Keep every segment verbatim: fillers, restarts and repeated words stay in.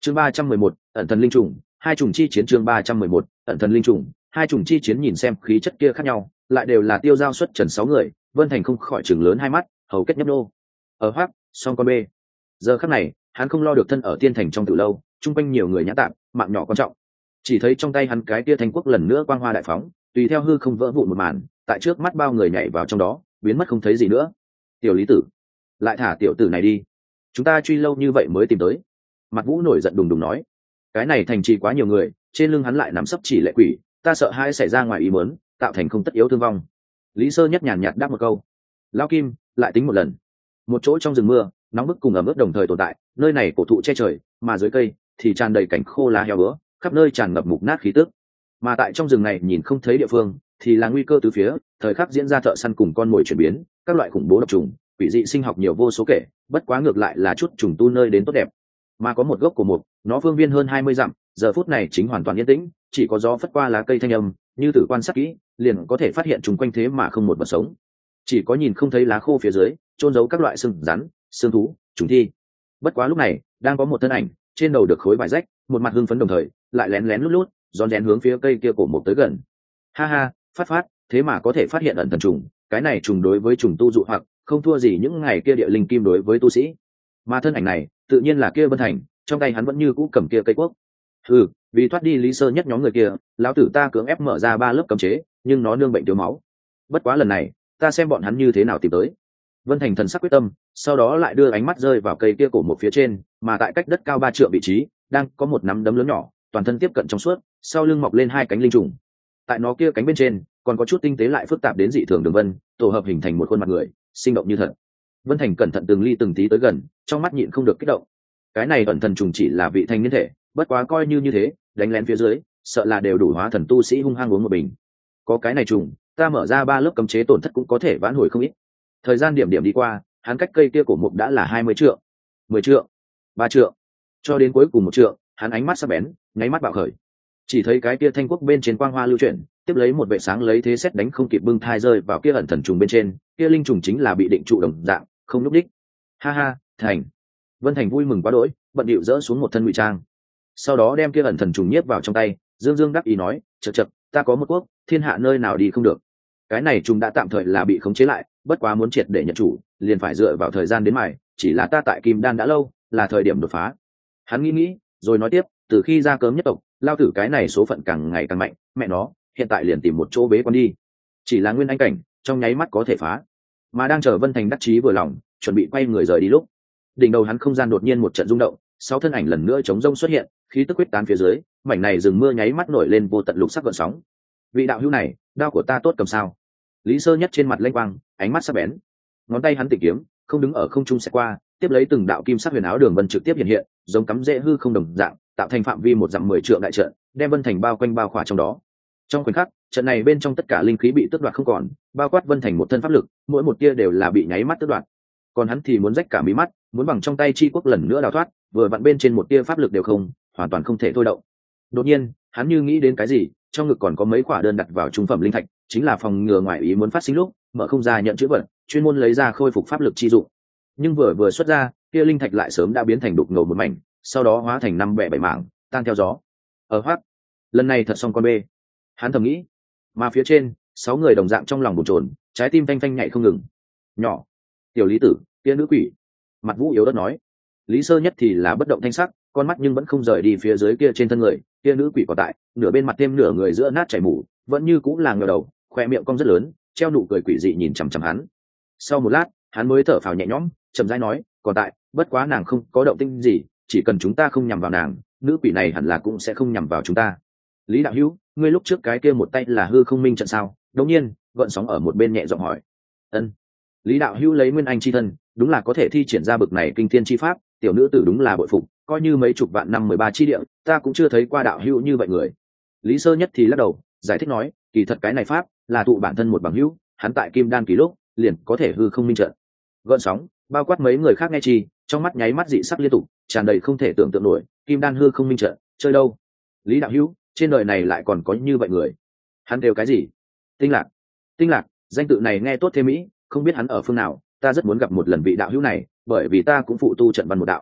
chương ba trăm mười một ẩn thần linh trùng hai trùng chi chiến. chương ba trăm mười một ẩn thần linh trùng hai trùng chi chiến. Nhìn xem khí chất kia khác nhau, lại đều là tiêu giao xuất trần sáu người, Vân Thành không khỏi chừng lớn hai mắt, hầu kết nhấp nô. Ở hoác song con bê, giờ khắc này hắn không lo được thân ở tiên thành trong từ lâu, chung quanh nhiều người nhã tạm, mạng nhỏ quan trọng. Chỉ thấy trong tay hắn cái tia thanh quốc lần nữa quang hoa đại phóng, tùy theo hư không vỡ vụn một màn, tại trước mắt bao người nhảy vào trong đó, biến mất không thấy gì nữa. Tiểu lý tử, lại thả tiểu tử này đi, chúng ta truy lâu như vậy mới tìm tới. Mặt Vũ nổi giận đùng đùng nói, cái này thành trì quá nhiều người, trên lưng hắn lại nằm sấp chỉ lệ quỷ, ta sợ hai xảy ra ngoài ý muốn, tạo thành không tất yếu thương vong. Lý Sơ Nhất nhàn nhạt đáp một câu. Lao Kim, lại tính một lần. Một chỗ trong rừng mưa, nóng bức cùng ẩm ướt đồng thời tồn tại, nơi này cổ thụ che trời, mà dưới cây thì tràn đầy cảnh khô lá heo bữa, khắp nơi tràn ngập mục nát khí tức. Mà tại trong rừng này nhìn không thấy địa phương, thì là nguy cơ từ phía, thời khắc diễn ra thợ săn cùng con mồi chuyển biến, các loại khủng bố độc trùng, quỷ dị sinh học nhiều vô số kể, bất quá ngược lại là chút trùng tu nơi đến tốt đẹp. Mà có một gốc của mục, nó phương viên hơn hai mươi dặm, giờ phút này chính hoàn toàn yên tĩnh, chỉ có gió phất qua lá cây thanh âm, như tử quan sát kỹ, liền có thể phát hiện trùng quanh thế mà không một vật sống. Chỉ có nhìn không thấy lá khô phía dưới, trôn giấu các loại xương rắn, xương thú, trùng thi. Bất quá lúc này, đang có một thân ảnh, trên đầu được khối vải rách, một mặt hưng phấn đồng thời, lại lén lén lút lút, rón rén hướng phía cây kia cổ mục tới gần. Ha ha, phát phát, thế mà có thể phát hiện ẩn thần trùng, cái này trùng đối với trùng tu dụ hoặc không thua gì những ngày kia địa linh kim đối với tu sĩ. Mà thân ảnh này, tự nhiên là kia Vân Thành, trong tay hắn vẫn như cũ cầm kia cây quốc. Ừ, vì thoát đi Lý Sơ Nhất nhóm người kia, lão tử ta cưỡng ép mở ra ba lớp cấm chế, nhưng nó nương bệnh thiếu máu. Bất quá lần này, ta xem bọn hắn như thế nào tìm tới. Vân Thành thần sắc quyết tâm, sau đó lại đưa ánh mắt rơi vào cây kia cổ một phía trên, mà tại cách đất cao ba trượng vị trí, đang có một nắm đấm lớn nhỏ, toàn thân tiếp cận trong suốt, sau lưng mọc lên hai cánh linh trùng. Tại nó kia cánh bên trên, còn có chút tinh tế lại phức tạp đến dị thường đường vân, tổ hợp hình thành một khuôn mặt người, sinh động như thật. Vân Thành cẩn thận từng ly từng tí tới gần, trong mắt nhịn không được kích động. Cái này ẩn thần trùng chỉ là vị thanh niên thể, bất quá coi như như thế, đánh lén phía dưới, sợ là đều đủ hóa thần tu sĩ hung hăng uống một bình. Có cái này trùng, ta mở ra ba lớp cấm chế tổn thất cũng có thể vãn hồi không ít. Thời gian điểm điểm đi qua, hắn cách cây kia cổ mục đã là hai mươi trượng, mười trượng, ba trượng, cho đến cuối cùng một trượng, hắn ánh mắt sắc bén, nháy mắt bạo khởi. Chỉ thấy cái kia thanh quốc bên trên quang hoa lưu chuyển, tiếp lấy một vệ sáng lấy thế xét đánh không kịp bưng thai rơi vào kia ẩn thần trùng bên trên, kia linh trùng chính là bị định trụ đồng dạng, không lúc đích. Ha ha, thành. Vân Thành vui mừng quá đỗi, bận điệu dỡ xuống một thân ngụy trang, sau đó đem kia ẩn thần trùng nhiếp vào trong tay, dương dương đắc ý nói, chậc chậc, ta có một quốc, thiên hạ nơi nào đi không được. Cái này trùng đã tạm thời là bị khống chế lại, bất quá muốn triệt để nhận chủ, liền phải dựa vào thời gian đến mài, chỉ là ta tại Kim Đan đã lâu, là thời điểm đột phá. Hắn nghĩ nghĩ, rồi nói tiếp, từ khi ra cớm nhất tộc, lao tử cái này số phận càng ngày càng mạnh, mẹ nó, hiện tại liền tìm một chỗ bế quan đi. Chỉ là nguyên anh cảnh, trong nháy mắt có thể phá. Mà đang chờ Vân Thành đắc chí vừa lòng, chuẩn bị quay người rời đi lúc, đỉnh đầu hắn không gian đột nhiên một trận rung động, sáu thân ảnh lần nữa chống rông xuất hiện, khí tức quyết tán phía dưới, mảnh này rừng mưa nháy mắt nổi lên vô tận lục sắc gợn sóng. Vị đạo hữu này, đao của ta tốt cầm sao? Lý Sơ Nhất trên mặt lênh quang, ánh mắt sắc bén, ngón tay hắn tịch kiếm, không đứng ở không trung sẽ qua, tiếp lấy từng đạo kim sắc huyền áo đường vân trực tiếp hiện hiện, giống cắm rễ hư không đồng dạng, tạo thành phạm vi một dặm mười trượng đại trận, đem Vân Thành bao quanh bao khỏa trong đó. Trong khoảnh khắc, trận này bên trong tất cả linh khí bị tước đoạt không còn, bao quát Vân Thành một thân pháp lực, mỗi một tia đều là bị nháy mắt tước đoạt. Còn hắn thì muốn rách cả mí mắt, muốn bằng trong tay chi quốc lần nữa đào thoát, vừa vặn bên trên một tia pháp lực đều không, hoàn toàn không thể thôi động. Đột nhiên, hắn như nghĩ đến cái gì, trong ngực còn có mấy quả đơn đặt vào trung phẩm linh thạch, chính là phòng ngừa ngoại ý muốn phát sinh lúc, mở không ra nhận chữ vật, chuyên môn lấy ra khôi phục pháp lực chi dụng. Nhưng vừa vừa xuất ra, kia linh thạch lại sớm đã biến thành đục ngầu một mảnh, sau đó hóa thành năm bẻ bảy mảng, tan theo gió. Ở hoắc, lần này thật xong con bê. Hắn thầm nghĩ. Mà phía trên, sáu người đồng dạng trong lòng bồn chồn, trái tim phanh phanh nhảy không ngừng. Nhỏ, tiểu lý tử, kia nữ quỷ. Mặt Vũ yếu ớt nói. Lý Sơ Nhất thì là bất động thanh sắc, con mắt nhưng vẫn không rời đi phía dưới kia trên thân người, kia nữ quỷ còn tại, nửa bên mặt thêm nửa người giữa nát chảy mủ, vẫn như cũng là ngửa đầu, khoe miệng cong rất lớn, treo nụ cười quỷ dị nhìn chằm chằm hắn. Sau một lát, hắn mới thở phào nhẹ nhõm, chậm rãi nói, còn tại, bất quá nàng không có động tĩnh gì, chỉ cần chúng ta không nhằm vào nàng, nữ quỷ này hẳn là cũng sẽ không nhằm vào chúng ta. Lý đạo hữu, ngươi lúc trước cái kia một tay là hư không minh trận sao? Đột nhiên, gợn sóng ở một bên nhẹ giọng hỏi. Ân. Lý đạo hữu lấy nguyên anh chi thân, đúng là có thể thi triển ra bực này kinh thiên chi pháp, tiểu nữ tử đúng là bội phục, coi như mấy chục vạn năm mười ba chi địa, ta cũng chưa thấy qua đạo hữu như vậy người. Lý Sơ Nhất thì lắc đầu, giải thích nói, kỳ thật cái này pháp là tụ bản thân một bằng hữu, hắn tại Kim Đan kỳ lúc, liền có thể hư không minh trận. Gợn sóng, bao quát mấy người khác nghe chi, trong mắt nháy mắt dị sắc liên tục, tràn đầy không thể tưởng tượng nổi, Kim Đan hư không minh trận, chơi đâu? Lý đạo hữu, trên đời này lại còn có như vậy người. Hắn đều cái gì? Tinh Lạc. Tinh Lạc, danh tự này nghe tốt thế mỹ, không biết hắn ở phương nào, ta rất muốn gặp một lần vị đạo hữu này, bởi vì ta cũng phụ tu trận văn một đạo.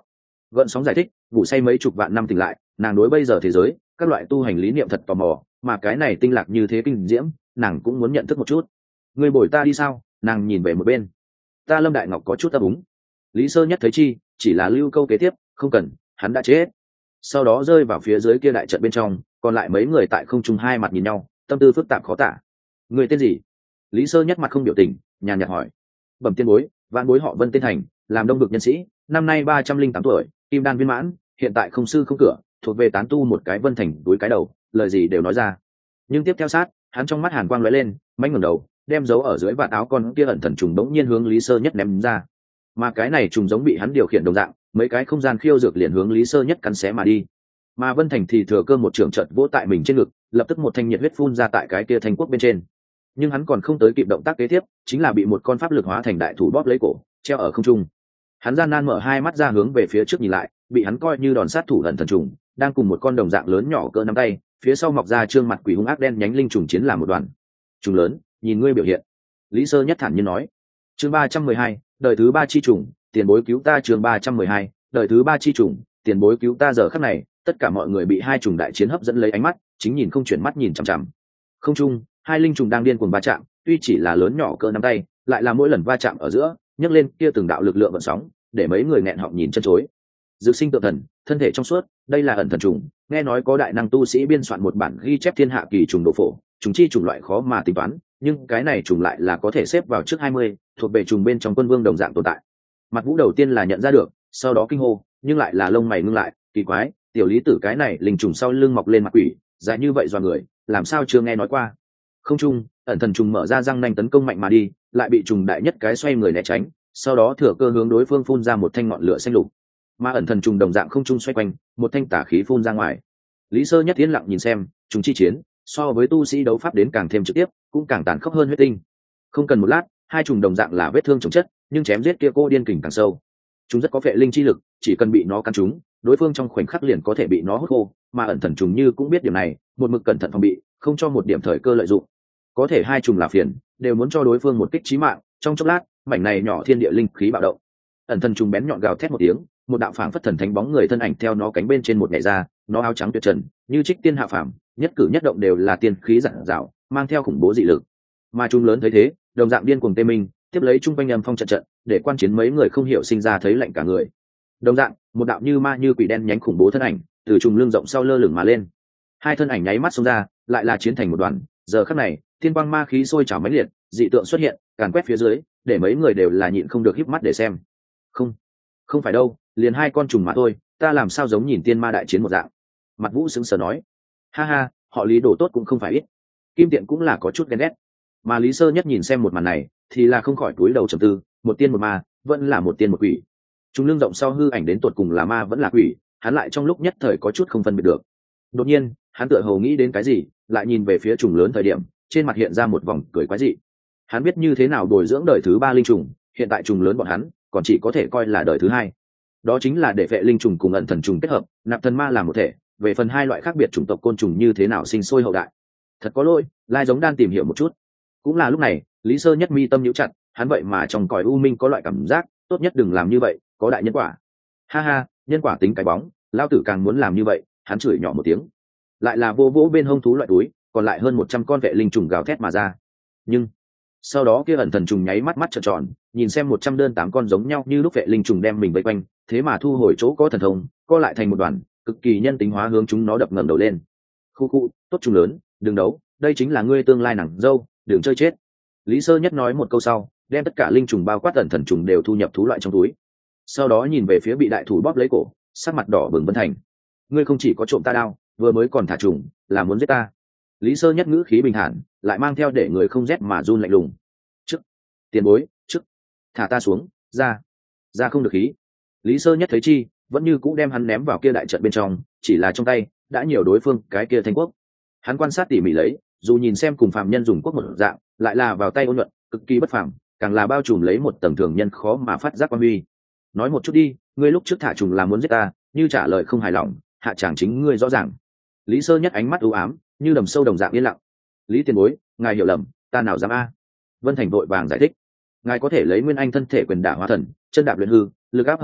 Gợn sóng giải thích, ngủ say mấy chục vạn năm tỉnh lại, nàng đối bây giờ thế giới các loại tu hành lý niệm thật tò mò, mà cái này tinh lạc như thế kinh diễm, nàng cũng muốn nhận thức một chút. Ngươi bồi ta đi sao? Nàng nhìn về một bên. Ta Lâm Đại Ngọc có chút ấp úng. Lý Sơ Nhất thấy chi, chỉ là lưu câu kế tiếp, không cần, hắn đã chết. Sau đó rơi vào phía dưới kia đại trận bên trong, còn lại mấy người tại không trung hai mặt nhìn nhau, tâm tư phức tạp khó tả. Người tên gì? Lý Sơ Nhất mặt không biểu tình, nhàn nhạt hỏi. Bẩm tiên bối, vạn bối họ Vân tên Thành, làm đông vực nhân sĩ, năm nay ba trăm linh tám tuổi, kim đan viên mãn, hiện tại không sư không cửa, thuộc về tán tu một cái Vân Thành túi cái đầu, lời gì đều nói ra. Nhưng tiếp theo sát, hắn trong mắt hàn quang lóe lên, mánh ngẩng đầu, đem dấu ở dưới vạt áo con kia ẩn thần trùng bỗng nhiên hướng Lý Sơ Nhất ném ra. Mà cái này trùng giống bị hắn điều khiển đồng dạng, mấy cái không gian khiêu dược liền hướng Lý Sơ Nhất cắn xé mà đi. Mà Vân Thành thì thừa cơ một trường trận vỗ tại mình trên ngực, lập tức một thanh nhiệt huyết phun ra tại cái kia thanh quốc bên trên. Nhưng hắn còn không tới kịp động tác kế tiếp, chính là bị một con pháp lực hóa thành đại thủ bóp lấy cổ, treo ở không trung. Hắn gian nan mở hai mắt ra hướng về phía trước nhìn lại, bị hắn coi như đòn sát thủ ẩn thần trùng, đang cùng một con đồng dạng lớn nhỏ cỡ nắm tay, phía sau mọc ra trương mặt quỷ hung ác đen nhánh linh trùng chiến làm một đoàn. Trùng lớn, nhìn ngươi biểu hiện. Lý Sơ Nhất thản nhiên nói. Chương ba trăm mười hai, đời thứ ba chi trùng, tiền bối cứu ta. Chương ba trăm mười hai, đời thứ ba chi trùng, tiền bối cứu ta. Giờ khắc này, tất cả mọi người bị hai trùng đại chiến hấp dẫn lấy ánh mắt, chính nhìn không chuyển mắt nhìn chằm chằm. Không trung, hai linh trùng đang điên cuồng va chạm, tuy chỉ là lớn nhỏ cỡ nắm tay, lại là mỗi lần va chạm ở giữa, nhấc lên kia từng đạo lực lượng vận sóng, để mấy người nghẹn họng nhìn chân chối. Dự sinh tượng thần, thân thể trong suốt, đây là ẩn thần trùng, nghe nói có đại năng tu sĩ biên soạn một bản ghi chép thiên hạ kỳ trùng độ phổ, trùng chi trùng loại khó mà tính toán, nhưng cái này trùng lại là có thể xếp vào trước hai mươi, thuộc về trùng bên trong quân vương đồng dạng tồn tại. Mặt Vũ đầu tiên là nhận ra được, sau đó kinh hô, nhưng lại là lông mày ngưng lại, kỳ quái, tiểu Lý Tử cái này linh trùng sau lưng mọc lên mặt quỷ, dài như vậy doa người, làm sao chưa nghe nói qua. Không trung, ẩn thần trùng mở ra răng nanh tấn công mạnh mà đi, lại bị trùng đại nhất cái xoay người né tránh, sau đó thừa cơ hướng đối phương phun ra một thanh ngọn lửa xanh lục. Mà ẩn thần trùng đồng dạng không trung xoay quanh, một thanh tà khí phun ra ngoài. Lý Sơ Nhất yên lặng nhìn xem, trùng chi chiến, so với tu sĩ đấu pháp đến càng thêm trực tiếp, cũng càng tàn khốc hơn huyết tinh. Không cần một lát, hai trùng đồng dạng là vết thương chồng chất, nhưng chém giết kia cô điên kình càng sâu. Chúng rất có phệ linh chi lực, chỉ cần bị nó cắn trúng, đối phương trong khoảnh khắc liền có thể bị nó hút khô, mà ẩn thần trùng như cũng biết điều này, một mực cẩn thận phòng bị, không cho một điểm thời cơ lợi dụng. Có thể hai trùng là phiền, đều muốn cho đối phương một kích chí mạng, trong chốc lát, mảnh này nhỏ thiên địa linh khí bạo động. Ẩn thần trùng bén nhọn gào thét một tiếng, một đạo phảng phất thần thánh bóng người thân ảnh theo nó cánh bên trên một nhảy ra, nó áo trắng tuyệt trần, như trích tiên hạ phàm, nhất cử nhất động đều là tiên khí rạng rào, mang theo khủng bố dị lực. Mà trùng lớn thấy thế, đồng dạng điên cuồng tê minh, tiếp lấy trung quanh âm phong trận trận, để quan chiến mấy người không hiểu sinh ra thấy lạnh cả người. Đồng dạng, một đạo như ma như quỷ đen nhánh khủng bố thân ảnh, từ trùng lưng rộng sau lơ lửng mà lên. Hai thân ảnh nháy mắt xông ra, lại là chiến thành một đoàn, giờ khắc này, thiên quang ma khí sôi trào mãnh liệt, dị tượng xuất hiện, càn quét phía dưới, để mấy người đều là nhịn không được híp mắt để xem. Không, không phải đâu, liền hai con trùng mà thôi, ta làm sao giống nhìn tiên ma đại chiến một dạng. Mặt Vũ sững sờ nói. Ha ha, họ Lý đồ tốt cũng không phải ít. Kim Tiện cũng là có chút ghen ghét. Mà Lý Sơ Nhất nhìn xem một màn này, thì là không khỏi cúi đầu trầm tư, một tiên một ma, vẫn là một tiên một quỷ. Chúng lưng rộng sau hư ảnh đến tột cùng là ma vẫn là quỷ, hắn lại trong lúc nhất thời có chút không phân biệt được. Đột nhiên, hắn tựa hồ nghĩ đến cái gì, lại nhìn về phía trùng lớn thời điểm, trên mặt hiện ra một vòng cười quái dị. Hắn biết như thế nào bồi dưỡng đời thứ ba linh trùng, hiện tại trùng lớn bọn hắn còn chỉ có thể coi là đời thứ hai. Đó chính là để vệ linh trùng cùng ẩn thần trùng kết hợp, nạp thần ma làm một thể. Về phần hai loại khác biệt chủng tộc côn trùng như thế nào sinh sôi hậu đại, thật có lỗi, lai giống đang tìm hiểu một chút. Cũng là lúc này, Lý Sơ Nhất mi tâm nhíu chặt, hắn vậy mà trong cõi u minh có loại cảm giác, tốt nhất đừng làm như vậy, có đại nhân quả. Ha ha, nhân quả tính cái bóng, lao tử càng muốn làm như vậy. Hắn chửi nhỏ một tiếng, lại là vô vỗ bên hông thú loại túi, còn lại hơn một trăm con vệ linh trùng gào thét mà ra. Nhưng sau đó kia ẩn thần trùng nháy mắt mắt trợn tròn, nhìn xem một trăm đơn tám con giống nhau như lúc vệ linh trùng đem mình vây quanh, thế mà thu hồi chỗ có thần thông, co lại thành một đoàn, cực kỳ nhân tính hóa hướng chúng nó đập ngẩng đầu lên. Khu khu, tốt trùng lớn, đừng đấu, đây chính là ngươi tương lai nàng dâu, đừng chơi chết. Lý Sơ Nhất nói một câu sau, đem tất cả linh trùng bao quát ẩn thần trùng đều thu nhập thú loại trong túi. Sau đó nhìn về phía bị đại thủ bóp lấy cổ, sắc mặt đỏ bừng Vân Thành. Ngươi không chỉ có trộm ta đao, vừa mới còn thả trùng, là muốn giết ta. Lý Sơ Nhất ngữ khí bình thản, lại mang theo để người không rét mà run lạnh lùng. Chức, tiền bối, chức, thả ta xuống, ra, ra không được khí. Lý Sơ Nhất thấy chi, vẫn như cũ đem hắn ném vào kia đại trận bên trong, chỉ là trong tay đã nhiều đối phương cái kia thanh quốc. Hắn quan sát tỉ mỉ lấy, dù nhìn xem cùng phàm nhân dùng quốc một dạng, lại là vào tay ôn nhuận, cực kỳ bất phàm, càng là bao trùm lấy một tầng thường nhân khó mà phát giác quan huy. Nói một chút đi, ngươi lúc trước thả trùng là muốn giết ta, như trả lời không hài lòng, hạ tràng chính ngươi rõ ràng. Lý Sơ Nhất ánh mắt u ám, như đầm sâu đồng dạng yên lặng. Lý tiền bối, ngài hiểu lầm, ta nào dám a. Vân Thành vội vàng giải thích, ngài có thể lấy nguyên anh thân thể quyền đả hóa thần, chân đạp luyện hư, lực áp hợp thể,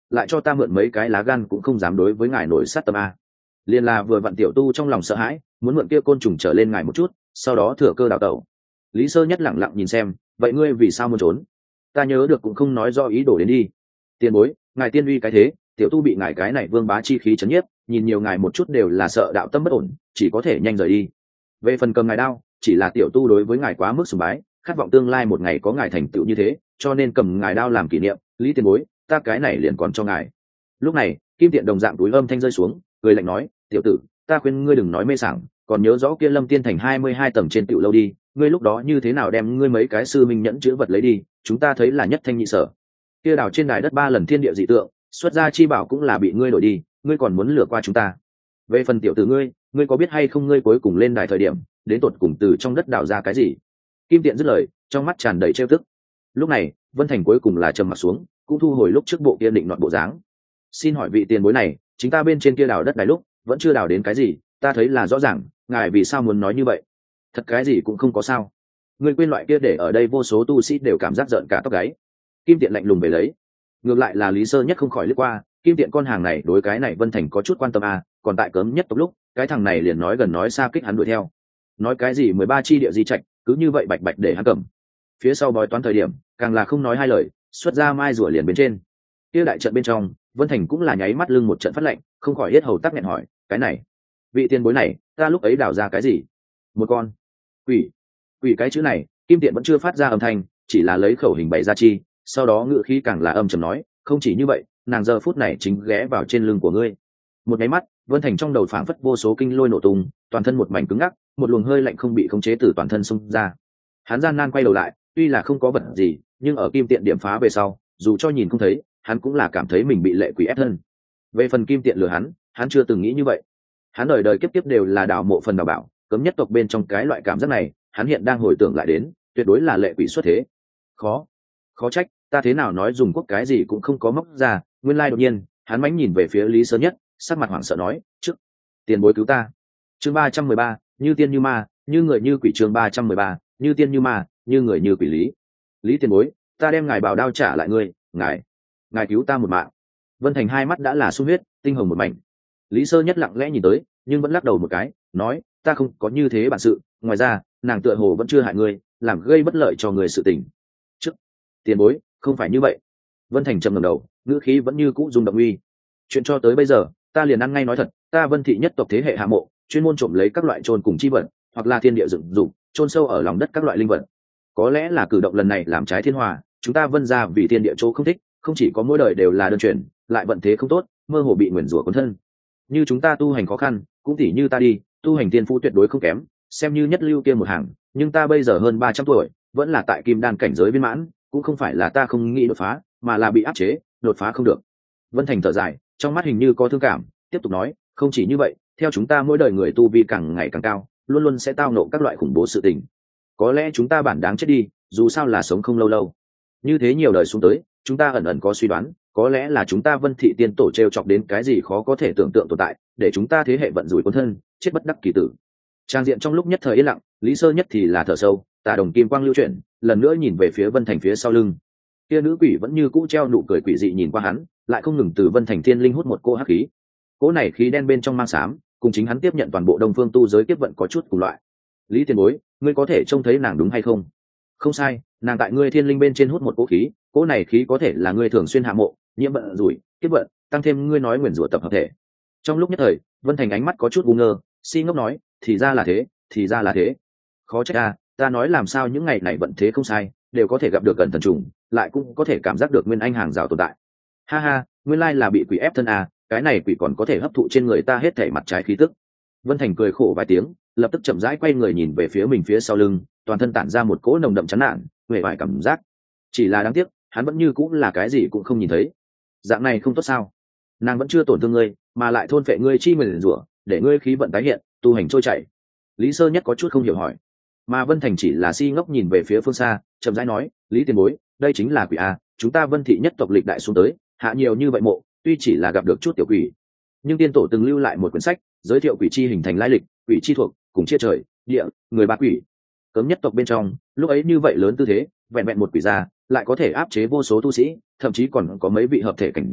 lại cho ta mượn mấy cái lá gan cũng không dám đối với ngài nổi sát tâm a. Liên là vừa vặn tiểu tu trong lòng sợ hãi, muốn mượn kia côn trùng trở lên ngài một chút, sau đó thừa cơ đào tẩu. Lý Sơ Nhất lẳng lặng nhìn xem, vậy ngươi vì sao muốn trốn? Ta nhớ được cũng không nói do ý đồ đến đi. Tiền bối, ngài tiên uy cái thế, tiểu tu bị ngài cái này vương bá chi khí chấn nhiếp, nhìn nhiều ngài một chút đều là sợ đạo tâm bất ổn, chỉ có thể nhanh rời đi. Về phần cầm ngài đao, chỉ là tiểu tu đối với ngài quá mức sùng bái, khát vọng tương lai một ngày có ngài thành tựu như thế, cho nên cầm ngài đao làm kỷ niệm. Lý tiền bối, ta cái này liền còn cho ngài. Lúc này, kim tiện đồng dạng túi âm thanh rơi xuống, cười lạnh nói, tiểu tử, ta khuyên ngươi đừng nói mê sảng, còn nhớ rõ kia Lâm Tiên Thành hai mươi hai tầng trên tựu lâu đi, ngươi lúc đó như thế nào đem ngươi mấy cái sư minh nhẫn chữ vật lấy đi, chúng ta thấy là nhất thanh nhị sở. Kia đảo trên đài đất ba lần thiên địa dị tượng, xuất gia chi bảo cũng là bị ngươi đổi đi, ngươi còn muốn lừa qua chúng ta. Về phần tiểu tử ngươi, ngươi có biết hay không ngươi cuối cùng lên đài thời điểm, đến tột cùng từ trong đất đào ra cái gì? Kim tiện dứt lời, trong mắt tràn đầy trêu tức. Lúc này, Vân Thành cuối cùng là trầm mặt xuống, cũng thu hồi lúc trước bộ kia định nọt bộ dáng. Xin hỏi vị tiền bối này, chính ta bên trên kia đào đất đài lúc, vẫn chưa đào đến cái gì, ta thấy là rõ ràng, ngài vì sao muốn nói như vậy? Thật cái gì cũng không có sao. Ngươi quên loại kia để ở đây vô số tu sĩ đều cảm giác giận cả tóc gáy. Kim tiện lạnh lùng về lấy. Ngược lại là Lý Sơ Nhất không khỏi lướt qua, kim tiện con hàng này đối cái này Vân Thành có chút quan tâm à, còn tại cấm nhất tộc lúc, cái thằng này liền nói gần nói xa kích hắn đuổi theo. Nói cái gì mười ba chi địa di trạch, cứ như vậy bạch bạch để hắn cầm. Phía sau bói toán thời điểm, càng là không nói hai lời, xuất ra mai rùa liền bên trên. Kia đại trận bên trong, Vân Thành cũng là nháy mắt lưng một trận phát lạnh, không khỏi hết hầu tắc nghẹn hỏi, cái này, vị tiền bối này, ta lúc ấy đào ra cái gì? Một con quỷ. Quỷ cái chữ này, kim tiện vẫn chưa phát ra âm thanh, chỉ là lấy khẩu hình bày ra chi, sau đó ngự khí càng là âm trầm nói, không chỉ như vậy, nàng giờ phút này chính ghé vào trên lưng của ngươi. Một cái mắt, Vân Thành trong đầu phảng phất vô số kinh lôi nổ tung, toàn thân một mảnh cứng ngắc, một luồng hơi lạnh không bị khống chế từ toàn thân xung ra. Hắn gian nan quay đầu lại, tuy là không có vật gì, nhưng ở kim tiện điểm phá về sau, dù cho nhìn không thấy, hắn cũng là cảm thấy mình bị lệ quỷ ép thân. Về phần kim tiện lừa hắn, hắn chưa từng nghĩ như vậy. Hắn đời đời kiếp kiếp đều là đào mộ phần đào bảo, cấm nhất tộc bên trong cái loại cảm giác này, hắn hiện đang hồi tưởng lại đến, tuyệt đối là lệ quỷ xuất thế. Khó, khó trách, ta thế nào nói dùng quốc cái gì cũng không có móc ra, nguyên lai đột nhiên, hắn mánh nhìn về phía Lý Sơ Nhất, sắc mặt hoảng sợ nói, trước, tiền bối cứu ta. Chương ba trăm mười ba, như tiên như ma, như người như quỷ. Chương ba trăm mười ba, như tiên như ma, như người như quỷ. Lý, Lý tiền bối, ta đem ngài bảo đao trả lại ngươi, ngài, ngài cứu ta một mạng. Vân Thành hai mắt đã là sung huyết, tinh hồng một mảnh. Lý Sơ Nhất lặng lẽ nhìn tới, nhưng vẫn lắc đầu một cái, nói, ta không có như thế bản sự, ngoài ra, nàng tựa hồ vẫn chưa hại ngươi, làm gây bất lợi cho người sự tình. Trước, tiền bối, không phải như vậy. Vân Thành trầm ngẩng đầu, ngữ khí vẫn như cũ rung động uy. Chuyện cho tới bây giờ, ta liền ăn ngay nói thật, ta Vân thị nhất tộc thế hệ hạ mộ, chuyên môn trộm lấy các loại trôn cùng chi vật, hoặc là thiên địa dựng dục, trôn sâu ở lòng đất các loại linh vật. Có lẽ là cử động lần này làm trái thiên hòa, chúng ta Vân gia vì thiên địa chỗ không thích, không chỉ có mỗi đời đều là đơn chuyển, lại vận thế không tốt, mơ hồ bị nguyền rủa cuốn thân. Như chúng ta tu hành khó khăn, cũng tỉ như ta đi, tu hành tiên phú tuyệt đối không kém, xem như nhất lưu kia một hàng, nhưng ta bây giờ hơn ba trăm tuổi, vẫn là tại kim đan cảnh giới viên mãn, cũng không phải là ta không nghĩ đột phá, mà là bị áp chế, đột phá không được. Vân Thành thở dài, trong mắt hình như có thương cảm, tiếp tục nói, không chỉ như vậy, theo chúng ta mỗi đời người tu vi càng ngày càng cao, luôn luôn sẽ tao nộ các loại khủng bố sự tình. Có lẽ chúng ta bản đáng chết đi, dù sao là sống không lâu lâu. Như thế nhiều đời xuống tới, chúng ta ẩn ẩn có suy đoán, có lẽ là chúng ta Vân thị tiên tổ trêu chọc đến cái gì khó có thể tưởng tượng tồn tại, để chúng ta thế hệ vận rủi cuốn thân, chết bất đắc kỳ tử. Trang diện trong lúc nhất thời yên lặng, Lý Sơ Nhất thì là thở sâu, tà đồng kim quang lưu chuyển, lần nữa nhìn về phía Vân Thành phía sau lưng. Kia nữ quỷ vẫn như cũ treo nụ cười quỷ dị nhìn qua hắn, lại không ngừng từ Vân Thành thiên linh hút một cỗ hắc khí. Cỗ này khí đen bên trong mang xám, cùng chính hắn tiếp nhận toàn bộ Đông Phương tu giới kiếp vận có chút cùng loại. Lý tiền bối, ngươi có thể trông thấy nàng đúng hay không? Không sai, nàng tại ngươi thiên linh bên trên hút một cỗ khí, cỗ này khí có thể là ngươi thường xuyên hạ mộ, nhiễm vận rủi, kiếp vận, tăng thêm ngươi nói nguyền rủa tập hợp thể. Trong lúc nhất thời, Vân Thành ánh mắt có chút ngu ngơ, si ngốc nói, thì ra là thế, thì ra là thế. Khó trách a, ta nói làm sao những ngày này vận thế không sai, đều có thể gặp được gần thần trùng, lại cũng có thể cảm giác được nguyên anh hàng rào tồn tại. Ha ha, nguyên lai là bị quỷ ép thân a, cái này quỷ còn có thể hấp thụ trên người ta hết thảy mặt trái khí tức. Vân Thành cười khổ vài tiếng, lập tức chậm rãi quay người nhìn về phía mình phía sau lưng, toàn thân tản ra một cỗ nồng đậm chán nản, huệ vải cảm giác. Chỉ là đáng tiếc, hắn vẫn như cũng là cái gì cũng không nhìn thấy. Dạng này không tốt sao? Nàng vẫn chưa tổn thương ngươi, mà lại thôn phệ ngươi chi nguyền rủa, để ngươi khí vận tái hiện, tu hành trôi chảy. Lý Sơ Nhất có chút không hiểu hỏi, mà Vân Thành chỉ là si ngốc nhìn về phía phương xa, chậm rãi nói, Lý tiền bối, đây chính là quỷ a, chúng ta Vân thị nhất tộc lịch đại xuống tới, hạ nhiều như vậy mộ, tuy chỉ là gặp được chút tiểu quỷ, nhưng tiên tổ từng lưu lại một quyển sách, giới thiệu quỷ chi hình thành lai lịch, quỷ chi thuộc, cùng chia trời, địa, người ba quỷ. Cấm nhất tộc bên trong, lúc ấy như vậy lớn tư thế, vẹn vẹn một quỷ gia, lại có thể áp chế vô số tu sĩ, thậm chí còn có mấy vị hợp thể cảnh giới,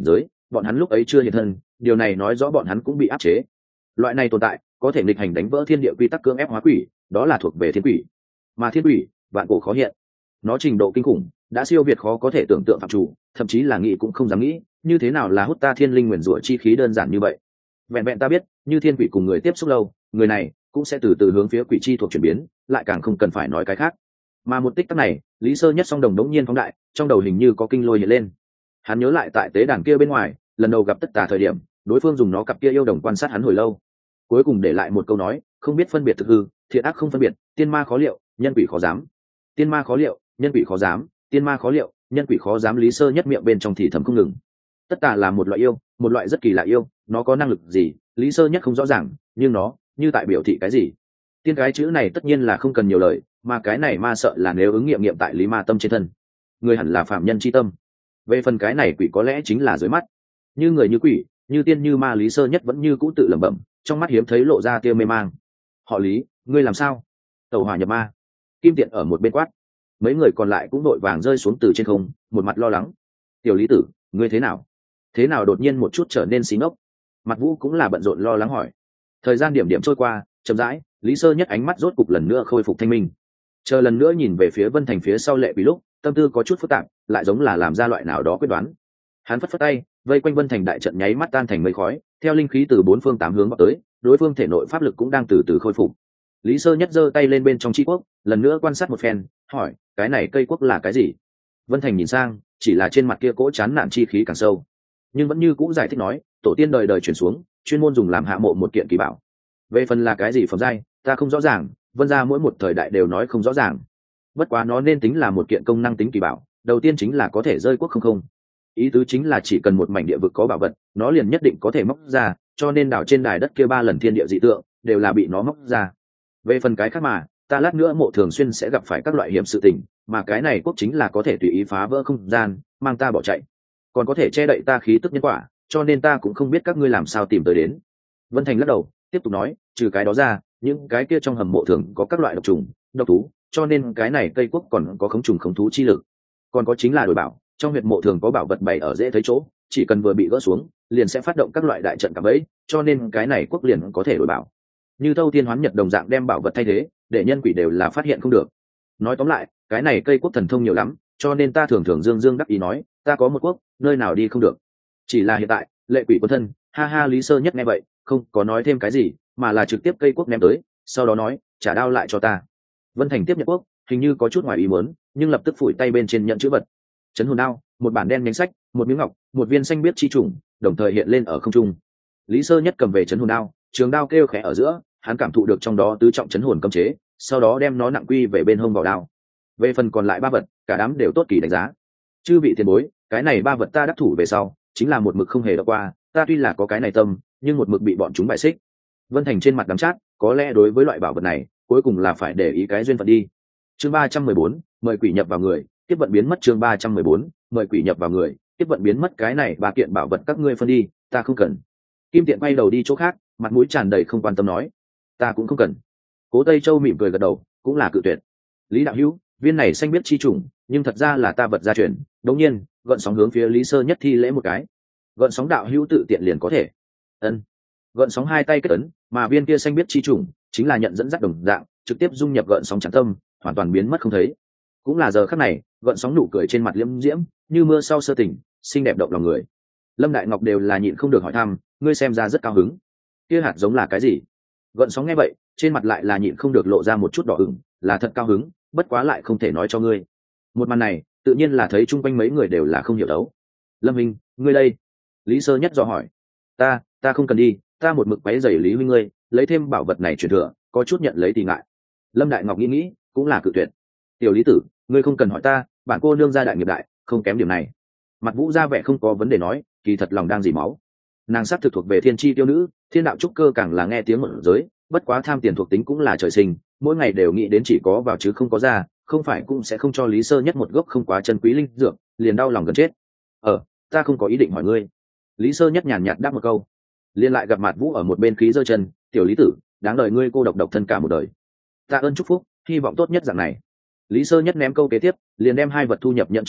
bọn hắn lúc ấy chưa hiện thân, điều này nói rõ bọn hắn cũng bị áp chế. Loại này tồn tại có thể nghịch hành đánh vỡ thiên địa quy tắc, cưỡng ép hóa quỷ, đó là thuộc về thiên quỷ. Mà thiên quỷ vạn cổ khó hiện, nó trình độ kinh khủng đã siêu việt khó có thể tưởng tượng phạm chủ, thậm chí là nghĩ cũng không dám nghĩ như thế nào là hút ta thiên linh nguyền rủa chi khí đơn giản như vậy. Vẹn vẹn ta biết như thiên quỷ cùng người tiếp xúc lâu, người này cũng sẽ từ từ hướng phía quỷ chi thuộc chuyển biến, lại càng không cần phải nói cái khác. Mà một tích tắc này, Lý Sơ Nhất song đồng đống nhiên phóng đại, trong đầu hình như có kinh lôi hiện lên. Hắn nhớ lại tại tế đàn kia bên ngoài, lần đầu gặp Tất Tà thời điểm, đối phương dùng nó cặp kia yêu đồng quan sát hắn hồi lâu, cuối cùng để lại một câu nói, không biết phân biệt thực hư, thiện ác không phân biệt, tiên ma khó liệu, nhân quỷ khó dám. Tiên ma khó liệu, nhân quỷ khó dám, tiên ma khó liệu, nhân quỷ khó dám. Lý Sơ Nhất miệng bên trong thì thầm không ngừng. Tất Tà là một loại yêu, một loại rất kỳ lạ yêu, nó có năng lực gì, Lý Sơ Nhất không rõ ràng, nhưng nó như tại biểu thị cái gì. Tiên cái chữ này tất nhiên là không cần nhiều lời, mà cái này ma sợ là nếu ứng nghiệm nghiệm tại Lý Ma Tâm trên thân, người hẳn là phạm nhân chi tâm. Về phần cái này quỷ có lẽ chính là dưới mắt, như người như quỷ, như tiên như ma. Lý Sơ Nhất vẫn như cũ tự lẩm bẩm, trong mắt hiếm thấy lộ ra tia mê mang. Họ Lý, ngươi làm sao? Tẩu hỏa nhập ma. Kim Tiện ở một bên quát. Mấy người còn lại cũng đội vàng rơi xuống từ trên không, một mặt lo lắng. Tiểu Lý tử, ngươi thế nào? Thế nào đột nhiên một chút trở nên xí ngốc? Mặt Vũ cũng là bận rộn lo lắng hỏi. Thời gian điểm điểm trôi qua chậm rãi, Lý Sơ Nhất ánh mắt rốt cục lần nữa khôi phục thanh minh. Chờ lần nữa nhìn về phía Vân Thành phía sau Lệ Quỷ lúc, tâm tư có chút phức tạp, lại giống là làm ra loại nào đó quyết đoán. Hắn phất phất tay, vây quanh Vân Thành đại trận nháy mắt tan thành mây khói, theo linh khí từ bốn phương tám hướng vào tới, đối phương thể nội pháp lực cũng đang từ từ khôi phục. Lý Sơ Nhất giơ tay lên bên trong chi quốc, lần nữa quan sát một phen, hỏi, cái này cây quốc là cái gì? Vân Thành nhìn sang, chỉ là trên mặt kia cỗ chán nản chi khí càng sâu, nhưng vẫn như cũ giải thích nói, tổ tiên đời đời truyền xuống, chuyên môn dùng làm hạ mộ một kiện kỳ bảo. Về phần là cái gì phẩm giai, ta không rõ ràng, Vân gia mỗi một thời đại đều nói không rõ ràng. Bất quá nó nên tính là một kiện công năng tính kỳ bảo, đầu tiên chính là có thể rơi quốc không không. Ý tứ chính là chỉ cần một mảnh địa vực có bảo vật, nó liền nhất định có thể móc ra, cho nên đảo trên đài đất kia ba lần thiên địa dị tượng đều là bị nó móc ra. Về phần cái khác mà, ta lát nữa mộ thường xuyên sẽ gặp phải các loại hiểm sự tình, mà cái này quốc chính là có thể tùy ý phá vỡ không gian, mang ta bỏ chạy, còn có thể che đậy ta khí tức nhân quả, cho nên ta cũng không biết các ngươi làm sao tìm tới đến. Vân Thành lắc đầu, tiếp tục nói, trừ cái đó ra, những cái kia trong hầm mộ thường có các loại độc trùng, độc thú, cho nên cái này cây quốc còn có khống trùng khống thú chi lực. Còn có chính là đổi bảo, trong huyệt mộ thường có bảo vật bày ở dễ thấy chỗ, chỉ cần vừa bị gỡ xuống, liền sẽ phát động các loại đại trận cả bẫy, cho nên cái này quốc liền có thể đổi bảo. Như Thâu Thiên Hoán Nhật đồng dạng đem bảo vật thay thế, để nhân quỷ đều là phát hiện không được. Nói tóm lại, cái này cây quốc thần thông nhiều lắm, cho nên ta thường thường dương dương đắc ý nói, ta có một quốc, nơi nào đi không được. Chỉ là hiện tại, Lệ Quỷ quân thân, ha ha. Lý Sơ Nhất nghe vậy, không có nói thêm cái gì, mà là trực tiếp cây quốc ném tới, sau đó nói, trả đao lại cho ta. Vân Thành tiếp nhận quốc, hình như có chút ngoài ý muốn, nhưng lập tức phủi tay bên trên nhận chữ vật. Chấn hồn đao, một bản đen nhánh sách, một miếng ngọc, một viên xanh biếc chi trùng, đồng thời hiện lên ở không trung. Lý Sơ Nhất cầm về chấn hồn đao, trường đao kêu khẽ ở giữa, hắn cảm thụ được trong đó tứ trọng chấn hồn cấm chế, sau đó đem nó nặng quy về bên hông vào đao. Về phần còn lại ba vật, cả đám đều tốt kỳ đánh giá. Chư vị tiền bối, cái này ba vật ta đắc thủ về sau, chính là một mực không hề đọc qua, ta tuy là có cái này tâm, nhưng một mực bị bọn chúng bại xích. Vân Thành trên mặt đắm chát, có lẽ đối với loại bảo vật này, cuối cùng là phải để ý cái duyên phận đi. Chương ba trăm mười bốn, mời quỷ nhập vào người, tiếp vận biến mất. Chương ba trăm mười bốn, mời quỷ nhập vào người, tiếp vận biến mất. Cái này ba kiện bảo vật các ngươi phân đi, ta không cần. Kim Tiện quay đầu đi chỗ khác, mặt mũi tràn đầy không quan tâm nói, ta cũng không cần. Cố Tây Châu mỉm cười gật đầu, cũng là cự tuyệt. Lý đạo hữu, viên này xanh biết chi trùng, nhưng thật ra là ta vật gia truyền. Đống nhiên, gợn sóng hướng phía Lý Sơ Nhất thi lễ một cái. Gợn sóng đạo hữu tự tiện liền có thể. Ân. Gợn sóng hai tay kết ấn, mà viên kia xanh biết chi trùng chính là nhận dẫn dắt đồng dạng, trực tiếp dung nhập gợn sóng trắng tâm, hoàn toàn biến mất không thấy. Cũng là giờ khắc này, gợn sóng nụ cười trên mặt liễm diễm, như mưa sau sơ tỉnh, xinh đẹp động lòng người. Lâm Đại Ngọc đều là nhịn không được hỏi thăm, ngươi xem ra rất cao hứng. Kia hạt giống là cái gì? Gợn sóng nghe vậy, trên mặt lại là nhịn không được lộ ra một chút đỏ ửng, là thật cao hứng, bất quá lại không thể nói cho ngươi. Một màn này, tự nhiên là thấy chung quanh mấy người đều là không hiểu đấu. Lâm Minh, ngươi đây? Lý Sơ Nhất dò hỏi. Ta, ta không cần đi, ta một mực quấy rầy Lý huynh ngươi, lấy thêm bảo vật này truyền thừa, có chút nhận lấy tì ngại. Lâm Đại Ngọc nghĩ nghĩ, cũng là cự tuyệt. Tiểu Lý tử, ngươi không cần hỏi ta, bản cô nương gia đại nghiệp đại, không kém điểm này. Mặt Vũ ra vẻ không có vấn đề nói, kỳ thật lòng đang dỉ máu. Nàng sắc thực thuộc về thiên chi tiêu nữ, thiên đạo trúc cơ càng là nghe tiếng một giới, bất quá tham tiền thuộc tính cũng là trời sinh, mỗi ngày đều nghĩ đến chỉ có vào chứ không có ra, không phải cũng sẽ không cho Lý Sơ Nhất một gốc không quá chân quý linh dược, liền đau lòng gần chết. Ờ, ta không có ý định hỏi ngươi. Lý Sơ Nhất nhàn nhạt đáp một câu, liền lại gặp Mạt Vũ ở một bên khí giơ chân, tiểu Lý tử, đáng đời ngươi cô độc độc thân cả một đời. Ta ơn chúc phúc, hy vọng tốt nhất dạng này. Lý Sơ Nhất ném câu kế tiếp, liền đem hai vật thu nhập nhận chữ vật,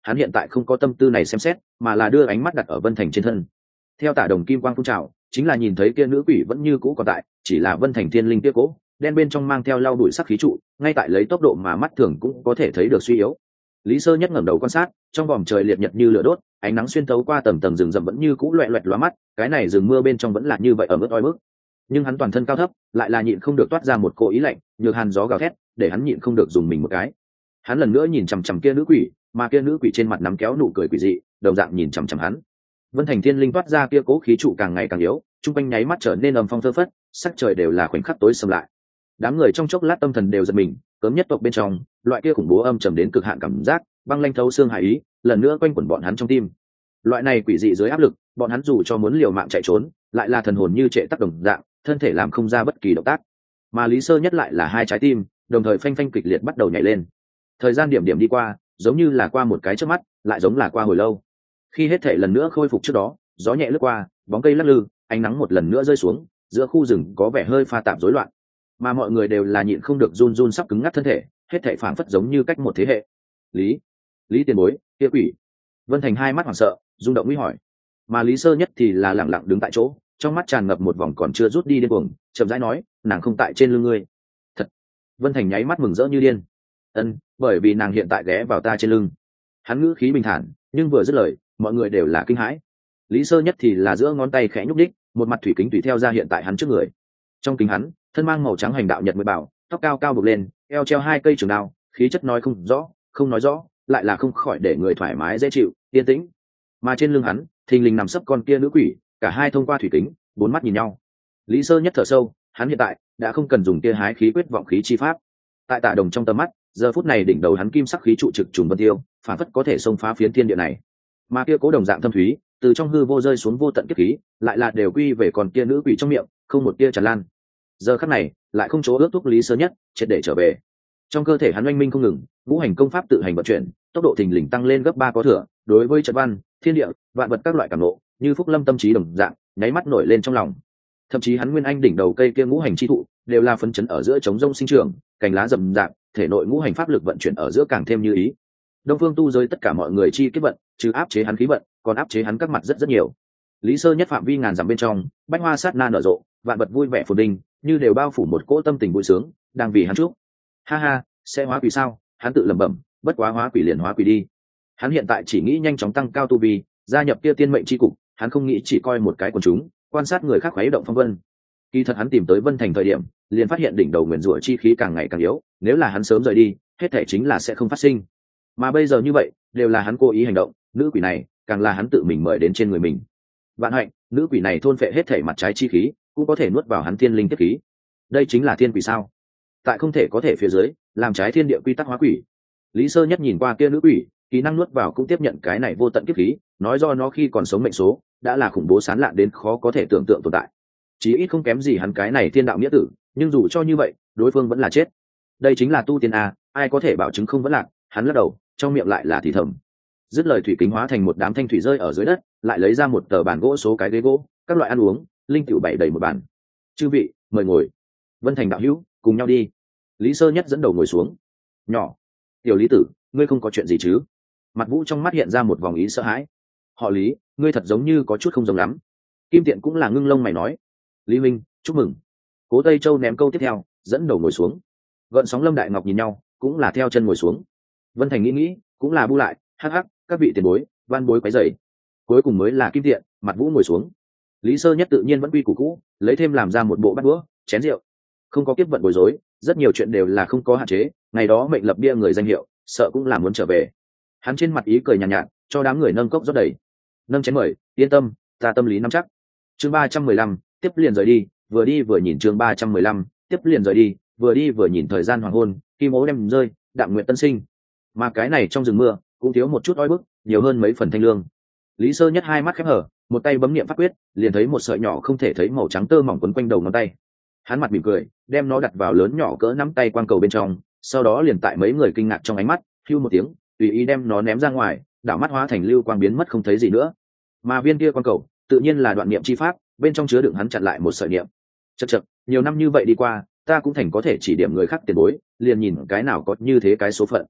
hắn hiện tại không có tâm tư này xem xét, mà là đưa ánh mắt đặt ở Vân Thành trên thân. Theo Tả Đồng kim quang phun trào, chính là nhìn thấy kia nữ quỷ vẫn như cũ còn tại, chỉ là Vân Thành thiên linh kia cố, đen bên trong mang theo lau đuổi sắc khí trụ, ngay tại lấy tốc độ mà mắt thường cũng có thể thấy được suy yếu. Lý Sơ Nhất ngẩng đầu quan sát, trong vòm trời liệt nhật như lửa đốt, ánh nắng xuyên thấu qua tầng tầng rừng rậm vẫn như cũ loẹt loẹt lóa mắt, cái này rừng mưa bên trong vẫn là như vậy ở mức oi bức. Nhưng hắn toàn thân cao thấp, lại là nhịn không được toát ra một cỗ ý lạnh, nhược hàn gió gào thét, để hắn nhịn không được dùng mình một cái. Hắn lần nữa nhìn chằm chằm kia nữ quỷ, mà kia nữ quỷ trên mặt nắm kéo nụ cười quỷ dị, đồng dạng nhìn chằm chằm hắn. Vân Thành thiên linh toát ra kia cố khí trụ càng ngày càng yếu, trung quanh nháy mắt trở nên âm phong thơ phất, sắc trời đều là khoảnh khắc tối sầm lại. Đám người trong chốc lát tâm thần đều giật mình, cấm nhất tộc bên trong, loại kia khủng bố âm trầm đến cực hạn cảm giác, băng lanh thấu xương hải ý, lần nữa quanh quẩn bọn hắn trong tim. Loại này quỷ dị dưới áp lực, bọn hắn dù cho muốn liều mạng chạy trốn, lại là thần hồn như trệ tắc đồng dạng, thân thể làm không ra bất kỳ động tác. Mà Lý Sơ Nhất lại là hai trái tim, đồng thời phanh phanh kịch liệt bắt đầu nhảy lên. Thời gian điểm điểm đi qua, giống như là qua một cái chớp mắt, lại giống là qua hồi lâu. Khi hết thể lần nữa khôi phục trước đó, gió nhẹ lướt qua, bóng cây lắc lư, ánh nắng một lần nữa rơi xuống, giữa khu rừng có vẻ hơi pha tạp rối loạn, mà mọi người đều là nhịn không được run run sắp cứng ngắc thân thể, hết thảy phảng phất giống như cách một thế hệ. Lý, Lý tiền bối, kia quỷ. Vân Thành hai mắt hoảng sợ, rung động nguy hỏi, mà Lý Sơ Nhất thì là lặng lặng đứng tại chỗ, trong mắt tràn ngập một vòng còn chưa rút đi điên cuồng, chậm rãi nói, nàng không tại trên lưng ngươi. Thật. Vân Thành nháy mắt mừng rỡ như điên. Ân, bởi vì nàng hiện tại ghé vào ta trên lưng. Hắn ngữ khí bình thản, nhưng vừa dứt lời, mọi người đều là kinh hãi. Lý Sơ Nhất thì là giữa ngón tay khẽ nhúc đích, một mặt thủy kính tùy theo ra hiện tại hắn trước người. Trong kính hắn, thân mang màu trắng hành đạo nhật mới bảo, tóc cao cao buộc lên, eo treo hai cây trường đao, khí chất nói không rõ, không nói rõ, lại là không khỏi để người thoải mái dễ chịu, yên tĩnh. Mà trên lưng hắn, thình lình nằm sấp con kia nữ quỷ, cả hai thông qua thủy kính, bốn mắt nhìn nhau. Lý Sơ Nhất thở sâu, hắn hiện tại đã không cần dùng kia hái khí quyết vọng khí chi pháp. Tại Tạ Đồng trong tầm mắt, giờ phút này đỉnh đầu hắn kim sắc khí trụ trực trùng vân tiêu, phản phất có thể xông phá phiến thiên địa này. Mà kia cố đồng dạng thâm thúy, từ trong hư vô rơi xuống vô tận kiếp khí, lại là đều quy về còn kia nữ quỷ trong miệng, không một tia tràn lan. Giờ khắc này, lại không chỗ ước thúc Lý Sơ Nhất, triệt để trở về. Trong cơ thể hắn oanh minh không ngừng, ngũ hành công pháp tự hành vận chuyển, tốc độ thình lình tăng lên gấp ba có thừa, đối với trận văn, thiên địa, vạn vật các loại cảm ngộ, như phúc lâm tâm trí đồng dạng, nháy mắt nổi lên trong lòng. Thậm chí hắn nguyên anh đỉnh đầu cây kia ngũ hành chi thụ, đều là phấn chấn ở giữa trống rông sinh trưởng, cành lá rậm rạp, thể nội ngũ hành pháp lực vận chuyển ở giữa càng thêm như ý. Đông phương tu giới tất cả mọi người chi kết vận, trừ áp chế hắn khí vận, còn áp chế hắn các mặt rất rất nhiều. Lý Sơ Nhất phạm vi ngàn dặm bên trong, bách hoa sát na nở rộ, vạn vật vui vẻ phồn vinh, như đều bao phủ một cỗ tâm tình vui sướng, đang vì hắn chúc. Ha ha, sẽ hóa quỷ sao? Hắn tự lẩm bẩm, bất quá hóa quỷ liền hóa quỷ đi. Hắn hiện tại chỉ nghĩ nhanh chóng tăng cao tu vi, gia nhập kia tiên mệnh chi cục, hắn không nghĩ chỉ coi một cái quần chúng, quan sát người khác khuấy động phong vân. Kỳ thật hắn tìm tới Vân Thành thời điểm, liền phát hiện đỉnh đầu nguyên rủa chi khí càng ngày càng yếu, nếu là hắn sớm rời đi, hết thể chính là sẽ không phát sinh. Mà bây giờ như vậy, đều là hắn cố ý hành động, nữ quỷ này, càng là hắn tự mình mời đến trên người mình. Vạn hạnh, nữ quỷ này thôn phệ hết thể mặt trái chi khí, cũng có thể nuốt vào hắn thiên linh tiếp khí. Đây chính là thiên quỷ sao? Tại không thể có thể phía dưới, làm trái thiên địa quy tắc hóa quỷ. Lý Sơ Nhất nhìn qua kia nữ quỷ, kỹ năng nuốt vào cũng tiếp nhận cái này vô tận kiếp khí, nói do nó khi còn sống mệnh số đã là khủng bố sán lạn đến khó có thể tưởng tượng tồn tại. Chí ít không kém gì hắn cái này thiên đạo nghĩa tử, nhưng dù cho như vậy, đối phương vẫn là chết. Đây chính là tu tiên a, ai có thể bảo chứng không vẫn lạc? Hắn lắc đầu, trong miệng lại là thì thầm. Dứt lời thủy kính hóa thành một đám thanh thủy rơi ở dưới đất, lại lấy ra một tờ bàn gỗ số cái ghế gỗ, các loại ăn uống, linh tiểu bảy đầy một bàn. Chư vị, mời ngồi. Vân Thành đạo hữu, cùng nhau đi. Lý Sơ Nhất dẫn đầu ngồi xuống. Nhỏ, tiểu Lý tử, ngươi không có chuyện gì chứ? Mặt Vũ trong mắt hiện ra một vòng ý sợ hãi. Họ Lý, ngươi thật giống như có chút không giống lắm. Kim Tiện cũng là ngưng lông mày nói. Lý Minh, chúc mừng. Cố Tây Châu ném câu tiếp theo, dẫn đầu ngồi xuống. Gợn sóng Lâm Đại Ngọc nhìn nhau, cũng là theo chân ngồi xuống. Vân Thành nghĩ nghĩ, cũng là bu lại, hắc hắc, các vị tiền bối, van bối quấy rầy. Cuối cùng mới là Kim Tiện, Mặt Vũ ngồi xuống. Lý Sơ Nhất tự nhiên vẫn quy củ cũ, lấy thêm làm ra một bộ bát đũa, chén rượu. Không có kiếp vận bối rối, rất nhiều chuyện đều là không có hạn chế, ngày đó mệnh lập bia người danh hiệu, sợ cũng là muốn trở về. Hắn trên mặt ý cười nhàn nhạt, nhạt, cho đám người nâng cốc rót đầy. Nâng chén mời, yên tâm, ta tâm lý nắm chắc. Chương ba trăm mười lăm, tiếp liền rời đi, vừa đi vừa nhìn chương ba trăm mười lăm, tiếp liền rời đi, vừa đi vừa nhìn thời gian hoàng hôn, kim ố đem rơi, đạm nguyện tân sinh. Mà cái này trong rừng mưa, cũng thiếu một chút oi bức, nhiều hơn mấy phần thanh lương. Lý Sơ Nhất hai mắt khép hở, một tay bấm niệm pháp quyết, liền thấy một sợi nhỏ không thể thấy màu trắng tơ mỏng quấn quanh đầu ngón tay. Hắn mặt mỉm cười, đem nó đặt vào lớn nhỏ cỡ nắm tay quang cầu bên trong, sau đó liền tại mấy người kinh ngạc trong ánh mắt, hưu một tiếng, tùy ý đem nó ném ra ngoài, đảo mắt hóa thành lưu quang biến mất không thấy gì nữa. Mà viên kia quang cầu, tự nhiên là đoạn niệm chi pháp, bên trong chứa đựng hắn chặn lại một sợi niệm. Chậc chậc, nhiều năm như vậy đi qua, ta cũng thành có thể chỉ điểm người khác tiền bối, liền nhìn cái nào có như thế cái số phận.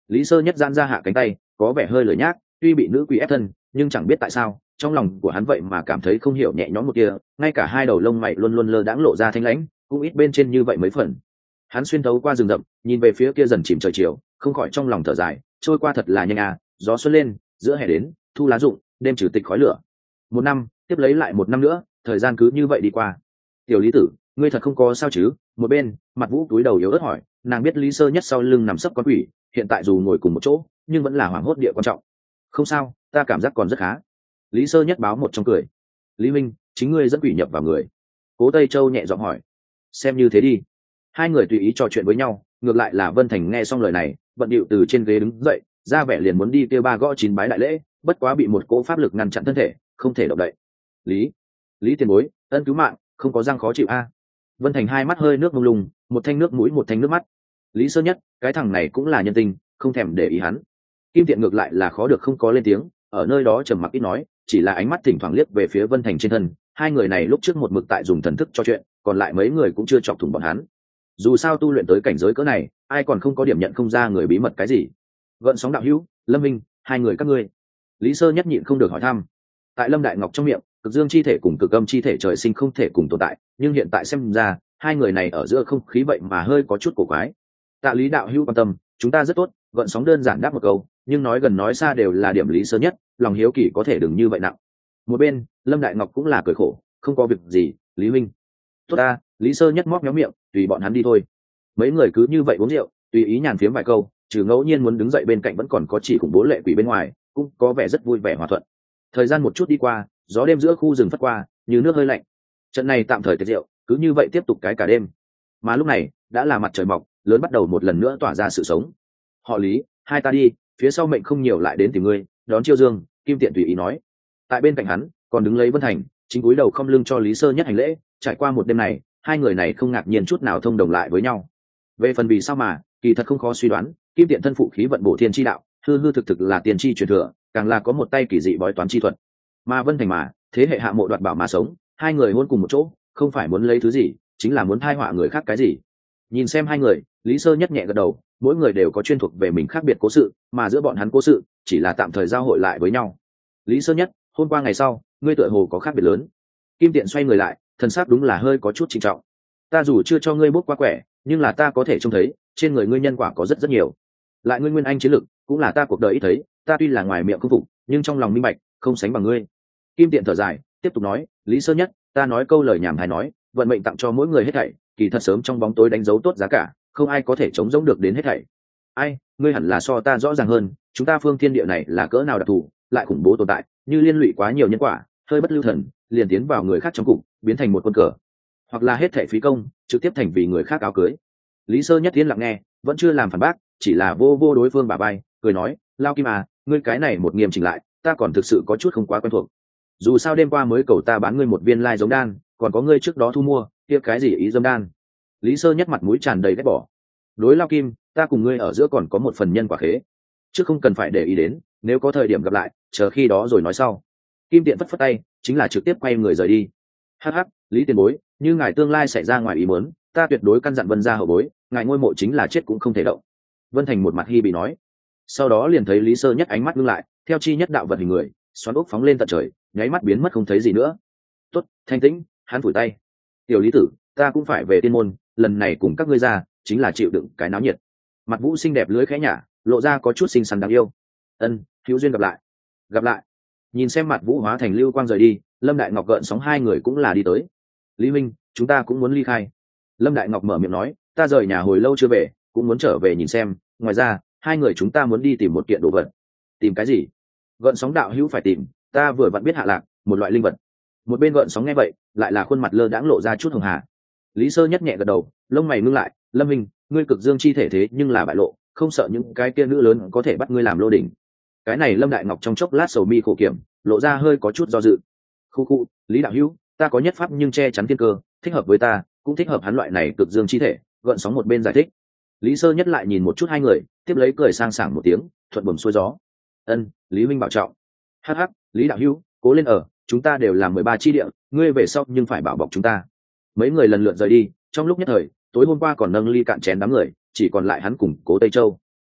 Lý Sơ Nhất giãn ra hạ cánh tay, có vẻ hơi lười nhác, tuy bị nữ quỷ ép thân nhưng chẳng biết tại sao trong lòng của hắn vậy mà cảm thấy không hiểu nhẹ nhõm một kia, ngay cả hai đầu lông mày luôn luôn lơ đãng lộ ra thanh lãnh cũng ít bên trên như vậy mấy phần. Hắn xuyên thấu qua rừng rậm nhìn về phía kia dần chìm trời chiều, không khỏi trong lòng thở dài, trôi qua thật là nhanh à, gió xuân lên, giữa hè đến, thu lá rụng, đêm trừ tịch khói lửa. Một năm tiếp lấy lại một năm nữa, thời gian cứ như vậy đi qua. Tiểu Lý Tử, ngươi thật không có sao chứ? Một bên Mặt Vũ túi đầu yếu ớt hỏi, nàng biết Lý Sơ Nhất sau lưng nằm sấp con quỷ, hiện tại dù ngồi cùng một chỗ nhưng vẫn là hoảng hốt địa quan trọng. Không sao, ta cảm giác còn rất khá. Lý Sơ Nhất báo một trong cười. Lý Minh, chính ngươi dẫn quỷ nhập vào người. Cố Tây Châu nhẹ giọng hỏi. Xem như thế đi. Hai người tùy ý trò chuyện với nhau, ngược lại là Vân Thành nghe xong lời này, bận điệu từ trên ghế đứng dậy, ra vẻ liền muốn đi kêu ba gõ chín bái đại lễ, bất quá bị một cỗ pháp lực ngăn chặn thân thể, không thể động đậy. Lý, Lý tiền bối, ân cứu mạng, không có răng khó chịu a. Vân Thành hai mắt hơi nước mông lung, một thanh nước mũi một thanh nước mắt. Lý Sơ Nhất, cái thằng này cũng là nhân tình, không thèm để ý hắn. Kim Tiện ngược lại là khó được không có lên tiếng, ở nơi đó trầm mặc ít nói, chỉ là ánh mắt thỉnh thoảng liếc về phía Vân Thành trên thân. Hai người này lúc trước một mực tại dùng thần thức cho chuyện, còn lại mấy người cũng chưa chọc thủng bọn hắn. Dù sao tu luyện tới cảnh giới cỡ này, ai còn không có điểm nhận không ra người bí mật cái gì. Gợn sóng đạo hữu, Lâm Minh, hai người các ngươi. Lý Sơ Nhất nhịn không được hỏi thăm. Tại Lâm Đại Ngọc trong miệng, cực dương chi thể cùng cực âm chi thể trời sinh không thể cùng tồn tại, nhưng hiện tại xem ra, hai người này ở giữa không khí vậy mà hơi có chút cổ quái. Tạ Lý đạo hữu quan tâm, chúng ta rất tốt. Gợn sóng đơn giản đáp một câu, nhưng nói gần nói xa đều là điểm Lý Sơ Nhất, lòng hiếu kỳ có thể đừng như vậy nặng. Một bên Lâm Đại Ngọc cũng là cười khổ, không có việc gì, Lý Minh. Tốt ta, Lý Sơ Nhất móc méo miệng, tùy bọn hắn đi thôi. Mấy người cứ như vậy uống rượu, tùy ý nhàn phiếm vài câu, trừ ngẫu nhiên muốn đứng dậy bên cạnh vẫn còn có chỉ khủng bố lệ quỷ bên ngoài, cũng có vẻ rất vui vẻ hòa thuận. Thời gian một chút đi qua, gió đêm giữa khu rừng phất qua như nước hơi lạnh. Trận này tạm thời tiệc rượu cứ như vậy tiếp tục cái cả đêm, mà lúc này đã là mặt trời mọc lớn bắt đầu một lần nữa tỏa ra sự sống. Họ Lý, hai ta đi, phía sau mệnh không nhiều lại đến tìm ngươi. Đón Chiêu Dương, Kim Tiện tùy ý nói. Tại bên cạnh hắn còn đứng lấy Vân Thành, chính cúi đầu không lưng cho Lý Sơ Nhất hành lễ. Trải qua một đêm này, hai người này không ngạc nhiên chút nào thông đồng lại với nhau. Về phần vì sao mà, kỳ thật không khó suy đoán. Kim Tiện thân phụ khí vận bổ thiên chi đạo, hư hư thực thực là tiền chi truyền thừa, càng là có một tay kỳ dị bói toán chi thuật. Mà Vân Thành mà, thế hệ hạ mộ đoạt bảo mà sống, hai người hôn cùng một chỗ, không phải muốn lấy thứ gì, chính là muốn thai họa người khác cái gì. Nhìn xem hai người, Lý Sơ Nhất nhẹ gật đầu, mỗi người đều có chuyên thuộc về mình khác biệt cố sự, mà giữa bọn hắn cố sự chỉ là tạm thời giao hội lại với nhau. Lý Sơ Nhất, hôm qua ngày sau, ngươi tựa hồ có khác biệt lớn. Kim Tiện xoay người lại, thần sắc đúng là hơi có chút trịnh trọng. Ta dù chưa cho ngươi bốc qua quẻ, nhưng là ta có thể trông thấy, trên người ngươi nhân quả có rất rất nhiều. Lại ngươi nguyên anh chiến lực, cũng là ta cuộc đời ít thấy, ta tuy là ngoài miệng không phục, nhưng trong lòng minh bạch, không sánh bằng ngươi. Kim Tiện thở dài, tiếp tục nói, Lý Sơ Nhất, ta nói câu lời nhảm hay nói, vận mệnh tặng cho mỗi người hết thảy, kỳ thật sớm trong bóng tối đánh dấu tốt giá cả, không ai có thể chống giống được đến hết thảy. Ai, ngươi hẳn là so ta rõ ràng hơn, chúng ta phương thiên địa này là cỡ nào đặc thù, lại khủng bố tồn tại, như liên lụy quá nhiều nhân quả, hơi bất lưu thần, liền tiến vào người khác trong cục, biến thành một con cờ, hoặc là hết thảy phí công, trực tiếp thành vì người khác áo cưới. Lý Sơ Nhất tiến lặng nghe, vẫn chưa làm phản bác, chỉ là vô vô đối phương bả vai, cười nói, Lao Kim à, ngươi cái này một nghiêm chỉnh lại, ta còn thực sự có chút không quá quen thuộc. Dù sao đêm qua mới cầu ta bán ngươi một viên lai giống đan, còn có ngươi trước đó thu mua, kia cái gì ý dâm đan. Lý Sơ Nhất mặt mũi tràn đầy ghét bỏ. Đối Lao Kim, ta cùng ngươi ở giữa còn có một phần nhân quả khế, chứ không cần phải để ý đến, nếu có thời điểm gặp lại, chờ khi đó rồi nói sau. Kim Tiện phất phất tay, chính là trực tiếp quay người rời đi. Hắc hắc, Lý tiền bối, như ngài tương lai xảy ra ngoài ý muốn, ta tuyệt đối căn dặn Vân gia hậu bối, ngài ngôi mộ chính là chết cũng không thể động. Vân Thành một mặt hi bị nói. Sau đó liền thấy Lý Sơ Nhất ánh mắt ngưng lại, theo chi nhất đạo vật hình người, xoắn ốc phóng lên tận trời, nháy mắt biến mất không thấy gì nữa. Tốt, thanh tĩnh, hắn phủi tay. Tiểu Lý tử, ta cũng phải về tiên môn, lần này cùng các ngươi ra, chính là chịu đựng cái náo nhiệt. Mặt Vũ xinh đẹp lưới khẽ nhả, lộ ra có chút xinh xắn đáng yêu. Ân, hữu duyên gặp lại. Gặp lại. Nhìn xem Mặt Vũ hóa thành lưu quang rời đi, Lâm Đại Ngọc gợn sóng hai người cũng là đi tới. Lý Minh, chúng ta cũng muốn ly khai. Lâm Đại Ngọc mở miệng nói, ta rời nhà hồi lâu chưa về, cũng muốn trở về nhìn xem. Ngoài ra, hai người chúng ta muốn đi tìm một kiện đồ vật. Tìm cái gì? Gợn sóng đạo hữu phải tìm, ta vừa vặn biết hạ lạc, một loại linh vật. Một bên gợn sóng nghe vậy, lại là khuôn mặt lơ đãng lộ ra chút hường hà. Lý Sơ Nhất nhẹ gật đầu, lông mày ngưng lại, Lâm Minh, ngươi cực dương chi thể thế nhưng là bại lộ, không sợ những cái kia nữ lớn có thể bắt ngươi làm lô đỉnh. Cái này Lâm Đại Ngọc trong chốc lát sầu mi khổ kiểm, lộ ra hơi có chút do dự. Khu khu, Lý đạo hữu, ta có nhất pháp nhưng che chắn thiên cơ, thích hợp với ta, cũng thích hợp hắn loại này cực dương chi thể. Gợn sóng một bên giải thích. Lý Sơ Nhất lại nhìn một chút hai người, tiếp lấy cười sang sảng một tiếng, thuận buồm xuôi gió. Ân, Lý Minh bảo trọng. Hắc hắc, Lý đạo hữu, cố lên ở, chúng ta đều làm mười ba chi địa, ngươi về sau nhưng phải bảo bọc chúng ta. Mấy người lần lượt rời đi, trong lúc nhất thời, tối hôm qua còn nâng ly cạn chén đám người, chỉ còn lại hắn cùng Cố Tây Châu.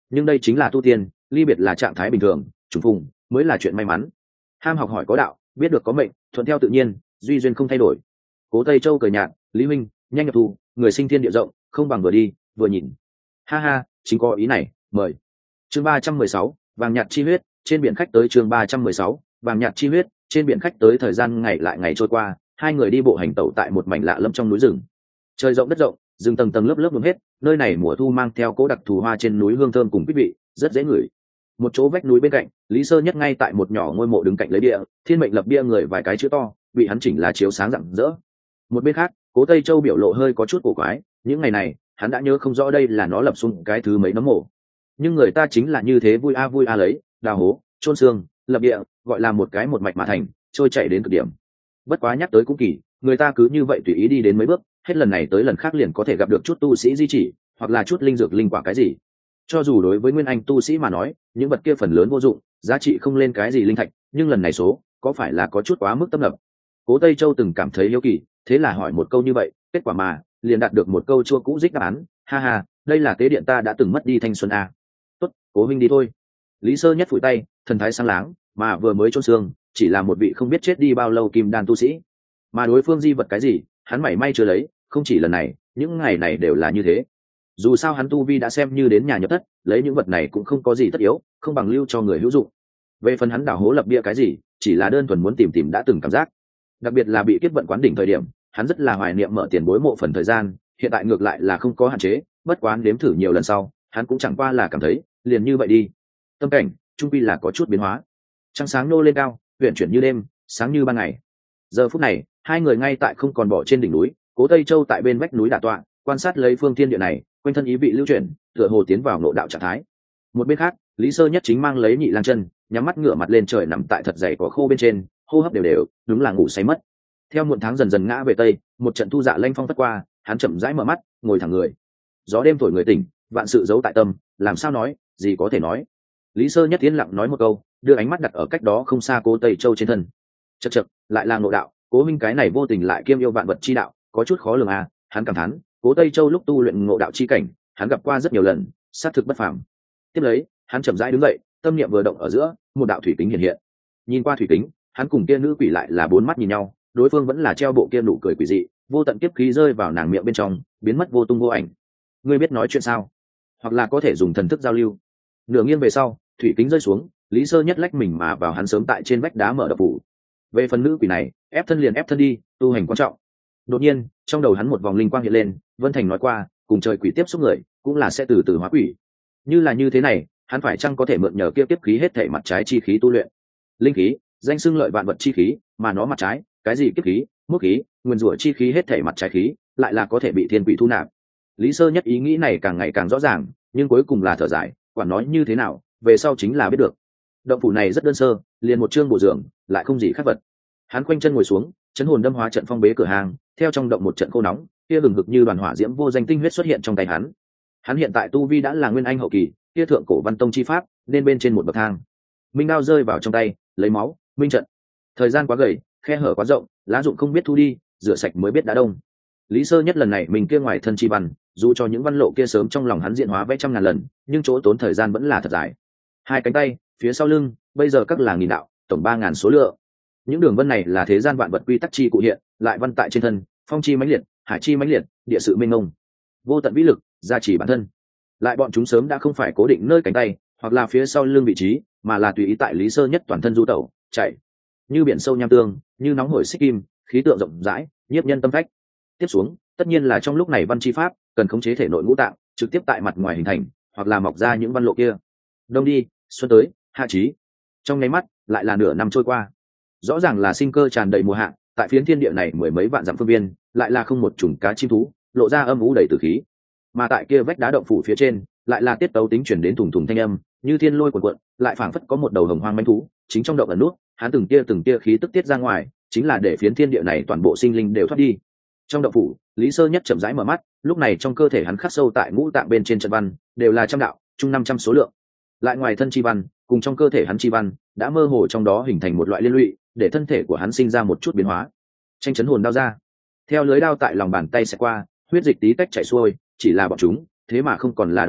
nhưng đây chính là tu tiên, ly biệt là trạng thái bình thường, trùng phùng mới là chuyện may mắn. Ham học hỏi có đạo, biết được có mệnh, thuận theo tự nhiên, duy duyên không thay đổi. Cố Tây Châu cười nhạt, Lý Minh, nhanh nhập thu, người sinh thiên địa rộng, không bằng vừa đi vừa nhìn. Ha ha, chính có ý này, mời. Chương ba trăm mười sáu, vàng nhạt chi huyết, trên biển khách tới chương ba trăm mười sáu, vàng nhạt chi huyết, trên biển khách tới. Thời gian ngày lại ngày trôi qua, hai người đi bộ hành tẩu tại một mảnh lạ lẫm trong núi rừng. Trời rộng đất rộng, rừng tầng tầng lớp lớp nhuộm hết, nơi này mùa thu mang theo cỗ đặc thù hoa trên núi hương thơm cùng quý vị, rất dễ ngửi. Một chỗ vách núi bên cạnh, Lý Sơ Nhất ngay tại một nhỏ ngôi mộ đứng cạnh lấy bia, thiên mệnh lập bia người vài cái chữ to, bị hắn chỉnh là chiếu sáng rạng rỡ. Một bên khác, Cố Tây Châu biểu lộ hơi có chút cổ quái, những ngày này, hắn đã nhớ không rõ đây là nó lập xuống cái thứ mấy nấm mộ. Nhưng người ta chính là như thế, vui a vui a lấy, đào hố, chôn xương, lập địa, gọi là một cái một mạch mà thành, trôi chảy đến cực điểm. Bất quá nhắc tới cũng kỳ, người ta cứ như vậy tùy ý đi đến mấy bước, hết lần này tới lần khác liền có thể gặp được chút tu sĩ di chỉ, hoặc là chút linh dược linh quả cái gì. Cho dù đối với nguyên anh tu sĩ mà nói, những vật kia phần lớn vô dụng, giá trị không lên cái gì linh thạch, nhưng lần này số có phải là có chút quá mức tấp nập. Cố Tây Châu từng cảm thấy hiếu kỳ, thế là hỏi một câu như vậy, kết quả mà liền đạt được một câu chua cũ dích đáp án. Ha ha, đây là tế điện ta đã từng mất đi thanh xuân a. Tốt, Cố huynh đi thôi. Lý Sơ Nhất phủi tay, thần thái sáng láng, mà vừa mới chôn xương, chỉ là một vị không biết chết đi bao lâu kim đan tu sĩ, mà đối phương di vật cái gì, hắn mảy may chưa lấy, không chỉ lần này, những ngày này đều là như thế. Dù sao hắn tu vi đã xem như đến nhà nhập thất, lấy những vật này cũng không có gì tất yếu, không bằng lưu cho người hữu dụng. Về phần hắn đào hố lập bia cái gì, chỉ là đơn thuần muốn tìm tìm đã từng cảm giác. Đặc biệt là bị kiếp vận quán đỉnh thời điểm, hắn rất là hoài niệm mở tiền bối mộ phần thời gian, hiện tại ngược lại là không có hạn chế, bất quá đếm thử nhiều lần sau, hắn cũng chẳng qua là cảm thấy, liền như vậy đi. Tâm cảnh, trung quy là có chút biến hóa. Trăng sáng nô lên cao, uyển chuyển như đêm, sáng như ban ngày. Giờ phút này, hai người ngay tại không còn bỏ trên đỉnh núi, Cố Tây Châu tại bên vách núi đả tọa, quan sát lấy phương thiên địa này, quanh thân ý vị lưu chuyển, tựa hồ tiến vào nội đạo trạng thái. Một bên khác, Lý Sơ Nhất chính mang lấy nhị lang chân, nhắm mắt ngửa mặt lên trời nằm tại thật dày cỏ khô bên trên, hô hấp đều đều, đúng là ngủ say mất. Theo muộn tháng dần dần ngã về tây, một trận thu dạ lanh phong phất qua, hắn chậm rãi mở mắt, ngồi thẳng người. Gió đêm thổi người tỉnh, vạn sự giấu tại tâm, làm sao nói, gì có thể nói. Lý Sơ Nhất yên lặng nói một câu, đưa ánh mắt đặt ở cách đó không xa Cố Tây Châu trên thân. Chậc chậc, lại là ngộ đạo, Cố minh cái này vô tình lại kiêm yêu vạn vật chi đạo, có chút khó lường à, hắn cảm thán, Cố Tây Châu lúc tu luyện ngộ đạo chi cảnh, hắn gặp qua rất nhiều lần, xác thực bất phàm. Tiếp lấy, hắn chậm rãi đứng dậy, tâm niệm vừa động ở giữa, một đạo thủy kính hiện hiện. Nhìn qua thủy kính, hắn cùng kia nữ quỷ lại là bốn mắt nhìn nhau, đối phương vẫn là treo bộ kia nụ cười quỷ dị, vô tận kiếp khí rơi vào nàng miệng bên trong, biến mất vô tung vô ảnh. Ngươi biết nói chuyện sao? Hoặc là có thể dùng thần thức giao lưu. Nửa nghiêng về sau, thủy kính rơi xuống, Lý Sơ Nhất lách mình mà vào hắn sớm tại trên vách đá mở đập phủ. Về phần nữ quỷ này, ép thân liền ép thân đi, tu hành quan trọng. Đột nhiên, trong đầu hắn một vòng linh quang hiện lên, Vân Thành nói qua, cùng trời quỷ tiếp xúc người, cũng là sẽ từ từ hóa quỷ. Như là như thế này, hắn phải chăng có thể mượn nhờ kia kiếp khí hết thể mặt trái chi khí tu luyện? Linh khí, danh xưng lợi vạn vật chi khí, mà nó mặt trái, cái gì kiếp khí, mốc khí, nguyên rủa chi khí hết thể mặt trái khí, lại là có thể bị thiên quỷ thu nạp. Lý Sơ Nhất ý nghĩ này càng ngày càng rõ ràng, nhưng cuối cùng là thở dài, quản nói như thế nào, về sau chính là biết được. Động phủ này rất đơn sơ, liền một chương bộ giường, lại không gì khác vật. Hắn khoanh chân ngồi xuống, chấn hồn đâm hóa trận phong bế cửa hàng, theo trong động một trận khô nóng, kia lừng hực như đoàn hỏa diễm vô danh tinh huyết xuất hiện trong tay hắn. Hắn hiện tại tu vi đã là nguyên anh hậu kỳ, kia thượng cổ văn tông chi pháp, nên bên trên một bậc thang. Minh đao rơi vào trong tay, lấy máu, minh trận. Thời gian quá gầy, khe hở quá rộng, lá dụng không biết thu đi, rửa sạch mới biết đã đông. Lý Sơ Nhất lần này mình kia ngoài thân chi văn, dù cho những văn lộ kia sớm trong lòng hắn diện hóa vẽ trăm ngàn lần, nhưng chỗ tốn thời gian vẫn là thật dài. Hai cánh tay, phía sau lưng, bây giờ các là nghìn đạo, tổng ba ngàn số lượng. Những đường vân này là thế gian vạn vật quy tắc chi cụ hiện, lại văn tại trên thân, phong chi mãnh liệt, hải chi mãnh liệt, địa sự mênh mông, vô tận vĩ lực, gia trì bản thân. Lại bọn chúng sớm đã không phải cố định nơi cánh tay, hoặc là phía sau lưng vị trí, mà là tùy ý tại Lý Sơ Nhất toàn thân du tẩu, chạy như biển sâu nham tương, như nóng hổi xích kim, khí tượng rộng rãi, nhiếp nhân tâm phách. Tiếp xuống, tất nhiên là trong lúc này văn chi pháp cần khống chế thể nội ngũ tạng, trực tiếp tại mặt ngoài hình thành, hoặc là mọc ra những văn lộ kia. Đông đi, xuân tới, hạ chí. Trong nháy mắt, lại là nửa năm trôi qua. Rõ ràng là sinh cơ tràn đầy mùa hạ, tại phiến thiên địa này mười mấy vạn dặm phương viên, lại là không một chủng cá chim thú, lộ ra âm u đầy tử khí. Mà tại kia vách đá động phủ phía trên, lại là tiết tấu tính chuyển đến thùng thùng thanh âm, như thiên lôi cuộn cuộn, lại phảng phất có một đầu hồng hoang manh thú, chính trong động ẩn nút, hắn từng tia từng tia khí tức tiết ra ngoài, chính là để phiến thiên địa này toàn bộ sinh linh đều thoát đi. Trong động phủ, Lý Sơ Nhất chậm rãi mở mắt, lúc này trong cơ thể hắn khắc sâu tại ngũ tạng bên trên trận văn, đều là trăm đạo, chung năm trăm số lượng. Lại ngoài thân chi văn, cùng trong cơ thể hắn chi văn, đã mơ hồ trong đó hình thành một loại liên lụy, để thân thể của hắn sinh ra một chút biến hóa. Tranh chấn hồn đao ra, theo lưới đao tại lòng bàn tay sẽ qua, huyết dịch tí tách chảy xuôi, chỉ là bọn chúng, thế mà không còn là đỏ tươi,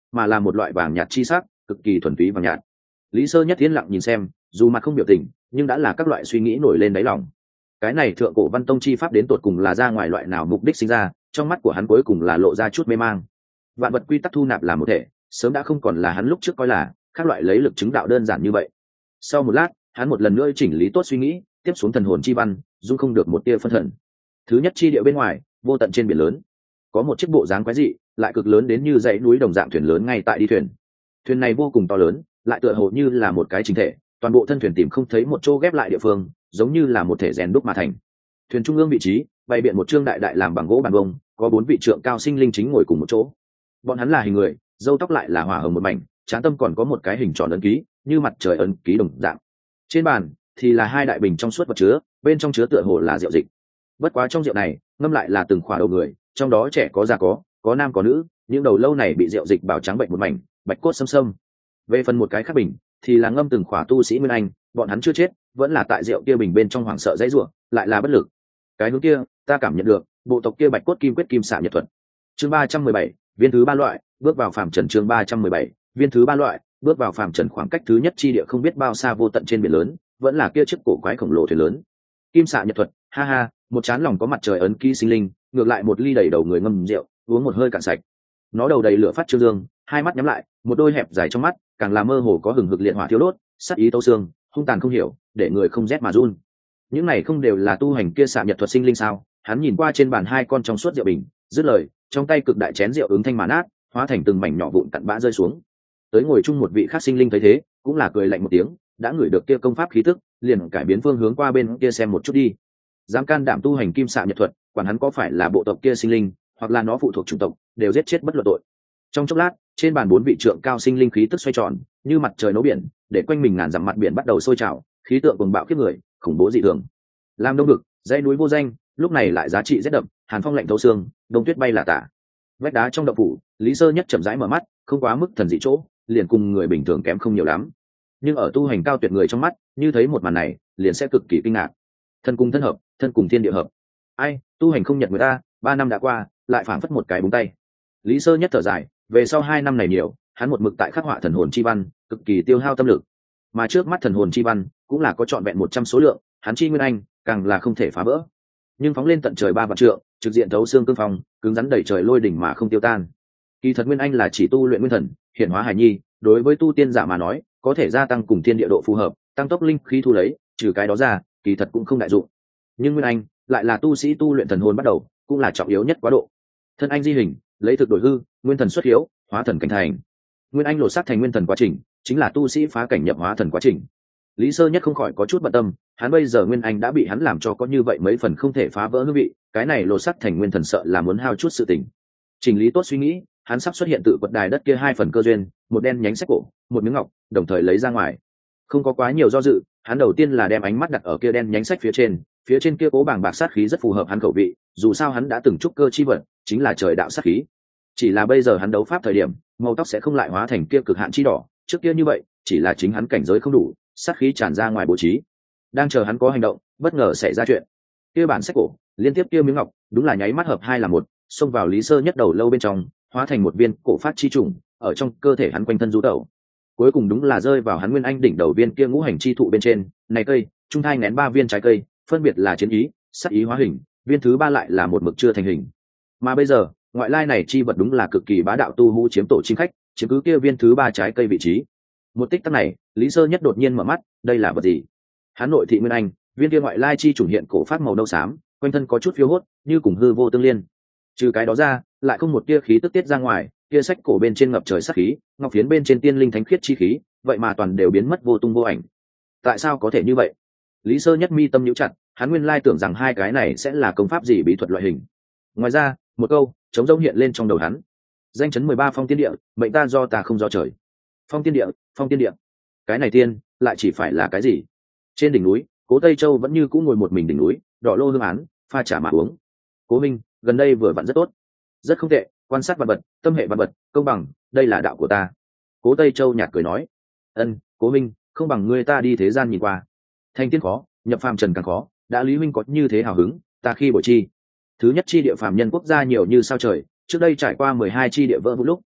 mà là một loại vàng nhạt chi sắc, cực kỳ thuần túy vàng nhạt. Lý Sơ Nhất yên lặng nhìn xem, dù mặt không biểu tình, nhưng đã là các loại suy nghĩ nổi lên đáy lòng. Cái này thượng cổ văn tông chi pháp đến tột cùng là ra ngoài loại nào mục đích sinh ra, trong mắt của hắn cuối cùng là lộ ra chút mê mang. Vạn vật quy tắc thu nạp làm một thể, sớm đã không còn là hắn lúc trước coi là các loại lấy lực chứng đạo đơn giản như vậy. Sau một lát, hắn một lần nữa chỉnh lý tốt suy nghĩ, tiếp xuống thần hồn chi văn, dung không được một tia phân thần. Thứ nhất chi địa bên ngoài, vô tận trên biển lớn, có một chiếc bộ dáng quái dị, lại cực lớn đến như dãy núi đồng dạng thuyền lớn ngay tại đi thuyền. Thuyền này vô cùng to lớn, lại tựa hồ như là một cái chính thể, toàn bộ thân thuyền tìm không thấy một chỗ ghép lại địa phương, giống như là một thể rèn đúc mà thành. Thuyền trung ương vị trí, bày biện một trương đại đại làm bằng gỗ bàn bông, có bốn vị trượng cao sinh linh chính ngồi cùng một chỗ. Bọn hắn là hình người, râu tóc lại là hỏa hồng một mảnh, trán tâm còn có một cái hình tròn ấn ký, như mặt trời ấn ký đồng dạng. Trên bàn thì là hai đại bình trong suốt vật chứa, bên trong chứa tựa hồ là rượu dịch. Bất quá trong rượu này, ngâm lại là từng khỏa đầu người, trong đó trẻ có già có, có nam có nữ, những đầu lâu này bị rượu dịch bào trắng bệnh một mảnh, bạch cốt xâm xâm. Về phần một cái khác bình, thì là ngâm từng khỏa tu sĩ nguyên anh, bọn hắn chưa chết, vẫn là tại rượu kia bình bên trong hoảng sợ dãy rủa, lại là bất lực. Cái hướng kia, ta cảm nhận được, bộ tộc kia bạch cốt kim quyết kim xạ nhật thuật. Chương ba trăm mười bảy, viên thứ ba loại, bước vào phàm trần. Chương ba trăm mười bảy, viên thứ ba loại, bước vào phàm trần. Khoảng cách thứ nhất chi địa không biết bao xa vô tận trên biển lớn, vẫn là kia chiếc cổ quái khổng lồ thuyền lớn. Kim xạ nhật thuật, ha ha, một chán lòng có mặt trời ấn ký sinh linh, ngược lại một ly đầy đầu người ngâm rượu, uống một hơi cạn sạch. Nó đầu đầy lửa phát trương dương, hai mắt nhắm lại, một đôi hẹp dài trong mắt, càng là mơ hồ có hừng hực liệt hỏa thiếu đốt, sát ý tấu xương, hung tàn không hiểu, để người không rét mà run. Những này không đều là tu hành kia xạ nhật thuật sinh linh sao? Hắn nhìn qua trên bàn hai con trong suốt rượu bình, dứt lời, trong tay cực đại chén rượu ứng thanh mà nát, hóa thành từng mảnh nhỏ vụn cặn bã rơi xuống. Tới ngồi chung một vị khác sinh linh thấy thế, cũng là cười lạnh một tiếng, đã ngửi được kia công pháp khí tức, liền cải biến phương hướng qua bên kia xem một chút đi. Dám can đảm tu hành kim xạ nhật thuật, quản hắn có phải là bộ tộc kia sinh linh, hoặc là nó phụ thuộc chủng tộc, đều giết chết bất luận tội. Trong chốc lát, trên bàn bốn vị trượng cao sinh linh khí tức xoay tròn, như mặt trời nấu biển, để quanh mình ngàn dặm mặt biển bắt đầu sôi trào, khí tượng cuồng bạo khiếp người, khủng bố dị thường. Lam Đông Ngực, dãy núi vô danh, lúc này lại giá trị rét đậm, hàn phong lạnh thấu xương, đông tuyết bay là tả. Vách đá trong động phủ, Lý Sơ Nhất chậm rãi mở mắt, không quá mức thần dị chỗ, liền cùng người bình thường kém không nhiều lắm. Nhưng ở tu hành cao tuyệt người trong mắt, như thấy một màn này, liền sẽ cực kỳ kinh ngạc. Thân cùng thân hợp, thân cùng thiên địa hợp. Ai, tu hành không nhật người ta, ba năm đã qua, lại phảng phất một cái búng tay. Lý Sơ Nhất thở dài, về sau hai năm này nhiều, hắn một mực tại khắc họa thần hồn chi văn, cực kỳ tiêu hao tâm lực. Mà trước mắt thần hồn chi văn cũng là có trọn vẹn một trăm số lượng, hắn chi nguyên anh càng là không thể phá vỡ. Nhưng phóng lên tận trời ba vạn trượng, trực diện thấu xương cương phong, cứng rắn đẩy trời lôi đỉnh mà không tiêu tan. Kỳ thật nguyên anh là chỉ tu luyện nguyên thần, hiện hóa hải nhi, đối với tu tiên giả mà nói, có thể gia tăng cùng thiên địa độ phù hợp, tăng tốc linh khí thu lấy, trừ cái đó ra, kỳ thật cũng không đại dụng. Nhưng nguyên anh lại là tu sĩ tu luyện thần hồn bắt đầu, cũng là trọng yếu nhất quá độ. Thân anh di hình, lấy thực đổi hư, nguyên thần xuất hiếu, hóa thần cảnh thành. Nguyên anh lột xác thành nguyên thần quá trình, chính là tu sĩ phá cảnh nhập hóa thần quá trình. Lý Sơ Nhất không khỏi có chút bận tâm, hắn bây giờ nguyên anh đã bị hắn làm cho có như vậy mấy phần không thể phá vỡ hương vị, cái này lột xác thành nguyên thần sợ là muốn hao chút sự tình. Chỉnh lý tốt suy nghĩ, hắn sắp xuất hiện tự quật đài đất kia hai phần cơ duyên, một đen nhánh sách cổ, một miếng ngọc, đồng thời lấy ra ngoài. Không có quá nhiều do dự, hắn đầu tiên là đem ánh mắt đặt ở kia đen nhánh sách phía trên, phía trên kia cố bàng bạc sát khí rất phù hợp hắn khẩu vị, dù sao hắn đã từng trúc cơ chi vật, chính là trời đạo sát khí. Chỉ là bây giờ hắn đấu pháp thời điểm, màu tóc sẽ không lại hóa thành kia cực hạn chi đỏ, trước kia như vậy, chỉ là chính hắn cảnh giới không đủ, sát khí tràn ra ngoài bố trí. Đang chờ hắn có hành động, bất ngờ xảy ra chuyện. Kia bản sách cổ, liên tiếp kia miếng ngọc, đúng là nháy mắt hợp hai là một, xông vào Lý Sơ Nhất đầu lâu bên trong, hóa thành một viên cổ phát chi trùng, ở trong cơ thể hắn quanh thân du tẩu. Cuối cùng đúng là rơi vào hắn nguyên anh đỉnh đầu viên kia ngũ hành chi thụ bên trên, này cây, trung thai nén ba viên trái cây, phân biệt là chiến ý, sát ý hóa hình, viên thứ ba lại là một mực chưa thành hình. Mà bây giờ, ngoại lai này chi vật đúng là cực kỳ bá đạo tu hú chiếm tổ chim khách, chiếm cứ kia viên thứ ba trái cây vị trí. Một tích tắc này, Lý Sơ Nhất đột nhiên mở mắt, đây là vật gì? Hắn nội thị nguyên anh, viên kia ngoại lai chi chủng hiện cổ phát màu nâu xám, quanh thân có chút phiêu hốt, như cùng hư vô tương liên. Trừ cái đó ra, lại không một tia khí tức tiết ra ngoài, kia sách cổ bên trên ngập trời sát khí, ngọc phiến bên trên tiên linh thánh khiết chi khí, vậy mà toàn đều biến mất vô tung vô ảnh. Tại sao có thể như vậy? Lý Sơ Nhất mi tâm nhíu chặt, hắn nguyên lai tưởng rằng hai cái này sẽ là công pháp gì bí thuật loại hình. Ngoài ra, một câu trống rỗng hiện lên trong đầu hắn. Danh chấn mười ba phong tiên địa, mệnh ta do ta không do trời. Phong tiên địa, phong tiên địa. Cái này tiên, lại chỉ phải là cái gì? Trên đỉnh núi, Cố Tây Châu vẫn như cũ ngồi một mình đỉnh núi, đỏ lô hương án, pha trà mà uống. Cố Minh, gần đây vừa vặn rất tốt. Rất không tệ, quan sát vạn vật, tâm hệ vạn vật, công bằng, đây là đạo của ta. Cố Tây Châu nhạt cười nói. Ân, Cố Minh, không bằng ngươi ta đi thế gian nhìn qua. Thanh tiên khó, nhập phàm trần càng khó, đã Lý huynh có như thế hào hứng, ta khi bội chi. Thứ nhất chi địa phàm nhân quốc gia nhiều như sao trời, trước đây trải qua mười hai chi địa vỡ vũ lúc,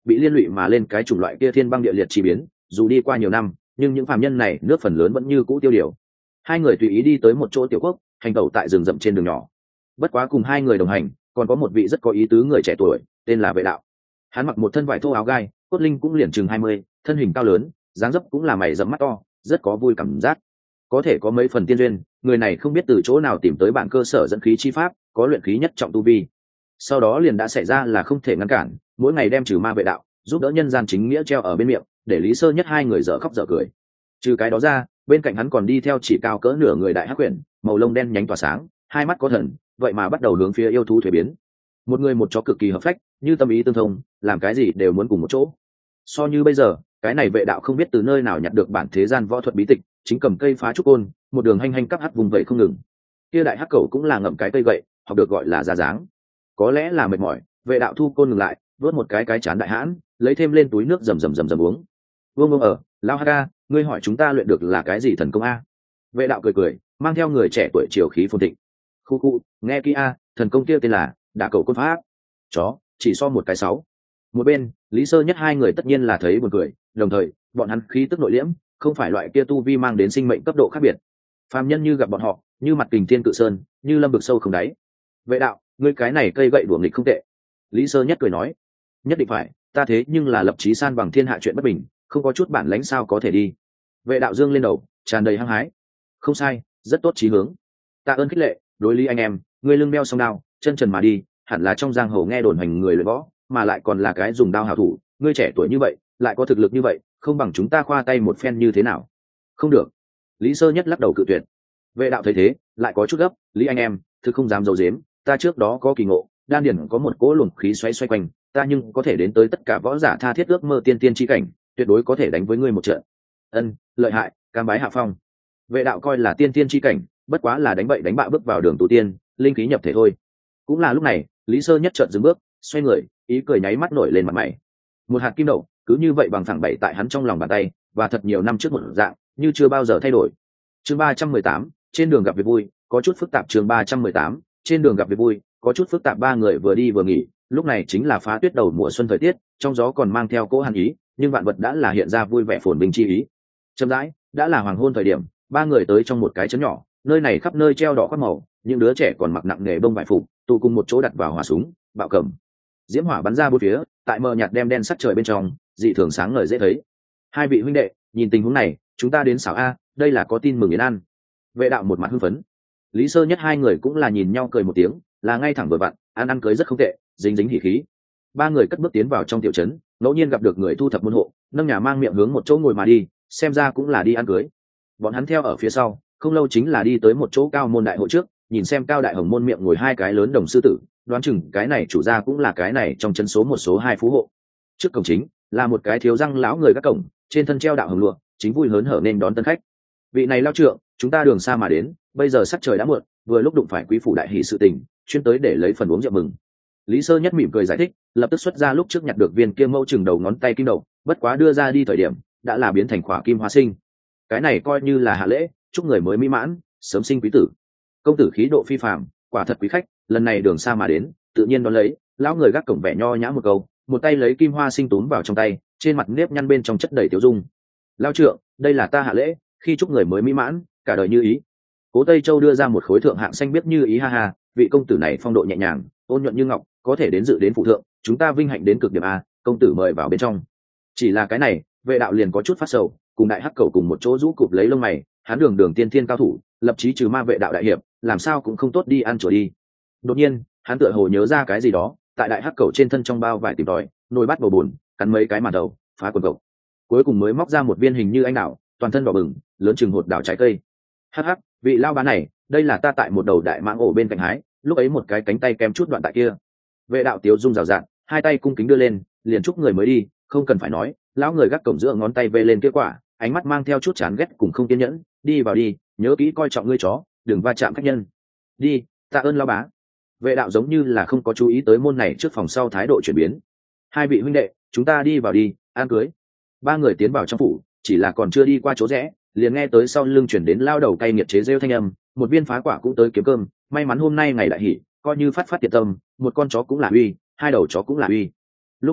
bị liên lụy mà lên cái chủng loại kia thiên băng địa liệt chi biến, dù đi qua nhiều năm nhưng những phàm nhân này nước phần lớn vẫn như cũ tiêu điều. Hai người tùy ý đi tới một chỗ tiểu quốc, hành tẩu tại rừng rậm trên đường nhỏ. Bất quá cùng hai người đồng hành còn có một vị rất có ý tứ người trẻ tuổi, tên là Vệ Đạo. Hắn mặc một thân vải thô áo gai, cốt linh cũng liền chừng hai mươi, thân hình cao lớn, dáng dấp cũng là mày rậm mắt to, rất có vui cảm giác. Có thể có mấy phần tiên duyên, người này không biết từ chỗ nào tìm tới bản cơ sở dẫn khí chi pháp, có luyện khí nhất trọng tu vi. Sau đó liền đã xảy ra là không thể ngăn cản, mỗi ngày đem trừ ma vệ đạo, giúp đỡ nhân gian chính nghĩa treo ở bên miệng, để Lý Sơ Nhất hai người dở khóc dở cười. Trừ cái đó ra, bên cạnh hắn còn đi theo chỉ cao cỡ nửa người đại hắc quyển, màu lông đen nhánh tỏa sáng, hai mắt có thần, vậy mà bắt đầu hướng phía yêu thú thuế biến. Một người một chó cực kỳ hợp phách, như tâm ý tương thông, làm cái gì đều muốn cùng một chỗ. So như bây giờ, cái này Vệ Đạo không biết từ nơi nào nhặt được bản thế gian võ thuật bí tịch, chính cầm cây phá trúc côn, một đường hành hành cắp hắc vùng vậy không ngừng. Kia đại hắc cẩu cũng là ngậm cái cây gậy, học được gọi là ra dáng. Có lẽ là mệt mỏi, Vệ Đạo thu côn ngừng lại, vớt một cái cái chán đại hãn, lấy thêm lên túi nước rầm rầm rầm rầm uống. Vương Vương ở, Lão Haka, ngươi hỏi chúng ta luyện được là cái gì thần công a? Vệ Đạo cười cười, mang theo người trẻ tuổi triều khí phồn thịnh. Khu khu, nghe kỹ a, thần công kia tên là đả cầu côn pháp. Chó, chỉ so một cái sáu. Một bên, Lý Sơ Nhất hai người tất nhiên là thấy buồn cười, đồng thời, bọn hắn khí tức nội liễm, không phải loại kia tu vi mang đến sinh mệnh cấp độ khác biệt. Phàm nhân như gặp bọn họ, như mặt kình thiên cự sơn, như lâm vực sâu không đáy. Vệ Đạo, ngươi cái này cây gậy đùa nghịch không tệ. Lý Sơ Nhất cười nói, nhất định phải, ta thế nhưng là lập chí san bằng thiên hạ chuyện bất bình, không có chút bản lãnh sao có thể đi. Vệ Đạo dương lên đầu, tràn đầy hăng hái. Không sai, rất tốt chí hướng. Tạ ơn khích lệ, đối lý anh em, ngươi lưng đeo song đao, chân trần mà đi, hẳn là trong giang hồ nghe đồn hành người luyện võ, mà lại còn là cái dùng đao hảo thủ, ngươi trẻ tuổi như vậy, lại có thực lực như vậy, không bằng chúng ta khoa tay một phen như thế nào? Không được. Lý Sơ Nhất lắc đầu cự tuyệt. Vệ Đạo thấy thế, lại có chút gấp, lý anh em, thực không dám giấu giếm, ta trước đó có kỳ ngộ, đan điển có một cỗ luồng khí xoay xoay quanh, ta nhưng có thể đến tới tất cả võ giả tha thiết ước mơ tiên tiên chi cảnh, tuyệt đối có thể đánh với ngươi một trận. Ân, lợi hại, cam bái hạ phong. Vệ Đạo coi là tiên tiên chi cảnh, bất quá là đánh bậy đánh bạ bước vào đường tu tiên, linh khí nhập thể thôi. Cũng là lúc này, Lý Sơ Nhất chợt dừng bước, xoay người, ý cười nháy mắt nổi lên mặt mày. Một hạt kim đậu, cứ như vậy bằng thẳng bậy tại hắn trong lòng bàn tay, và thật nhiều năm trước một dạng, như chưa bao giờ thay đổi. Chương ba trăm mười tám, trên đường gặp việc vui, có chút phức tạp. Chương ba trăm mười tám, trên đường gặp việc vui, có chút phức tạp. Ba người vừa đi vừa nghỉ, lúc này chính là phá tuyết đầu mùa xuân thời tiết, trong gió còn mang theo cỗ hàn ý, nhưng vạn vật đã là hiện ra vui vẻ phồn vinh chi ý. Chậm rãi, đã là hoàng hôn thời điểm, ba người tới trong một cái trấn nhỏ, nơi này khắp nơi treo đỏ khoác màu, những đứa trẻ còn mặc nặng nghề bông vải phục, tụ cùng một chỗ đặt vào hỏa súng, bạo cầm. Diễm hỏa bắn ra bốn phía, tại mờ nhạt đem đen sắc trời bên trong, dị thường sáng ngời dễ thấy. Hai vị huynh đệ, nhìn tình huống này, chúng ta đến xảo a, đây là có tin mừng yến ăn. Vệ Đạo một mặt hưng phấn. Lý Sơ Nhất hai người cũng là nhìn nhau cười một tiếng, là ngay thẳng vừa vặn, ăn ăn cưới rất không tệ, dính dính hỉ khí. Ba người cất bước tiến vào trong tiểu trấn, ngẫu nhiên gặp được người thu thập môn hộ, nâng nhà mang miệng hướng một chỗ ngồi mà đi, xem ra cũng là đi ăn cưới. Bọn hắn theo ở phía sau, không lâu chính là đi tới một chỗ cao môn đại hội trước, nhìn xem cao đại hồng môn miệng ngồi hai cái lớn đồng sư tử, đoán chừng cái này chủ gia cũng là cái này trong chân số một số hai phú hộ. Trước cổng chính là một cái thiếu răng lão người các cổng, trên thân treo đạo hồng lụa, chính vui hớn hở nên đón tân khách. Vị này lao trượng, chúng ta đường xa mà đến, bây giờ sắc trời đã muộn, vừa lúc đụng phải quý phủ đại hỷ sự tình, chuyên tới để lấy phần uống rượu mừng. Lý Sơ Nhất mỉm cười giải thích, lập tức xuất ra lúc trước nhặt được viên kia mẫu chừng đầu ngón tay kim đầu, bất quá đưa ra đi thời điểm đã là biến thành khỏa kim hóa sinh. Cái này coi như là hạ lễ, chúc người mới mỹ mãn, sớm sinh quý tử. Công tử khí độ phi phàm, quả thật quý khách, lần này đường xa mà đến, tự nhiên đón lấy. Lão người gác cổng vẻ nho nhã một câu, một tay lấy kim hoa sinh túm vào trong tay, trên mặt nếp nhăn bên trong chất đầy tiểu dung. Lao trượng, đây là ta hạ lễ, khi chúc người mới mỹ mãn, cả đời như ý. Cố Tây Châu đưa ra một khối thượng hạng xanh biết như ý, ha ha, vị công tử này phong độ nhẹ nhàng, ôn nhuận như ngọc, có thể đến dự đến phụ thượng, chúng ta vinh hạnh đến cực điểm a, công tử mời vào bên trong. Chỉ là cái này, Vệ Đạo liền có chút phát sầu, cùng đại hắc cầu cùng một chỗ rũ cụp lấy lông mày, hắn đường đường tiên thiên cao thủ, lập chí trừ ma vệ đạo đại hiệp, làm sao cũng không tốt đi ăn chùa đi. Đột nhiên, hắn tựa hồ nhớ ra cái gì đó, tại đại hắc cầu trên thân trong bao vải tìm tòi, nồi bát bầu bùn, cắn mấy cái màn đầu, phá quần cộc, cuối cùng mới móc ra một viên hình như anh đào, toàn thân đỏ bừng, lớn chừng hột đào trái cây. Hắc hắc, vị lao bá này, đây là ta tại một đầu đại mãng ổ bên cạnh hái, lúc ấy một cái cánh tay kém chút đoạn tại kia. Vệ Đạo tiếu dung rào rạt, hai tay cung kính đưa lên, liền chúc người mới đi, không cần phải nói, lão người gác cổng giữa ngón tay vê lên kết quả, ánh mắt mang theo chút chán ghét cùng không kiên nhẫn, đi vào đi, nhớ kỹ coi trọng ngươi chó, đừng va chạm khách nhân. Đi, tạ ơn lão bá. Vệ Đạo giống như là không có chú ý tới môn này trước phòng sau thái độ chuyển biến. Hai vị huynh đệ, chúng ta đi vào đi, ăn cưới. Ba người tiến vào trong phủ, chỉ là còn chưa đi qua chỗ rẽ, liền nghe tới sau lưng chuyển đến lao đầu cay nghiệt chế rêu thanh âm, một viên phá quả cũng tới kiếm cơm, may mắn hôm nay ngày đại hỷ, coi như phát phát tiệt tâm, một con chó cũng là uy, hai đầu chó cũng là uy. Lúc này,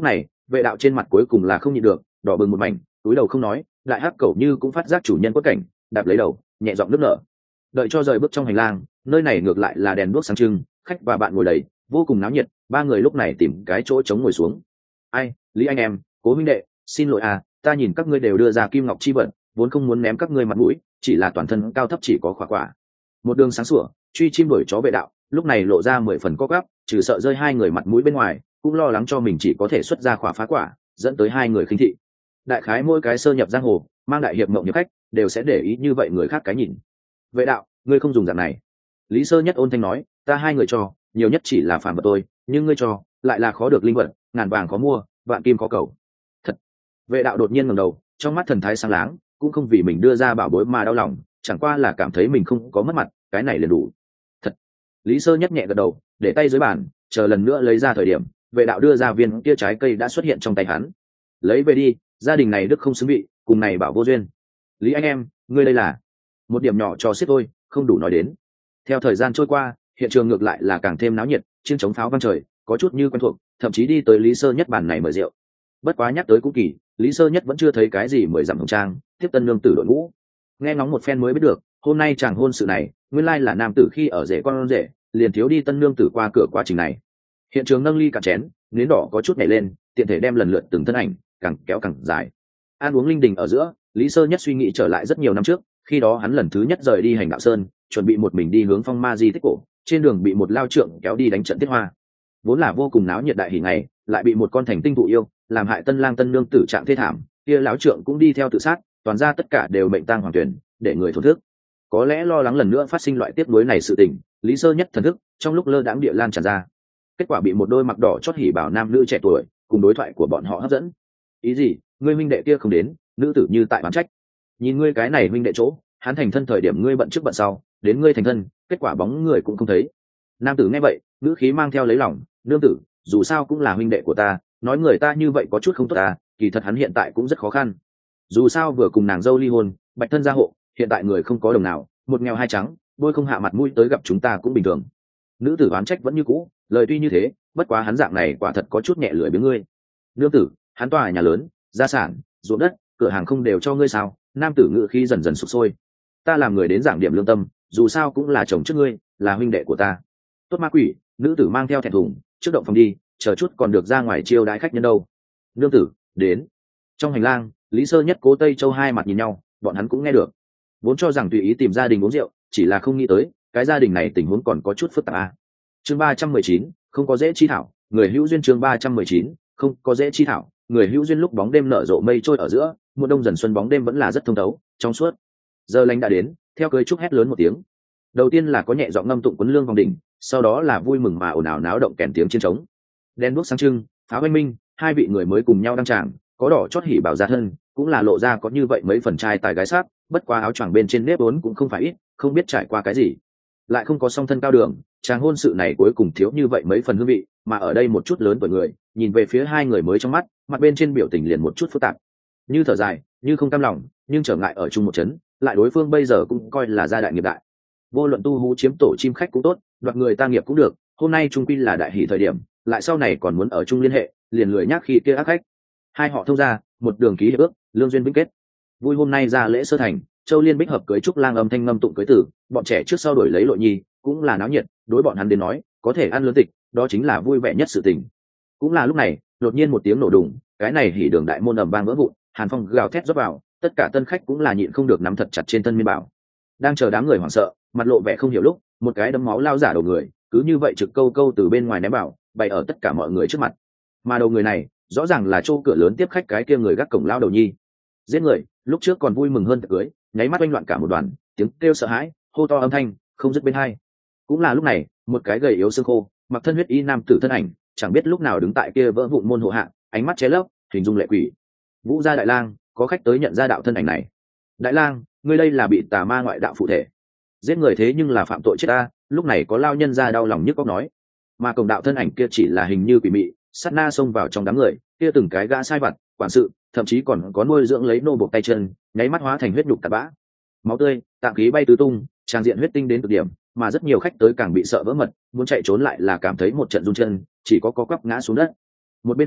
Vệ đạo trên mặt cuối cùng là không nhịn được, đỏ bừng một mảnh, túi đầu không nói. Lại hắc cẩu như cũng phát giác chủ nhân quất cảnh, đạp lấy đầu, nhẹ giọng nước nở. Đợi cho rời bước trong hành lang, nơi này ngược lại là đèn đuốc sáng trưng, khách và bạn ngồi đầy, vô cùng náo nhiệt. Ba người lúc này tìm cái chỗ trống ngồi xuống. Ai, Lý anh em, Cố huynh đệ, xin lỗi à, ta nhìn các ngươi đều đưa ra kim ngọc chi vật, vốn không muốn ném các ngươi mặt mũi, chỉ là toàn thân cao thấp chỉ có khỏa quả. Một đường sáng sủa, truy chim đuổi chó vệ đạo, lúc này lộ ra mười phần có gắp, trừ sợ rơi hai người mặt mũi bên ngoài, cũng lo lắng cho mình chỉ có thể xuất ra khỏa phá quả, dẫn tới hai người khinh thị. Đại khái mỗi cái sơ nhập giang hồ, mang đại hiệp mộng nhập khách, đều sẽ để ý như vậy người khác cái nhìn. Vệ đạo, ngươi không dùng dạng này. Lý Sơ Nhất ôn thanh nói, ta hai người cho, nhiều nhất chỉ là phàm vật tôi, nhưng ngươi cho, lại là khó được linh vật, ngàn vàng khó mua, vạn kim khó cầu. Thật. Vệ đạo đột nhiên ngẩng đầu, trong mắt thần thái sáng láng, cũng không vì mình đưa ra bảo bối mà đau lòng, chẳng qua là cảm thấy mình không có mất mặt, cái này liền đủ. Thật. Lý Sơ Nhất nhẹ gật đầu, để tay dưới bàn, chờ lần nữa lấy ra thời điểm, vệ đạo đưa ra viên kia trái cây đã xuất hiện trong tay hắn. Lấy về đi, gia đình này đức không xứng vị, cùng này bảo vô duyên. Lý anh em, ngươi đây là một điểm nhỏ cho xếp thôi, không đủ nói đến. Theo thời gian trôi qua, hiện trường ngược lại là càng thêm náo nhiệt, chiên chống pháo vang trời, có chút như quen thuộc, thậm chí đi tới Lý Sơ Nhất bàn này mời rượu. Bất quá nhắc tới cũng kỳ, Lý Sơ Nhất vẫn chưa thấy cái gì mười dặm hồng trang, tiếp tân lương tử đội ngũ. Nghe ngóng một phen mới biết được, hôm nay chàng hôn sự này, nguyên lai là nam tử khi ở rể con rể, liền thiếu đi tân lương tử qua cửa quá trình này. Hiện trường nâng ly cạn chén, nến đỏ có chút nhảy lên, tiện thể đem lần lượt từng thân ảnh, càng kéo càng dài. Ăn uống linh đình ở giữa, Lý Sơ Nhất suy nghĩ trở lại rất nhiều năm trước, khi đó hắn lần thứ nhất rời đi hành đạo sơn, chuẩn bị một mình đi hướng phong ma di tích cổ, trên đường bị một lao trượng kéo đi đánh trận tiết hoa. Vốn là vô cùng náo nhiệt đại hỉ ngày, lại bị một con thành tinh thụ yêu làm hại tân lang tân nương tử trạng thê thảm, kia lão trượng cũng đi theo tự sát, toàn ra tất cả đều mệnh tang hoàng tuyển, để người thổn thức. Có lẽ lo lắng lần nữa phát sinh loại tiếp nối này sự tình, Lý Sơ Nhất thần thức trong lúc lơ đãng địa lan tràn ra. Kết quả bị một đôi mặc đỏ chót hỉ bảo nam nữ trẻ tuổi cùng đối thoại của bọn họ hấp dẫn. Ý gì? Ngươi huynh đệ kia không đến, nữ tử như tại bán trách. Nhìn ngươi cái này huynh đệ chỗ, hắn thành thân thời điểm ngươi bận trước bận sau, đến ngươi thành thân, kết quả bóng người cũng không thấy. Nam tử nghe vậy, ngữ khí mang theo lấy lòng, nương tử, dù sao cũng là huynh đệ của ta, nói người ta như vậy có chút không tốt ta, kỳ thật hắn hiện tại cũng rất khó khăn. Dù sao vừa cùng nàng dâu ly hôn, bạch thân gia hộ, hiện tại người không có đồng nào, một nghèo hai trắng, đôi không hạ mặt mũi tới gặp chúng ta cũng bình thường. Nữ tử oán trách vẫn như cũ, lời tuy như thế, bất quá hắn dạng này quả thật có chút nhẹ lưỡi với ngươi. Nương tử, hắn tòa nhà lớn, gia sản, ruộng đất, cửa hàng không đều cho ngươi sao? Nam tử ngữ khí dần dần sụp sôi. Ta làm người đến giảng điểm lương tâm, dù sao cũng là chồng trước ngươi, là huynh đệ của ta. Tốt ma quỷ, nữ tử mang theo thẹn thùng, trước động phòng đi, chờ chút còn được ra ngoài chiêu đãi khách nhân đâu. Nương tử, đến. Trong hành lang, Lý Sơ Nhất Cố Tây Châu hai mặt nhìn nhau, bọn hắn cũng nghe được. Vốn cho rằng tùy ý tìm gia đình uống rượu, chỉ là không nghĩ tới, cái gia đình này tình huống còn có chút phức tạp à. Chương ba trăm mười chín, không có dễ chi thảo, người hữu duyên. Chương ba trăm mười chín, không có dễ chi thảo, người hữu duyên. Lúc bóng đêm nở rộ mây trôi ở giữa, mùa đông dần xuân bóng đêm vẫn là rất thông thấu, trong suốt. Giờ lành đã đến, theo cưới trúc hét lớn một tiếng. Đầu tiên là có nhẹ giọng ngâm tụng quấn lương vòng đỉnh, sau đó là vui mừng mà ồn ào náo động kèn tiếng chiến trống. Đen đuốc sáng trưng, pháo oanh minh, hai vị người mới cùng nhau đăng tràng, có đỏ chót hỉ bảo ra thân, cũng là lộ ra có như vậy mấy phần trai tài gái sắc, bất quá áo choàng bên trên nếp vốn cũng không phải ít, không biết trải qua cái gì, lại không có song thân cao đường, chàng hôn sự này cuối cùng thiếu như vậy mấy phần hương vị, mà ở đây một chút lớn tuổi người, nhìn về phía hai người mới trong mắt, mặt bên trên biểu tình liền một chút phức tạp, như thở dài, như không cam lòng, nhưng trở ngại ở chung một chấn, lại đối phương bây giờ cũng coi là gia đại nghiệp đại. Vô luận tu hú chiếm tổ chim khách cũng tốt, đoạt người ta nghiệp cũng được, hôm nay trung quy là đại hỷ thời điểm, lại sau này còn muốn ở chung liên hệ, liền lười nhác khi kia ác khách. Hai họ thông ra, một đường ký hiệp ước, lương duyên vĩnh kết. Vui hôm nay ra lễ sơ thành, Châu Liên Bích hợp cưới trúc lang âm thanh ngâm tụng cưới tử, bọn trẻ trước sau đổi lấy lộ nhi, cũng là náo nhiệt, đối bọn hắn đến nói, có thể ăn lớn tịch, đó chính là vui vẻ nhất sự tình. Cũng là lúc này, đột nhiên một tiếng nổ đùng, cái này hỉ đường đại môn ầm vang vỡ vụn, hàn phong gào thét rót vào, tất cả tân khách cũng là nhịn không được nắm thật chặt trên thân miên bảo. Đang chờ đám người hoảng sợ, mặt lộ vẻ không hiểu lúc, một cái đấm máu lao giả đầu người, cứ như vậy trực câu câu từ bên ngoài ném bảo, bày ở tất cả mọi người trước mặt. Mà đầu người này, rõ ràng là chỗ cửa lớn tiếp khách cái kia người gác cổng lao đầu nhi. Giết người, lúc trước còn vui mừng hơn tiệc cưới, nháy mắt oanh loạn cả một đoàn, tiếng kêu sợ hãi, hô to âm thanh, không dứt bên hai. Cũng là lúc này, một cái gầy yếu xương khô, mặc thân huyết y nam tử thân ảnh, chẳng biết lúc nào đứng tại kia vỡ vụn môn hộ hạ, ánh mắt ché lấp, hình dung lệ quỷ. Vũ gia đại lang, có khách tới nhận ra đạo thân ảnh này. Đại lang, ngươi đây là bị tà ma ngoại đạo phụ thể. Giết người thế nhưng là phạm tội chết ta, lúc này có lao nhân ra đau lòng nhức óc nói. Mà cổng đạo thân ảnh kia chỉ là hình như quỷ mị, sát na xông vào trong đám người, kia từng cái gã sai vặt, quản sự, thậm chí còn có nuôi dưỡng lấy nô buộc tay chân, nháy mắt hóa thành huyết nhục tạt bã. Máu tươi, tạng khí bay tứ tung, tràn diện huyết tinh đến cực điểm, mà rất nhiều khách tới càng bị sợ vỡ mật, muốn chạy trốn lại là cảm thấy một trận run chân, chỉ có có quắp ngã xuống đất. Một bên khác,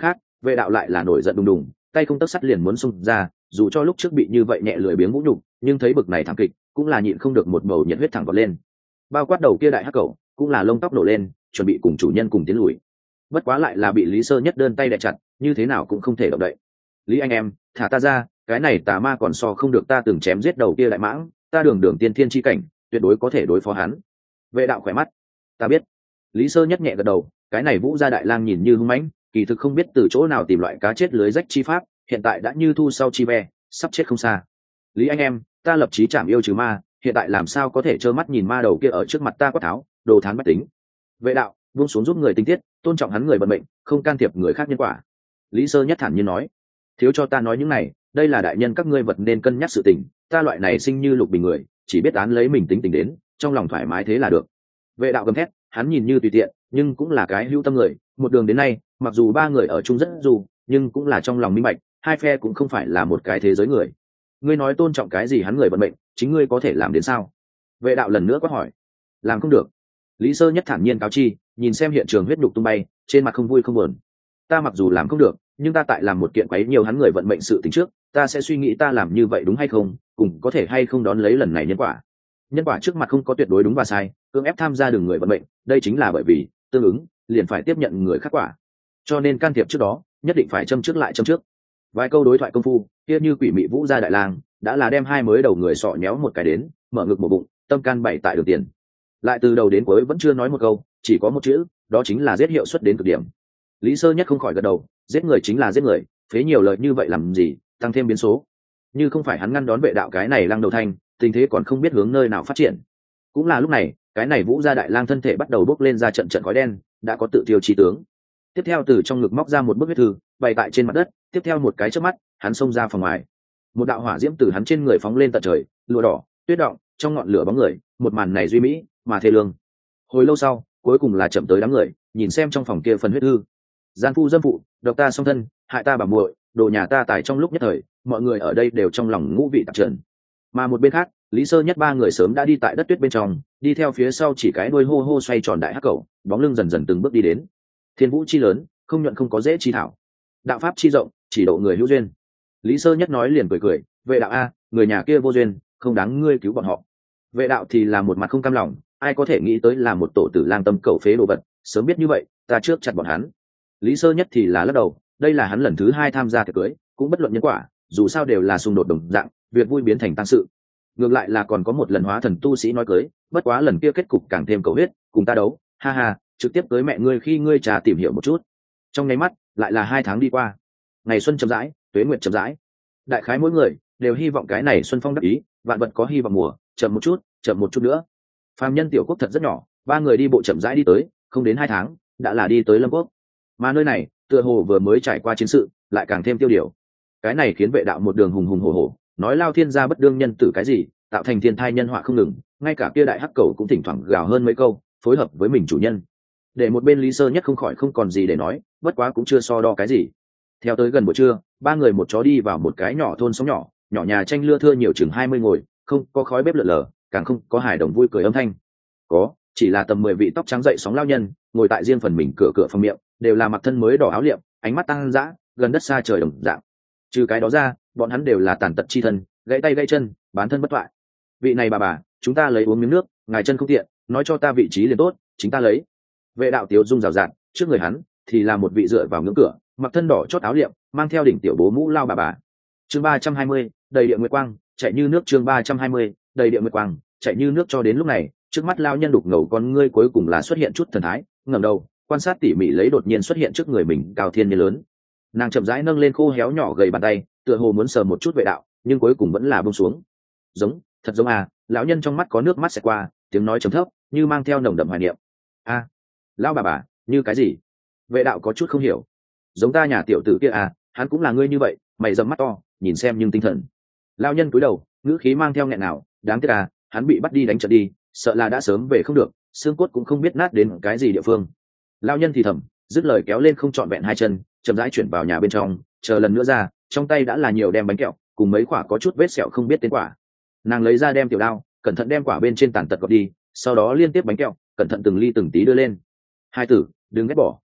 Vệ đạo lại là nổi giận đùng đùng, tay không tấc sắt liền muốn xung ra, dù cho lúc trước bị như vậy nhẹ lười biếng vũ nhục, nhưng thấy bực này thảm kịch cũng là nhịn không được một bầu nhiệt huyết thẳng vọt lên. Bao quát đầu kia đại hắc cẩu cũng là lông tóc nổ lên, chuẩn bị cùng chủ nhân cùng tiến lùi. Bất quá lại là bị Lý Sơ Nhất đơn tay đè chặt, như thế nào cũng không thể động đậy. Lý anh em, thả ta ra, cái này tà ma còn so không được ta từng chém giết đầu kia đại mãng, ta đường đường tiên thiên chi cảnh, tuyệt đối có thể đối phó hắn. Vệ đạo khỏe mắt, ta biết. Lý Sơ Nhất nhẹ gật đầu, cái này Vũ Gia đại lang nhìn như hung mãnh, kỳ thực không biết từ chỗ nào tìm loại cá chết lưới rách chi pháp, hiện tại đã như thu sau chi ve, sắp chết không xa. Lý anh em, ta lập chí chạm yêu trừ ma, hiện tại làm sao có thể trơ mắt nhìn ma đầu kia ở trước mặt ta quát tháo, đồ thán bách tính. Vệ đạo buông xuống giúp người tinh tiết, tôn trọng hắn người vận mệnh, không can thiệp người khác nhân quả. Lý Sơ Nhất thản nhiên nói, thiếu cho ta nói những này, đây là đại nhân các ngươi vật nên cân nhắc sự tình, ta loại này sinh như lục bình người, chỉ biết án lấy mình tính tình đến, trong lòng thoải mái thế là được. Vệ đạo gầm thét, hắn nhìn như tùy tiện, nhưng cũng là cái hữu tâm người, một đường đến nay, mặc dù ba người ở chung rất dù, nhưng cũng là trong lòng minh bạch, hai phe cũng không phải là một cái thế giới người. Ngươi nói tôn trọng cái gì hắn người vận mệnh, chính ngươi có thể làm đến sao? Vệ đạo lần nữa quát hỏi. Làm không được. Lý Sơ Nhất thản nhiên cáo chi, nhìn xem hiện trường huyết nhục tung bay, trên mặt không vui không buồn. Ta mặc dù làm không được, nhưng ta tại làm một kiện quấy nhiều hắn người vận mệnh sự tình trước, ta sẽ suy nghĩ ta làm như vậy đúng hay không, cùng có thể hay không đón lấy lần này nhân quả. Nhân quả trước mặt không có tuyệt đối đúng và sai, cưỡng ép tham gia đường người vận mệnh, đây chính là bởi vì tương ứng liền phải tiếp nhận người khác quả. Cho nên can thiệp trước đó, nhất định phải châm trước lại châm trước. Vài câu đối thoại công phu, kia như quỷ mị Vũ Gia đại lang đã là đem hai mới đầu người sọ nhéo một cái đến, mở ngực một bụng, tâm can bảy tại đường tiền. Lại từ đầu đến cuối vẫn chưa nói một câu, chỉ có một chữ, đó chính là giết hiệu suất đến cực điểm. Lý Sơ Nhất không khỏi gật đầu, giết người chính là giết người, phế nhiều lời như vậy làm gì, tăng thêm biến số. Như không phải hắn ngăn đón vệ đạo cái này lăng đầu thanh, tình thế còn không biết hướng nơi nào phát triển. Cũng là lúc này, cái này Vũ Gia đại lang thân thể bắt đầu bốc lên ra trận trận khói đen, đã có tự tiêu chí tướng. Tiếp theo từ trong ngực móc ra một bức huyết thư, bày tại trên mặt đất, tiếp theo một cái chớp mắt, hắn xông ra phòng ngoài. Một đạo hỏa diễm từ hắn trên người phóng lên tận trời, lụa đỏ, tuyết động, trong ngọn lửa bóng người, một màn này duy mỹ, mà thê lương. Hồi lâu sau, cuối cùng là chậm tới đám người, nhìn xem trong phòng kia phần huyết thư. Gian phu dâm phụ, độc ta song thân, hại ta bà muội, đồ nhà ta tại trong lúc nhất thời, mọi người ở đây đều trong lòng ngũ vị tạp trần. Mà một bên khác, Lý Sơ Nhất ba người sớm đã đi tại đất tuyết bên trong, đi theo phía sau chỉ cái đuôi hô hô xoay tròn đại hắc cầu, bóng lưng dần dần từng bước đi đến. Thiên vũ chi lớn, không nhuận không có dễ chi thảo. Đạo pháp chi rộng, chỉ độ người hữu duyên. Lý Sơ Nhất nói liền cười cười, vệ đạo a, người nhà kia vô duyên, không đáng ngươi cứu bọn họ. Vệ đạo thì là một mặt không cam lòng, ai có thể nghĩ tới là một tổ tử lang tâm cầu phế đồ vật, sớm biết như vậy, ta trước chặt bọn hắn. Lý Sơ Nhất thì là lắc đầu, đây là hắn lần thứ hai tham gia tiệc cưới, cũng bất luận nhân quả, dù sao đều là xung đột đồng dạng, việc vui biến thành tăng sự. Ngược lại là còn có một lần hóa thần tu sĩ nói cưới, bất quá lần kia kết cục càng thêm cầu huyết, cùng ta đấu, ha ha, trực tiếp tới mẹ ngươi khi ngươi trà tìm hiểu một chút. Trong nháy mắt, lại là hai tháng đi qua. Ngày xuân chậm rãi, tuế nguyệt chậm rãi. Đại khái mỗi người đều hy vọng cái này xuân phong đắc ý, vạn vật có hy vọng mùa, chậm một chút, chậm một chút nữa. Phàm nhân tiểu quốc thật rất nhỏ, ba người đi bộ chậm rãi đi tới, không đến hai tháng, đã là đi tới Lâm Quốc. Mà nơi này, tựa hồ vừa mới trải qua chiến sự, lại càng thêm tiêu điều. Cái này khiến vệ đạo một đường hùng hùng hổ hổ, nói lao thiên gia bất đương nhân tử cái gì, tạo thành thiên thai nhân họa không ngừng, ngay cả kia đại hắc cầu cũng thỉnh thoảng gào hơn mấy câu, phối hợp với mình chủ nhân. Để một bên Lý Sơ Nhất không khỏi không còn gì để nói, bất quá cũng chưa so đo cái gì. Theo tới gần buổi trưa, ba người một chó đi vào một cái nhỏ thôn xóm nhỏ, nhỏ nhà tranh lưa thưa nhiều chừng hai mươi ngồi, không có khói bếp lượn lờ, càng không có hài đồng vui cười âm thanh. Có, chỉ là tầm mười vị tóc trắng dậy sóng lao nhân, ngồi tại riêng phần mình cửa cửa phòng miệng, đều là mặc thân mới đỏ áo liệm, ánh mắt tăng dã, gần đất xa trời đồng dạng. Trừ cái đó ra, bọn hắn đều là tàn tật chi thân, gãy tay gãy chân, bán thân bất toại. Vị này bà bà, chúng ta lấy uống miếng nước, ngài chân không tiện, nói cho ta vị trí liền tốt, chính ta lấy. Vệ đạo tiếu dung rào rạt, trước người hắn thì là một vị dựa vào ngưỡng cửa, mặc thân đỏ chót áo liệm, mang theo đỉnh tiểu bố mũ lao bà bà. Chương ba trăm hai mươi, đầy địa nguyệt quang, chạy như nước. Chương ba trăm hai mươi, đầy địa nguyệt quang, chạy như nước. Cho đến lúc này, trước mắt lao nhân đục ngầu con ngươi cuối cùng là xuất hiện chút thần thái, ngẩng đầu, quan sát tỉ mỉ lấy đột nhiên xuất hiện trước người mình cao thiên nhiên lớn. Nàng chậm rãi nâng lên khô héo nhỏ gầy bàn tay, tựa hồ muốn sờ một chút vệ đạo, nhưng cuối cùng vẫn là buông xuống. Giống, thật giống à, lão nhân trong mắt có nước mắt xẹt qua, tiếng nói trầm thấp, như mang theo nồng đậm hoài niệm. A, à, lão bà bà, như cái gì? Vệ đạo có chút không hiểu. Giống ta nhà tiểu tử kia à, hắn cũng là ngươi như vậy, mày rậm mắt to, nhìn xem nhưng tinh thần. Lão nhân cúi đầu, ngữ khí mang theo nghẹn nào, đáng tiếc à, hắn bị bắt đi đánh trận đi, sợ là đã sớm về không được, xương cốt cũng không biết nát đến cái gì địa phương. Lão nhân thì thầm, dứt lời kéo lên không trọn vẹn hai chân, chậm rãi chuyển vào nhà bên trong, chờ lần nữa ra, trong tay đã là nhiều đem bánh kẹo, cùng mấy quả có chút vết sẹo không biết tên quả. Nàng lấy ra đem tiểu đao, cẩn thận đem quả bên trên tàn tật gọt đi, sau đó liên tiếp bánh kẹo, cẩn thận từng ly từng tí đưa lên. Hai tử, đừng ghét bỏ,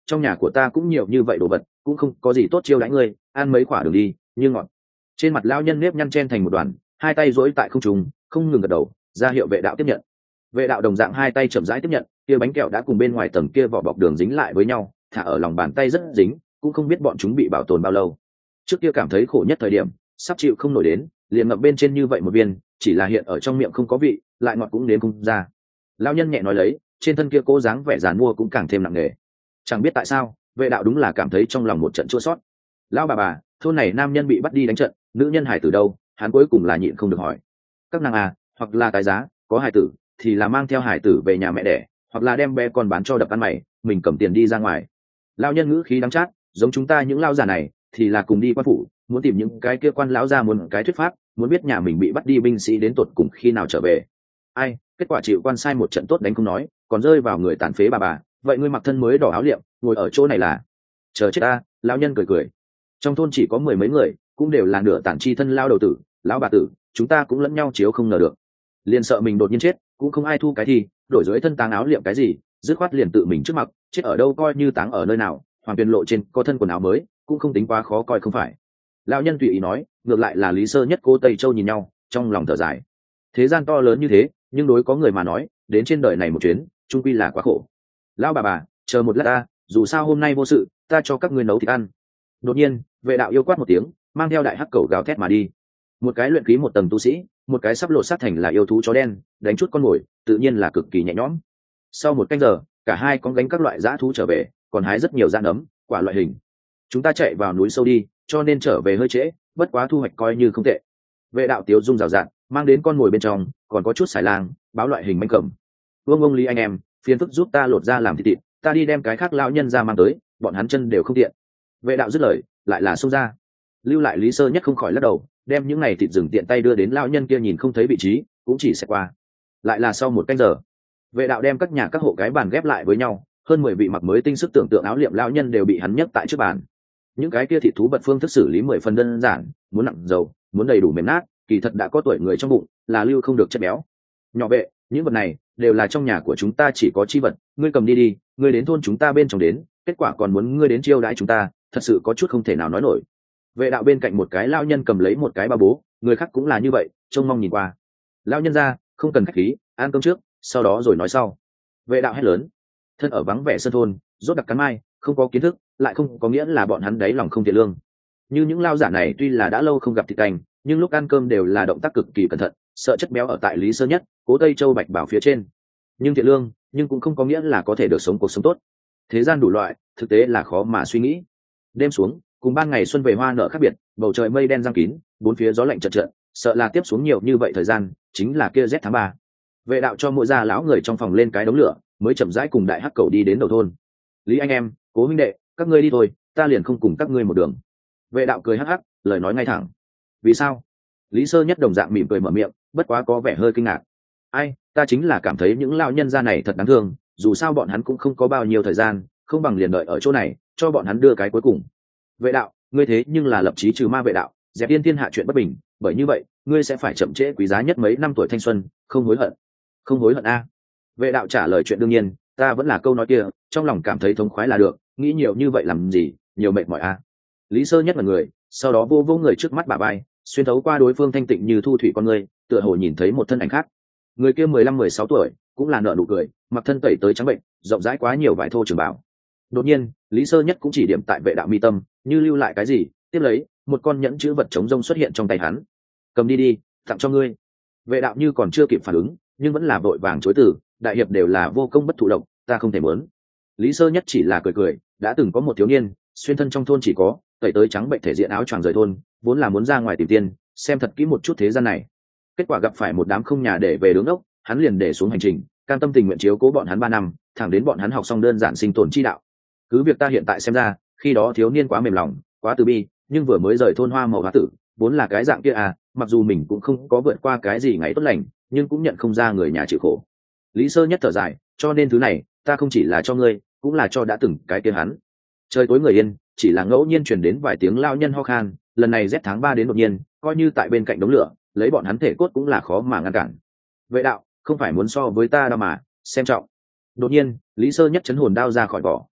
trong nhà của ta cũng nhiều như vậy đồ vật, cũng không có gì tốt chiêu đãi ngươi, ăn mấy quả đường đi như ngọt. Trên mặt lão nhân nếp nhăn chen thành một đoàn, hai tay duỗi tại không trung, không ngừng gật đầu, ra hiệu vệ đạo tiếp nhận. Vệ đạo đồng dạng hai tay chậm rãi tiếp nhận, kia bánh kẹo đã cùng bên ngoài tầng kia vỏ bọc đường dính lại với nhau, thả ở lòng bàn tay rất dính, cũng không biết bọn chúng bị bảo tồn bao lâu. Trước kia cảm thấy khổ nhất thời điểm, sắp chịu không nổi đến, liền ngậm bên trên như vậy một viên, chỉ là hiện ở trong miệng không có vị, lại ngọt cũng đến không ra. Lão nhân nhẹ nói lấy, trên thân kia cố dáng vẻ giàn mua cũng càng thêm nặng nề. Chẳng biết tại sao, vệ đạo đúng là cảm thấy trong lòng một trận chua xót. Lão bà bà, thôn này nam nhân bị bắt đi đánh trận, nữ nhân hải tử đâu? Hắn cuối cùng là nhịn không được hỏi. Các nàng à, hoặc là tái giá, có hải tử thì là mang theo hải tử về nhà mẹ đẻ, hoặc là đem bé con bán cho đập ăn mày, mình cầm tiền đi ra ngoài. Lão nhân ngữ khí đắng chát, giống chúng ta những lão già này thì là cùng đi quan phủ, muốn tìm những cái kia quan lão ra muốn cái thuyết pháp, muốn biết nhà mình bị bắt đi binh sĩ đến tột cùng khi nào trở về. Ai, kết quả chịu quan sai một trận tốt đánh không nói, còn rơi vào người tàn phế bà bà. Vậy ngươi mặc thân mới đỏ áo liệm, ngồi ở chỗ này là chờ chết ta. Lão nhân cười cười. Trong thôn chỉ có mười mấy người, cũng đều là nửa tản chi thân lao đầu tử, lão bà tử, chúng ta cũng lẫn nhau chiếu không ngờ được, liền sợ mình đột nhiên chết, cũng không ai thu cái thi, đổi dưới thân táng áo liệm cái gì, dứt khoát liền tự mình trước mặt, chết ở đâu coi như táng ở nơi nào. Hoàng tuyền lộ trên có thân quần áo mới, cũng không tính quá khó coi không phải. Lão nhân tùy ý nói, ngược lại là Lý Sơ Nhất cô Tây Châu nhìn nhau, trong lòng thở dài. Thế gian to lớn như thế, nhưng đối có người mà nói, đến trên đời này một chuyến, chung quy là quá khổ. Lão bà bà, chờ một lát ta, dù sao hôm nay vô sự, ta cho các ngươi nấu thịt ăn. Đột nhiên, vệ đạo yêu quát một tiếng, mang theo đại hắc cẩu gào thét mà đi. Một cái luyện khí một tầng tu sĩ, một cái sắp lột xác thành là yêu thú chó đen, đánh chút con mồi, tự nhiên là cực kỳ nhẹ nhõm. Sau một canh giờ, cả hai con gánh các loại dã thú trở về, còn hái rất nhiều dã nấm, quả loại hình. Chúng ta chạy vào núi sâu đi, cho nên trở về hơi trễ, bất quá thu hoạch coi như không tệ. Vệ đạo tiếu dung rào rạt, mang đến con mồi bên trong, còn có chút xài lang, báo loại hình manh cầm. Vương ông Lý anh em, phiền phức giúp ta lột ra làm thịt thịt, ta đi đem cái khác lão nhân ra mang tới, bọn hắn chân đều không tiện. Vệ đạo dứt lời, lại là xông ra. Lưu lại Lý Sơ Nhất không khỏi lắc đầu, đem những này thịt rừng tiện tay đưa đến lão nhân kia nhìn không thấy vị trí, cũng chỉ sẽ qua. Lại là sau một canh giờ, vệ đạo đem các nhà các hộ cái bàn ghép lại với nhau, hơn mười vị mặc mới tinh sức tưởng tượng áo liệm lão nhân đều bị hắn nhấc tại trước bàn. Những cái kia thịt thú vật phương thức xử lý mười phần đơn giản, muốn nặng dầu, muốn đầy đủ mềm nát, kỳ thật đã có tuổi người trong bụng, là lưu không được chất béo. Nhỏ vệ, những vật này đều là trong nhà của chúng ta chỉ có chi vật, ngươi cầm đi đi, ngươi đến thôn chúng ta bên trong đến, kết quả còn muốn ngươi đến chiêu đãi chúng ta, thật sự có chút không thể nào nói nổi. Vệ đạo bên cạnh một cái lão nhân cầm lấy một cái ba bố, người khác cũng là như vậy, trông mong nhìn qua. Lão nhân ra, không cần khách khí, ăn cơm trước, sau đó rồi nói sau. Vệ đạo hét lớn. Thân ở vắng vẻ sân thôn, rốt đặc cắn mai, không có kiến thức, lại không có nghĩa là bọn hắn đáy lòng không thiện lương. Như những lao giả này tuy là đã lâu không gặp thịt canh, nhưng lúc ăn cơm đều là động tác cực kỳ cẩn thận, sợ chất béo ở tại Lý Sơ Nhất, Cố Tây Châu Bạch Bảo phía trên. Nhưng thiện lương, nhưng cũng không có nghĩa là có thể được sống cuộc sống tốt. Thế gian đủ loại, thực tế là khó mà suy nghĩ. Đêm xuống, cùng ban ngày xuân về hoa nở khác biệt, bầu trời mây đen giăng kín, bốn phía gió lạnh chợt chợt, sợ là tiếp xuống nhiều như vậy thời gian, chính là kia rét tháng ba. Vệ đạo cho mỗi gia lão người trong phòng lên cái đống lửa, mới chậm rãi cùng đại hắc cầu đi đến đầu thôn. Lý anh em, Cố huynh đệ, các ngươi đi thôi, ta liền không cùng các ngươi một đường. Vệ đạo cười hắc hắc, lời nói ngay thẳng. Vì sao? Lý Sơ Nhất đồng dạng mỉm cười mở miệng, bất quá có vẻ hơi kinh ngạc. Ai, ta chính là cảm thấy những lão nhân gia này thật đáng thương, dù sao bọn hắn cũng không có bao nhiêu thời gian, không bằng liền đợi ở chỗ này, cho bọn hắn đưa cái cuối cùng. Vệ đạo, ngươi thế nhưng là lập chí trừ ma vệ đạo, dẹp yên thiên hạ chuyện bất bình, bởi như vậy, ngươi sẽ phải chậm trễ quý giá nhất mấy năm tuổi thanh xuân, không hối hận. Không hối hận a? Vệ đạo trả lời chuyện đương nhiên, ta vẫn là câu nói kia, trong lòng cảm thấy thống khoái là được, nghĩ nhiều như vậy làm gì, nhiều mệt mỏi a. Lý Sơ Nhất là người, sau đó vô vô người trước mắt bà bay, xuyên thấu qua đối phương thanh tịnh như thu thủy con người, tựa hồ nhìn thấy một thân ảnh khác. Người kia mười lăm mười sáu tuổi, cũng là nợ nụ cười, mặc thân tẩy tới trắng bệnh, rộng rãi quá nhiều vải thô trường bảo. Đột nhiên, Lý Sơ Nhất cũng chỉ điểm tại vệ đạo mi tâm, như lưu lại cái gì, tiếp lấy, một con nhẫn chữ vật chống rông xuất hiện trong tay hắn. Cầm đi đi, tặng cho ngươi. Vệ đạo như còn chưa kịp phản ứng, nhưng vẫn là vội vàng chối từ, đại hiệp đều là vô công bất thụ lộc, ta không thể muốn. Lý Sơ Nhất chỉ là cười cười, đã từng có một thiếu niên, xuyên thân trong thôn chỉ có, tẩy tới trắng bệnh thể diện áo choàng rời thôn, vốn là muốn ra ngoài tìm tiền, xem thật kỹ một chút thế gian này. Kết quả gặp phải một đám không nhà để về đứng đốc, hắn liền để xuống hành trình, cam tâm tình nguyện chiếu cố bọn hắn ba năm, thẳng đến bọn hắn học xong đơn giản sinh tồn chi đạo. Cứ việc ta hiện tại xem ra, khi đó thiếu niên quá mềm lòng, quá từ bi, nhưng vừa mới rời thôn Hoa Mậu Hóa Tử, vốn là cái dạng kia à, mặc dù mình cũng không có vượt qua cái gì ngày tốt lành, nhưng cũng nhận không ra người nhà chịu khổ. Lý Sơ Nhất thở dài, cho nên thứ này, ta không chỉ là cho ngươi, cũng là cho đã từng cái kia hắn. Trời tối người yên, chỉ là ngẫu nhiên truyền đến vài tiếng lao nhân ho khan, lần này rét tháng ba đến đột nhiên, coi như tại bên cạnh đống lửa, lấy bọn hắn thể cốt cũng là khó mà ngăn cản. Vệ đạo, không phải muốn so với ta đâu mà, xem trọng. Đột nhiên, Lý Sơ Nhất chấn hồn đao ra khỏi vỏ,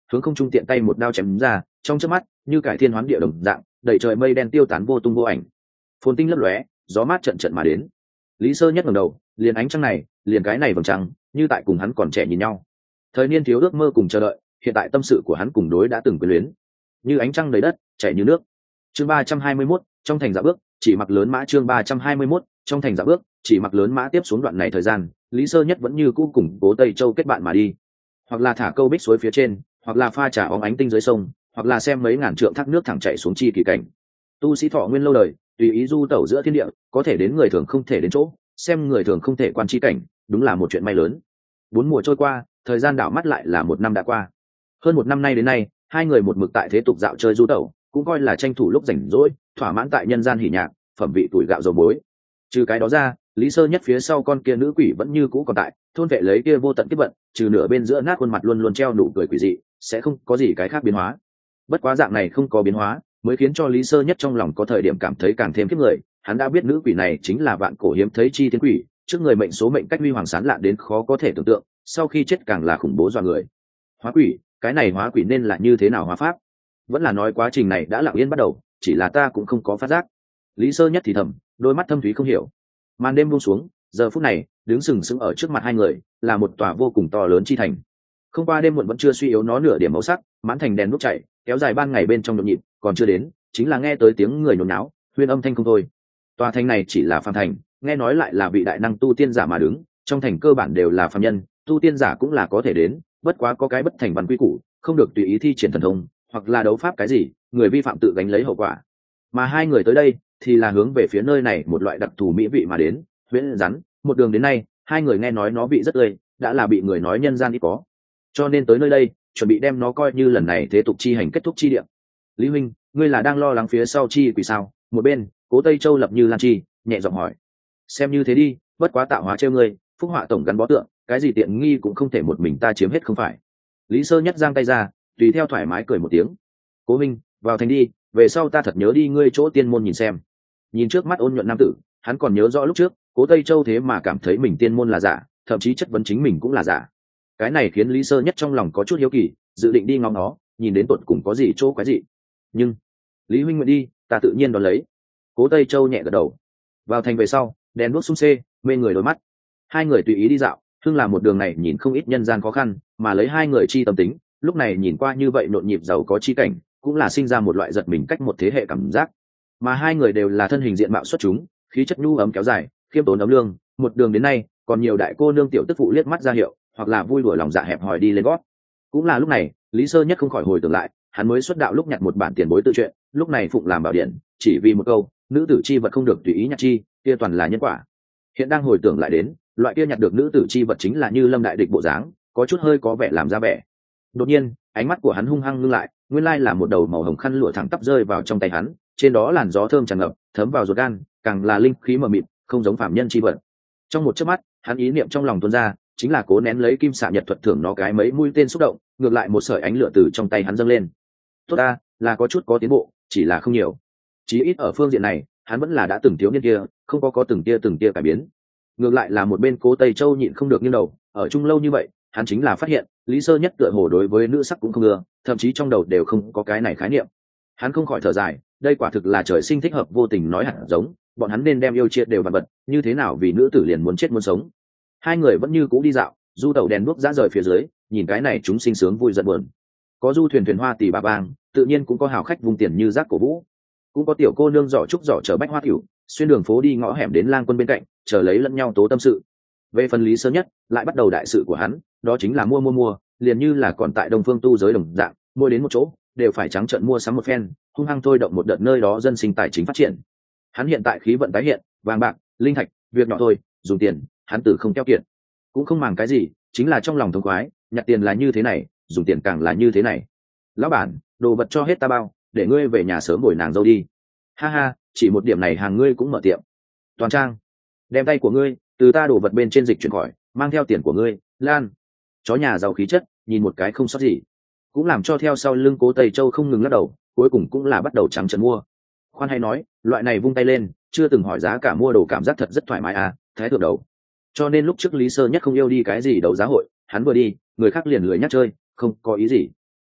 hướng không trung tiện tay một đao chém ra, trong chớp mắt như cải thiên hoán địa đồng dạng, đẩy trời mây đen tiêu tán vô tung vô ảnh. Phồn tinh lấp lóe, gió mát trận trận mà đến. Lý Sơ Nhất ngẩng đầu, liền ánh trăng này, liền cái này vầng trăng, như tại cùng hắn còn trẻ nhìn nhau. Thời niên thiếu ước mơ cùng chờ đợi, hiện tại tâm sự của hắn cùng đối đã từng quyến luyến. Như ánh trăng đầy đất, chảy như nước. Chương ba trăm hai mươi mốt, trong thành dạo bước, chỉ mặc lớn mã chương ba trăm hai mươi mốt, trong thành dạo bước, chỉ mặc lớn mã tiếp xuống đoạn này thời gian, Lý Sơ Nhất vẫn như cũ cùng Cố Tây Châu kết bạn mà đi. Hoặc là thả câu bích suối phía trên, hoặc là pha trà óng ánh tinh dưới sông, hoặc là xem mấy ngàn trượng thác nước thẳng chảy xuống chi kỳ cảnh. Tu sĩ thọ nguyên lâu đời, tùy ý du tẩu giữa thiên địa, có thể đến người thường không thể đến chỗ, xem người thường không thể quan chi cảnh, đúng là một chuyện may lớn. Bốn mùa trôi qua, thời gian đảo mắt lại là một năm đã qua. Hơn một năm nay đến nay, hai người một mực tại thế tục dạo chơi du tẩu, cũng coi là tranh thủ lúc rảnh rỗi, thỏa mãn tại nhân gian hỉ nhạc, phẩm vị tuổi gạo dầu muối. Trừ cái đó ra, Lý Sơ Nhất phía sau con kia nữ quỷ vẫn như cũ còn tại, thôn vệ lấy kia vô tận kiếp vận, trừ nửa bên giữa nát khuôn mặt luôn luôn treo nụ cười quỷ dị, sẽ không có gì cái khác biến hóa. Bất quá dạng này không có biến hóa, mới khiến cho Lý Sơ Nhất trong lòng có thời điểm cảm thấy càng thêm kiếp người. Hắn đã biết nữ quỷ này chính là vạn cổ hiếm thấy chi tiên quỷ, trước người mệnh số mệnh cách huy hoàng sán lạn đến khó có thể tưởng tượng, sau khi chết càng là khủng bố dọa người. Hóa quỷ, cái này hóa quỷ nên là như thế nào hóa pháp? Vẫn là nói quá trình này đã lặng yên bắt đầu, chỉ là ta cũng không có phát giác. Lý Sơ Nhất thì thầm, đôi mắt thâm thúy không hiểu. Màn đêm buông xuống, giờ phút này, đứng sừng sững ở trước mặt hai người, là một tòa vô cùng to lớn chi thành. Không qua đêm muộn vẫn chưa suy yếu nó nửa điểm màu sắc, mãn thành đèn đuốc chạy, kéo dài ban ngày bên trong nhộn nhịp, còn chưa đến, chính là nghe tới tiếng người nhốn náo, huyên âm thanh không thôi. Tòa thành này chỉ là phàm thành, nghe nói lại là vị đại năng tu tiên giả mà đứng, trong thành cơ bản đều là phàm nhân, tu tiên giả cũng là có thể đến, bất quá có cái bất thành văn quy củ, không được tùy ý thi triển thần thông, hoặc là đấu pháp cái gì, người vi phạm tự gánh lấy hậu quả. Mà hai người tới đây thì là hướng về phía nơi này một loại đặc thù mỹ vị mà đến, huyễn rắn, một đường đến nay, hai người nghe nói nó vị rất tươi, đã là bị người nói nhân gian ít có, cho nên tới nơi đây, chuẩn bị đem nó coi như lần này thế tục chi hành kết thúc chi địa. Lý huynh, ngươi là đang lo lắng phía sau chi quỷ sao? Một bên, Cố Tây Châu lập như lan chi, nhẹ giọng hỏi. Xem như thế đi, bất quá tạo hóa trêu ngươi, phúc họa tổng gắn bó tượng, cái gì tiện nghi cũng không thể một mình ta chiếm hết không phải. Lý Sơ Nhất giang tay ra, tùy theo thoải mái cười một tiếng. Cố huynh, vào thành đi, về sau ta thật nhớ đi ngươi chỗ tiên môn nhìn xem. Nhìn trước mắt ôn nhuận nam tử, hắn còn nhớ rõ lúc trước, Cố Tây Châu thế mà cảm thấy mình tiên môn là giả, thậm chí chất vấn chính mình cũng là giả. Cái này khiến Lý Sơ Nhất trong lòng có chút hiếu kỳ, dự định đi ngóng nó, nhìn đến tột cùng có gì chỗ quái gì. Nhưng Lý huynh nguyện đi, ta tự nhiên đón lấy. Cố Tây Châu nhẹ gật đầu. Vào thành về sau, đèn đuốc sung xê, mê người đôi mắt. Hai người tùy ý đi dạo, thương là một đường này nhìn không ít nhân gian khó khăn, mà lấy hai người chi tâm tính, lúc này nhìn qua như vậy nhộn nhịp giàu có chi cảnh, cũng là sinh ra một loại giật mình cách một thế hệ cảm giác. Mà hai người đều là thân hình diện mạo xuất chúng, khí chất nhu ấm kéo dài, khiêm tốn ấm lương, một đường đến nay, còn nhiều đại cô nương tiểu tức phụ liếc mắt ra hiệu, hoặc là vui đùa lòng dạ hẹp hòi đi lên gót. Cũng là lúc này, Lý Sơ Nhất không khỏi hồi tưởng lại, hắn mới xuất đạo lúc nhặt một bản tiền bối tự truyện, lúc này phụng làm bảo điện, chỉ vì một câu, nữ tử chi vật không được tùy ý nhặt chi, kia toàn là nhân quả. Hiện đang hồi tưởng lại đến, loại kia nhặt được nữ tử chi vật chính là như Lâm đại địch bộ dáng, có chút hơi có vẻ làm ra vẻ. Đột nhiên, ánh mắt của hắn hung hăng ngưng lại, nguyên lai là một đầu màu hồng khăn lụa thẳng tắp rơi vào trong tay hắn, trên đó làn gió thơm tràn ngập, thấm vào ruột gan, càng là linh khí mờ mịt, không giống phạm nhân chi vật. Trong một chớp mắt, hắn ý niệm trong lòng tuôn ra, chính là cố nén lấy kim xạ nhật thuật thưởng nó cái mấy mũi tên xúc động, ngược lại một sợi ánh lửa từ trong tay hắn dâng lên. Tốt ta, là có chút có tiến bộ, chỉ là không nhiều. Chí ít ở phương diện này, hắn vẫn là đã từng thiếu niên kia, không có có từng tia từng tia cải biến. Ngược lại là một bên Cố Tây Châu nhịn không được nghiêng đầu, ở chung lâu như vậy, hắn chính là phát hiện, Lý Sơ Nhất tựa hồ đối với nữ sắc cũng không ưa, thậm chí trong đầu đều không có cái này khái niệm. Hắn không khỏi thở dài, đây quả thực là trời sinh thích hợp vô tình nói hẳn giống, bọn hắn nên đem yêu triệt đều vặt vật, như thế nào vì nữ tử liền muốn chết muốn sống. Hai người vẫn như cũ đi dạo, du tàu đèn đuốc dã rời phía dưới, nhìn cái này chúng sinh sướng vui giận buồn. Có du thuyền thuyền hoa tỷ bà bang, tự nhiên cũng có hào khách vùng tiền như rác cổ vũ, cũng có tiểu cô nương giỏ trúc giỏ chờ bách hoa tiểu, xuyên đường phố đi ngõ hẻm đến lang quân bên cạnh, chờ lấy lẫn nhau tố tâm sự. Về phần Lý Sơ Nhất, lại bắt đầu đại sự của hắn, đó chính là mua mua mua, liền như là còn tại Đông Phương tu giới đồng dạng, mua đến một chỗ, đều phải trắng trợn mua sắm một phen, hung hăng thôi động một đợt nơi đó dân sinh tài chính phát triển. Hắn hiện tại khí vận tái hiện, vàng bạc, linh thạch, việc nhỏ thôi, dùng tiền, hắn từ không keo kiệt, cũng không màng cái gì, chính là trong lòng thống khoái, nhặt tiền là như thế này, dùng tiền càng là như thế này. Lão bản, đồ vật cho hết ta bao, để ngươi về nhà sớm bồi nàng dâu đi. Ha ha, chỉ một điểm này hàng ngươi cũng mở tiệm. Toàn trang, đem tay của ngươi từ ta đồ vật bên trên dịch chuyển khỏi, mang theo tiền của ngươi, lan. Chó nhà giàu khí chất, nhìn một cái không sót gì, cũng làm cho theo sau lưng Cố Tây Châu không ngừng lắc đầu, cuối cùng cũng là bắt đầu trắng trợn mua. Khoan hay nói, loại này vung tay lên, chưa từng hỏi giá cả mua đồ cảm giác thật rất thoải mái à, thái thượng đầu. Cho nên lúc trước Lý Sơ Nhất không yêu đi cái gì đấu giá hội, hắn vừa đi, người khác liền lười nhắc chơi, không có ý gì.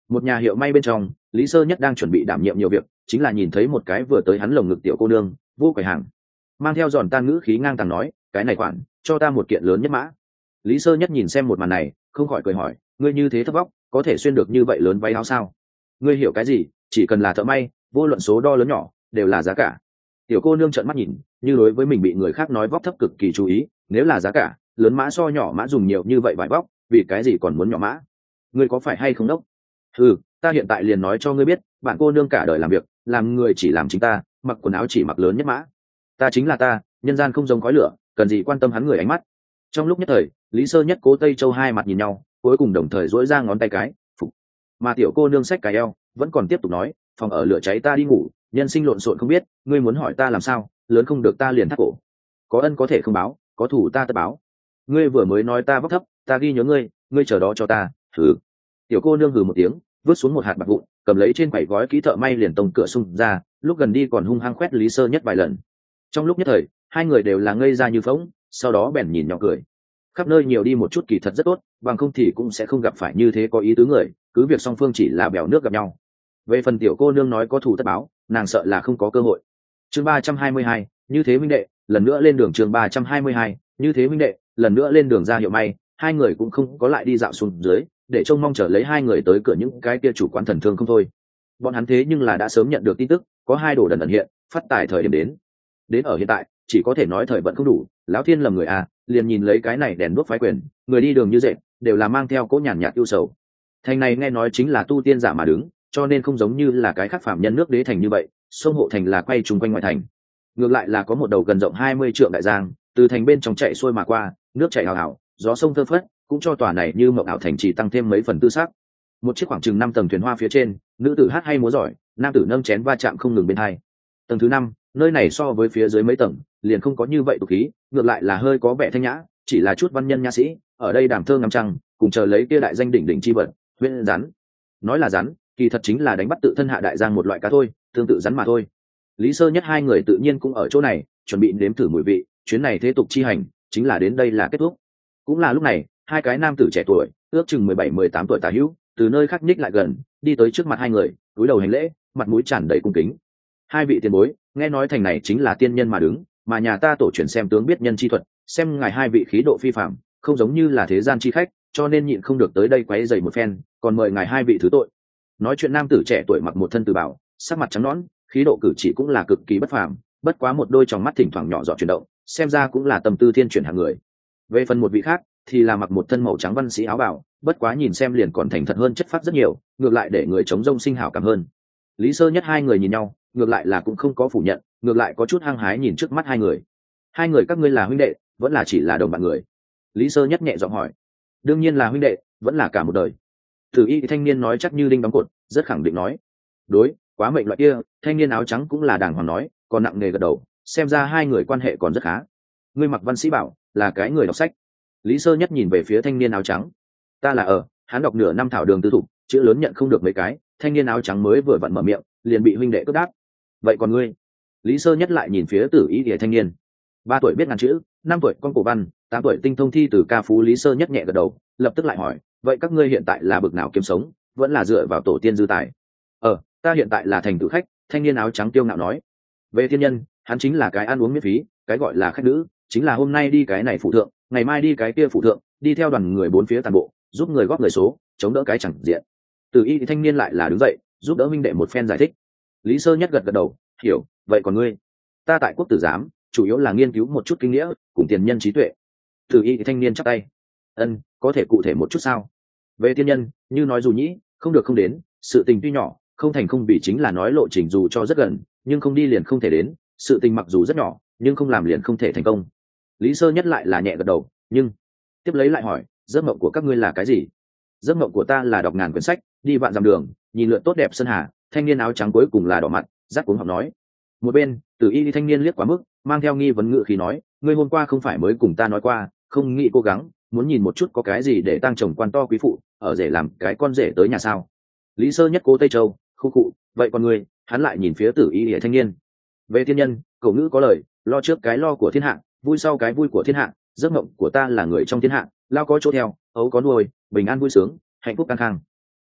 Một nhà hiệu may bên trong, Lý Sơ Nhất đang chuẩn bị đảm nhiệm nhiều việc, chính là nhìn thấy một cái vừa tới hắn lồng ngực tiểu cô nương vô quầy hàng, mang theo giòn tan ngữ khí ngang tàng nói, cái này khoản cho ta một kiện lớn nhất mã. Lý Sơ Nhất nhìn xem một màn này, không khỏi cười hỏi, ngươi như thế thấp vóc, có thể xuyên được như vậy lớn váy áo sao? Ngươi hiểu cái gì? Chỉ cần là thợ may, vô luận số đo lớn nhỏ đều là giá cả. Tiểu cô nương trợn mắt nhìn, như đối với mình bị người khác nói vóc thấp cực kỳ chú ý, nếu là giá cả lớn mã so nhỏ mã dùng nhiều như vậy vải vóc, vì cái gì còn muốn nhỏ mã? Ngươi có phải hay không đốc? Ừ, ta hiện tại liền nói cho ngươi biết, bạn cô nương cả đời làm việc, làm người chỉ làm chính ta, mặc quần áo chỉ mặc lớn nhất mã. Ta chính là ta, nhân gian không giống khói lửa, cần gì quan tâm hắn người ánh mắt. Trong lúc nhất thời, Lý Sơ Nhất Cố Tây Châu hai mặt nhìn nhau, cuối cùng đồng thời duỗi ra ngón tay cái, phục. Mà tiểu cô nương xách cái eo, vẫn còn tiếp tục nói, phòng ở lửa cháy ta đi ngủ, nhân sinh lộn xộn không biết, ngươi muốn hỏi ta làm sao, lớn không được ta liền thắt cổ. Có ân có thể không báo, có thủ ta tất báo. Ngươi vừa mới nói ta vóc thấp, ta ghi nhớ ngươi, ngươi chờ đó cho ta. Hừ. Tiểu cô nương hừ một tiếng, vứt xuống một hạt bạc vụn, cầm lấy trên quầy gói kỹ thợ may liền tông cửa xung ra, lúc gần đi còn hung hăng khoét Lý Sơ Nhất vài lần. Trong lúc nhất thời, hai người đều là ngây ra như phỗng, sau đó bèn nhìn nhỏ cười. Khắp nơi nhiều đi một chút kỳ thật rất tốt, bằng không thì cũng sẽ không gặp phải như thế có ý tứ người, cứ việc song phương chỉ là bèo nước gặp nhau. Về phần tiểu cô nương nói có thù tất báo, nàng sợ là không có cơ hội. Chương ba trăm hai mươi hai, như thế huynh đệ, lần nữa lên đường. Chương ba trăm hai mươi hai, như thế huynh đệ, lần nữa lên đường ra hiệu may, hai người cũng không có lại đi dạo xuống dưới, để trông mong chờ lấy hai người tới cửa những cái kia chủ quán thần thương không thôi. Bọn hắn thế nhưng là đã sớm nhận được tin tức, có hai đồ đần ẩn hiện, phát tài thời điểm đến. Đến ở hiện tại, chỉ có thể nói thời vận không đủ, lão thiên lầm người à, liền nhìn lấy cái này đèn đuốc phái quyền, người đi đường như dệt, đều là mang theo cỗ nhàn nhạt ưu sầu. Thành này nghe nói chính là tu tiên giả mà đứng, cho nên không giống như là cái khác phạm nhân nước đế thành như vậy, sông hộ thành là quay chung quanh ngoại thành. Ngược lại là có một đầu gần rộng hai mươi trượng đại giang, từ thành bên trong chạy xuôi mà qua, nước chảy hào hào, gió sông thơ phất, cũng cho tòa này như mộng ảo thành chỉ tăng thêm mấy phần tư sắc. Một chiếc khoảng chừng năm tầng thuyền hoa phía trên, nữ tử hát hay múa giỏi, nam tử nâng chén va chạm không ngừng bên hai. Tầng thứ năm, nơi này so với phía dưới mấy tầng, liền không có như vậy tục khí, ngược lại là hơi có vẻ thanh nhã, chỉ là chút văn nhân nha sĩ, ở đây đàm thơ ngắm trăng, cùng chờ lấy kia đại danh đỉnh đỉnh chi vật, huyễn rắn. Nói là rắn, kỳ thật chính là đánh bắt tự thân hạ đại giang một loại cá thôi, tương tự rắn mà thôi. Lý Sơ Nhất hai người tự nhiên cũng ở chỗ này, chuẩn bị nếm thử mùi vị, chuyến này thế tục chi hành, chính là đến đây là kết thúc. Cũng là lúc này, hai cái nam tử trẻ tuổi, ước chừng mười bảy mười tám tuổi tả hữu, từ nơi khác nhích lại gần, đi tới trước mặt hai người, cúi đầu hành lễ, mặt mũi tràn đầy cung kính. Hai vị tiền bối, nghe nói thành này chính là tiên nhân mà đứng, mà nhà ta tổ truyền xem tướng biết nhân chi thuật, xem ngài hai vị khí độ phi phàm, không giống như là thế gian chi khách, cho nên nhịn không được tới đây quấy rầy một phen, còn mời ngài hai vị thứ tội. Nói chuyện nam tử trẻ tuổi mặc một thân từ bảo, sắc mặt trắng nõn, khí độ cử chỉ cũng là cực kỳ bất phàm, bất quá một đôi tròng mắt thỉnh thoảng nhỏ giọt chuyển động, xem ra cũng là tâm tư thiên chuyển hạng người. Về phần một vị khác, thì là mặc một thân màu trắng văn sĩ áo bào, bất quá nhìn xem liền còn thành thật hơn chất phác rất nhiều, ngược lại để người chống rông sinh hảo cảm hơn. Lý Sơ Nhất hai người nhìn nhau, ngược lại là cũng không có phủ nhận, ngược lại có chút hăng hái nhìn trước mắt hai người. Hai người các ngươi là huynh đệ, vẫn là chỉ là đồng bạn người? Lý Sơ Nhất nhẹ giọng hỏi. Đương nhiên là huynh đệ, vẫn là cả một đời. Tử y thanh niên nói chắc như đinh đóng cột, rất khẳng định nói. Đối, quá mệnh loại kia, thanh niên áo trắng cũng là đàng hoàng nói, còn nặng nề gật đầu, xem ra hai người quan hệ còn rất khá. Ngươi mặc văn sĩ bảo, là cái người đọc sách. Lý Sơ Nhất nhìn về phía thanh niên áo trắng. Ta là ở, hắn đọc nửa năm thảo đường tư thục, chữ lớn nhận không được mấy cái, thanh niên áo trắng mới vừa vặn mở miệng, liền bị huynh đệ cướp đáp. Vậy còn ngươi? Lý Sơ Nhất lại nhìn phía Tử y địa thanh niên. Ba tuổi biết ngàn chữ, năm tuổi con cổ văn, tám tuổi tinh thông thi từ ca phú. Lý Sơ Nhất nhẹ gật đầu, lập tức lại hỏi, vậy các ngươi hiện tại là bực nào kiếm sống, vẫn là dựa vào tổ tiên dư tài? Ờ, ta hiện tại là thành tử khách. Thanh niên áo trắng tiêu ngạo nói. Về thiên nhân, hắn chính là cái ăn uống miễn phí, cái gọi là khách nữ, chính là hôm nay đi cái này phụ thượng, ngày mai đi cái kia phụ thượng, đi theo đoàn người bốn phía toàn bộ, giúp người góp người số, chống đỡ cái chẳng diện. Từ y thanh niên lại là đứng dậy, giúp đỡ minh đệ một phen giải thích. Lý Sơ Nhất gật gật đầu, hiểu. Vậy còn ngươi? Ta tại quốc tử giám, chủ yếu là nghiên cứu một chút kinh nghĩa, cùng tiền nhân trí tuệ. Từ y thanh niên chắp tay. Ân, có thể cụ thể một chút sao? Về tiên nhân, như nói dù nhĩ, không được không đến, sự tình tuy nhỏ, không thành không vì chính là nói lộ trình dù cho rất gần, nhưng không đi liền không thể đến, sự tình mặc dù rất nhỏ, nhưng không làm liền không thể thành công. Lý Sơ Nhất lại là nhẹ gật đầu, nhưng tiếp lấy lại hỏi, giấc mộng của các ngươi là cái gì? Giấc mộng của ta là đọc ngàn quyển sách, đi vạn dặm đường, nhìn lượn tốt đẹp sơn hà. Thanh niên áo trắng cuối cùng là đỏ mặt, rát cuống học nói. Một bên, Tử y thanh niên liếc quá mức, mang theo nghi vấn ngự khí nói, ngươi hôm qua không phải mới cùng ta nói qua, không nghĩ cố gắng, muốn nhìn một chút có cái gì để tăng chồng quan to quý phụ, ở rể làm cái con rể tới nhà sao? Lý Sơ Nhất cố Tây Châu, khu cụ, vậy còn ngươi? Hắn lại nhìn phía Tử y thanh niên. Về thiên nhân, cậu ngữ có lời, lo trước cái lo của thiên hạ, vui sau cái vui của thiên hạ. Giấc mộng của ta là người trong thiên hạ, lao có chỗ theo, ấu có nuôi, bình an vui sướng, hạnh phúc căng khang.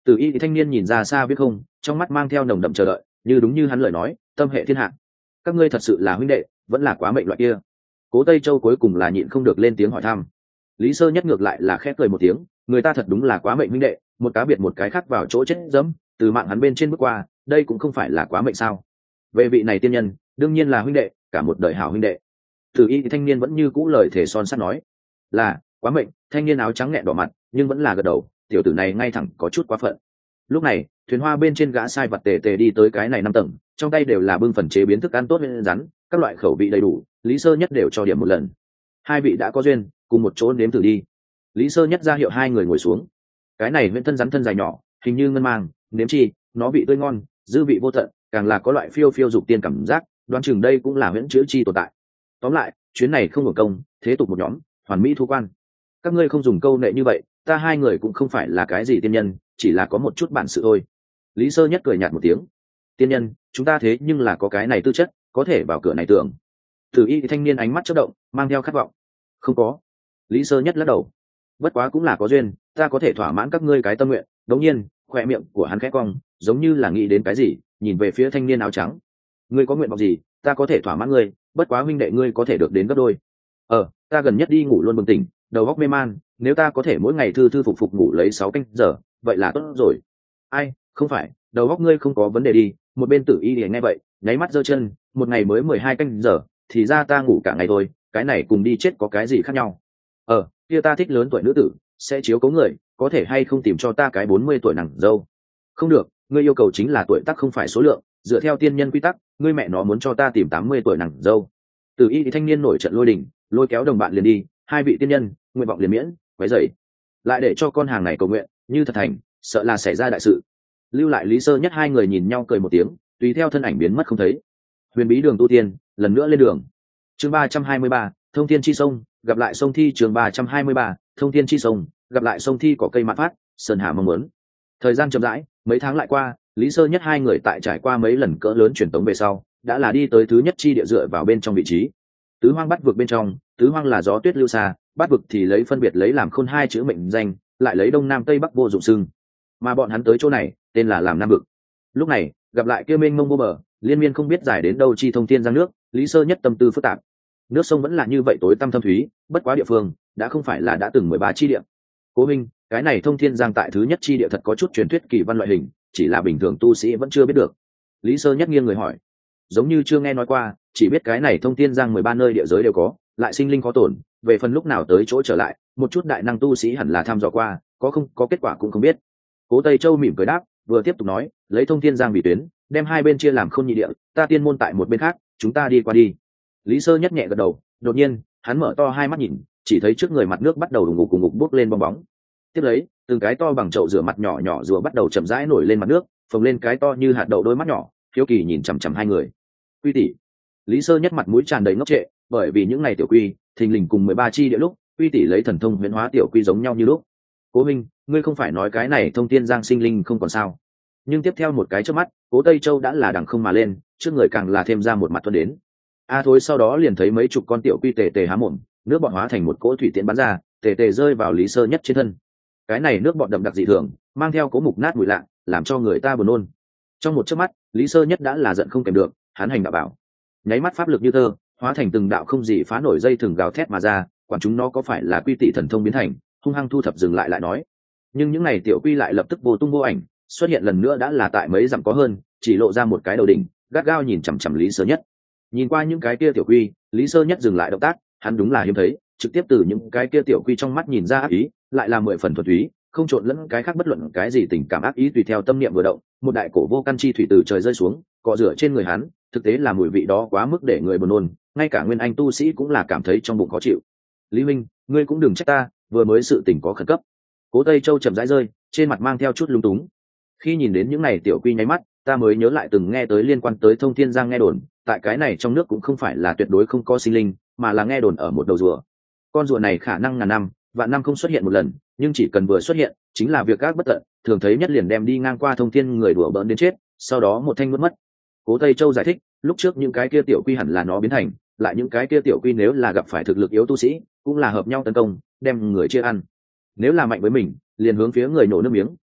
Từ y thanh niên nhìn ra xa biết không, trong mắt mang theo nồng đậm chờ đợi, như đúng như hắn lời nói, tâm hệ thiên hạ. Các ngươi thật sự là huynh đệ, vẫn là quá mệnh loại kia. Cố Tây Châu cuối cùng là nhịn không được lên tiếng hỏi thăm. Lý Sơ Nhất ngược lại là khẽ cười một tiếng, người ta thật đúng là quá mệnh huynh đệ, một cá biệt một cái khác vào chỗ chết dẫm, từ mạng hắn bên trên bước qua, đây cũng không phải là quá mệnh sao? Về vị này tiên nhân, đương nhiên là huynh đệ, cả một đời hảo huynh đệ. Từ y thanh niên vẫn như cũ lời thể son sắt nói, là quá mệnh. Thanh niên áo trắng nghẹn đỏ mặt, nhưng vẫn là gật đầu, tiểu tử này ngay thẳng có chút quá phận. Lúc này, thuyền hoa bên trên gã sai vật tề tề đi tới cái này năm tầng, trong tay đều là bưng phần chế biến thức ăn tốt nên rắn, các loại khẩu vị đầy đủ, Lý Sơ Nhất đều cho điểm một lần. Hai vị đã có duyên, cùng một chỗ nếm thử đi. Lý Sơ Nhất ra hiệu hai người ngồi xuống. Cái này huyễn thân rắn thân dài nhỏ, hình như ngân mang, nếm chi, nó vị tươi ngon, dư vị vô tận, càng là có loại phiêu phiêu dục tiên cảm giác, đoán chừng đây cũng là huyễn chữa chi tồn tại. Tóm lại, chuyến này không hưởng công, thế tục một nhóm, hoàn mỹ thu quan. Các ngươi không dùng câu nệ như vậy, ta hai người cũng không phải là cái gì tiên nhân, chỉ là có một chút bản sự thôi. Lý Sơ Nhất cười nhạt một tiếng. Tiên nhân, chúng ta thế nhưng là có cái này tư chất, có thể vào cửa này tưởng. Tử y thanh niên ánh mắt chớp động, mang theo khát vọng. Không có. Lý Sơ Nhất lắc đầu. Bất quá cũng là có duyên, ta có thể thỏa mãn các ngươi cái tâm nguyện. Đống nhiên, khóe miệng của hắn khẽ cong, giống như là nghĩ đến cái gì, nhìn về phía thanh niên áo trắng. Ngươi có nguyện vọng gì, ta có thể thỏa mãn ngươi, bất quá huynh đệ ngươi có thể được đến gấp đôi. Ờ, ta gần nhất đi ngủ luôn bừng tỉnh, đầu óc mê man, nếu ta có thể mỗi ngày thư thư phục phục ngủ lấy sáu canh giờ, vậy là tốt rồi. Ai, không phải, đầu óc ngươi không có vấn đề đi. Một bên Tử y liền nghe vậy, nháy mắt giơ chân, một ngày mới mười hai canh giờ, thì ra ta ngủ cả ngày thôi, cái này cùng đi chết có cái gì khác nhau. Ờ, kia ta thích lớn tuổi nữ tử, sẽ chiếu cố người, có thể hay không tìm cho ta cái bốn mươi tuổi nàng dâu. Không được, ngươi yêu cầu chính là tuổi tác không phải số lượng, dựa theo tiên nhân quy tắc, ngươi mẹ nó muốn cho ta tìm tám mươi tuổi nàng dâu. Tử y thì thanh niên nổi trận lôi đình, lôi kéo đồng bạn liền đi, hai vị tiên nhân, nguyện vọng liền miễn, quấy rầy. Lại để cho con hàng này cầu nguyện, như thật thành, sợ là xảy ra đại sự. Lưu lại Lý Sơ Nhất hai người nhìn nhau cười một tiếng, tùy theo thân ảnh biến mất không thấy. Huyền bí đường tu tiên, lần nữa lên đường. Chương ba trăm hai mươi ba, thông thiên chi sông, gặp lại sông thi. Chương ba trăm hai mươi ba, thông thiên chi sông, gặp lại sông thi có cây mạn phát, sơn hà mong muốn. Thời gian chậm rãi, mấy tháng lại qua, Lý Sơ Nhất hai người tại trải qua mấy lần cỡ lớn truyền tống về sau, đã là đi tới thứ nhất chi địa dựa vào bên trong vị trí. Tứ hoang bắt vực bên trong, tứ hoang là gió tuyết lưu xa, bắt vực thì lấy phân biệt lấy làm khôn hai chữ mệnh danh, lại lấy đông nam tây bắc vô dụng xưng. Mà bọn hắn tới chỗ này, tên là làm nam vực. Lúc này, gặp lại kia mênh mông vô bờ, liên miên không biết giải đến đâu chi thông thiên giang nước, Lý Sơ Nhất tâm tư phức tạp. Nước sông vẫn là như vậy tối tăm thâm thúy, bất quá địa phương đã không phải là đã từng mười ba chi địa. Cố Minh, cái này thông thiên giang tại thứ nhất chi địa thật có chút truyền thuyết kỳ văn loại hình, chỉ là bình thường tu sĩ vẫn chưa biết được. Lý Sơ Nhất nghiêng người hỏi. Giống như chưa nghe nói qua, chỉ biết cái này thông thiên giang mười ba nơi địa giới đều có, lại sinh linh khó tổn, về phần lúc nào tới chỗ trở lại, một chút đại năng tu sĩ hẳn là thăm dò qua, có không có kết quả cũng không biết. Cố Tây Châu mỉm cười đáp, vừa tiếp tục nói, lấy thông thiên giang vì tuyến, đem hai bên chia làm khôn nhị địa, ta tiên môn tại một bên khác, chúng ta đi qua đi. Lý Sơ Nhất nhẹ gật đầu, đột nhiên, hắn mở to hai mắt nhìn, chỉ thấy trước người mặt nước bắt đầu đùng ngục cùng ngục bốc lên bong bóng. Tiếp lấy, từng cái to bằng chậu rửa mặt nhỏ nhỏ rùa bắt đầu chậm rãi nổi lên mặt nước, phồng lên cái to như hạt đậu đôi mắt nhỏ, hiếu kỳ nhìn chằm chằm hai người. Quy tỷ. Lý Sơ Nhất mặt mũi tràn đầy ngốc trệ, bởi vì những ngày tiểu quy, thình lình cùng mười ba chi địa lúc, Quy tỷ lấy thần thông huyễn hóa tiểu quy giống nhau như lúc. Cố Minh, ngươi không phải nói cái này thông thiên giang sinh linh không còn sao? Nhưng tiếp theo một cái chớp mắt, Cố Tây Châu đã là đằng không mà lên, trước người càng là thêm ra một mặt tuấn đến. A thối sau đó liền thấy mấy chục con tiểu quy tề tề há mồm, nước bọt hóa thành một cỗ thủy tiễn bắn ra, tề tề rơi vào Lý Sơ Nhất trên thân. Cái này nước bọt đậm đặc dị thường, mang theo cố mục nát mùi lạ, làm cho người ta buồn nôn. Trong một chớp mắt, Lý Sơ Nhất đã là giận không kèm được, hắn hành đạo bảo, nháy mắt pháp lực như tơ, hóa thành từng đạo không gì phá nổi dây thường gào thét mà ra, quản chúng nó có phải là quy tị thần thông biến thành, hung hăng thu thập dừng lại lại nói. Nhưng những này tiểu quy lại lập tức vô tung vô ảnh, xuất hiện lần nữa đã là tại mấy dặm có hơn, chỉ lộ ra một cái đầu đỉnh, gắt gao nhìn chằm chằm Lý Sơ Nhất. Nhìn qua những cái kia tiểu quy, Lý Sơ Nhất dừng lại động tác, hắn đúng là hiếm thấy, trực tiếp từ những cái kia tiểu quy trong mắt nhìn ra ác ý, lại là mười phần thuần túy, không trộn lẫn cái khác bất luận cái gì tình cảm ác ý, tùy theo tâm niệm vừa động, một đại cổ vô căn chi thủy từ trời rơi xuống, cọ rửa trên người hắn, thực tế là mùi vị đó quá mức để người buồn nôn, ngay cả nguyên anh tu sĩ cũng là cảm thấy trong bụng khó chịu. Lý Minh, ngươi cũng đừng trách ta, vừa mới sự tình có khẩn cấp. Cố Tây Châu chậm rãi rơi, trên mặt mang theo chút lung túng. Khi nhìn đến những này tiểu quy nháy mắt, ta mới nhớ lại từng nghe tới liên quan tới thông thiên giang nghe đồn, tại cái này trong nước cũng không phải là tuyệt đối không có sinh linh, mà là nghe đồn ở một đầu rùa. Con rùa này khả năng ngàn năm, vạn năm không xuất hiện một lần, nhưng chỉ cần vừa xuất hiện, chính là việc gác bất tận, thường thấy nhất liền đem đi ngang qua thông thiên người đùa bỡn đến chết, sau đó một thanh mất mất. Cố Tây Châu giải thích, lúc trước những cái kia tiểu quy hẳn là nó biến thành, lại những cái kia tiểu quy nếu là gặp phải thực lực yếu tu sĩ, cũng là hợp nhau tấn công, đem người chia ăn. Nếu là mạnh với mình, liền hướng phía người nổ nước miếng,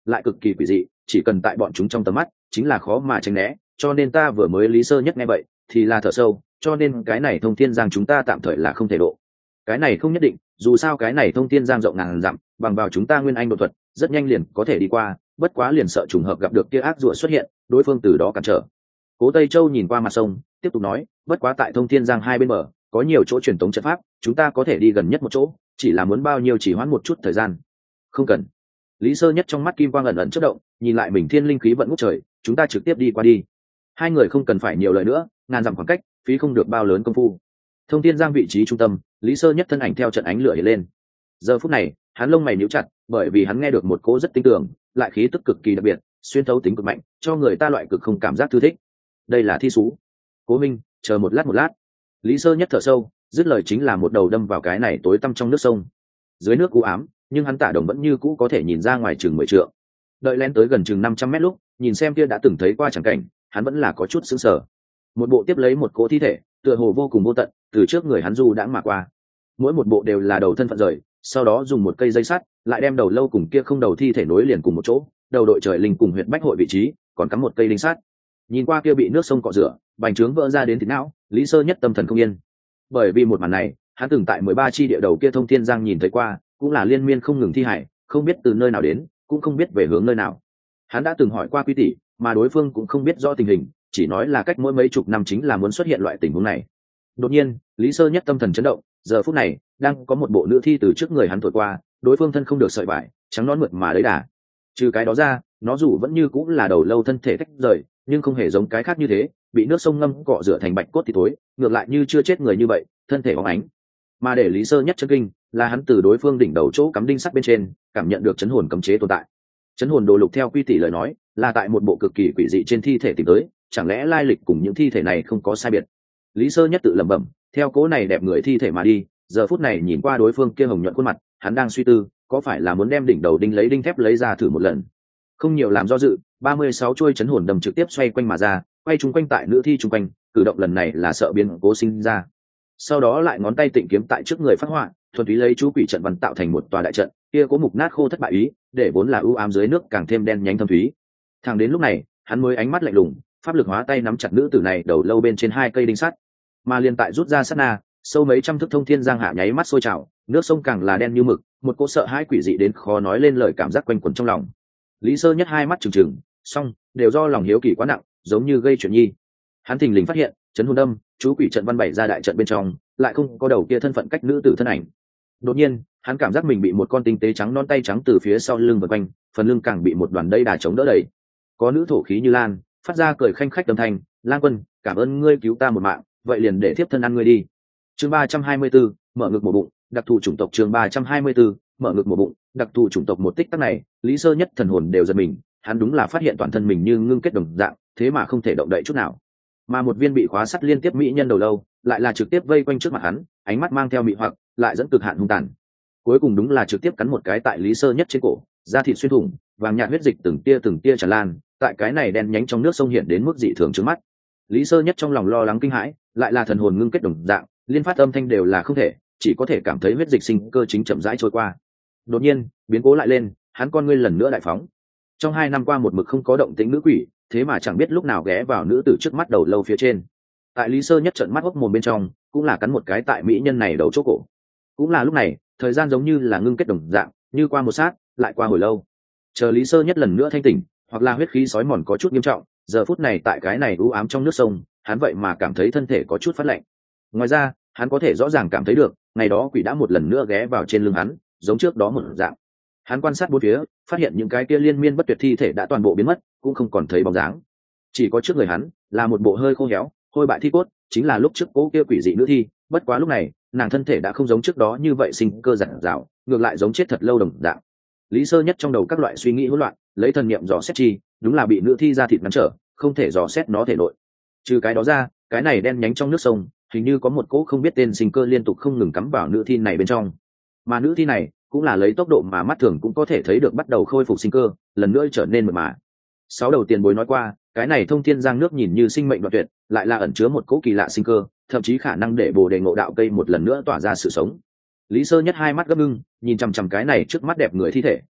lại cực kỳ quỷ dị, chỉ cần tại bọn chúng trong tầm mắt chính là khó mà tránh né, cho nên ta vừa mới Lý Sơ Nhất nghe vậy thì là thở sâu, cho nên cái này thông thiên giang chúng ta tạm thời là không thể độ. Cái này không nhất định, dù sao cái này thông thiên giang rộng ngàn dặm, bằng vào chúng ta nguyên anh độ thuật rất nhanh liền có thể đi qua, bất quá liền sợ trùng hợp gặp được kia ác rùa xuất hiện, đối phương từ đó cản trở. Cố Tây Châu nhìn qua mặt sông tiếp tục nói, bất quá tại thông thiên giang hai bên bờ có nhiều chỗ truyền tống trận pháp, chúng ta có thể đi gần nhất một chỗ, chỉ là muốn bao nhiêu chỉ hoãn một chút thời gian. Không cần. Lý Sơ Nhất trong mắt kim quang ẩn ẩn chớp động, nhìn lại mình thiên linh khí vận ngút trời, chúng ta trực tiếp đi qua đi. Hai người không cần phải nhiều lời nữa, ngàn dặm khoảng cách phí không được bao lớn công phu. Thông thiên giang vị trí trung tâm, Lý Sơ Nhất thân ảnh theo trận ánh lửa hiện lên. Giờ phút này hắn lông mày nhíu chặt, bởi vì hắn nghe được một cỗ rất tinh tường lại khí tức cực kỳ đặc biệt, xuyên thấu tính cực mạnh, cho người ta loại cực không cảm giác thư thích. Đây là thi sú. Cố Minh, chờ một lát một lát. Lý Sơ Nhất thở sâu, dứt lời chính là một đầu đâm vào cái này tối tăm trong nước sông. Dưới nước u ám, nhưng hắn tả đồng vẫn như cũ có thể nhìn ra ngoài chừng mười trượng. Đợi lén tới gần chừng năm trăm mét lúc, nhìn xem kia đã từng thấy qua chẳng cảnh, hắn vẫn là có chút sững sờ. Một bộ tiếp lấy một cỗ thi thể, tựa hồ vô cùng vô tận, từ trước người hắn du đãng mà qua. Mỗi một bộ đều là đầu thân phận rời, sau đó dùng một cây dây sắt lại đem đầu lâu cùng kia không đầu thi thể nối liền cùng một chỗ, đầu đội trời linh cùng huyện bách hội vị trí còn cắm một cây đinh sắt. Nhìn qua kia bị nước sông cọ rửa, bành trướng vỡ ra đến thịt não, Lý Sơ Nhất tâm thần không yên. Bởi vì một màn này, hắn từng tại mười ba chi địa đầu kia thông thiên giang nhìn thấy qua, cũng là liên miên không ngừng thi hải, không biết từ nơi nào đến, cũng không biết về hướng nơi nào. Hắn đã từng hỏi qua Quý tỷ, mà đối phương cũng không biết rõ tình hình, chỉ nói là cách mỗi mấy chục năm chính là muốn xuất hiện loại tình huống này. Đột nhiên, Lý Sơ Nhất tâm thần chấn động, giờ phút này đang có một bộ nữ thi từ trước người hắn thổi qua, đối phương thân không được sợi vải, trắng nõn mượt mà lấy đà. Trừ cái đó ra, nó dù vẫn như cũng là đầu lâu thân thể tách rời, nhưng không hề giống cái khác như thế, bị nước sông ngâm cọ rửa thành bạch cốt thì tối, ngược lại như chưa chết người như vậy, thân thể bóng ánh. Mà để Lý Sơ Nhất chấn kinh, là hắn từ đối phương đỉnh đầu chỗ cắm đinh sắt bên trên, cảm nhận được chấn hồn cấm chế tồn tại. Chấn hồn đồ lục theo Quy tỷ lời nói, là tại một bộ cực kỳ quỷ dị trên thi thể tìm tới, chẳng lẽ lai lịch cùng những thi thể này không có sai biệt. Lý Sơ Nhất tự lẩm bẩm, theo cố này đẹp người thi thể mà đi, giờ phút này nhìn qua đối phương kia hồng nhuận khuôn mặt, hắn đang suy tư, có phải là muốn đem đỉnh đầu đinh lấy đinh thép lấy ra thử một lần. Không nhiều làm do dự, ba mươi sáu chuôi chấn hồn đầm trực tiếp xoay quanh mà ra, quay chung quanh tại nữ thi chung quanh, cử động lần này là sợ biến cố sinh ra. Sau đó lại ngón tay tịnh kiếm tại trước người phát họa, thuần túy lấy chú quỷ trận văn tạo thành một tòa đại trận, kia có mục nát khô thất bại ý, để vốn là ưu ám dưới nước càng thêm đen nhánh thâm thúy. Thẳng đến lúc này, hắn mới ánh mắt lạnh lùng, pháp lực hóa tay nắm chặt nữ tử này đầu lâu bên trên hai cây đinh sắt, mà liền tại rút ra sát na, sâu mấy trăm thước thông thiên giang hạ nháy mắt sôi trào, nước sông càng là đen như mực, một cô sợ hãi quỷ dị đến khó nói lên lời cảm giác quanh quẩn trong lòng. Lý Sơ Nhất hai mắt trừng trừng, song đều do lòng hiếu kỳ quá nặng, giống như gây chuyện nhi. Hắn thình lình phát hiện, chấn hồn đâm, chú quỷ trận văn bảy ra đại trận bên trong, lại không có đầu kia thân phận cách nữ tử thân ảnh. Đột nhiên, hắn cảm giác mình bị một con tinh tế trắng non tay trắng từ phía sau lưng vần quanh, phần lưng càng bị một đoàn dây đà chống đỡ đẩy. Có nữ thổ khí như lan, phát ra cười khanh khách âm thanh, "Lang Quân, cảm ơn ngươi cứu ta một mạng, vậy liền để thiếp thân ăn ngươi đi." Chương ba trăm hai mươi bốn, mở ngực một bụng, đặc thù chủng tộc. Chương ba trăm hai mươi bốn, mở ngực một bụng, đặc thù chủng tộc. Một tích tắc này, Lý Sơ Nhất thần hồn đều giật mình, hắn đúng là phát hiện toàn thân mình như ngưng kết đồng dạng, thế mà không thể động đậy chút nào. Mà một viên bị khóa sắt liên tiếp mỹ nhân đầu lâu, lại là trực tiếp vây quanh trước mặt hắn, ánh mắt mang theo mị hoặc, lại dẫn cực hạn hung tàn. Cuối cùng đúng là trực tiếp cắn một cái tại Lý Sơ Nhất trên cổ, da thịt xuyên thủng, vàng nhạt huyết dịch từng tia từng tia tràn lan, tại cái này đen nhánh trong nước sông hiện đến mức dị thường trước mắt. Lý Sơ Nhất trong lòng lo lắng kinh hãi, lại là thần hồn ngưng kết đồng dạng, liên phát âm thanh đều là không thể, chỉ có thể cảm thấy huyết dịch sinh cơ chính chậm rãi trôi qua. Đột nhiên, biến cố lại lên, hắn con ngươi lần nữa đại phóng. Trong hai năm qua một mực không có động tĩnh nữ quỷ, thế mà chẳng biết lúc nào ghé vào nữ tử trước mắt đầu lâu phía trên. Tại Lý Sơ Nhất trợn mắt hốc mồm bên trong, cũng là cắn một cái tại mỹ nhân này đầu chỗ cổ. Cũng là lúc này, thời gian giống như là ngưng kết đồng dạng, như qua một sát, lại qua hồi lâu. Chờ Lý Sơ Nhất lần nữa thanh tỉnh, hoặc là huyết khí sói mòn có chút nghiêm trọng, giờ phút này tại cái này u ám trong nước sông, hắn vậy mà cảm thấy thân thể có chút phát lạnh. Ngoài ra, hắn có thể rõ ràng cảm thấy được, ngày đó quỷ đã một lần nữa ghé vào trên lưng hắn, giống trước đó một dạng. Hắn quan sát bốn phía, phát hiện những cái kia liên miên bất tuyệt thi thể đã toàn bộ biến mất, cũng không còn thấy bóng dáng. Chỉ có trước người hắn là một bộ hơi khô héo, hôi bại thi cốt, chính là lúc trước cố kia quỷ dị nữ thi, bất quá lúc này, nàng thân thể đã không giống trước đó như vậy sinh cơ rạng rào, ngược lại giống chết thật lâu đồng dạng. Lý Sơ Nhất trong đầu các loại suy nghĩ hỗn loạn, lấy thần niệm dò xét chi, đúng là bị nữ thi ra thịt ngăn trở, không thể dò xét nó thể nội. Trừ cái đó ra, cái này đen nhánh trong nước sông, hình như có một cỗ không biết tên sinh cơ liên tục không ngừng cắm vào nữ thi này bên trong. Mà nữ thi này cũng là lấy tốc độ mà mắt thường cũng có thể thấy được bắt đầu khôi phục sinh cơ, lần nữa trở nên mượt mà. Sáu đầu tiền bối nói qua, cái này thông thiên giang nước nhìn như sinh mệnh đoạn tuyệt, lại là ẩn chứa một cỗ kỳ lạ sinh cơ, thậm chí khả năng để bồ đề ngộ đạo cây một lần nữa tỏa ra sự sống. Lý Sơ Nhất hai mắt gấp ngưng, nhìn chằm chằm cái này trước mắt đẹp người thi thể,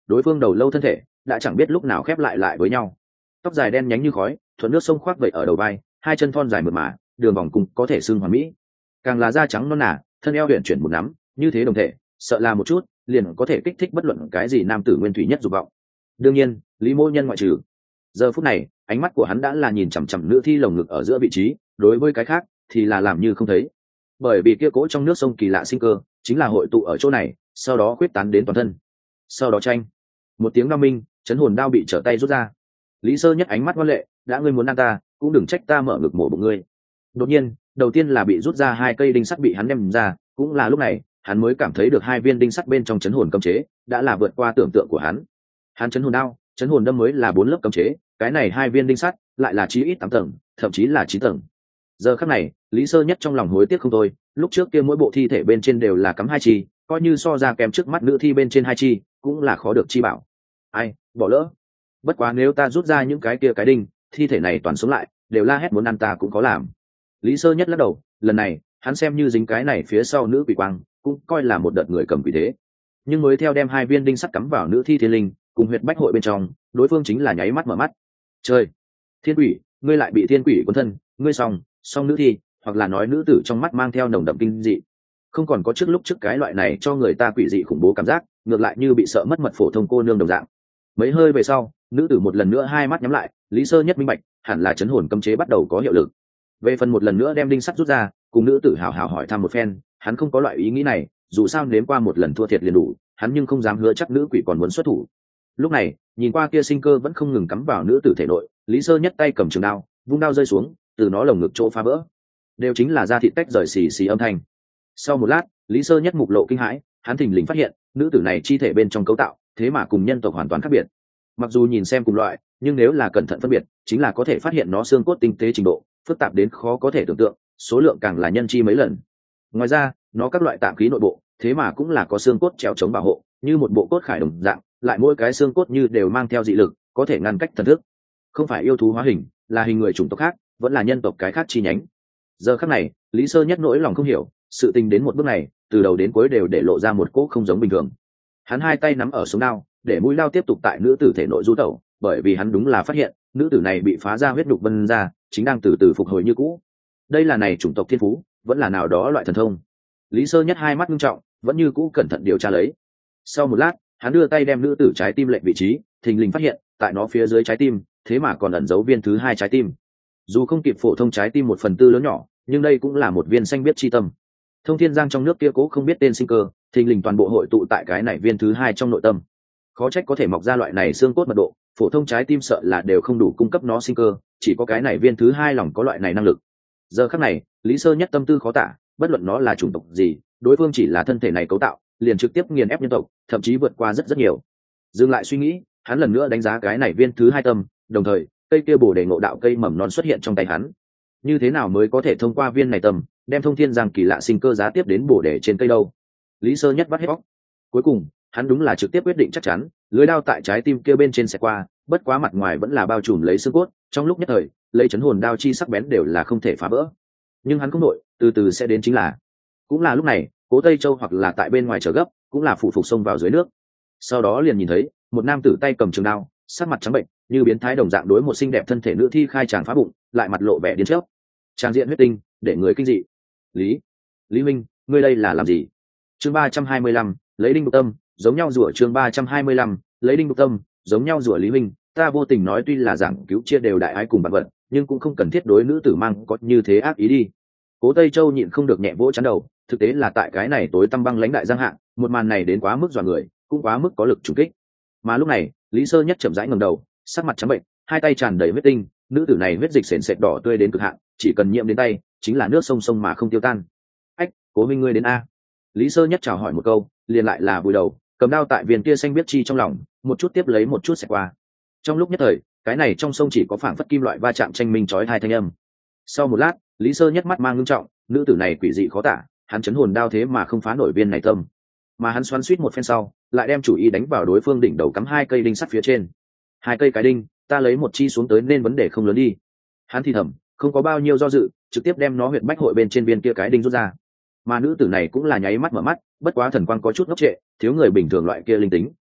đối phương đầu lâu thân thể đã chẳng biết lúc nào khép lại lại với nhau, tóc dài đen nhánh như khói thuận nước sông khoác vậy ở đầu vai, hai chân thon dài mượt mà đường vòng cùng có thể xương hoàn mỹ, càng là da trắng non nả, thân eo huyện chuyển một nắm như thế đồng thể, sợ là một chút liền có thể kích thích bất luận cái gì nam tử nguyên thủy nhất dục vọng. Đương nhiên Lý Mỗ Nhân ngoại trừ. Giờ phút này ánh mắt của hắn đã là nhìn chằm chằm nữ thi lồng ngực ở giữa vị trí, đối với cái khác thì là làm như không thấy, bởi vì kia cỗ trong nước sông kỳ lạ sinh cơ chính là hội tụ ở chỗ này, sau đó quyết tán đến toàn thân. Sau đó tranh một tiếng đao minh, chấn hồn đao bị trở tay rút ra. Lý Sơ Nhất ánh mắt ngoan lệ, đã ngươi muốn ăn ta cũng đừng trách ta mở ngực mổ bụng ngươi. Đột nhiên đầu tiên là bị rút ra hai cây đinh sắt bị hắn đem ra, cũng là lúc này hắn mới cảm thấy được hai viên đinh sắt bên trong chấn hồn cấm chế đã là vượt qua tưởng tượng của hắn. Hắn chấn hồn đao, chấn hồn đâm mới là bốn lớp cấm chế, cái này hai viên đinh sắt lại là chí ít tám tầng, thậm chí là chín tầng. Giờ khắc này Lý Sơ Nhất trong lòng hối tiếc không thôi, lúc trước kia mỗi bộ thi thể bên trên đều là cắm hai chi, coi như so ra kèm trước mắt nữ thi bên trên hai chi cũng là khó được chi bảo. Ai bỏ lỡ, bất quá nếu ta rút ra những cái kia cái đinh, thi thể này toàn sống lại đều la hét muốn ăn ta cũng có làm. Lý Sơ Nhất lắc đầu, lần này hắn xem như dính cái này phía sau nữ quỷ quang, cũng coi là một đợt người cầm quỷ thế. Nhưng mới theo đem hai viên đinh sắt cắm vào nữ thi thiên linh cùng huyệt bách hội bên trong, đối phương chính là nháy mắt mở mắt. Trời, thiên quỷ, ngươi lại bị thiên quỷ cuốn thân, ngươi xong xong nữ thi, hoặc là nói nữ tử trong mắt mang theo nồng đậm kinh dị, không còn có trước lúc trước cái loại này cho người ta quỷ dị khủng bố cảm giác, ngược lại như bị sợ mất mật phổ thông cô nương đồng dạng. Mấy hơi về sau nữ tử một lần nữa hai mắt nhắm lại, Lý Sơ Nhất minh bạch hẳn là chấn hồn cấm chế bắt đầu có hiệu lực. Về phần một lần nữa đem đinh sắt rút ra cùng nữ tử hào hào hỏi thăm một phen, hắn không có loại ý nghĩ này, dù sao nếm qua một lần thua thiệt liền đủ, hắn nhưng không dám hứa chắc nữ quỷ còn muốn xuất thủ. Lúc này nhìn qua kia sinh cơ vẫn không ngừng cắm vào nữ tử thể nội, Lý Sơ Nhất tay cầm trường đao, vung đao rơi xuống, từ nó lồng ngực chỗ phá vỡ đều chính là da thịt tách rời xì xì âm thanh. Sau một lát Lý Sơ Nhất mục lộ kinh hãi, hắn thình lình phát hiện nữ tử này chi thể bên trong cấu tạo thế mà cùng nhân tộc hoàn toàn khác biệt. Mặc dù nhìn xem cùng loại, nhưng nếu là cẩn thận phân biệt chính là có thể phát hiện nó xương cốt tinh tế trình độ phức tạp đến khó có thể tưởng tượng, số lượng càng là nhân chi mấy lần. Ngoài ra nó các loại tạm khí nội bộ thế mà cũng là có xương cốt trèo chống bảo hộ, như một bộ cốt khải đồng dạng, lại mỗi cái xương cốt như đều mang theo dị lực, có thể ngăn cách thần thức. Không phải yêu thú hóa hình, là hình người chủng tộc khác, vẫn là nhân tộc cái khác chi nhánh. Giờ khắc này Lý Sơ Nhất nỗi lòng không hiểu, sự tình đến một bước này từ đầu đến cuối đều để lộ ra một cỗ không giống bình thường. Hắn hai tay nắm ở sống đao, để mũi đao tiếp tục tại nữ tử thể nội du tẩu, bởi vì hắn đúng là phát hiện nữ tử này bị phá ra huyết đục vân ra, chính đang từ từ phục hồi như cũ. Đây là này chủng tộc thiên phú, vẫn là nào đó loại thần thông. Lý Sơ Nhất hai mắt nghiêm trọng, vẫn như cũ cẩn thận điều tra lấy. Sau một lát hắn đưa tay đem nữ tử trái tim lệnh vị trí, thình lình phát hiện tại nó phía dưới trái tim thế mà còn ẩn giấu viên thứ hai trái tim. Dù không kịp phổ thông trái tim một phần tư lớn nhỏ, nhưng đây cũng là một viên xanh biết chi tâm. Thông thiên giang trong nước kia cố không biết tên sinh cơ, thình lình toàn bộ hội tụ tại cái này viên thứ hai trong nội tâm. Khó trách có thể mọc ra loại này xương cốt mật độ, phổ thông trái tim sợ là đều không đủ cung cấp nó sinh cơ, chỉ có cái này viên thứ hai lòng có loại này năng lực. Giờ khắc này Lý Sơ Nhất tâm tư khó tả, bất luận nó là chủng tộc gì, đối phương chỉ là thân thể này cấu tạo liền trực tiếp nghiền ép nhân tộc, thậm chí vượt qua rất rất nhiều. Dừng lại suy nghĩ, hắn lần nữa đánh giá cái này viên thứ hai tâm, đồng thời cây kia bồ đề ngộ đạo cây mầm non xuất hiện trong tay hắn. Như thế nào mới có thể thông qua viên này tâm đem thông thiên giang kỳ lạ sinh cơ giá tiếp đến bồ đề trên cây đâu? Lý Sơ Nhất bắt hết bóc. Cuối cùng hắn đúng là trực tiếp quyết định chắc chắn, lưới đao tại trái tim kia bên trên sẽ qua, bất quá mặt ngoài vẫn là bao trùm lấy xương cốt, trong lúc nhất thời lấy chấn hồn đao chi sắc bén đều là không thể phá vỡ. Nhưng hắn không nội, từ từ sẽ đến chính là. Cũng là lúc này Cố Tây Châu hoặc là tại bên ngoài chờ gấp, cũng là phụ phục xông vào dưới nước. Sau đó liền nhìn thấy một nam tử tay cầm trường đao, sắc mặt trắng bệnh như biến thái đồng dạng đối một xinh đẹp thân thể nữ thi khai tràng phá bụng, lại mặt lộ vẻ điên chớp, trang diện huyết tinh để người kinh dị. Lý Lý Minh, ngươi đây là làm gì? Chương ba trăm hai mươi lăm, lấy đinh đục tâm, giống nhau rủa. Chương ba trăm hai mươi lăm, lấy đinh đục tâm, giống nhau rủa. Lý Minh, ta vô tình nói tuy là giảng cứu chia đều đại ái cùng bản vận, nhưng cũng không cần thiết đối nữ tử mang có như thế ác ý đi. Cố Tây Châu nhịn không được nhẹ vỗ chán đầu, thực tế là tại cái này tối tăm băng lãnh đại giang hạ, một màn này đến quá mức dọa người, cũng quá mức có lực trùng kích. Mà lúc này Lý Sơ Nhất chậm rãi ngẩng đầu, sắc mặt trắng bệnh, hai tay tràn đầy huyết tinh, nữ tử này huyết dịch sền sệt đỏ tươi đến cực hạn, chỉ cần nhiễm đến tay chính là nước sông sông mà không tiêu tan. Ách, Cố Minh ngươi đến a? Lý Sơ Nhất chào hỏi một câu, liền lại là vùi đầu cầm đao tại viên kia xanh biết chi trong lòng, một chút tiếp lấy một chút xẹt qua. Trong lúc nhất thời cái này trong sông chỉ có phảng phất kim loại va chạm tranh minh chói tai thanh âm. Sau một lát Lý Sơ Nhất mắt mang ngưng trọng, nữ tử này quỷ dị khó tả, hắn chấn hồn đao thế mà không phá nổi viên này tâm. Mà hắn xoắn suýt một phen sau, lại đem chủ ý đánh vào đối phương đỉnh đầu cắm hai cây đinh sắt phía trên. Hai cây cái đinh, ta lấy một chi xuống tới nên vấn đề không lớn đi. Hắn thì thầm, không có bao nhiêu do dự, trực tiếp đem nó huyệt bách hội bên trên viên kia cái đinh rút ra. Mà nữ tử này cũng là nháy mắt mở mắt, bất quá thần quang có chút ngốc trệ, thiếu người bình thường loại kia linh tính,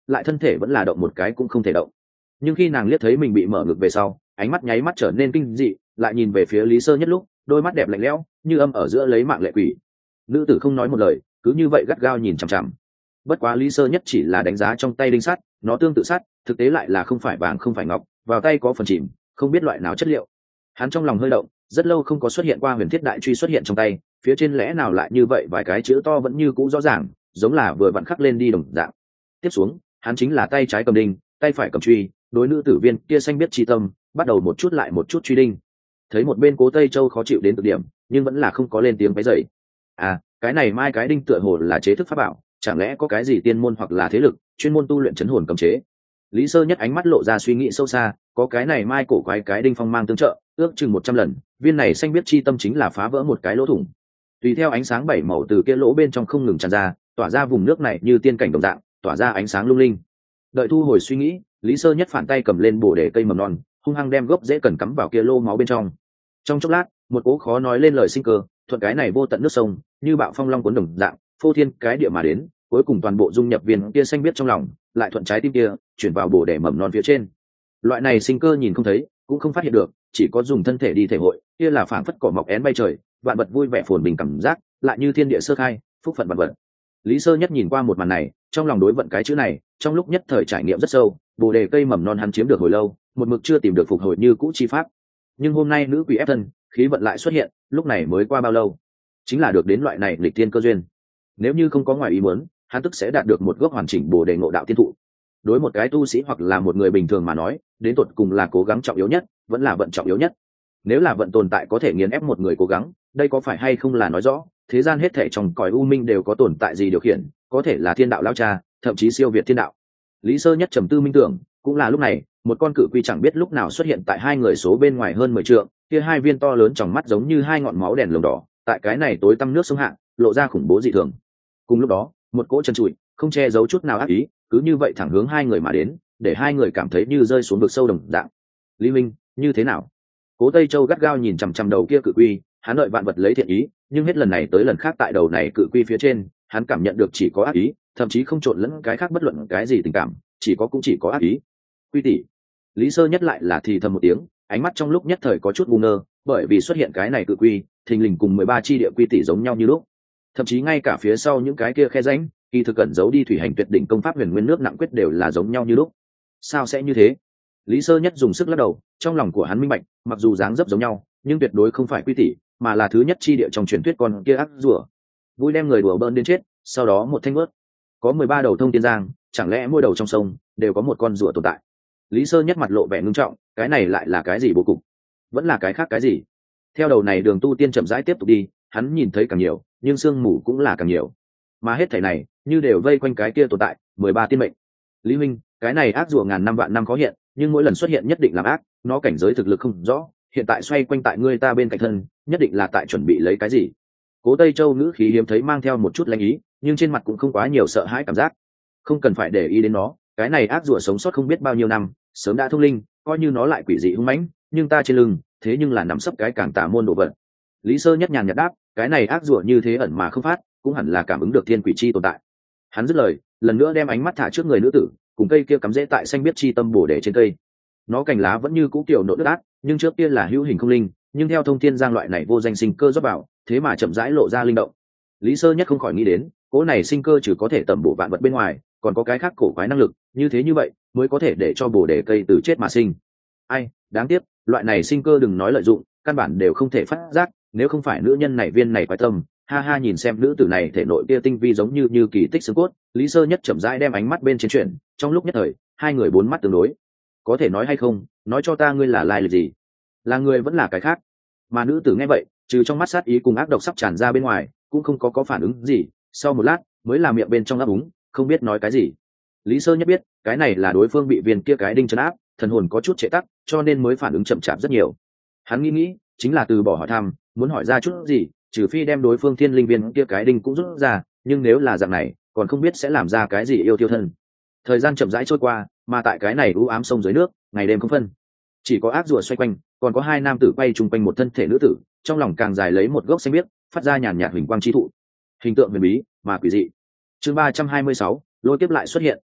lại thân thể vẫn là động một cái cũng không thể động. Nhưng khi nàng liếc thấy mình bị mở ngực về sau, ánh mắt nháy mắt trở nên kinh dị, lại nhìn về phía Lý Sơ Nhất lúc, đôi mắt đẹp lạnh lẽo như âm ở giữa lấy mạng lệ quỷ. Nữ tử không nói một lời, cứ như vậy gắt gao nhìn chằm chằm. Bất quá Lý Sơ Nhất chỉ là đánh giá trong tay đinh sắt, nó tương tự sắt, thực tế lại là không phải vàng không phải ngọc, vào tay có phần chìm, không biết loại nào chất liệu. Hắn trong lòng hơi động, rất lâu không có xuất hiện qua huyền thiết đại truy xuất hiện trong tay, phía trên lẽ nào lại như vậy vài cái chữ to vẫn như cũ rõ ràng, giống là vừa vặn khắc lên đi đồng dạng. Tiếp xuống, hắn chính là tay trái cầm đinh, tay phải cầm truy, đối nữ tử viên kia xanh biết chi tâm, bắt đầu một chút lại một chút truy đinh. Thấy một bên Cố Tây Châu khó chịu đến cực điểm, nhưng vẫn là không có lên tiếng váy dậy. À, cái này mai cái đinh tựa hồ là chế thức pháp bảo, chẳng lẽ có cái gì tiên môn hoặc là thế lực chuyên môn tu luyện chấn hồn cấm chế? Lý Sơ Nhất ánh mắt lộ ra suy nghĩ sâu xa, có cái này mai cổ quái cái đinh phong mang tương trợ, ước chừng một trăm lần, viên này xanh biết chi tâm chính là phá vỡ một cái lỗ thủng. Tùy theo ánh sáng bảy màu từ kia lỗ bên trong không ngừng tràn ra, tỏa ra vùng nước này như tiên cảnh đồng dạng, tỏa ra ánh sáng lung linh. Đợi thu hồi suy nghĩ, Lý Sơ Nhất phản tay cầm lên bổ để cây mầm non, hung hăng đem gốc rễ cần cắm vào kia lô máu bên trong. Trong chốc lát, một cỗ khó nói lên lời sinh cơ, thuận cái này vô tận nước sông, như bạo phong long cuốn đồng dạng, phô thiên cái địa mà đến, cuối cùng toàn bộ dung nhập viên kia xanh biết trong lòng, lại thuận trái tim kia, chuyển vào bổ để mầm non phía trên. Loại này sinh cơ nhìn không thấy, cũng không phát hiện được, chỉ có dùng thân thể đi thể hội, kia là phảng phất cỏ mọc én bay trời, vạn vật vui vẻ phồn bình cảm giác, lại như thiên địa sơ khai, phúc phận vạn vật. Lý Sơ Nhất nhìn qua một màn này, trong lòng đối vận cái chữ này, trong lúc nhất thời trải nghiệm rất sâu, bồ đề cây mầm non hắn chiếm được hồi lâu, một mực chưa tìm được phục hồi như cũ chi pháp. Nhưng hôm nay nữ quỷ ép thân, khí vận lại xuất hiện, lúc này mới qua bao lâu, chính là được đến loại này lịch tiên cơ duyên. Nếu như không có ngoài ý muốn, hắn tức sẽ đạt được một gốc hoàn chỉnh bồ đề ngộ đạo tiên thụ. Đối một cái tu sĩ hoặc là một người bình thường mà nói, đến tột cùng là cố gắng trọng yếu nhất, vẫn là vận trọng yếu nhất. Nếu là vận tồn tại có thể nghiền ép một người cố gắng, đây có phải hay không là nói rõ thế gian hết thể trong cõi u minh đều có tồn tại gì điều khiển, có thể là thiên đạo lao cha, thậm chí siêu việt thiên đạo. Lý Sơ Nhất trầm tư minh tưởng, cũng là lúc này, một con cự quy chẳng biết lúc nào xuất hiện tại hai người số bên ngoài hơn mười trượng, kia hai viên to lớn trong mắt giống như hai ngọn máu đèn lồng đỏ, tại cái này tối tăm nước sông hạ, lộ ra khủng bố dị thường. Cùng lúc đó, một cỗ chân trụi, không che giấu chút nào ác ý, cứ như vậy thẳng hướng hai người mà đến, để hai người cảm thấy như rơi xuống vực sâu đồng dạng. Lý Minh, như thế nào? Cố Tây Châu gắt gao nhìn chằm chằm đầu kia cự quy, hắn đợi vạn vật lấy thiện ý, nhưng hết lần này tới lần khác tại đầu này cự quy phía trên, hắn cảm nhận được chỉ có ác ý, thậm chí không trộn lẫn cái khác bất luận cái gì tình cảm, chỉ có cũng chỉ có ác ý. Quy tỷ. Lý Sơ Nhất lại là thì thầm một tiếng, ánh mắt trong lúc nhất thời có chút ngu ngơ, bởi vì xuất hiện cái này cự quy, thình lình cùng mười ba chi địa quy tỷ giống nhau như lúc. Thậm chí ngay cả phía sau những cái kia khe rãnh, kỳ thực cẩn giấu đi thủy hành tuyệt đỉnh công pháp huyền nguyên nước nặng quyết đều là giống nhau như lúc. Sao sẽ như thế? Lý Sơ Nhất dùng sức lắc đầu, trong lòng của hắn minh bạch, mặc dù dáng dấp giống nhau, nhưng tuyệt đối không phải quy tỷ, mà là thứ nhất chi địa trong truyền thuyết con kia ác rùa. Vui đem người đùa bỡn đến chết, sau đó một thanh vớt. Có mười ba đầu thông tiên giang, chẳng lẽ mỗi đầu trong sông đều có một con rùa tồn tại? Lý Sơ Nhất mặt lộ vẻ ngưng trọng, cái này lại là cái gì bố cục? Vẫn là cái khác cái gì? Theo đầu này đường tu tiên chậm rãi tiếp tục đi, hắn nhìn thấy càng nhiều, nhưng sương mù cũng là càng nhiều. Mà hết thảy này, như đều vây quanh cái kia tồn tại, mười ba tiên mệnh. Lý Minh, cái này ác rùa ngàn năm vạn năm có hiện, nhưng mỗi lần xuất hiện nhất định làm ác, nó cảnh giới thực lực không rõ, hiện tại xoay quanh tại ngươi ta bên cạnh thân, nhất định là tại chuẩn bị lấy cái gì. Cố Tây Châu ngữ khí hiếm thấy mang theo một chút lanh ý, nhưng trên mặt cũng không quá nhiều sợ hãi cảm giác. Không cần phải để ý đến nó, cái này ác rùa sống sót không biết bao nhiêu năm, sớm đã thông linh, coi như nó lại quỷ dị hung mãnh, nhưng ta trên lưng, thế nhưng là nằm sấp cái càng tà môn đồ vật. Lý Sơ Nhất nhàn nhạt đáp, cái này ác rùa như thế ẩn mà không phát, cũng hẳn là cảm ứng được thiên quỷ chi tồn tại. Hắn dứt lời, lần nữa đem ánh mắt thả trước người nữ tử, cùng cây kia cắm rễ tại xanh biết chi tâm bổ để trên cây. Nó cành lá vẫn như cũ kiểu nộ đất át, nhưng trước kia là hữu hình không linh, nhưng theo thông thiên giang loại này vô danh sinh cơ rót vào, thế mà chậm rãi lộ ra linh động. Lý Sơ Nhất không khỏi nghĩ đến, cỗ này sinh cơ trừ có thể tẩm bổ vạn vật bên ngoài, còn có cái khác cổ quái năng lực, như thế như vậy mới có thể để cho bổ để cây từ chết mà sinh. Ai, đáng tiếc, loại này sinh cơ đừng nói lợi dụng, căn bản đều không thể phát giác, nếu không phải nữ nhân này viên này quái tâm. Ha ha, nhìn xem nữ tử này thể nội kia tinh vi giống như như kỳ tích xương cốt, Lý Sơ Nhất chậm rãi đem ánh mắt bên trên chuyển, trong lúc nhất thời, hai người bốn mắt tương đối. Có thể nói hay không, nói cho ta ngươi là lai lịch gì, là người vẫn là cái khác? Mà nữ tử nghe vậy, trừ trong mắt sát ý cùng ác độc sắp tràn ra bên ngoài, cũng không có có phản ứng gì, sau một lát, mới làm miệng bên trong ấp úng, không biết nói cái gì. Lý Sơ Nhất biết, cái này là đối phương bị viên kia cái đinh trấn áp, thần hồn có chút trệ tắc, cho nên mới phản ứng chậm chạp rất nhiều. Hắn nghĩ nghĩ, chính là từ bỏ hỏi thăm, muốn hỏi ra chút gì, trừ phi đem đối phương thiên linh viên kia cái đinh cũng rút ra, nhưng nếu là dạng này, còn không biết sẽ làm ra cái gì yêu tiêu thân. Thời gian chậm rãi trôi qua, mà tại cái này u ám sông dưới nước, ngày đêm không phân, chỉ có ác rùa xoay quanh, còn có hai nam tử quay chung quanh một thân thể nữ tử, trong lòng càng dài lấy một gốc xanh biếc, phát ra nhàn nhạt huỳnh quang chi thụ, hình tượng huyền bí mà quỷ dị. Chương ba trăm hai mươi sáu, lôi kiếp lại xuất hiện,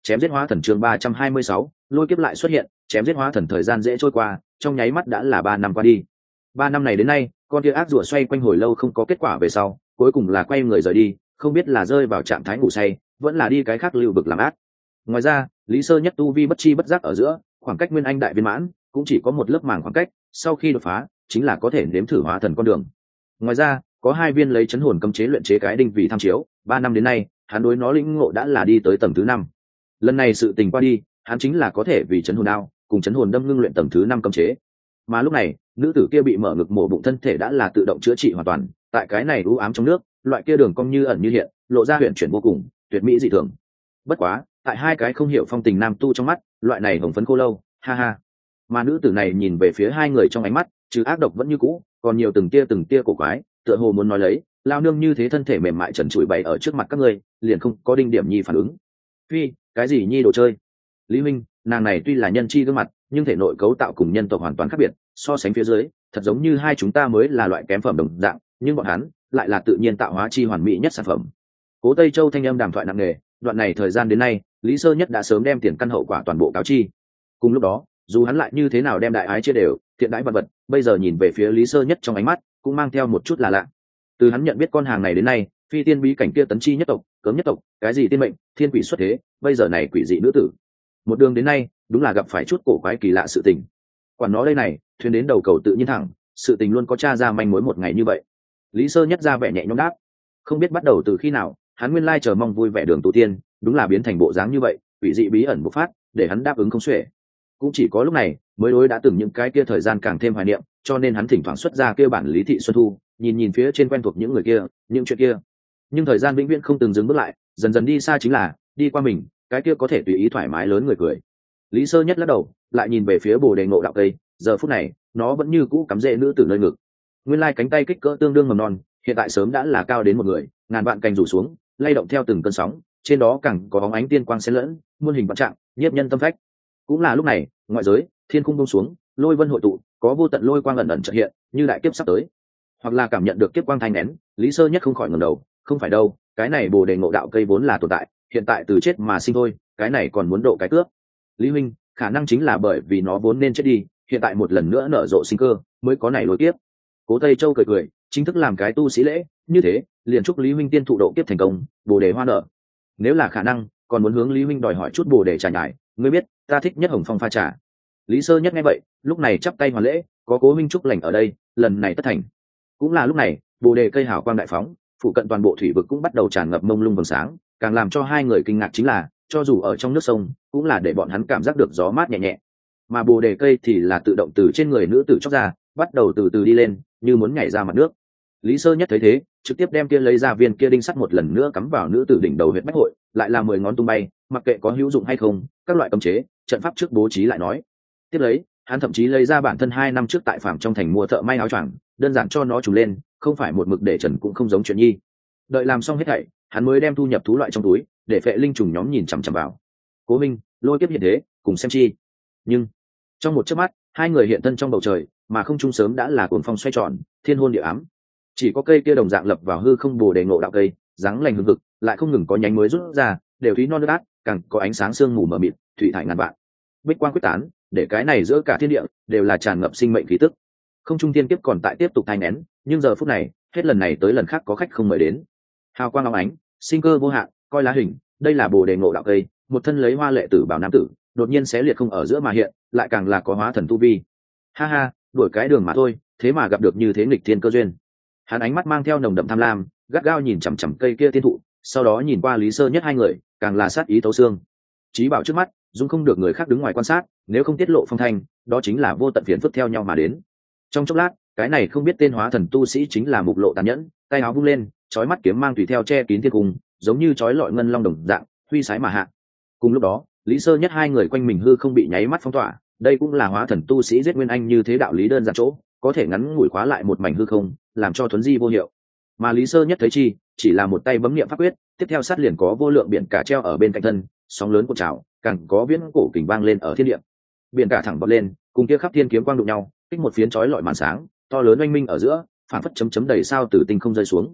Chém giết hóa thần chương ba trăm hai mươi sáu, lôi kiếp lại xuất hiện, chém giết hóa thần thời gian dễ trôi qua, trong nháy mắt đã là ba năm qua đi. Ba năm này đến nay, con kia ác rùa xoay quanh hồi lâu không có kết quả về sau, cuối cùng là quay người rời đi, không biết là rơi vào trạng thái ngủ say, vẫn là đi cái khác lưu vực làm ác. Ngoài ra, Lý Sơ Nhất tu vi bất chi bất giác ở giữa, khoảng cách nguyên anh đại viên mãn, cũng chỉ có một lớp màng khoảng cách, sau khi đột phá, chính là có thể nếm thử hóa thần con đường. Ngoài ra, có hai viên lấy chấn hồn cấm chế luyện chế cái đinh vì tham chiếu, ba năm đến nay, hắn đối nó lĩnh ngộ đã là đi tới tầng thứ năm. Lần này sự tình qua đi, hắn chính là có thể vì chấn hồn đao, cùng chấn hồn đâm ngưng luyện tầng thứ năm cấm chế. Mà lúc này, nữ tử kia bị mở ngực mổ bụng thân thể đã là tự động chữa trị hoàn toàn, tại cái này u ám trong nước, loại kia đường cong như ẩn như hiện, lộ ra huyền chuyển vô cùng, tuyệt mỹ dị thường. Bất quá, tại hai cái không hiểu phong tình nam tu trong mắt, loại này hồng phấn khô lâu, ha ha. Mà nữ tử này nhìn về phía hai người trong ánh mắt, trừ ác độc vẫn như cũ, còn nhiều từng tia từng tia cổ quái, tựa hồ muốn nói lấy, lao nương như thế thân thể mềm mại trần trụi bày ở trước mặt các ngươi, liền không có đinh điểm nhi phản ứng. Phi, cái gì nhi đồ chơi? Lý huynh, nàng này tuy là nhân chi gương mặt, nhưng thể nội cấu tạo cùng nhân tộc hoàn toàn khác biệt, so sánh phía dưới, thật giống như hai chúng ta mới là loại kém phẩm đồng dạng, nhưng bọn hắn lại là tự nhiên tạo hóa chi hoàn mỹ nhất sản phẩm. Cố Tây Châu thanh âm đàm thoại nặng nề, đoạn này thời gian đến nay, Lý Sơ Nhất đã sớm đem tiền căn hậu quả toàn bộ cáo chi. Cùng lúc đó, dù hắn lại như thế nào đem đại ái chia đều, thiện đãi vật vật, bây giờ nhìn về phía Lý Sơ Nhất trong ánh mắt, cũng mang theo một chút là lạ. Từ hắn nhận biết con hàng này đến nay, phi tiên bí cảnh kia tấn chi nhất tộc, cấm nhất tộc, cái gì tiên mệnh, thiên quỷ xuất thế, bây giờ này quỷ dị nữ tử. Một đường đến nay, đúng là gặp phải chút cổ quái kỳ lạ sự tình. Quản nó đây này, thuyền đến đầu cầu tự nhiên thẳng, sự tình luôn có tra ra manh mối một ngày như vậy. Lý Sơ Nhất ra vẻ nhẹ nhõm đáp, không biết bắt đầu từ khi nào, hắn nguyên lai chờ mong vui vẻ đường tu tiên, đúng là biến thành bộ dáng như vậy, quỷ dị bí ẩn bộc phát, để hắn đáp ứng không xuể. Cũng chỉ có lúc này, mới đối đã từng những cái kia thời gian càng thêm hoài niệm, cho nên hắn thỉnh thoảng xuất ra kia bản Lý Thị Xuân Thu, nhìn nhìn phía trên quen thuộc những người kia, những chuyện kia. Nhưng thời gian vĩnh viễn không từng dừng bước lại, dần dần đi xa chính là đi qua mình, cái kia có thể tùy ý thoải mái lớn người cười. Lý Sơ Nhất lắc đầu, lại nhìn về phía Bồ Đề Ngộ đạo cây, giờ phút này, nó vẫn như cũ cắm rễ nữ tử nơi ngực. Nguyên lai cánh tay kích cỡ tương đương mầm non, hiện tại sớm đã là cao đến một người, ngàn vạn cành rủ xuống, lay động theo từng cơn sóng, trên đó càng có bóng ánh tiên quang xen lẫn, muôn hình vạn trạng, nhiếp nhân tâm phách. Cũng là lúc này, ngoại giới, thiên cung buông xuống, lôi vân hội tụ, có vô tận lôi quang ẩn ẩn chợt hiện, như đại kiếp sắp tới. Hoặc là cảm nhận được kiếp quang thanh nén, Lý Sơ Nhất không khỏi ngẩng đầu, không phải đâu, cái này Bồ Đề Ngộ đạo cây vốn là tồn tại, hiện tại từ chết mà sinh thôi, cái này còn muốn độ cái cướp. Lý huynh, khả năng chính là bởi vì nó vốn nên chết đi, hiện tại một lần nữa nở rộ sinh cơ, mới có này lôi kiếp. Cố Tây Châu cười cười, chính thức làm cái tu sĩ lễ, như thế, liền chúc Lý huynh tiên thụ độ kiếp thành công, Bồ Đề hoa nở. Nếu là khả năng, còn muốn hướng Lý huynh đòi hỏi chút Bồ Đề trà nhài, ngươi biết, ta thích nhất hồng phong pha trà. Lý Sơ Nhất nghe vậy, lúc này chắp tay hoàn lễ, có Cố huynh chúc lành ở đây, lần này tất thành. Cũng là lúc này, Bồ Đề cây hào quang đại phóng, phụ cận toàn bộ thủy vực cũng bắt đầu tràn ngập mông lung vầng sáng, càng làm cho hai người kinh ngạc chính là, cho dù ở trong nước sông, cũng là để bọn hắn cảm giác được gió mát nhẹ nhẹ. Mà Bồ Đề cây thì là tự động từ trên người nữ tử chóc ra, bắt đầu từ từ đi lên, như muốn nhảy ra mặt nước. Lý Sơ Nhất thấy thế, trực tiếp đem kia lấy ra viên kia đinh sắt một lần nữa cắm vào nữ tử đỉnh đầu huyệt bách hội, lại là mười ngón tung bay, mặc kệ có hữu dụng hay không, các loại cấm chế, trận pháp trước bố trí lại nói. Tiếp lấy, hắn thậm chí lấy ra bản thân hai năm trước tại phạm trong thành mua thợ may áo choàng, đơn giản cho nó trùng lên, không phải một mực để trần cũng không giống chuyện nhi. Đợi làm xong hết thảy, hắn mới đem thu nhập thú loại trong túi, để phệ linh trùng nhóm nhìn chằm chằm vào. Cố Minh, lôi kiếp hiện thế, cùng xem chi. Nhưng trong một chớp mắt, hai người hiện thân trong bầu trời, mà không trung sớm đã là cuồng phong xoay tròn, thiên hôn địa ám. Chỉ có cây kia đồng dạng lập vào hư không Bồ Đề Ngộ đạo cây, dáng lành hương hực, lại không ngừng có nhánh mới rút ra, đều thúy non nước át, càng có ánh sáng sương mù mờ mịt, thủy thải ngàn vạn. Bích quang quyết tán, để cái này giữa cả thiên địa đều là tràn ngập sinh mệnh khí tức. Không trung thiên kiếp còn tại tiếp tục thai nén, nhưng giờ phút này, hết lần này tới lần khác có khách không mời đến. Hào quang óng ánh, sinh cơ vô hạn, coi lá hình, đây là Bồ Đề Ngộ đạo cây, một thân lấy hoa lệ tử bảo nam tử, đột nhiên xé liệt không ở giữa mà hiện, lại càng là có hóa thần tu vi. Ha ha, đổi cái đường mà thôi, thế mà gặp được như thế nghịch thiên cơ duyên. Hắn ánh mắt mang theo nồng đậm tham lam, gắt gao nhìn chằm chằm cây kia tiên thụ, sau đó nhìn qua Lý Sơ Nhất hai người, càng là sát ý thấu xương. Chí bảo trước mắt, dung không được người khác đứng ngoài quan sát, nếu không tiết lộ phong thanh, đó chính là vô tận phiền phức theo nhau mà đến. Trong chốc lát, cái này không biết tên hóa thần tu sĩ chính là mục lộ tàn nhẫn, tay áo vung lên, chói mắt kiếm mang tùy theo che kín thiên cung, giống như chói lọi ngân long đồng dạng, huy sái mà hạ. Cùng lúc đó, Lý Sơ Nhất hai người quanh mình hư không bị nháy mắt phong tỏa, đây cũng là hóa thần tu sĩ giết nguyên anh như thế đạo lý đơn giản chỗ, có thể ngắn ngủi khóa lại một mảnh hư không, làm cho thuấn di vô hiệu. Mà Lý Sơ Nhất thấy chi, chỉ là một tay bấm niệm pháp quyết, tiếp theo sát liền có vô lượng biển cả treo ở bên cạnh thân, sóng lớn cuộn trào, càng có viễn cổ kình vang lên ở thiên địa. Biển cả thẳng bật lên, cùng kia khắp thiên kiếm quang đụng nhau, kích một phiến chói lọi màn sáng, to lớn oanh minh ở giữa, phản phất chấm chấm đầy sao từ tinh không rơi xuống.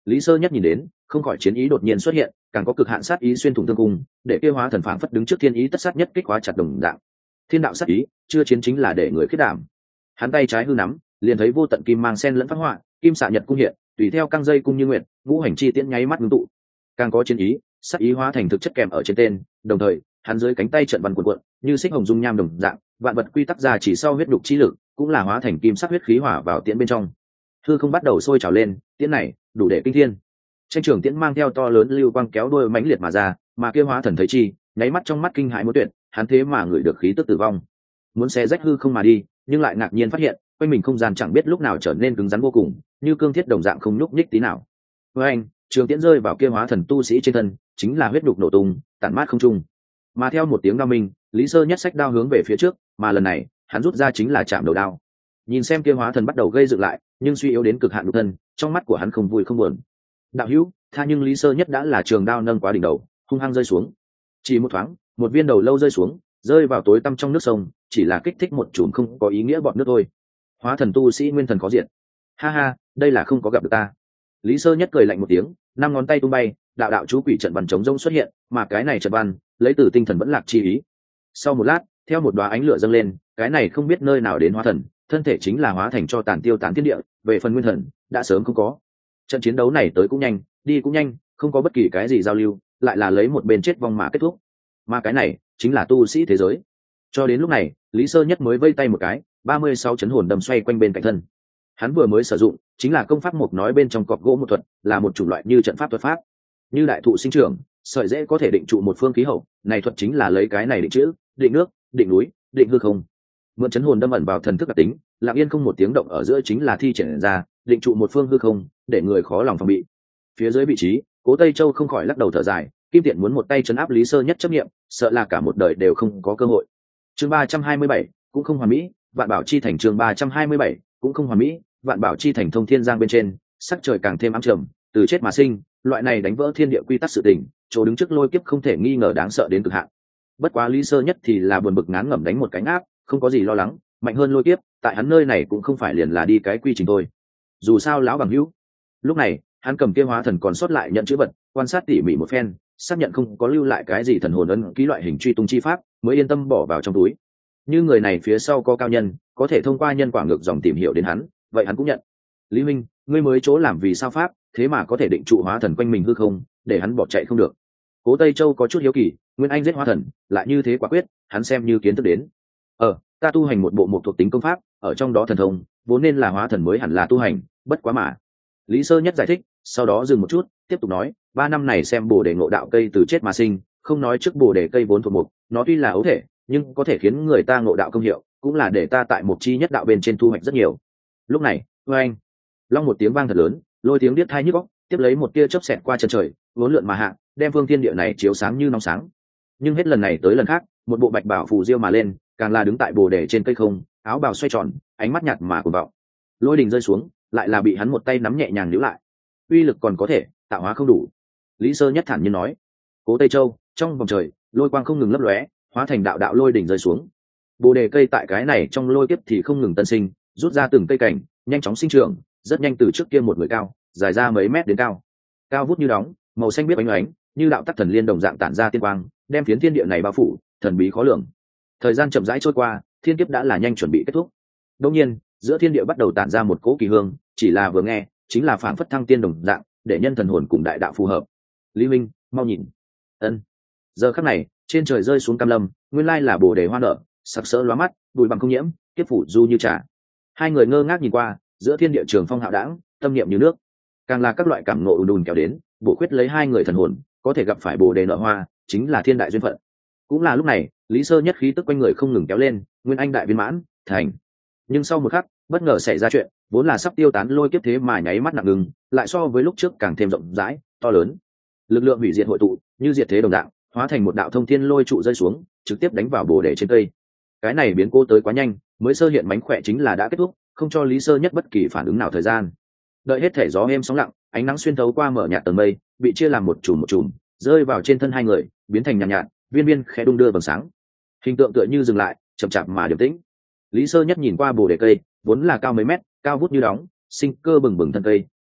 Lý Sơ Nhất nhìn đến, không khỏi chiến ý đột nhiên xuất hiện, càng có cực hạn sát ý xuyên thủng thương cung, để kia hóa thần phảng phất đứng trước thiên ý tất sát nhất kích hóa chặt đồng dạng. Thiên đạo sát ý, chưa chiến chính là để người khiết đảm. Hắn tay trái hư nắm, liền thấy vô tận kim mang sen lẫn phát họa, kim xạ nhật cung hiện, tùy theo căng dây cung như nguyện, ngũ hành chi tiễn nháy mắt ngưng tụ. Càng có chiến ý, sát ý hóa thành thực chất kèm ở trên tên, đồng thời, hắn dưới cánh tay trận văn cuộn cuộn, như xích hồng dung nham đồng dạng, vạn vật quy tắc ra chỉ sau huyết đục chi lực, cũng là hóa thành kim sắc huyết khí hỏa vào tiễn bên trong. Hư không bắt đầu sôi trào lên, tiễn này đủ để kinh thiên. Tranh trường tiễn mang theo to lớn lưu quang kéo đuôi mãnh liệt mà ra, mà kia hóa thần thấy chi, nháy mắt trong mắt kinh hãi muốn tuyệt, hắn thế mà ngửi được khí tức tử vong, muốn xé rách hư không mà đi, nhưng lại ngạc nhiên phát hiện, quanh mình không gian chẳng biết lúc nào trở nên cứng rắn vô cùng, như cương thiết đồng dạng không nhúc nhích tí nào. Với anh, trường tiễn rơi vào kia hóa thần tu sĩ trên thân, chính là huyết đục nổ tung, tản mát không trung. Mà theo một tiếng đao minh, Lý Sơ Nhất xách đao hướng về phía trước, mà lần này, hắn rút ra chính là chạm đầu đao. Nhìn xem kia hóa thần bắt đầu gây dựng lại, nhưng suy yếu đến cực hạn nhục thân, trong mắt của hắn không vui không buồn. Đạo hữu, tha nhưng Lý Sơ Nhất đã là trường đao nâng quá đỉnh đầu, hung hăng rơi xuống. Chỉ một thoáng, một viên đầu lâu rơi xuống, rơi vào tối tăm trong nước sông, chỉ là kích thích một chùm không có ý nghĩa bọt nước thôi. Hóa thần tu sĩ nguyên thần có diện. Ha ha, đây là không có gặp được ta. Lý Sơ Nhất cười lạnh một tiếng, năm ngón tay tung bay, đạo đạo chú quỷ trận văn chống rông xuất hiện, mà cái này trận văn lấy từ tinh thần vẫn lạc chi ý. Sau một lát, theo một đóa ánh lửa dâng lên, cái này không biết nơi nào đến hóa thần, thân thể chính là hóa thành cho tàn tiêu tán thiên địa, về phần nguyên thần đã sớm không có. Trận chiến đấu này tới cũng nhanh, đi cũng nhanh, không có bất kỳ cái gì giao lưu, lại là lấy một bên chết vong mà kết thúc. Mà cái này chính là tu sĩ thế giới. Cho đến lúc này, Lý Sơ Nhất mới vây tay một cái, ba mươi sáu chấn hồn đầm xoay quanh bên cạnh thân. Hắn vừa mới sử dụng, chính là công pháp mộc nói bên trong cọc gỗ một thuật, là một chủng loại như trận pháp thuật pháp. Như đại thụ sinh trưởng, sợi dễ có thể định trụ một phương khí hậu, này thuật chính là lấy cái này định chữ, định nước, định núi, định hư không. Mượn chấn hồn đâm ẩn vào thần thức đặc tính, lặng yên không một tiếng động ở giữa chính là thi triển ra, định trụ một phương hư không, để người khó lòng phòng bị. Phía dưới vị trí, Cố Tây Châu không khỏi lắc đầu thở dài, Kim Tiện muốn một tay trấn áp Lý Sơ Nhất chấp nghiệm, sợ là cả một đời đều không có cơ hội. Chương ba trăm hai mươi bảy cũng không hoàn mỹ, Vạn Bảo Chi Thành chương ba trăm hai mươi bảy cũng không hoàn mỹ, Vạn Bảo Chi Thành thông thiên giang bên trên, sắc trời càng thêm ám trầm, từ chết mà sinh, loại này đánh vỡ thiên địa quy tắc sự tình, chỗ đứng trước lôi kiếp không thể nghi ngờ đáng sợ đến cực hạn. Bất quá Lý Sơ Nhất thì là buồn bực ngán ngẩm đánh một cánh áp, không có gì lo lắng, mạnh hơn lôi kiếp, tại hắn nơi này cũng không phải liền là đi cái quy trình thôi. Dù sao lão bằng hữu. Lúc này, hắn cầm kia hóa thần còn sót lại nhận chữ vật, quan sát tỉ mỉ một phen, xác nhận không có lưu lại cái gì thần hồn ấn ký loại hình truy tung chi pháp, mới yên tâm bỏ vào trong túi. Như người này phía sau có cao nhân, có thể thông qua nhân quả ngược dòng tìm hiểu đến hắn, vậy hắn cũng nhận. Lý Minh, ngươi mới chỗ làm vì sao pháp, thế mà có thể định trụ hóa thần quanh mình hư không, để hắn bỏ chạy không được. Cố Tây Châu có chút hiếu kỳ, Nguyên Anh giết hóa thần, lại như thế quả quyết, hắn xem như kiến thức đến. Ờ, ta tu hành một bộ một thuộc tính công pháp, ở trong đó thần thông, vốn nên là hóa thần mới hẳn là tu hành, bất quá mà. Lý Sơ Nhất giải thích, sau đó dừng một chút, tiếp tục nói, ba năm này xem bồ đề ngộ đạo cây từ chết mà sinh, không nói trước bồ đề cây vốn thuộc mục, nó tuy là ấu thể, nhưng có thể khiến người ta ngộ đạo công hiệu, cũng là để ta tại mục chi nhất đạo bên trên thu hoạch rất nhiều. Lúc này, vê anh, long một tiếng vang thật lớn, lôi tiếng điếc tai nhức óc, tiếp lấy một tia chớp xẹt qua chân trời, vốn lượn mà hạ, đem phương thiên địa này chiếu sáng như nóng sáng. Nhưng hết lần này tới lần khác, một bộ bạch bảo phù diêu mà lên, càng là đứng tại bồ đề trên cây không, áo bào xoay tròn, ánh mắt nhạt mà cuồng vọng. Lôi đình rơi xuống, lại là bị hắn một tay nắm nhẹ nhàng níu lại. Uy lực còn có thể, tạo hóa không đủ. Lý Sơ Nhất thản nhiên nói. Cố Tây Châu, trong vòng trời, lôi quang không ngừng lấp lóe, hóa thành đạo đạo lôi đỉnh rơi xuống. Bồ đề cây tại cái này trong lôi kiếp thì không ngừng tân sinh, rút ra từng cây cảnh, nhanh chóng sinh trưởng, rất nhanh từ trước kia một người cao, dài ra mấy mét đến cao. Cao vút như đóng, màu xanh biếc ánh ánh, như đạo tắc thần liên đồng dạng tản ra tiên quang, đem phiến thiên địa này bao phủ, thần bí khó lường. Thời gian chậm rãi trôi qua, thiên kiếp đã là nhanh chuẩn bị kết thúc. Đột nhiên, giữa thiên địa bắt đầu tản ra một cỗ kỳ hương, chỉ là vừa nghe, chính là phảng phất thăng tiên đồng dạng, để nhân thần hồn cùng đại đạo phù hợp. Lý Minh, mau nhìn. Ân. Giờ khắc này, trên trời rơi xuống cam lâm, nguyên lai là bồ đề hoa nở, sặc sỡ lóa mắt, bụi bằng không nhiễm, kiếp phủ du như trà. Hai người ngơ ngác nhìn qua, giữa thiên địa trường phong hạo đãng, tâm niệm như nước. Càng là các loại cảm ngộ ùn ùn kéo đến, bổ khuyết lấy hai người thần hồn, có thể gặp phải bồ đề nở hoa, chính là thiên đại duyên phận. Cũng là lúc này, Lý Sơ Nhất khí tức quanh người không ngừng kéo lên, nguyên anh đại viên mãn, thành. Nhưng sau một khắc, bất ngờ xảy ra chuyện, vốn là sắp tiêu tán lôi kiếp thế mà nháy mắt nặng ngừng, lại so với lúc trước càng thêm rộng rãi, to lớn. Lực lượng hủy diệt hội tụ, như diệt thế đồng dạng, hóa thành một đạo thông thiên lôi trụ rơi xuống, trực tiếp đánh vào bồ đề trên cây. Cái này biến cô tới quá nhanh, mới sơ hiện mánh khỏe chính là đã kết thúc, không cho Lý Sơ Nhất bất kỳ phản ứng nào thời gian. Đợi hết thể gió êm sóng lặng, ánh nắng xuyên thấu qua mở nhạt tầng mây, bị chia làm một chùm một chùm, rơi vào trên thân hai người, biến thành nhàn nhạt, nhạt, viên viên khẽ đung đưa vầng sáng. Hình tượng tựa như dừng lại, chậm chạp mà điềm tĩnh. Lý Sơ Nhất nhìn qua bồ đề cây, vốn là cao mấy mét, cao vút như đóng, sinh cơ bừng bừng thân cây,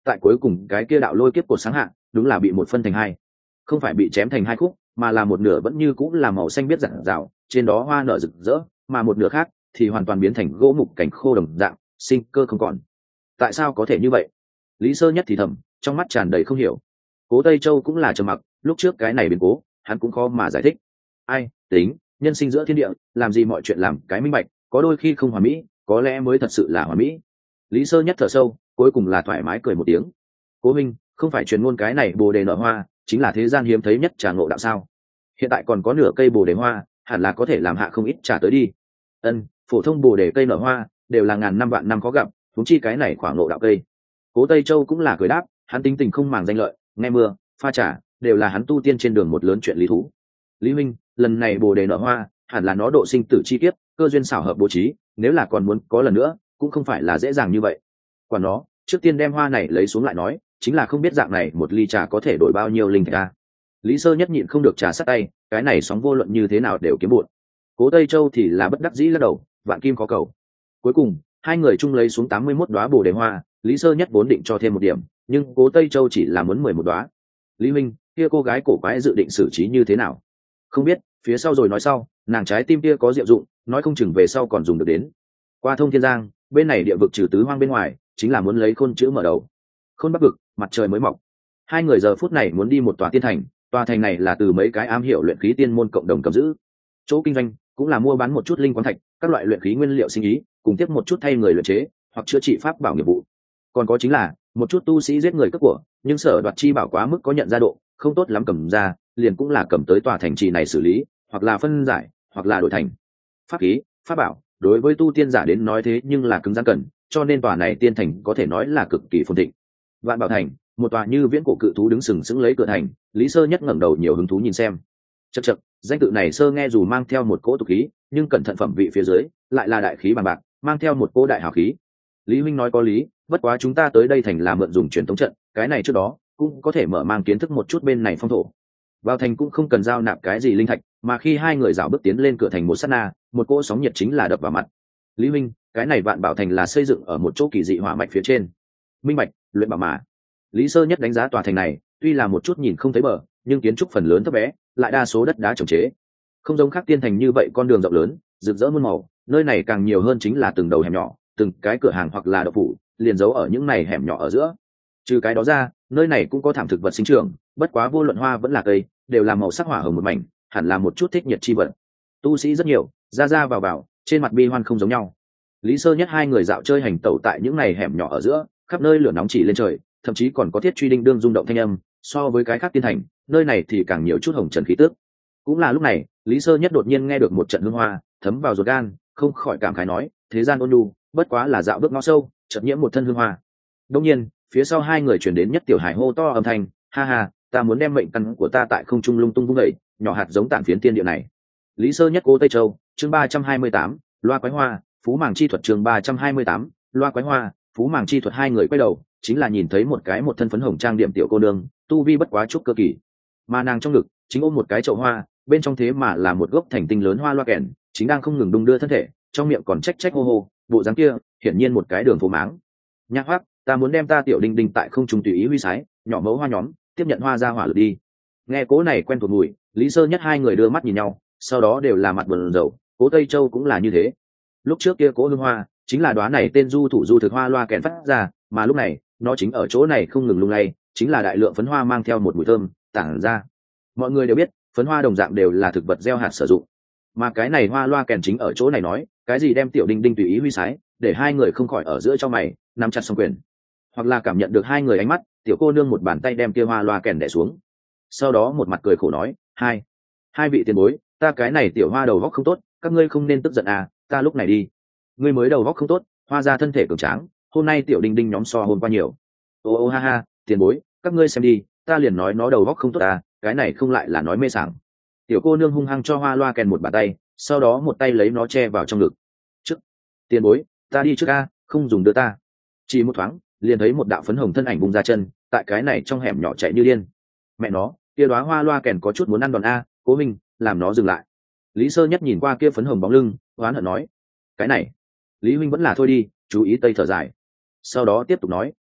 tại cuối cùng cái kia đạo lôi kiếp cột sáng hạ đúng là bị một phân thành hai, không phải bị chém thành hai khúc mà là một nửa vẫn như cũng là màu xanh biết rạng rào, trên đó hoa nở rực rỡ, mà một nửa khác thì hoàn toàn biến thành gỗ mục cảnh khô đồng dạng, sinh cơ không còn. Tại sao có thể như vậy? Lý Sơ Nhất thì thầm, trong mắt tràn đầy không hiểu. Cố Tây Châu cũng là trầm mặc, lúc trước cái này biến cố hắn cũng khó mà giải thích. Ai tính, nhân sinh giữa thiên địa, làm gì mọi chuyện làm cái minh bạch, có đôi khi không hoàn mỹ có lẽ mới thật sự là hoàn mỹ. Lý Sơ Nhất thở sâu, cuối cùng là thoải mái cười một tiếng. Cố minh, không phải truyền ngôn cái này bồ đề nở hoa chính là thế gian hiếm thấy nhất trà ngộ đạo sao? Hiện tại còn có nửa cây bồ đề hoa, hẳn là có thể làm hạ không ít trà tới đi. Ân, phổ thông bồ đề cây nở hoa đều là ngàn năm vạn năm có gặp, thúng chi cái này khoảng ngộ đạo cây. Cố Tây Châu cũng là cười đáp, hắn tính tình không màng danh lợi, nghe mưa pha trà đều là hắn tu tiên trên đường một lớn chuyện lý thú. Lý minh, lần này bồ đề nở hoa hẳn là nó độ sinh tử chi tiết, cơ duyên xảo hợp bố trí, nếu là còn muốn có lần nữa cũng không phải là dễ dàng như vậy. Quả nó, trước tiên đem hoa này lấy xuống lại nói, chính là không biết dạng này một ly trà có thể đổi bao nhiêu linh thạch a. Lý Sơ Nhất nhịn không được trà sát tay, cái này sóng vô luận như thế nào đều kiếm bụn. Cố Tây Châu thì là bất đắc dĩ lắc đầu, vạn kim khó cầu. Cuối cùng hai người chung lấy xuống tám mươi mốt đóa bồ đề hoa, Lý Sơ Nhất vốn định cho thêm một điểm, nhưng Cố Tây Châu chỉ là muốn mười một đóa. Lý Minh, kia cô gái cổ quái dự định xử trí như thế nào? Không biết, phía sau rồi nói sau, nàng trái tim kia có diệu dụng, nói không chừng về sau còn dùng được đến. Qua thông thiên giang, bên này địa vực trừ tứ hoang bên ngoài, chính là muốn lấy khôn chữ mở đầu. Khôn bắc vực, mặt trời mới mọc. Hai người giờ phút này muốn đi một tòa tiên thành, tòa thành này là từ mấy cái am hiểu luyện khí tiên môn cộng đồng cầm giữ. Chỗ kinh doanh cũng là mua bán một chút linh quang thạch, các loại luyện khí nguyên liệu sinh ý, cùng tiếp một chút thay người luyện chế hoặc chữa trị pháp bảo nghiệp vụ. Còn có chính là một chút tu sĩ giết người cướp của, nhưng sở đoạt chi bảo quá mức có nhận ra độ, không tốt lắm cầm ra, liền cũng là cầm tới tòa thành trì này xử lý, hoặc là phân giải, hoặc là đổi thành pháp khí, pháp bảo. Đối với tu tiên giả đến nói thế nhưng là cứng rắn cần, cho nên tòa này tiên thành có thể nói là cực kỳ phồn thịnh. Vạn Bảo Thành, một tòa như viễn cổ cự thú đứng sừng sững lấy cửa thành, Lý Sơ Nhất ngẩng đầu nhiều hứng thú nhìn xem. Chậc chậc, danh tự này sơ nghe dù mang theo một cỗ tục khí, nhưng cẩn thận phẩm vị phía dưới, lại là đại khí bằng bạc, mang theo một cỗ đại hào khí. Lý huynh nói có lý, bất quá chúng ta tới đây thành là mượn dùng truyền thống trận, cái này trước đó cũng có thể mở mang kiến thức một chút bên này phong thổ. Vào thành cũng không cần giao nạp cái gì linh thạch, mà khi hai người dạo bước tiến lên cửa thành một sát na, một cỗ sóng nhiệt chính là đập vào mặt. Lý huynh, cái này Vạn Bảo Thành là xây dựng ở một chỗ kỳ dị hỏa mạch phía trên. Minh bạch, luyện bảo mà. Lý Sơ Nhất đánh giá tòa thành này, tuy là một chút nhìn không thấy bờ, nhưng kiến trúc phần lớn thấp bé, lại đa số đất đá trồng chế. Không giống khác tiên thành như vậy con đường rộng lớn, rực rỡ muôn màu, nơi này càng nhiều hơn chính là từng đầu hẻm nhỏ, từng cái cửa hàng hoặc là đậu phủ, liền giấu ở những này hẻm nhỏ ở giữa. Trừ cái đó ra, nơi này cũng có thảm thực vật sinh trưởng, bất quá vô luận hoa vẫn là cây, đều là màu sắc hỏa hồng một mảnh, hẳn là một chút thích nhiệt chi vật. Tu sĩ rất nhiều, ra ra vào vào, trên mặt bi hoan không giống nhau. Lý Sơ Nhất hai người dạo chơi hành tẩu tại những này hẻm nhỏ ở giữa, khắp nơi lửa nóng chỉ lên trời, thậm chí còn có thiết truy đinh đương rung động thanh âm. So với cái khác tiên thành, nơi này thì càng nhiều chút hồng trần khí tước. Cũng là lúc này, Lý Sơ Nhất đột nhiên nghe được một trận hương hoa thấm vào ruột gan, không khỏi cảm khái nói, thế gian ôn nhu, bất quá là dạo bước ngõ sâu, chợt nhiễm một thân hương hoa. Đương nhiên, phía sau hai người chuyển đến nhất tiểu hải hô to âm thanh, ha ha, ta muốn đem mệnh căn của ta tại không trung lung tung vung dậy, nhỏ hạt giống tản phiến tiên địa này. Lý Sơ Nhất Cố Tây Châu, chương ba trăm hai mươi tám, loa quái hoa, phú màng chi thuật, chương ba trăm hai mươi tám, loa quái hoa, phú màng chi thuật. Hai người quay đầu, chính là nhìn thấy một cái một thân phấn hồng trang điểm tiểu cô nương, tu vi bất quá chút cơ kỳ, mà nàng trong ngực chính ôm một cái chậu hoa, bên trong thế mà là một gốc thành tinh lớn hoa loa kèn, chính đang không ngừng đung đưa thân thể, trong miệng còn trách trách hô hô, bộ dáng kia hiển nhiên một cái đường phố máng. Nhạc Hoắc, ta muốn đem ta tiểu đinh đinh tại không trung tùy ý huy sái, nhỏ mẫu hoa nhóm, tiếp nhận hoa ra hỏa lực đi. Nghe cố này quen thuộc mùi, Lý Sơ Nhất hai người đưa mắt nhìn nhau, sau đó đều là mặt buồn rầu. Cố Tây Châu cũng là như thế. Lúc trước kia cố hương hoa chính là đóa này tên du thủ du thực hoa loa kèn phát ra, mà lúc này nó chính ở chỗ này không ngừng lung lay, chính là đại lượng phấn hoa mang theo một mùi thơm tản ra. Mọi người đều biết, phấn hoa đồng dạng đều là thực vật gieo hạt sử dụng, mà cái này hoa loa kèn chính ở chỗ này nói cái gì đem tiểu đinh đinh tùy ý huy sái, để hai người không khỏi ở giữa trong mày nắm chặt song quyền, hoặc là cảm nhận được hai người ánh mắt, tiểu cô nương một bàn tay đem kia hoa loa kèn đè xuống, sau đó một mặt cười khổ nói, hai hai vị tiền bối, ta cái này tiểu hoa đầu góc không tốt, các ngươi không nên tức giận à, ta lúc này đi. Ngươi mới đầu góc không tốt, hoa ra thân thể cường tráng, hôm nay tiểu đinh đinh nhóm so hôm qua nhiều. Ô ô ha ha, tiền bối, các ngươi xem đi, ta liền nói nó đầu góc không tốt à, cái này không lại là nói mê sảng. Tiểu cô nương hung hăng cho hoa loa kèn một bàn tay, sau đó một tay lấy nó che vào trong ngực. Trước tiền bối, ta đi trước a, không dùng đưa ta. Chỉ một thoáng, liền thấy một đạo phấn hồng thân ảnh bung ra chân, tại cái này trong hẻm nhỏ chạy như điên. Mẹ nó, kia đóa hoa loa kèn có chút muốn ăn đòn a, Cố Minh, làm nó dừng lại. Lý Sơ Nhất nhìn qua kia phấn hồng bóng lưng, oán hận nói, cái này, Lý huynh vẫn là thôi đi, chú ý tây thở dài. Sau đó tiếp tục nói,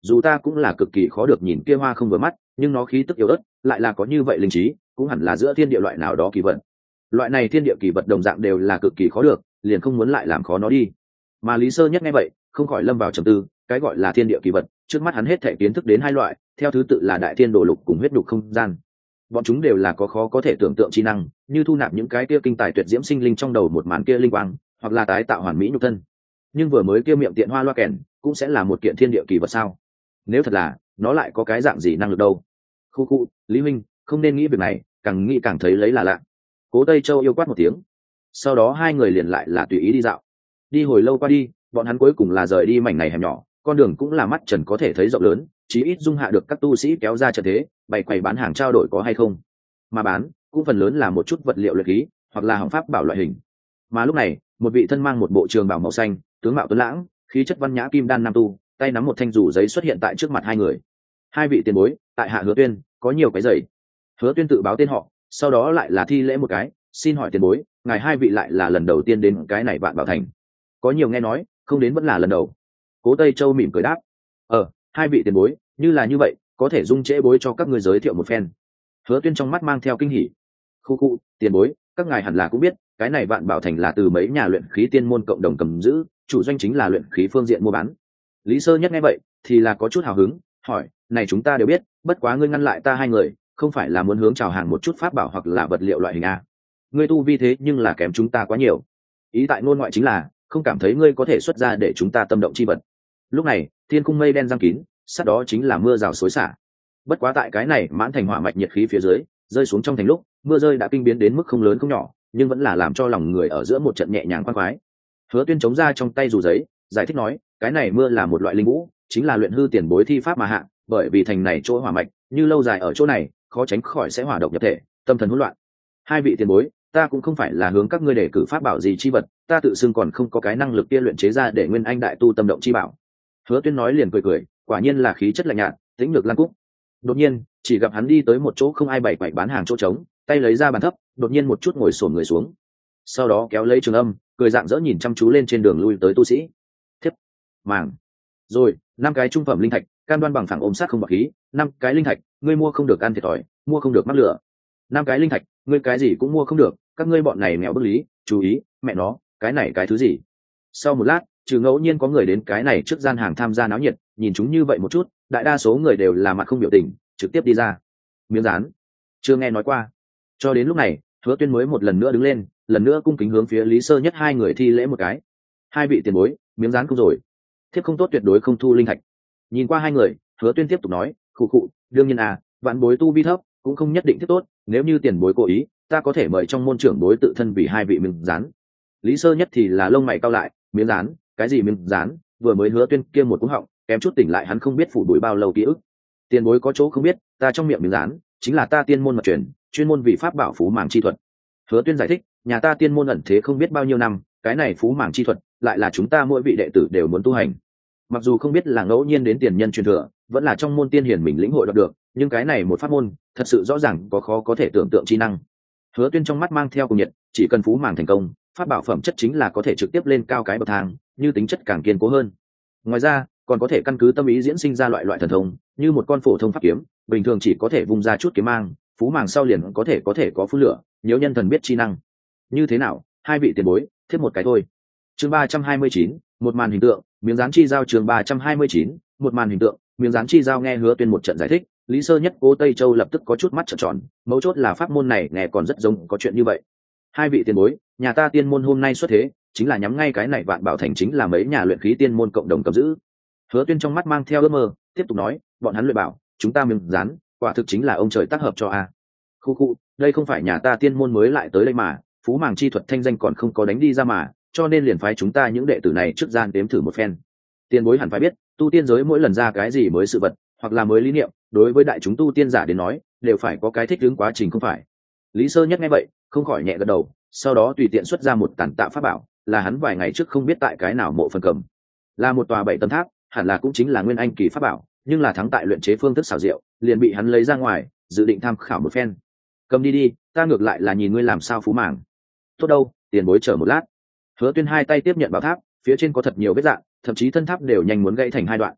dù ta cũng là cực kỳ khó được nhìn kia hoa không vừa mắt, nhưng nó khí tức yếu ớt, lại là có như vậy linh trí, cũng hẳn là giữa thiên địa loại nào đó kỳ vật. Loại này thiên địa kỳ vật đồng dạng đều là cực kỳ khó được, liền không muốn lại làm khó nó đi. Mà Lý Sơ Nhất nghe vậy, không khỏi lâm vào trầm tư, cái gọi là thiên địa kỳ vật, trước mắt hắn hết thể kiến thức đến hai loại, theo thứ tự là đại thiên đồ lục cùng huyết đục không gian. Bọn chúng đều là có khó có thể tưởng tượng chi năng, như thu nạp những cái kia kinh tài tuyệt diễm sinh linh trong đầu một màn kia linh quang, hoặc là tái tạo hoàn mỹ nhục thân. Nhưng vừa mới kia miệng tiện hoa loa kèn, cũng sẽ là một kiện thiên địa kỳ vật sao? Nếu thật là, nó lại có cái dạng gì năng lực đâu? Khu khu, Lý huynh, không nên nghĩ việc này, càng nghĩ càng thấy lấy là lạ. Cố Tây Châu yêu quát một tiếng. Sau đó hai người liền lại là tùy ý đi dạo. Đi hồi lâu qua đi, bọn hắn cuối cùng là rời đi mảnh này hẻm nhỏ, con đường cũng là mắt trần có thể thấy rộng lớn, chí ít dung hạ được các tu sĩ kéo ra trận thế, bày quầy bán hàng trao đổi có hay không. Mà bán, cũng phần lớn là một chút vật liệu luyện khí, hoặc là hỏng pháp bảo loại hình. Mà lúc này, một vị thân mang một bộ trường bào màu xanh, tướng mạo tuấn lãng, khí chất văn nhã kim đan nam tu, tay nắm một thanh rủ giấy xuất hiện tại trước mặt hai người. Hai vị tiền bối, tại hạ Hứa Tuyên, có nhiều cái giày. Hứa Tuyên tự báo tên họ, sau đó lại là thi lễ một cái, xin hỏi tiền bối, ngài hai vị lại là lần đầu tiên đến cái này Vạn Bảo Thành? Có nhiều nghe nói, không đến vẫn là lần đầu. Cố Tây Châu mỉm cười đáp. Ờ, hai vị tiền bối, như là như vậy, có thể dung trễ bối cho các ngươi giới thiệu một phen. Hứa Tuyên trong mắt mang theo kinh hỉ. Khu khu, tiền bối, các ngài hẳn là cũng biết, cái này Vạn Bảo Thành là từ mấy nhà luyện khí tiên môn cộng đồng cầm giữ, chủ doanh chính là luyện khí phương diện mua bán. Lý Sơ Nhất nghe vậy, thì là có chút hào hứng, hỏi, này chúng ta đều biết, bất quá ngươi ngăn lại ta hai người, không phải là muốn hướng chào hàng một chút pháp bảo hoặc là vật liệu loại hình a? Ngươi tu vi thế nhưng là kém chúng ta quá nhiều. Ý tại ngôn ngoại chính là, không cảm thấy ngươi có thể xuất ra để chúng ta tâm động chi vật. Lúc này, thiên cung mây đen giăng kín, sát đó chính là mưa rào xối xả. Bất quá tại cái này mãn thành hỏa mạch nhiệt khí phía dưới, rơi xuống trong thành lúc, mưa rơi đã kinh biến đến mức không lớn không nhỏ, nhưng vẫn là làm cho lòng người ở giữa một trận nhẹ nhàng khoan khoái. Hứa Tuyên chống ra trong tay dù giấy, giải thích nói, cái này mưa là một loại linh vũ, chính là luyện hư tiền bối thi pháp mà hạ, bởi vì thành này chỗ hỏa mạch, như lâu dài ở chỗ này, khó tránh khỏi sẽ hỏa độc nhập thể, tâm thần hỗn loạn. Hai vị tiền bối, ta cũng không phải là hướng các ngươi để cử pháp bảo gì chi vật, ta tự xưng còn không có cái năng lực kia luyện chế ra để nguyên anh đại tu tâm động chi bảo. Hứa Tuyên nói liền cười cười, quả nhiên là khí chất lạnh nhạt, tĩnh nhược lan cúc. Đột nhiên, chỉ gặp hắn đi tới một chỗ không ai bày quầy bán hàng chỗ trống, tay lấy ra bàn thấp, đột nhiên một chút ngồi xổm người xuống. Sau đó kéo lấy trường âm, cười dạng dỡ nhìn chăm chú lên trên đường lui tới tu sĩ. Thiếp, màng, rồi, năm cái trung phẩm linh thạch, cam đoan bằng phẳng ôm sát không bạc khí, năm cái linh thạch, ngươi mua không được ăn thiệt thòi, mua không được mắc lửa. Năm cái linh thạch, ngươi cái gì cũng mua không được, các ngươi bọn này nghèo bức lý, chú ý, mẹ nó, cái này cái thứ gì? Sau một lát, trừ ngẫu nhiên có người đến cái này trước gian hàng tham gia náo nhiệt, nhìn chúng như vậy một chút, đại đa số người đều là mặt không biểu tình, trực tiếp đi ra. Miếng dán, chưa nghe nói qua. Cho đến lúc này, Hứa Tuyên mới một lần nữa đứng lên, lần nữa cung kính hướng phía Lý Sơ Nhất hai người thi lễ một cái. Hai vị tiền bối, miếng dán cũng rồi. Thiếp không tốt tuyệt đối không thu linh thạch. Nhìn qua hai người, Hứa Tuyên tiếp tục nói, khụ khụ, đương nhiên à, vạn bối tu vi thấp, cũng không nhất định thiết tốt, nếu như tiền bối cố ý, ta có thể mời trong môn trưởng bối tự thân vì hai vị miếng dán. Lý Sơ Nhất thì là lông mày cau lại, miếng dán, cái gì miếng dán? Vừa mới Hứa Tuyên kia một cú họng, kém chút tỉnh lại hắn không biết phủ đuổi bao lâu ký ức. Tiền bối có chỗ không biết, ta trong miệng miếng dán, chính là ta tiên môn mật truyền, chuyên môn vì pháp bảo phú màng chi thuật. Hứa Tuyên giải thích, nhà ta tiên môn ẩn thế không biết bao nhiêu năm, cái này phú màng chi thuật, lại là chúng ta mỗi vị đệ tử đều muốn tu hành. Mặc dù không biết là ngẫu nhiên đến tiền nhân truyền thừa, vẫn là trong môn tiên hiển mình lĩnh hội đoạt được, nhưng cái này một pháp môn, thật sự rõ ràng có khó có thể tưởng tượng chi năng. Hứa Tuyên trong mắt mang theo cùng nhiệt, chỉ cần phú màng thành công, pháp bảo phẩm chất chính là có thể trực tiếp lên cao cái bậc thang, như tính chất càng kiên cố hơn. Ngoài ra, còn có thể căn cứ tâm ý diễn sinh ra loại loại thần thông, như một con phổ thông pháp kiếm, bình thường chỉ có thể vung ra chút kiếm mang, phú màng sau liền có thể có thể có phun lửa, nếu nhân thần biết chi năng. Như thế nào, hai vị tiền bối, thiết một cái thôi. Chương ba trăm hai mươi chín, một màn hình tượng, miếng dán chi giao. Chương ba trăm hai mươi chín, một màn hình tượng, miếng dán chi giao. Nghe Hứa Tuyên một trận giải thích, Lý Sơ Nhất Cố Tây Châu lập tức có chút mắt trợn tròn, mấu chốt là pháp môn này nghe còn rất giống có chuyện như vậy. Hai vị tiền bối, nhà ta tiên môn hôm nay xuất thế, chính là nhắm ngay cái này Vạn Bảo Thành chính là mấy nhà luyện khí tiên môn cộng đồng cầm giữ. Hứa Tuyên trong mắt mang theo ước mơ, tiếp tục nói, bọn hắn luyện bảo, chúng ta miếng dán, quả thực chính là ông trời tác hợp cho a. Khu khu, đây không phải nhà ta tiên môn mới lại tới đây mà, phú màng chi thuật thanh danh còn không có đánh đi ra mà, cho nên liền phái chúng ta những đệ tử này trước gian đếm thử một phen. Tiền bối hẳn phải biết, tu tiên giới mỗi lần ra cái gì mới sự vật, hoặc là mới lý niệm, đối với đại chúng tu tiên giả đến nói, đều phải có cái thích ứng quá trình không phải. Lý Sơ Nhất nghe vậy, không khỏi nhẹ gật đầu, sau đó tùy tiện xuất ra một tản tạ pháp bảo, là hắn vài ngày trước không biết tại cái nào mộ phần cầm, là một tòa bảy tầng tháp, hẳn là cũng chính là nguyên anh kỳ pháp bảo, nhưng là thắng tại luyện chế phương thức xảo diệu, liền bị hắn lấy ra ngoài, dự định tham khảo một phen. Cầm đi đi, ta ngược lại là nhìn ngươi làm sao phú màng. Tốt đâu, tiền bối chờ một lát. Hứa Tuyên hai tay tiếp nhận bảo tháp, phía trên có thật nhiều vết rạn, thậm chí thân tháp đều nhanh muốn gãy thành hai đoạn.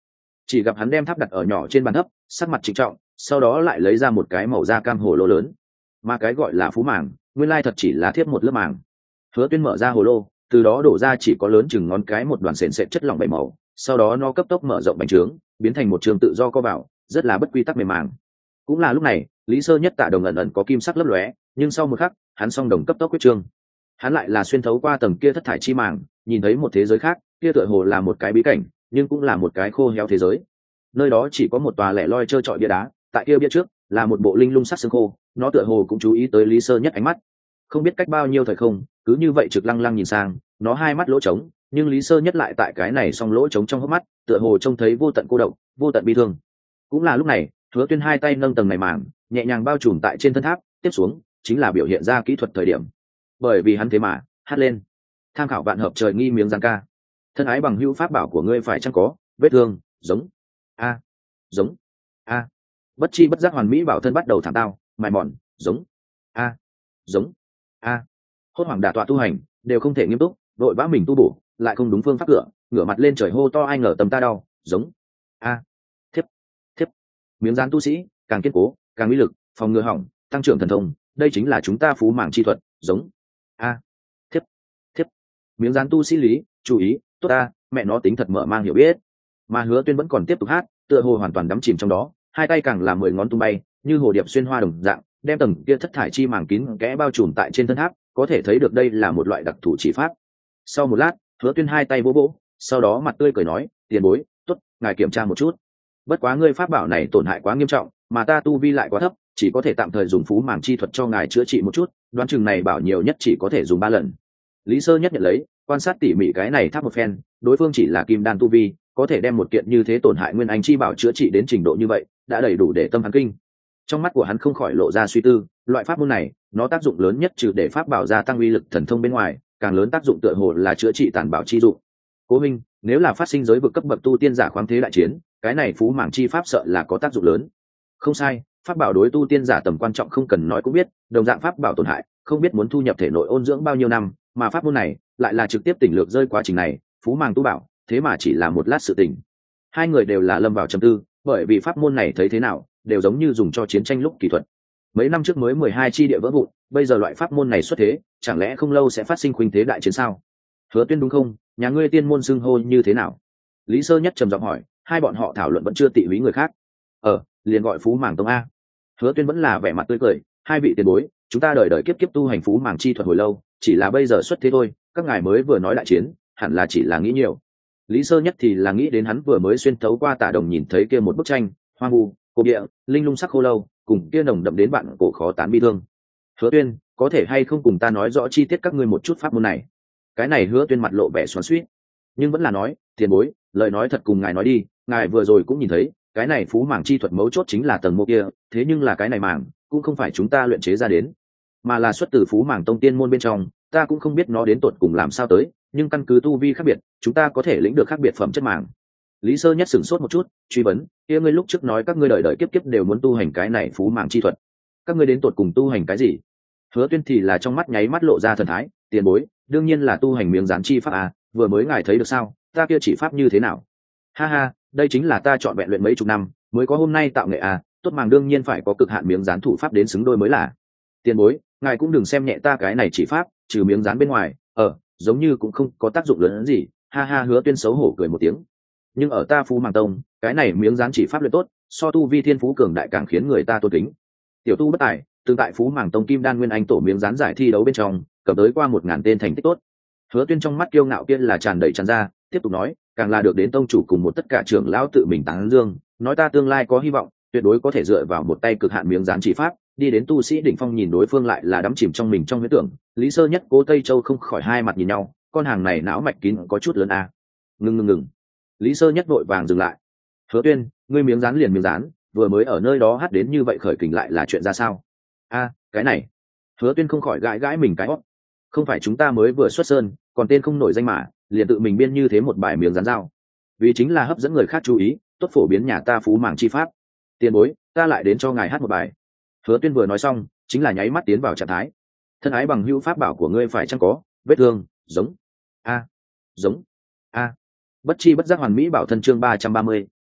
Chỉ gặp hắn đem tháp đặt ở nhỏ trên bàn thấp, sắc mặt trịnh trọng, sau đó lại lấy ra một cái màu da cam hồ lô lớn. Mà cái gọi là phú màng, nguyên lai thật chỉ là thiếp một lớp màng. Hứa Tuyên mở ra hồ lô, từ đó đổ ra chỉ có lớn chừng ngón cái một đoàn sền sệt chất lỏng bảy màu, sau đó nó cấp tốc mở rộng bành trướng, biến thành một trường tự do co vào, rất là bất quy tắc mềm màng. Cũng là lúc này, Lý Sơ Nhất Tạ đồng ẩn ẩn có kim sắc lấp lóe, nhưng sau một khắc, hắn song đồng cấp tốc quyết trương. Hắn lại là xuyên thấu qua tầng kia thất thải chi màng, nhìn thấy một thế giới khác, kia tựa hồ là một cái bí cảnh, nhưng cũng là một cái khô héo thế giới. Nơi đó chỉ có một tòa lẻ loi trơ trọi bia đá, tại kia bia trước là một bộ linh lung sắc xương khô, nó tựa hồ cũng chú ý tới Lý Sơ Nhất ánh mắt. Không biết cách bao nhiêu thời không, cứ như vậy trực lăng lăng nhìn sang, nó hai mắt lỗ trống, nhưng Lý Sơ Nhất lại tại cái này song lỗ trống trong hốc mắt, tựa hồ trông thấy vô tận cô độc, vô tận bi thương. Cũng là lúc này, Hứa Tuyên hai tay nâng tầng này màng, nhẹ nhàng bao trùm tại trên thân tháp, tiếp xuống chính là biểu hiện ra kỹ thuật thời điểm. Bởi vì hắn thế mà hát lên, tham khảo vạn hợp trời nghi miếng giang ca. Thân ái bằng hữu pháp bảo của ngươi phải chăng có vết thương giống a giống a bất chi bất giác hoàn mỹ bảo thân bắt đầu thảm tao mài mòn giống a giống a hốt hoảng đả tọa tu hành đều không thể nghiêm túc, đội vã mình tu bổ lại không đúng phương pháp cửa, ngửa mặt lên trời hô to ai ngờ tầm ta đau giống a thiếp thiếp miếng dán tu sĩ càng kiên cố càng uy lực, phòng ngừa hỏng, tăng trưởng thần thông, đây chính là chúng ta phú mảng chi thuật giống a thiếp thiếp miếng dán tu sĩ lý chú ý tốt ta, mẹ nó tính thật mở mang hiểu biết. Mà Hứa Tuyên vẫn còn tiếp tục hát, tựa hồ hoàn toàn đắm chìm trong đó, hai tay càng là mười ngón tung bay như hồ điệp xuyên hoa đồng dạng, đem tầng kia thất thải chi màng kín kẽ bao trùm tại trên thân tháp, có thể thấy được đây là một loại đặc thù chỉ pháp. Sau một lát, Hứa Tuyên hai tay vỗ vỗ, sau đó mặt tươi cười nói, tiền bối tốt, ngài kiểm tra một chút. Bất quá ngươi pháp bảo này tổn hại quá nghiêm trọng, mà ta tu vi lại quá thấp, chỉ có thể tạm thời dùng phú màng chi thuật cho ngài chữa trị một chút, đoán chừng này bảo nhiều nhất chỉ có thể dùng ba lần. Lý Sơ Nhất nhận lấy, quan sát tỉ mỉ cái này tháp một phen, đối phương chỉ là kim đan tu vi, có thể đem một kiện như thế tổn hại nguyên anh chi bảo chữa trị đến trình độ như vậy, đã đầy đủ để tâm hắn kinh. Trong mắt của hắn không khỏi lộ ra suy tư, loại pháp môn này, nó tác dụng lớn nhất trừ để pháp bảo gia tăng uy lực thần thông bên ngoài, càng lớn tác dụng tựa hồ là chữa trị tàn bảo chi dụng. Cố Minh, nếu là phát sinh giới vực cấp bậc tu tiên giả khoáng thế đại chiến, cái này phú mảng chi pháp sợ là có tác dụng lớn. Không sai, pháp bảo đối tu tiên giả tầm quan trọng không cần nói cũng biết, đồng dạng pháp bảo tổn hại, không biết muốn thu nhập thể nội ôn dưỡng bao nhiêu năm, mà pháp môn này lại là trực tiếp tỉnh lược rơi quá trình này, phú màng tu bảo, thế mà chỉ là một lát sự tình. Hai người đều là lâm vào trầm tư, bởi vì pháp môn này thấy thế nào, đều giống như dùng cho chiến tranh lúc kỹ thuật. Mấy năm trước mới mười hai chi địa vỡ vụn, bây giờ loại pháp môn này xuất thế, chẳng lẽ không lâu sẽ phát sinh khuynh thế đại chiến sao? Hứa Tuyên đúng không? Nhà ngươi tiên môn xưng hô như thế nào? Lý Sơ Nhất trầm giọng hỏi, hai bọn họ thảo luận vẫn chưa tị húy người khác. Ờ, liền gọi phú màng tông a. Hứa Tuyên vẫn là vẻ mặt tươi cười, hai vị tiền bối, chúng ta đời đời kiếp kiếp tu hành phú màng chi thuật hồi lâu, chỉ là bây giờ xuất thế thôi, các ngài mới vừa nói đại chiến, hẳn là chỉ là nghĩ nhiều. Lý Sơ Nhất thì là nghĩ đến hắn vừa mới xuyên thấu qua tả đồng nhìn thấy kia một bức tranh, hoang vu, cổ địa, linh lung sắc khô lâu, cùng kia nồng đậm đến bạn cổ khó tán bi thương. Hứa Tuyên, có thể hay không cùng ta nói rõ chi tiết các ngươi một chút pháp môn này? Cái này Hứa Tuyên mặt lộ vẻ xoắn xuýt, nhưng vẫn là nói, tiền bối, lời nói thật cùng ngài nói đi, ngài vừa rồi cũng nhìn thấy, cái này phú màng chi thuật mấu chốt chính là tầng mô kia, thế nhưng là cái này màng cũng không phải chúng ta luyện chế ra đến, mà là xuất từ phú màng tông tiên môn bên trong, ta cũng không biết nó đến tột cùng làm sao tới, nhưng căn cứ tu vi khác biệt, chúng ta có thể lĩnh được khác biệt phẩm chất màng. Lý Sơ Nhất sửng sốt một chút, truy vấn, kia ngươi lúc trước nói các ngươi đời đời kiếp kiếp đều muốn tu hành cái này phú màng chi thuật, các ngươi đến tột cùng tu hành cái gì? Hứa Tuyên thì là trong mắt nháy mắt lộ ra thần thái, tiền bối, đương nhiên là tu hành miếng dán chi pháp à, vừa mới ngài thấy được sao, ta kia chỉ pháp như thế nào? Ha ha, đây chính là ta chọn vẹn luyện mấy chục năm mới có hôm nay tạo nghệ à, tốt màng đương nhiên phải có cực hạn miếng dán thủ pháp đến xứng đôi mới là. Tiền bối, ngài cũng đừng xem nhẹ ta cái này chỉ pháp, trừ miếng dán bên ngoài, ờ, giống như cũng không có tác dụng lớn hơn gì. Ha ha, Hứa Tuyên xấu hổ cười một tiếng. Nhưng ở ta Phú Màng Tông, cái này miếng dán chỉ pháp luyện tốt, so tu vi thiên phú cường đại càng khiến người ta tôn kính. Tiểu tu bất tài, tương tại Phú Màng Tông Kim Đan Nguyên Anh tổ miếng dán giải thi đấu bên trong, cầm tới qua một ngàn tên thành tích tốt. Hứa Tuyên trong mắt kiêu ngạo kia là tràn đầy tràn ra, tiếp tục nói, càng là được đến tông chủ cùng một tất cả trưởng lão tự mình tán dương, nói ta tương lai có hy vọng, tuyệt đối có thể dựa vào một tay cực hạn miếng dán chỉ pháp, đi đến tu sĩ đỉnh phong. Nhìn đối phương lại là đắm chìm trong mình trong huyễn tưởng, Lý Sơ Nhất Cố Tây Châu không khỏi hai mặt nhìn nhau, con hàng này não mạch kín có chút lớn à. Ngừng ngừng ngừng. Lý Sơ Nhất vội vàng dừng lại. Hứa Tuyên, ngươi miếng dán liền miếng dán, vừa mới ở nơi đó hát đến như vậy khởi kình lại là chuyện ra sao? A, cái này. Hứa Tuyên không khỏi gãi gãi mình cái hót. Không phải chúng ta mới vừa xuất sơn, còn tên không nổi danh mà, liền tự mình biên như thế một bài miếng dán dao, vì chính là hấp dẫn người khác chú ý, tốt phổ biến nhà ta Phú Màng chi pháp. Tiền bối, ta lại đến cho ngài hát một bài. Hứa Tuyên vừa nói xong, chính là nháy mắt tiến vào trạng thái. Thân ái bằng hữu pháp bảo của ngươi phải chăng có vết thương giống a giống a bất chi bất giác hoàn mỹ bảo thân chương ba trăm ba mươi,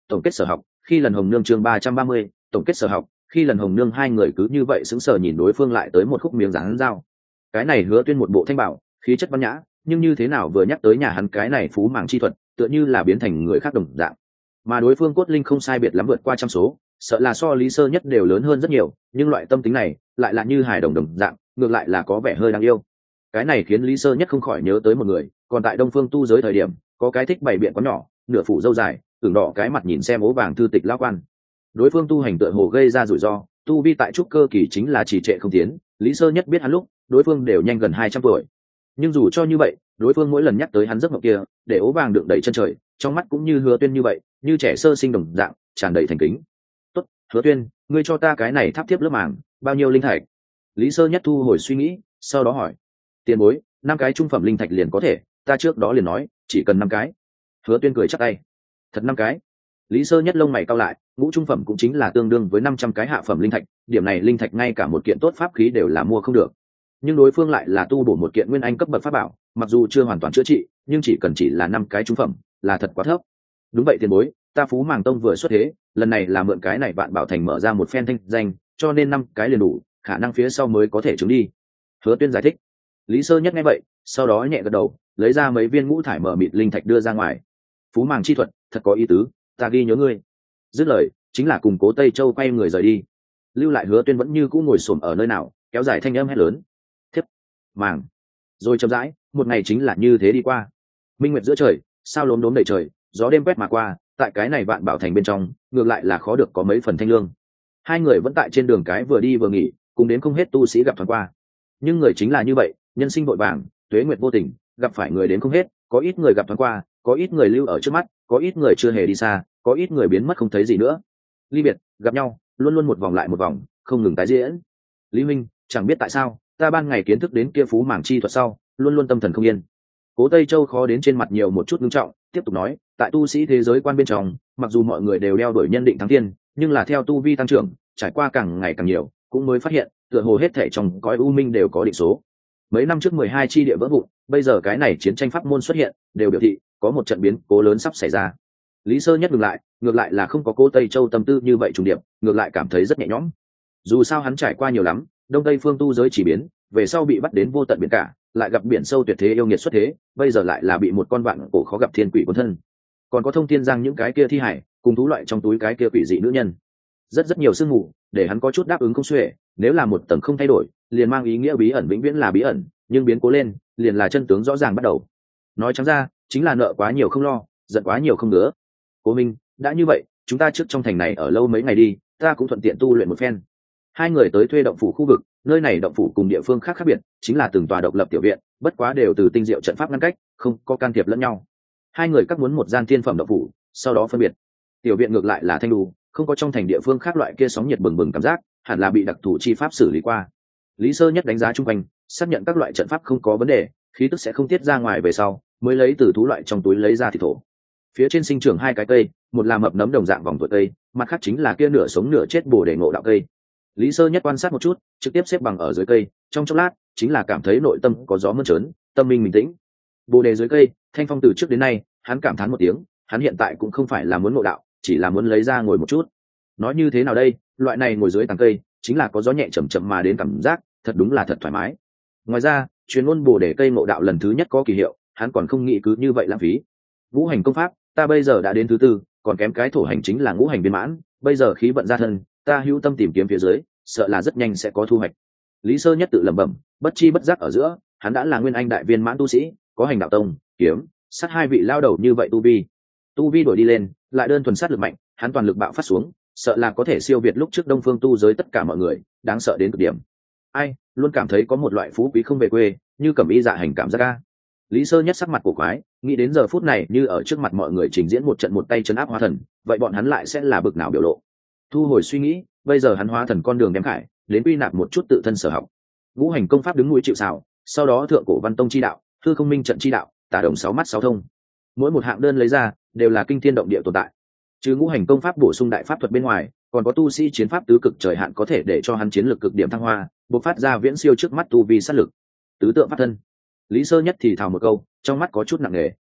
tổng kết sở học khi lần hồng nương chương ba trăm ba mươi tổng kết sở học khi lần hồng nương. Hai người cứ như vậy sững sờ nhìn đối phương lại tới một khúc miếng dán dao. Cái này Hứa Tuyên một bộ thanh bảo, khí chất văn nhã, nhưng như thế nào vừa nhắc tới nhà hắn cái này phú màng chi thuật, tựa như là biến thành người khác đồng dạng. Mà đối phương cốt linh không sai biệt lắm vượt qua trăm số, sợ là so Lý Sơ Nhất đều lớn hơn rất nhiều, nhưng loại tâm tính này lại là như hài đồng đồng dạng, ngược lại là có vẻ hơi đáng yêu. Cái này khiến Lý Sơ Nhất không khỏi nhớ tới một người, còn tại Đông Phương tu giới thời điểm, có cái thích bày biện có nhỏ, nửa phủ râu dài, tưởng đỏ cái mặt nhìn xem ố vàng thư tịch lão quan. Đối phương tu hành tựa hồ gây ra rủi ro, tu vi tại trúc cơ kỳ chính là trì trệ không tiến. Lý Sơ Nhất biết hắn lúc, đối phương đều nhanh gần hai trăm tuổi. Nhưng dù cho như vậy, đối phương mỗi lần nhắc tới hắn giấc mộng kia, để ố vàng đựng đầy chân trời, trong mắt cũng như Hứa Tuyên như vậy, như trẻ sơ sinh đồng dạng, tràn đầy thành kính. "Tốt, Hứa Tuyên, ngươi cho ta cái này tháp thiếp lớp màng, bao nhiêu linh thạch?" Lý Sơ Nhất thu hồi suy nghĩ, sau đó hỏi. "Tiền bối, năm cái trung phẩm linh thạch liền có thể, ta trước đó liền nói, chỉ cần năm cái." Hứa Tuyên cười chắc tay. "Thật năm cái?" Lý Sơ Nhất lông mày cau lại, ngũ trung phẩm cũng chính là tương đương với năm trăm cái hạ phẩm linh thạch, điểm này linh thạch ngay cả một kiện tốt pháp khí đều là mua không được. Nhưng đối phương lại là tu bổ một kiện nguyên anh cấp bậc pháp bảo, mặc dù chưa hoàn toàn chữa trị, nhưng chỉ cần chỉ là năm cái trung phẩm, là thật quá thấp. "Đúng vậy tiền bối, ta Phú Màng Tông vừa xuất thế, lần này là mượn cái này Vạn Bảo Thành mở ra một phen thanh danh, cho nên năm cái liền đủ, khả năng phía sau mới có thể chứng đi." Hứa Tuyên giải thích. Lý Sơ Nhất nghe vậy, sau đó nhẹ gật đầu, lấy ra mấy viên ngũ thải mở mịt linh thạch đưa ra ngoài. "Phú Màng chi thuật, thật có ý tứ, ta ghi nhớ ngươi." Dứt lời, chính là cùng Cố Tây Châu quay người rời đi. Lưu lại Hứa Tuyên vẫn như cũ ngồi xổm ở nơi nào, kéo dài thanh âm hét lớn. "Thiếp, màng." Rồi chậm rãi, một ngày chính là như thế đi qua. Minh nguyệt giữa trời, sao lốm đốm đầy trời, gió đêm quét mà qua, tại cái này Vạn Bảo Thành bên trong, ngược lại là khó được có mấy phần thanh lương. Hai người vẫn tại trên đường cái vừa đi vừa nghỉ, cùng đến không hết tu sĩ gặp thoáng qua. Nhưng người chính là như vậy, nhân sinh vội vàng, tuế nguyệt vô tình, gặp phải người đến không hết, có ít người gặp thoáng qua, có ít người lưu ở trước mắt, có ít người chưa hề đi xa, có ít người biến mất không thấy gì nữa. Ly biệt, gặp nhau, luôn luôn một vòng lại một vòng, không ngừng tái diễn. Lý Minh, chẳng biết tại sao, ta ban ngày kiến thức đến kia Phú Màng chi thuật sau, luôn luôn tâm thần không yên. Cố Tây Châu khó đến trên mặt nhiều một chút nghiêm trọng, tiếp tục nói, tại tu sĩ thế giới quan bên trong, mặc dù mọi người đều đeo đuổi nhân định thắng thiên, nhưng là theo tu vi tăng trưởng, trải qua càng ngày càng nhiều, cũng mới phát hiện, tựa hồ hết thể trong cõi u minh đều có định số. Mấy năm trước mười hai chi địa vỡ vụn, bây giờ cái này chiến tranh pháp môn xuất hiện, đều biểu thị có một trận biến cố lớn sắp xảy ra. Lý Sơ Nhất ngừng lại, ngược lại là không có Cố Tây Châu tâm tư như vậy trùng điệp, ngược lại cảm thấy rất nhẹ nhõm. Dù sao hắn trải qua nhiều lắm, đông tây phương tu giới chỉ biến, về sau bị bắt đến vô tận biển cả, lại gặp biển sâu tuyệt thế yêu nghiệt xuất thế, bây giờ lại là bị một con vạn cổ khó gặp thiên quỷ cuốn thân. Còn có Thông Thiên Giang những cái kia thi hải, cùng thú loại trong túi cái kia quỷ dị nữ nhân. Rất rất nhiều sương mù, để hắn có chút đáp ứng không xuể, nếu là một tầng không thay đổi, liền mang ý nghĩa bí ẩn vĩnh viễn là bí ẩn, nhưng biến cố lên, liền là chân tướng rõ ràng bắt đầu. Nói trắng ra, chính là nợ quá nhiều không lo, giận quá nhiều không ngứa. Cố Minh, đã như vậy, chúng ta trước trong thành này ở lâu mấy ngày đi, ta cũng thuận tiện tu luyện một phen. Hai người tới thuê động phủ khu vực, nơi này động phủ cùng địa phương khác khác biệt, chính là từng tòa độc lập tiểu viện, bất quá đều từ tinh diệu trận pháp ngăn cách, không có can thiệp lẫn nhau. Hai người các muốn một gian thiên phẩm động phủ, sau đó phân biệt. Tiểu viện ngược lại là thanh lưu, không có trong thành địa phương khác loại kia sóng nhiệt bừng bừng cảm giác, hẳn là bị đặc thù chi pháp xử lý qua. Lý Sơ Nhất đánh giá chung quanh, xác nhận các loại trận pháp không có vấn đề, khí tức sẽ không tiết ra ngoài về sau, mới lấy từ thú loại trong túi lấy ra thịt thổ. Phía trên sinh trưởng hai cái cây, một là mập nấm đồng dạng vòng tuổi cây, mặt khác chính là kia nửa sống nửa chết bồ đề ngộ đạo cây. Lý Sơ Nhất quan sát một chút, trực tiếp xếp bằng ở dưới cây, trong chốc lát, chính là cảm thấy nội tâm có gió mơn trớn, tâm minh bình tĩnh. Bồ đề dưới cây, thanh phong từ trước đến nay, hắn cảm thán một tiếng, hắn hiện tại cũng không phải là muốn ngộ đạo, chỉ là muốn lấy ra ngồi một chút. Nói như thế nào đây, loại này ngồi dưới tàng cây, chính là có gió nhẹ chậm chậm mà đến cảm giác, thật đúng là thật thoải mái. Ngoài ra, chuyên môn bồ đề cây ngộ đạo lần thứ nhất có kỳ hiệu, hắn còn không nghĩ cứ như vậy lãng phí. Ngũ hành công pháp, ta bây giờ đã đến thứ tư, còn kém cái thổ hành chính là ngũ hành viên mãn, bây giờ khí vận ra thân, ta hữu tâm tìm kiếm phía dưới, sợ là rất nhanh sẽ có thu hoạch. Lý Sơ Nhất tự lẩm bẩm, bất chi bất giác ở giữa, hắn đã là nguyên anh đại viên mãn tu sĩ, có hành đạo tông, kiếm, sát hai vị lao đầu như vậy tu vi. Tu vi đổi đi lên, lại đơn thuần sát lực mạnh, hắn toàn lực bạo phát xuống, sợ là có thể siêu việt lúc trước Đông Phương tu giới tất cả mọi người, đáng sợ đến cực điểm. Ai, luôn cảm thấy có một loại phú quý không về quê, như cẩm y dạ hành cảm giác a. Lý Sơ Nhất sắc mặt cổ quái, nghĩ đến giờ phút này như ở trước mặt mọi người trình diễn một trận một tay trấn áp hóa thần, vậy bọn hắn lại sẽ là bực nào biểu lộ. Thu hồi suy nghĩ, bây giờ hắn hóa thần con đường đem khải, đến quy nạp một chút tự thân sở học. Ngũ hành công pháp đứng núi chịu sào, sau đó thượng cổ văn tông chi đạo, hư không minh trận chi đạo, tả đồng sáu mắt sáu thông. Mỗi một hạng đơn lấy ra, đều là kinh thiên động địa tồn tại. Trừ ngũ hành công pháp bổ sung đại pháp thuật bên ngoài, còn có tu sĩ chiến pháp tứ cực trời hạn có thể để cho hắn chiến lược cực điểm thăng hoa, bộc phát ra viễn siêu trước mắt tu vi sát lực. Tứ tượng pháp thân. Lý Sơ Nhất thì thào một câu, trong mắt có chút nặng nề.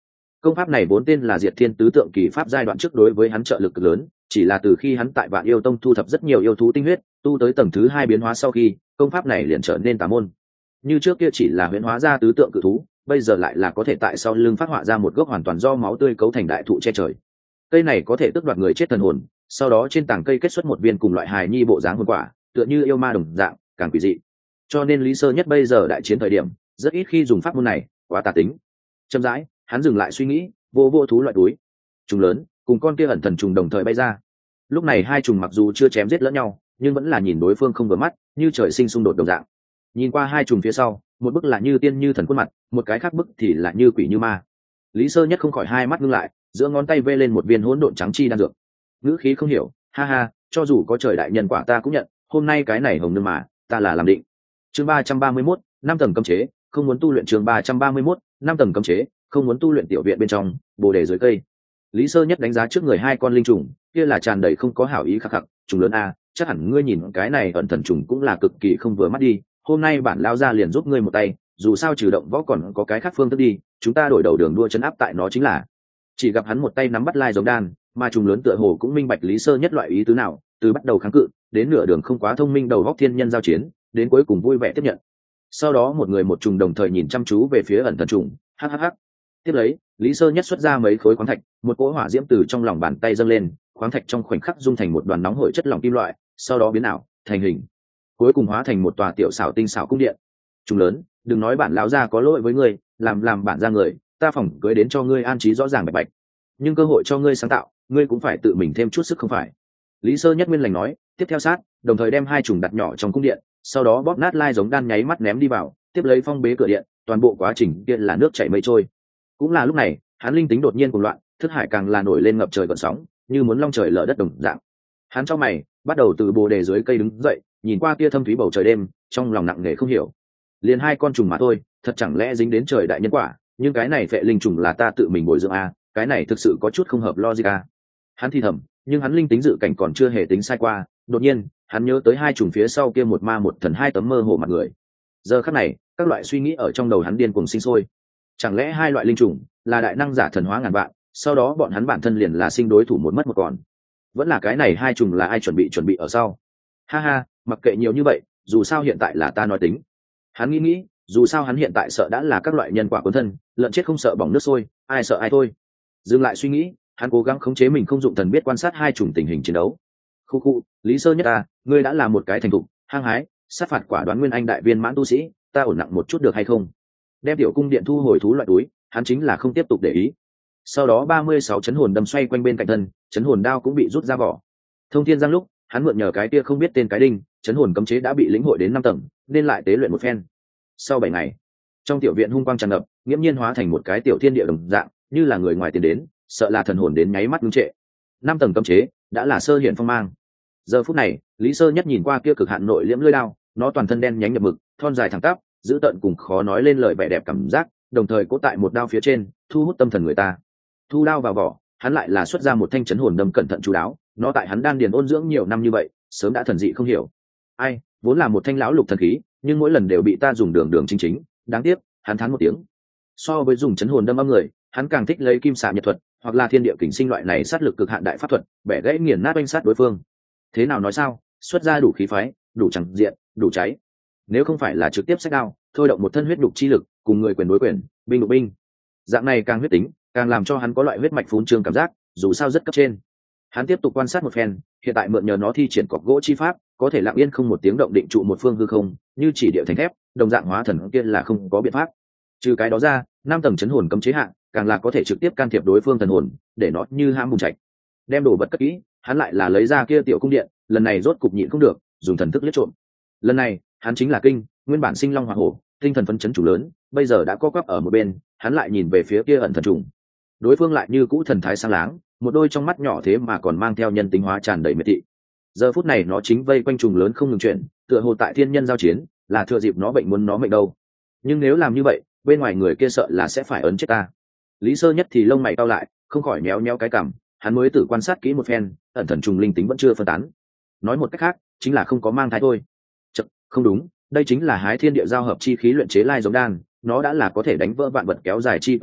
Công pháp này vốn tên là Diệt Thiên Tứ Tượng Kỳ pháp, giai đoạn trước đối với hắn trợ lực cực lớn, chỉ là từ khi hắn tại Vạn Yêu Tông thu thập rất nhiều yêu thú tinh huyết, tu tới tầng thứ hai biến hóa sau khi, công pháp này liền trở nên tà môn. Như trước kia chỉ là huyễn hóa ra tứ tượng cự thú, bây giờ lại là có thể tại sau lưng phát họa ra một gốc hoàn toàn do máu tươi cấu thành đại thụ che trời. Cây này có thể tước đoạt người chết thần hồn, sau đó trên tảng cây kết xuất một viên cùng loại hài nhi bộ dáng hồn quả, tựa như yêu ma đồng dạng, càng quỷ dị. Cho nên Lý Sơ Nhất bây giờ đại chiến thời điểm, rất ít khi dùng pháp môn này, quá tà tính. Chậm rãi, hắn dừng lại suy nghĩ, vô vô thú loại túi. Trùng lớn, cùng con kia ẩn thần trùng đồng thời bay ra. Lúc này hai trùng mặc dù chưa chém giết lẫn nhau, nhưng vẫn là nhìn đối phương không vừa mắt, như trời sinh xung đột đồng dạng. Nhìn qua hai trùng phía sau, một bức là như tiên như thần khuôn mặt, một cái khác bức thì là như quỷ như ma. Lý Sơ Nhất không khỏi hai mắt ngưng lại, giữa ngón tay vê lên một viên hỗn độn trắng chi đan dược. Ngữ khí không hiểu, ha ha, cho dù có trời đại nhân quả ta cũng nhận, hôm nay cái này hồng nương mà, ta là làm định. Chương ba trăm ba mươi mốt, năm tầng cấm chế, không muốn tu luyện. Chương ba trăm ba mươi mốt, năm tầng cấm chế, không muốn tu luyện. Tiểu viện bên trong, bồ đề dưới cây. Lý Sơ Nhất đánh giá trước người hai con linh trùng, kia là tràn đầy không có hảo ý khắc khắc, trùng lớn a, chắc hẳn ngươi nhìn cái này ẩn thần trùng cũng là cực kỳ không vừa mắt đi, hôm nay bản lao ra liền giúp ngươi một tay, dù sao trừ động võ còn có cái khác phương thức đi, chúng ta đổi đầu đường đua chân áp tại nó chính là. Chỉ gặp hắn một tay nắm bắt lai giống đan, mà trùng lớn tựa hồ cũng minh bạch Lý Sơ Nhất loại ý tứ nào, từ bắt đầu kháng cự đến nửa đường không quá thông minh đầu góc thiên nhân giao chiến, đến cuối cùng vui vẻ tiếp nhận. Sau đó một người một trùng đồng thời nhìn chăm chú về phía ẩn thần trùng, hắc hắc hắc. Tiếp lấy, Lý Sơ Nhất xuất ra mấy khối khoáng thạch, một cỗ hỏa diễm từ trong lòng bàn tay dâng lên, khoáng thạch trong khoảnh khắc dung thành một đoàn nóng hổi chất lỏng kim loại, sau đó biến ảo thành hình, cuối cùng hóa thành một tòa tiểu xảo tinh xảo cung điện. Trùng lớn, đừng nói bản lão gia có lỗi với ngươi, làm làm bản gia người, ta phòng cưới đến cho ngươi an trí rõ ràng bạch bạch, nhưng cơ hội cho ngươi sáng tạo, ngươi cũng phải tự mình thêm chút sức không phải? Lý Sơ Nhất nguyên lành nói, tiếp theo sát, đồng thời đem hai trùng đặt nhỏ trong cung điện, sau đó bóp nát lai giống đan nháy mắt ném đi vào, tiếp lấy phong bế cửa điện, toàn bộ quá trình kia là nước chảy mây trôi. Cũng là lúc này, hắn linh tính đột nhiên cuồng loạn, thức hải càng là nổi lên ngập trời gợn sóng, như muốn long trời lở đất đồng dạng. Hắn trong mày, bắt đầu từ bồ đề dưới cây đứng dậy, nhìn qua kia thâm thúy bầu trời đêm, trong lòng nặng nề không hiểu. Liền hai con trùng mà thôi, thật chẳng lẽ dính đến trời đại nhân quả, nhưng cái này phệ linh trùng là ta tự mình bồi dưỡng a, cái này thực sự có chút không hợp logic a. Hắn thì thầm, nhưng hắn linh tính dự cảnh còn chưa hề tính sai qua, đột nhiên, hắn nhớ tới hai trùng phía sau kia một ma một thần hai tấm mơ hồ mặt người. Giờ khắc này, các loại suy nghĩ ở trong đầu hắn điên cuồng sinh sôi. Chẳng lẽ hai loại linh trùng là đại năng giả thần hóa ngàn vạn, sau đó bọn hắn bản thân liền là sinh đối thủ một mất một còn? Vẫn là cái này hai trùng là ai chuẩn bị chuẩn bị ở sau? Ha ha, mặc kệ nhiều như vậy, dù sao hiện tại là ta nói tính. Hắn nghĩ nghĩ, dù sao hắn hiện tại sợ đã là các loại nhân quả cuốn thân, lợn chết không sợ bỏng nước sôi, ai sợ ai thôi. Dừng lại suy nghĩ, hắn cố gắng khống chế mình không dụng thần biết quan sát hai chủng tình hình chiến đấu. Khu khu, Lý Sơ Nhất ta, ngươi đã là một cái thành thục, hăng hái, sát phạt quả đoán nguyên anh đại viên mãn tu sĩ, ta ổn nặng một chút được hay không? Đem tiểu cung điện thu hồi thú loại túi, hắn chính là không tiếp tục để ý. Sau đó ba mươi sáu chấn hồn đâm xoay quanh bên cạnh thân, chấn hồn đao cũng bị rút ra vỏ. Thông thiên giang lúc, hắn mượn nhờ cái kia không biết tên cái đinh, chấn hồn cấm chế đã bị lĩnh hội đến năm tầng, nên lại tế luyện một phen. Sau bảy ngày, trong tiểu viện hung quang tràn ngập, nghiễm nhiên hóa thành một cái tiểu thiên địa đồng dạng, như là người ngoài tiến đến, sợ là thần hồn đến nháy mắt ngưng trệ. Năm tầng cấm chế đã là sơ hiện phong mang. Giờ phút này, Lý Sơ Nhất nhìn qua kia cực hạn nội liễm lưỡi đao, nó toàn thân đen nhánh nhập mực, thon dài thẳng tắp, giữ tợn cùng khó nói lên lời vẻ đẹp cảm giác, đồng thời cố tại một đao phía trên, thu hút tâm thần người ta. Thu đao vào vỏ, hắn lại là xuất ra một thanh chấn hồn đâm cẩn thận chú đáo, nó tại hắn đan điền ôn dưỡng nhiều năm như vậy, sớm đã thần dị không hiểu. Ai, vốn là một thanh lão lục thần khí, nhưng mỗi lần đều bị ta dùng đường đường chính chính, đáng tiếc. Hắn thán một tiếng. So với dùng chấn hồn đâm âm người, hắn càng thích lấy kim xạ nhật thuật, hoặc là thiên địa kình sinh loại này sát lực cực hạn đại pháp thuật, bẻ gãy nghiền nát oanh sát đối phương. Thế nào nói sao, xuất ra đủ khí phái, đủ chẳng diện, đủ cháy. Nếu không phải là trực tiếp sách đao, thôi động một thân huyết đục chi lực, cùng người quyền đối quyền, binh đục binh. Dạng này càng huyết tính, càng làm cho hắn có loại huyết mạch phún trương cảm giác, dù sao rất cấp trên. Hắn tiếp tục quan sát một phen, hiện tại mượn nhờ nó thi triển cọc gỗ chi pháp, có thể lặng yên không một tiếng động định trụ một phương hư không, như chỉ địa thành thép, đồng dạng hóa thần kia là không có biện pháp. Trừ cái đó ra, năm tầng chấn hồn cấm chế hạng, càng là có thể trực tiếp can thiệp đối phương thần hồn, để nó như ham bùng chạch. Đem đồ vật cất kỹ, hắn lại là lấy ra kia tiểu cung điện, lần này rốt cục nhịn không được, dùng thần thức liếc trộm. Lần này, hắn chính là kinh, nguyên bản sinh long hỏa hổ, tinh thần phấn chấn chủ lớn, bây giờ đã co quắp ở một bên, hắn lại nhìn về phía kia ẩn thần trùng. Đối phương lại như cũ thần thái sáng láng, một đôi trong mắt nhỏ thế mà còn mang theo nhân tính hóa tràn đầy miệt thị. Giờ phút này nó chính vây quanh trùng lớn không ngừng chuyển, tựa hồ tại thiên nhân giao chiến, là thừa dịp nó bệnh muốn nó mệnh đâu. Nhưng nếu làm như vậy, bên ngoài người kia sợ là sẽ phải ấn chết ta. Lý Sơ Nhất thì lông mày cau lại, không khỏi méo méo cái cằm, hắn mới tự quan sát kỹ một phen, ẩn thần trùng linh tính vẫn chưa phân tán. Nói một cách khác, chính là không có mang thai thôi. Chậc, không đúng, đây chính là hái thiên địa giao hợp chi khí luyện chế lai giống đan, nó đã là có thể đánh vỡ vạn vật kéo dài chi quy tắc,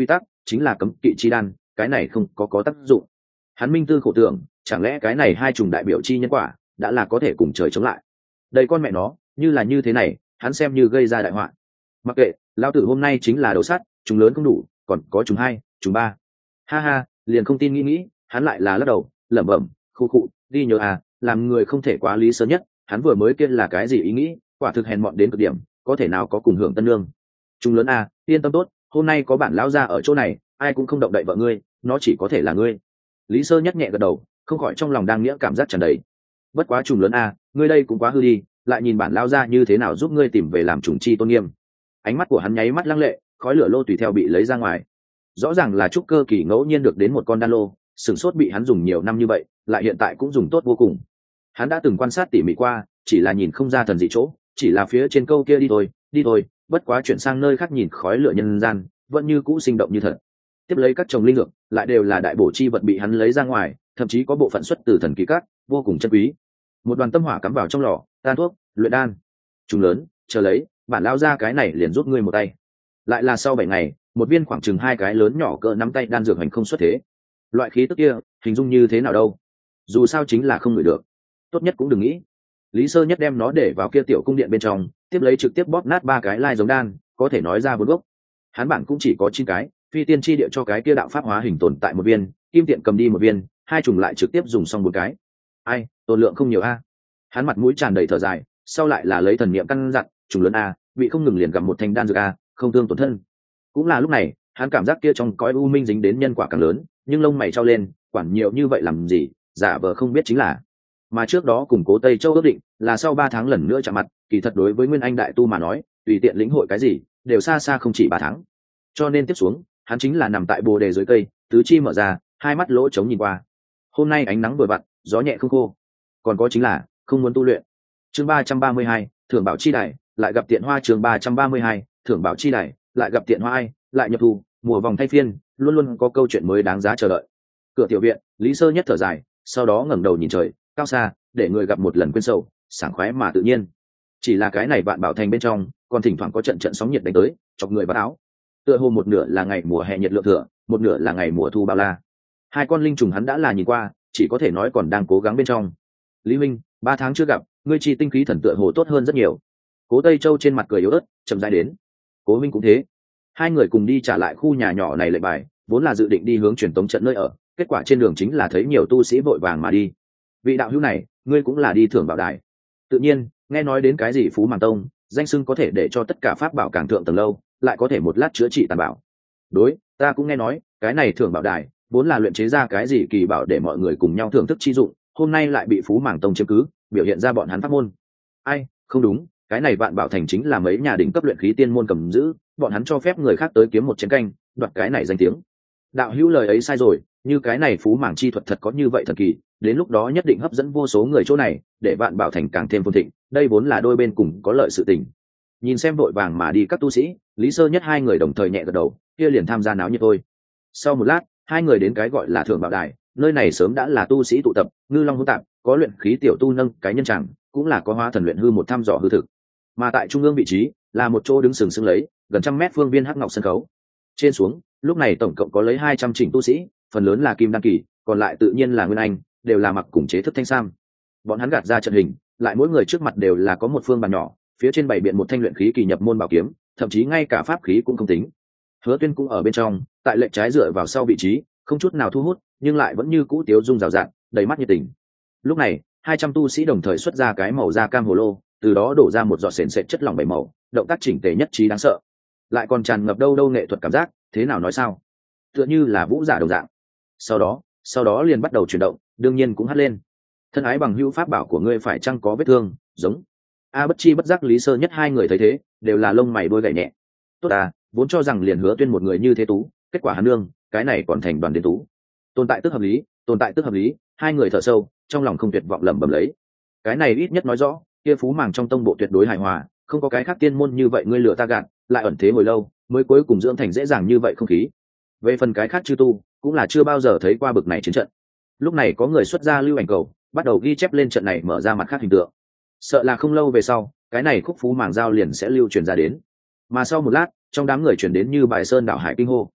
chính là cấm kỵ chi đan, cái này không có có tác dụng. Hắn minh tư khổ tưởng, chẳng lẽ cái này hai trùng đại biểu chi nhân quả đã là có thể cùng trời chống lại. Đây con mẹ nó, như là như thế này, hắn xem như gây ra đại họa. Mặc kệ, lao tử hôm nay chính là đầu sắt, trùng lớn không đủ, còn có trùng hai, trùng ba. Ha ha, liền không tin nghĩ nghĩ, hắn lại là lắc đầu, lẩm bẩm, khu khụ, đi nhớ à, làm người không thể quá lý sớm nhất, hắn vừa mới kia là cái gì ý nghĩ, quả thực hèn mọn đến cực điểm, có thể nào có cùng hưởng tân lương. Trùng lớn à, yên tâm tốt, hôm nay có bản lão gia ở chỗ này, ai cũng không động đậy vợ ngươi, nó chỉ có thể là ngươi. Lý Sơ Nhất nhẹ gật đầu, không khỏi trong lòng đang nghĩa cảm giác tràn đầy. Bất quá trùng lớn à, ngươi đây cũng quá hư đi, lại nhìn bản lão gia như thế nào giúp ngươi tìm về làm trùng chi tôn nghiêm. Ánh mắt của hắn nháy mắt lăng lệ, khói lửa lô tùy theo bị lấy ra ngoài. Rõ ràng là trúc cơ kỳ ngẫu nhiên được đến một con đan lô, sửng sốt bị hắn dùng nhiều năm như vậy, lại hiện tại cũng dùng tốt vô cùng. Hắn đã từng quan sát tỉ mỉ qua, chỉ là nhìn không ra thần dị chỗ, chỉ là phía trên câu kia đi thôi, đi thôi, bất quá chuyển sang nơi khác nhìn khói lửa nhân gian, vẫn như cũ sinh động như thật. Tiếp lấy các chồng linh dược, lại đều là đại bổ chi vật bị hắn lấy ra ngoài, thậm chí có bộ phận xuất từ thần kỳ cát, vô cùng chân quý. Một đoàn tâm hỏa cắm vào trong lò, tan thuốc, luyện đan. Chúng lớn, chờ lấy, bản lao ra cái này liền giúp ngươi một tay. Lại là sau bảy ngày, một viên khoảng chừng hai cái lớn nhỏ cỡ nắm tay đan dược hành không xuất thế. Loại khí tức kia, hình dung như thế nào đâu? Dù sao chính là không ngửi được. Tốt nhất cũng đừng nghĩ. Lý Sơ Nhất đem nó để vào kia tiểu cung điện bên trong, tiếp lấy trực tiếp bóp nát ba cái lai giống đan, có thể nói ra bốn gốc. Hắn bản cũng chỉ có chín cái, phi tiên chi địa cho cái kia đạo pháp hóa hình tồn tại một viên, kim tiện cầm đi một viên, hai trùng lại trực tiếp dùng xong một cái. Ai, tồn lượng không nhiều a. Hắn mặt mũi tràn đầy thở dài, sau lại là lấy thần niệm căn dặn, trùng lớn a, vị không ngừng liền gặp một thanh đan dược a, không thương tổn thân. Cũng là lúc này, hắn cảm giác kia trong cõi u minh dính đến nhân quả càng lớn, nhưng lông mày trao lên, quản nhiều như vậy làm gì, giả vờ không biết chính là. Mà trước đó cùng Cố Tây Châu ước định là sau ba tháng lần nữa chạm mặt, kỳ thật đối với Nguyên Anh đại tu mà nói, tùy tiện lĩnh hội cái gì, đều xa xa không chỉ ba tháng. Cho nên tiếp xuống, hắn chính là nằm tại bồ đề dưới cây, tứ chi mở ra, hai mắt lỗ trống nhìn qua. Hôm nay ánh nắng vừa vặn, gió nhẹ không khô. Còn có chính là không muốn tu luyện. Chương ba trăm ba mươi hai, Thưởng Bảo chi đài, lại gặp tiện hoa. Chương ba trăm ba mươi hai, Thưởng Bảo chi đài, lại gặp tiện hoa ai, lại nhập thu, mùa vòng thay phiên, luôn luôn có câu chuyện mới đáng giá chờ đợi. Cửa tiểu viện, Lý Sơ Nhất thở dài, sau đó ngẩng đầu nhìn trời, cao xa, để người gặp một lần quên sầu, sảng khoái mà tự nhiên. Chỉ là cái này Vạn Bảo Thành bên trong, còn thỉnh thoảng có trận trận sóng nhiệt đánh tới, chọc người bắt áo. Tựa hồ một nửa là ngày mùa hè nhiệt lượng thừa, một nửa là ngày mùa thu bao la. Hai con linh trùng hắn đã là nhìn qua, chỉ có thể nói còn đang cố gắng bên trong. Lý Minh, ba tháng chưa gặp, ngươi chi tinh khí thần tựa hồ tốt hơn rất nhiều. Cố Tây Châu trên mặt cười yếu ớt, chậm rãi đến. Cố Minh cũng thế. Hai người cùng đi trả lại khu nhà nhỏ này lệnh bài, vốn là dự định đi hướng truyền tống trận nơi ở, kết quả trên đường chính là thấy nhiều tu sĩ vội vàng mà đi. Vị đạo hữu này, ngươi cũng là đi thưởng bảo đài. Tự nhiên, nghe nói đến cái gì Phú Màng Tông, danh xưng có thể để cho tất cả pháp bảo càng thượng tầng lâu, lại có thể một lát chữa trị tàn bảo. Đối, ta cũng nghe nói, cái này thưởng bảo đài, vốn là luyện chế ra cái gì kỳ bảo để mọi người cùng nhau thưởng thức chi dụng, hôm nay lại bị Phú Màng Tông chiếm cứ, biểu hiện ra bọn hắn pháp môn. Ai, không đúng, cái này Vạn Bảo Thành chính là mấy nhà đỉnh cấp luyện khí tiên môn cầm giữ, bọn hắn cho phép người khác tới kiếm một chén canh, đoạt cái này danh tiếng. Đạo hữu lời ấy sai rồi, như cái này Phú Màng chi thuật thật có như vậy thần kỳ, đến lúc đó nhất định hấp dẫn vô số người chỗ này, để Vạn Bảo Thành càng thêm phồn thịnh, đây vốn là đôi bên cùng có lợi sự tình. Nhìn xem vội vàng mà đi các tu sĩ, Lý Sơ Nhất hai người đồng thời nhẹ gật đầu, kia liền tham gia náo nhiệt thôi. Sau một lát, hai người đến cái gọi là Thưởng Bảo Đài, nơi này sớm đã là tu sĩ tụ tập, ngư long hỗn tạp, có luyện khí tiểu tu nâng cái nhân chẳng, cũng là có hóa thần luyện hư một thăm dò hư thực. Mà tại trung ương vị trí là một chỗ đứng sừng sững lấy gần trăm mét phương viên hắc ngọc sân khấu. Trên xuống, lúc này tổng cộng có lấy hai trăm chỉnh tu sĩ, phần lớn là kim đan kỳ, còn lại tự nhiên là nguyên anh, đều là mặc cùng chế thức thanh sam. Bọn hắn gạt ra trận hình, lại mỗi người trước mặt đều là có một phương bàn nhỏ, phía trên bày biện một thanh luyện khí kỳ nhập môn bảo kiếm, thậm chí ngay cả pháp khí cũng không tính. Hứa Tuyên cũng ở bên trong, tại lệnh trái dựa vào sau vị trí, không chút nào thu hút, nhưng lại vẫn như cũ tiếu dung rào rạt, đầy mắt nhiệt tình. Lúc này, hai trăm tu sĩ đồng thời xuất ra cái màu da cam hồ lô, từ đó đổ ra một giọt sền sệt chất lỏng bảy màu, động tác chỉnh tề nhất trí đáng sợ, lại còn tràn ngập đâu đâu nghệ thuật cảm giác, thế nào nói sao, tựa như là vũ giả đồng dạng. Sau đó, sau đó liền bắt đầu chuyển động, đương nhiên cũng hất lên. Thân ái bằng hữu pháp bảo của ngươi phải chăng có vết thương, giống a bất chi bất giác Lý Sơ Nhất hai người thấy thế, đều là lông mày đôi gảy nhẹ. Tốt à, vốn cho rằng liền Hứa Tuyên một người như thế tú, kết quả hắn nương, cái này còn thành đoàn đến tú. Tồn tại tức hợp lý, tồn tại tức hợp lý, hai người thở sâu, trong lòng không tuyệt vọng lẩm bẩm lấy. Cái này ít nhất nói rõ, kia Phú Màng trong tông bộ tuyệt đối hài hòa, không có cái khác tiên môn như vậy ngươi lừa ta gạt, lại ẩn thế hồi lâu, mới cuối cùng dưỡng thành dễ dàng như vậy không khí. Về phần cái khác chư tu, cũng là chưa bao giờ thấy qua bực này chiến trận. Lúc này có người xuất ra lưu ảnh cầu, bắt đầu ghi chép lên trận này mở ra mặt khác hình tượng. Sợ là không lâu về sau, cái này khúc Phú Màng giao liền sẽ lưu truyền ra đến. Mà sau một lát, trong đám người truyền đến như bài sơn đảo hải kinh hô.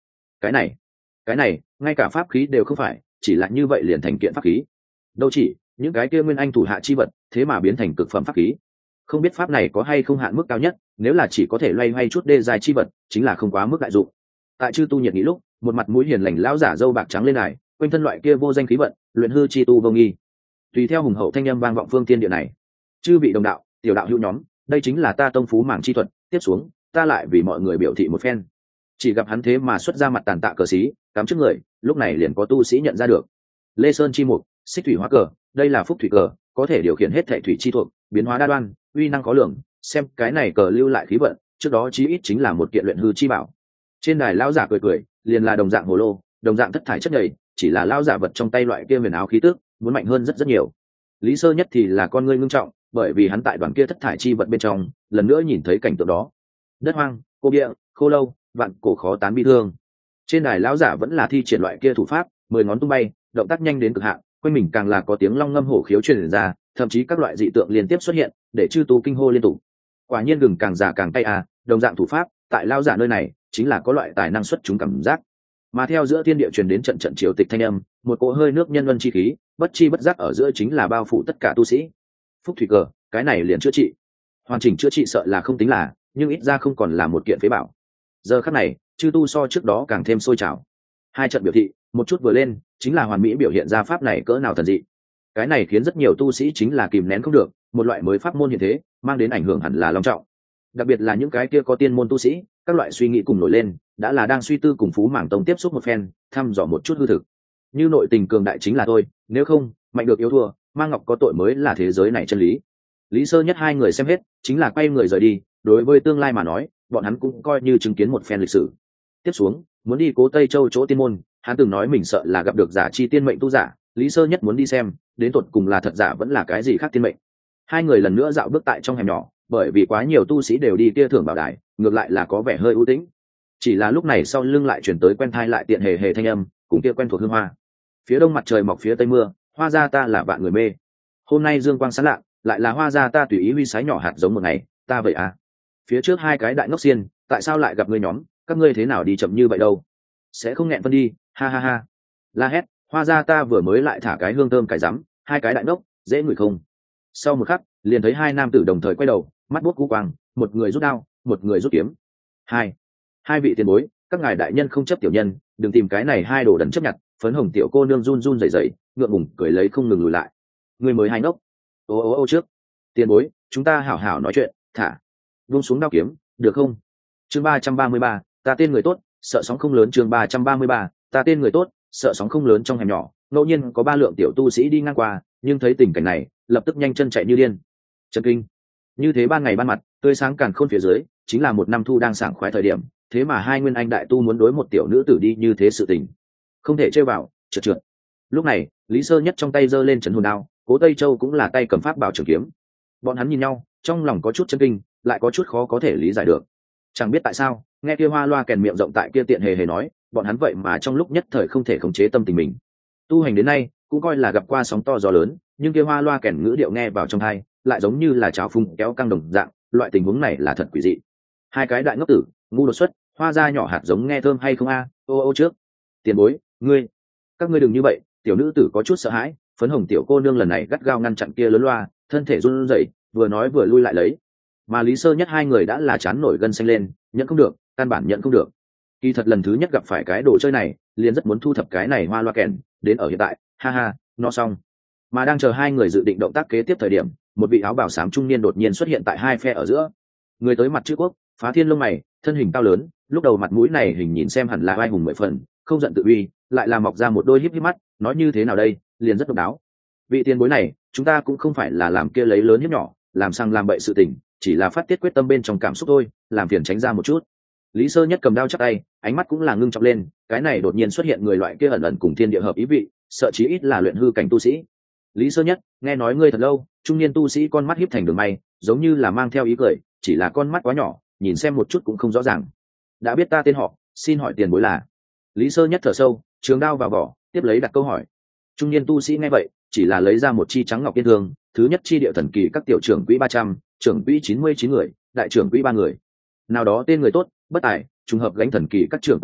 cái này cái này ngay cả pháp khí đều không phải, chỉ là như vậy liền thành kiện pháp khí. Đâu chỉ những cái kia nguyên anh thủ hạ chi vật thế mà biến thành cực phẩm pháp khí. Không biết pháp này có hay không hạn mức cao nhất, nếu là chỉ có thể loay hoay chút đê dài chi vật chính là không quá mức đại dụng. Tại chư tu nhiệt nghĩ lúc, một mặt mũi hiền lành lão giả râu bạc trắng lên này, quanh thân loại kia vô danh khí vận, luyện hư chi tu vô nghi. Tùy theo hùng hậu thanh âm vang vọng phương tiên địa này. Chư vị đồng đạo, tiểu đạo hữu nhóm, đây chính là ta tông phú mảng chi thuật, tiếp xuống ta lại vì mọi người biểu thị một phen. Chỉ gặp hắn thế mà xuất ra mặt tàn tạ cờ xí cắm trước người, lúc này liền có tu sĩ nhận ra được. Lê Sơn chi mục, xích thủy hóa cờ, đây là phúc thủy cờ, có thể điều khiển hết thể thủy chi thuộc, biến hóa đa đoan, uy năng khó lường. Xem cái này cờ lưu lại khí vận, trước đó chí ít chính là một kiện luyện hư chi bảo. Trên đài lão giả cười cười, liền là đồng dạng hồ lô, đồng dạng thất thải chất nhầy, chỉ là lão giả vật trong tay loại kia huyền áo khí tức muốn mạnh hơn rất rất nhiều. Lý Sơ Nhất thì là con ngươi ngưng trọng, bởi vì hắn tại đoàn kia thất thải chi vật bên trong lần nữa nhìn thấy cảnh tượng đó. Đất hoang, cô địa, khô lâu, vạn cổ khó tán bi thương. Trên đài lão giả vẫn là thi triển loại kia thủ pháp, mười ngón tung bay, động tác nhanh đến cực hạn, quanh mình càng là có tiếng long ngâm hổ khiếu truyền ra, thậm chí các loại dị tượng liên tiếp xuất hiện, để chư tu kinh hô liên tục. Quả nhiên gừng càng già càng tay à, đồng dạng thủ pháp, tại lão giả nơi này chính là có loại tài năng xuất chúng cảm giác. Mà theo giữa thiên địa truyền đến trận trận triều tịch thanh âm, một cỗ hơi nước nhân luân chi khí, bất chi bất giác ở giữa chính là bao phủ tất cả tu sĩ. Phúc thủy cờ, cái này liền chữa trị. Hoàn chỉnh chữa trị sợ là không tính là, nhưng ít ra không còn là một kiện phế bảo. Giờ khắc này, chư tu so trước đó càng thêm sôi trào. Hai trận biểu thị, một chút vừa lên, chính là hoàn mỹ biểu hiện ra pháp này cỡ nào thần dị. Cái này khiến rất nhiều tu sĩ chính là kìm nén không được, một loại mới pháp môn hiện thế, mang đến ảnh hưởng hẳn là long trọng. Đặc biệt là những cái kia có tiên môn tu sĩ, các loại suy nghĩ cùng nổi lên, đã là đang suy tư cùng Phú Mảng Tông tiếp xúc một phen, thăm dò một chút hư thực. Như nội tình cường đại chính là thôi, nếu không, mạnh được yếu thua, mang ngọc có tội mới là thế giới này chân lý. Lý Sơ Nhất hai người xem hết, chính là quay người rời đi, đối với tương lai mà nói, bọn hắn cũng coi như chứng kiến một phen lịch sử. Tiếp xuống, muốn đi Cố Tây Châu chỗ tiên môn, hắn từng nói mình sợ là gặp được giả chi tiên mệnh tu giả, Lý Sơ Nhất muốn đi xem, đến tột cùng là thật giả vẫn là cái gì khác tiên mệnh. Hai người lần nữa dạo bước tại trong hẻm nhỏ, bởi vì quá nhiều tu sĩ đều đi kia thưởng bảo đài, ngược lại là có vẻ hơi ưu tĩnh. Chỉ là lúc này sau lưng lại chuyển tới quen thai lại tiện hề hề thanh âm, cùng kia quen thuộc hương hoa. Phía đông mặt trời mọc phía tây mưa, hoa gia ta là vạn người mê. Hôm nay dương quang sáng lạ, lại là hoa gia ta tùy ý huy sái nhỏ hạt giống một ngày, ta vậy à? Phía trước hai cái đại ngốc xiên, tại sao lại gặp ngươi nhóm, các ngươi thế nào đi chậm như vậy đâu? Sẽ không nghẹn phân đi, ha ha ha. La hét, hoa gia ta vừa mới lại thả cái hương thơm cải rắm, hai cái đại ngốc, dễ ngửi không? Sau một khắc, liền thấy hai nam tử đồng thời quay đầu, mắt buốt cú quang, một người rút đao, một người rút kiếm. Hai, hai vị tiền bối, các ngài đại nhân không chấp tiểu nhân, đừng tìm cái này hai đồ đần chấp nhặt. Phấn hồng tiểu cô nương run run rẩy rẩy, ngượng ngùng cười lấy không ngừng lùi lại. Người mới hai ngốc. Ô ô ô trước, tiền bối, chúng ta hảo hảo nói chuyện, thả, buông xuống đao kiếm, được không? Chương ba trăm ba mươi ba, ta tên người tốt, sợ sóng không lớn. Chương ba trăm ba mươi ba, ta tên người tốt, sợ sóng không lớn. Trong hẻm nhỏ, ngẫu nhiên có ba lượng tiểu tu sĩ đi ngang qua, nhưng thấy tình cảnh này, lập tức nhanh chân chạy như điên. Chân kinh. Như thế ban ngày ban mặt, tươi sáng càn khôn phía dưới, chính là một năm thu đang sảng khoái thời điểm, thế mà hai nguyên anh đại tu muốn đối một tiểu nữ tử đi như thế sự tình, không thể chơi vào, trượt trượt. Lúc này, Lý Sơ Nhất trong tay giơ lên trấn hồn đao, Cố Tây Châu cũng là tay cầm pháp bảo trường kiếm. Bọn hắn nhìn nhau, trong lòng có chút chấn kinh, lại có chút khó có thể lý giải được. Chẳng biết tại sao, nghe kia hoa loa kèn miệng rộng tại kia tiện hề hề nói, bọn hắn vậy mà trong lúc nhất thời không thể khống chế tâm tình mình. Tu hành đến nay, cũng coi là gặp qua sóng to gió lớn, nhưng kia hoa loa kèn ngữ điệu nghe vào trong tai, lại giống như là cháo phung kéo căng đồng dạng, loại tình huống này là thật quỷ dị. Hai cái đại ngốc tử, ngu đột xuất, hoa ra nhỏ hạt giống nghe thơm hay không a? Ô ô trước, tiền bối, ngươi, các ngươi đừng như vậy. Tiểu nữ tử có chút sợ hãi, phấn hồng tiểu cô nương lần này gắt gao ngăn chặn kia lớn loa, thân thể run rẩy, vừa nói vừa lui lại lấy. Mà Lý Sơ Nhất hai người đã là chán nổi gân xanh lên, nhận không được, căn bản nhận không được. Kỳ thật lần thứ nhất gặp phải cái đồ chơi này, liền rất muốn thu thập cái này hoa loa kèn, đến ở hiện tại, ha ha, nó xong. Mà đang chờ hai người dự định động tác kế tiếp thời điểm, một vị áo bào xám trung niên đột nhiên xuất hiện tại hai phe ở giữa. Người tới mặt chữ quốc, phá thiên lông mày, thân hình cao lớn, lúc đầu mặt mũi này hình nhìn xem hẳn là vai hùng mười phần, không giận tự uy, lại là mọc ra một đôi híp híp mắt, nói như thế nào đây, liền rất độc đáo. Vị tiền bối này, chúng ta cũng không phải là làm kia lấy lớn hiếp nhỏ, làm sang làm bậy sự tình, chỉ là phát tiết quyết tâm bên trong cảm xúc thôi, làm phiền tránh ra một chút. Lý Sơ Nhất cầm đao chắp tay, ánh mắt cũng là ngưng trọng lên, cái này đột nhiên xuất hiện người loại kia ẩn ẩn cùng thiên địa hợp ý vị, sợ chí ít là luyện hư cảnh tu sĩ. Lý Sơ Nhất, nghe nói ngươi thật lâu, trung niên tu sĩ con mắt híp thành đường may, giống như là mang theo ý cười, chỉ là con mắt quá nhỏ, nhìn xem một chút cũng không rõ ràng. Đã biết ta tên họ, xin hỏi tiền bối là? Lý Sơ Nhất thở sâu, trường đao vào vỏ, tiếp lấy đặt câu hỏi. Trung niên tu sĩ nghe vậy, chỉ là lấy ra một chi trắng ngọc yên thương, thứ nhất chi địa thần kỳ các tiểu trưởng quỹ ba trăm, trưởng quỹ chín mươi chín người, đại trưởng quỹ ba người. Nào đó tên người tốt, bất tài, trùng hợp gánh thần kỳ các trưởng quỹ trước,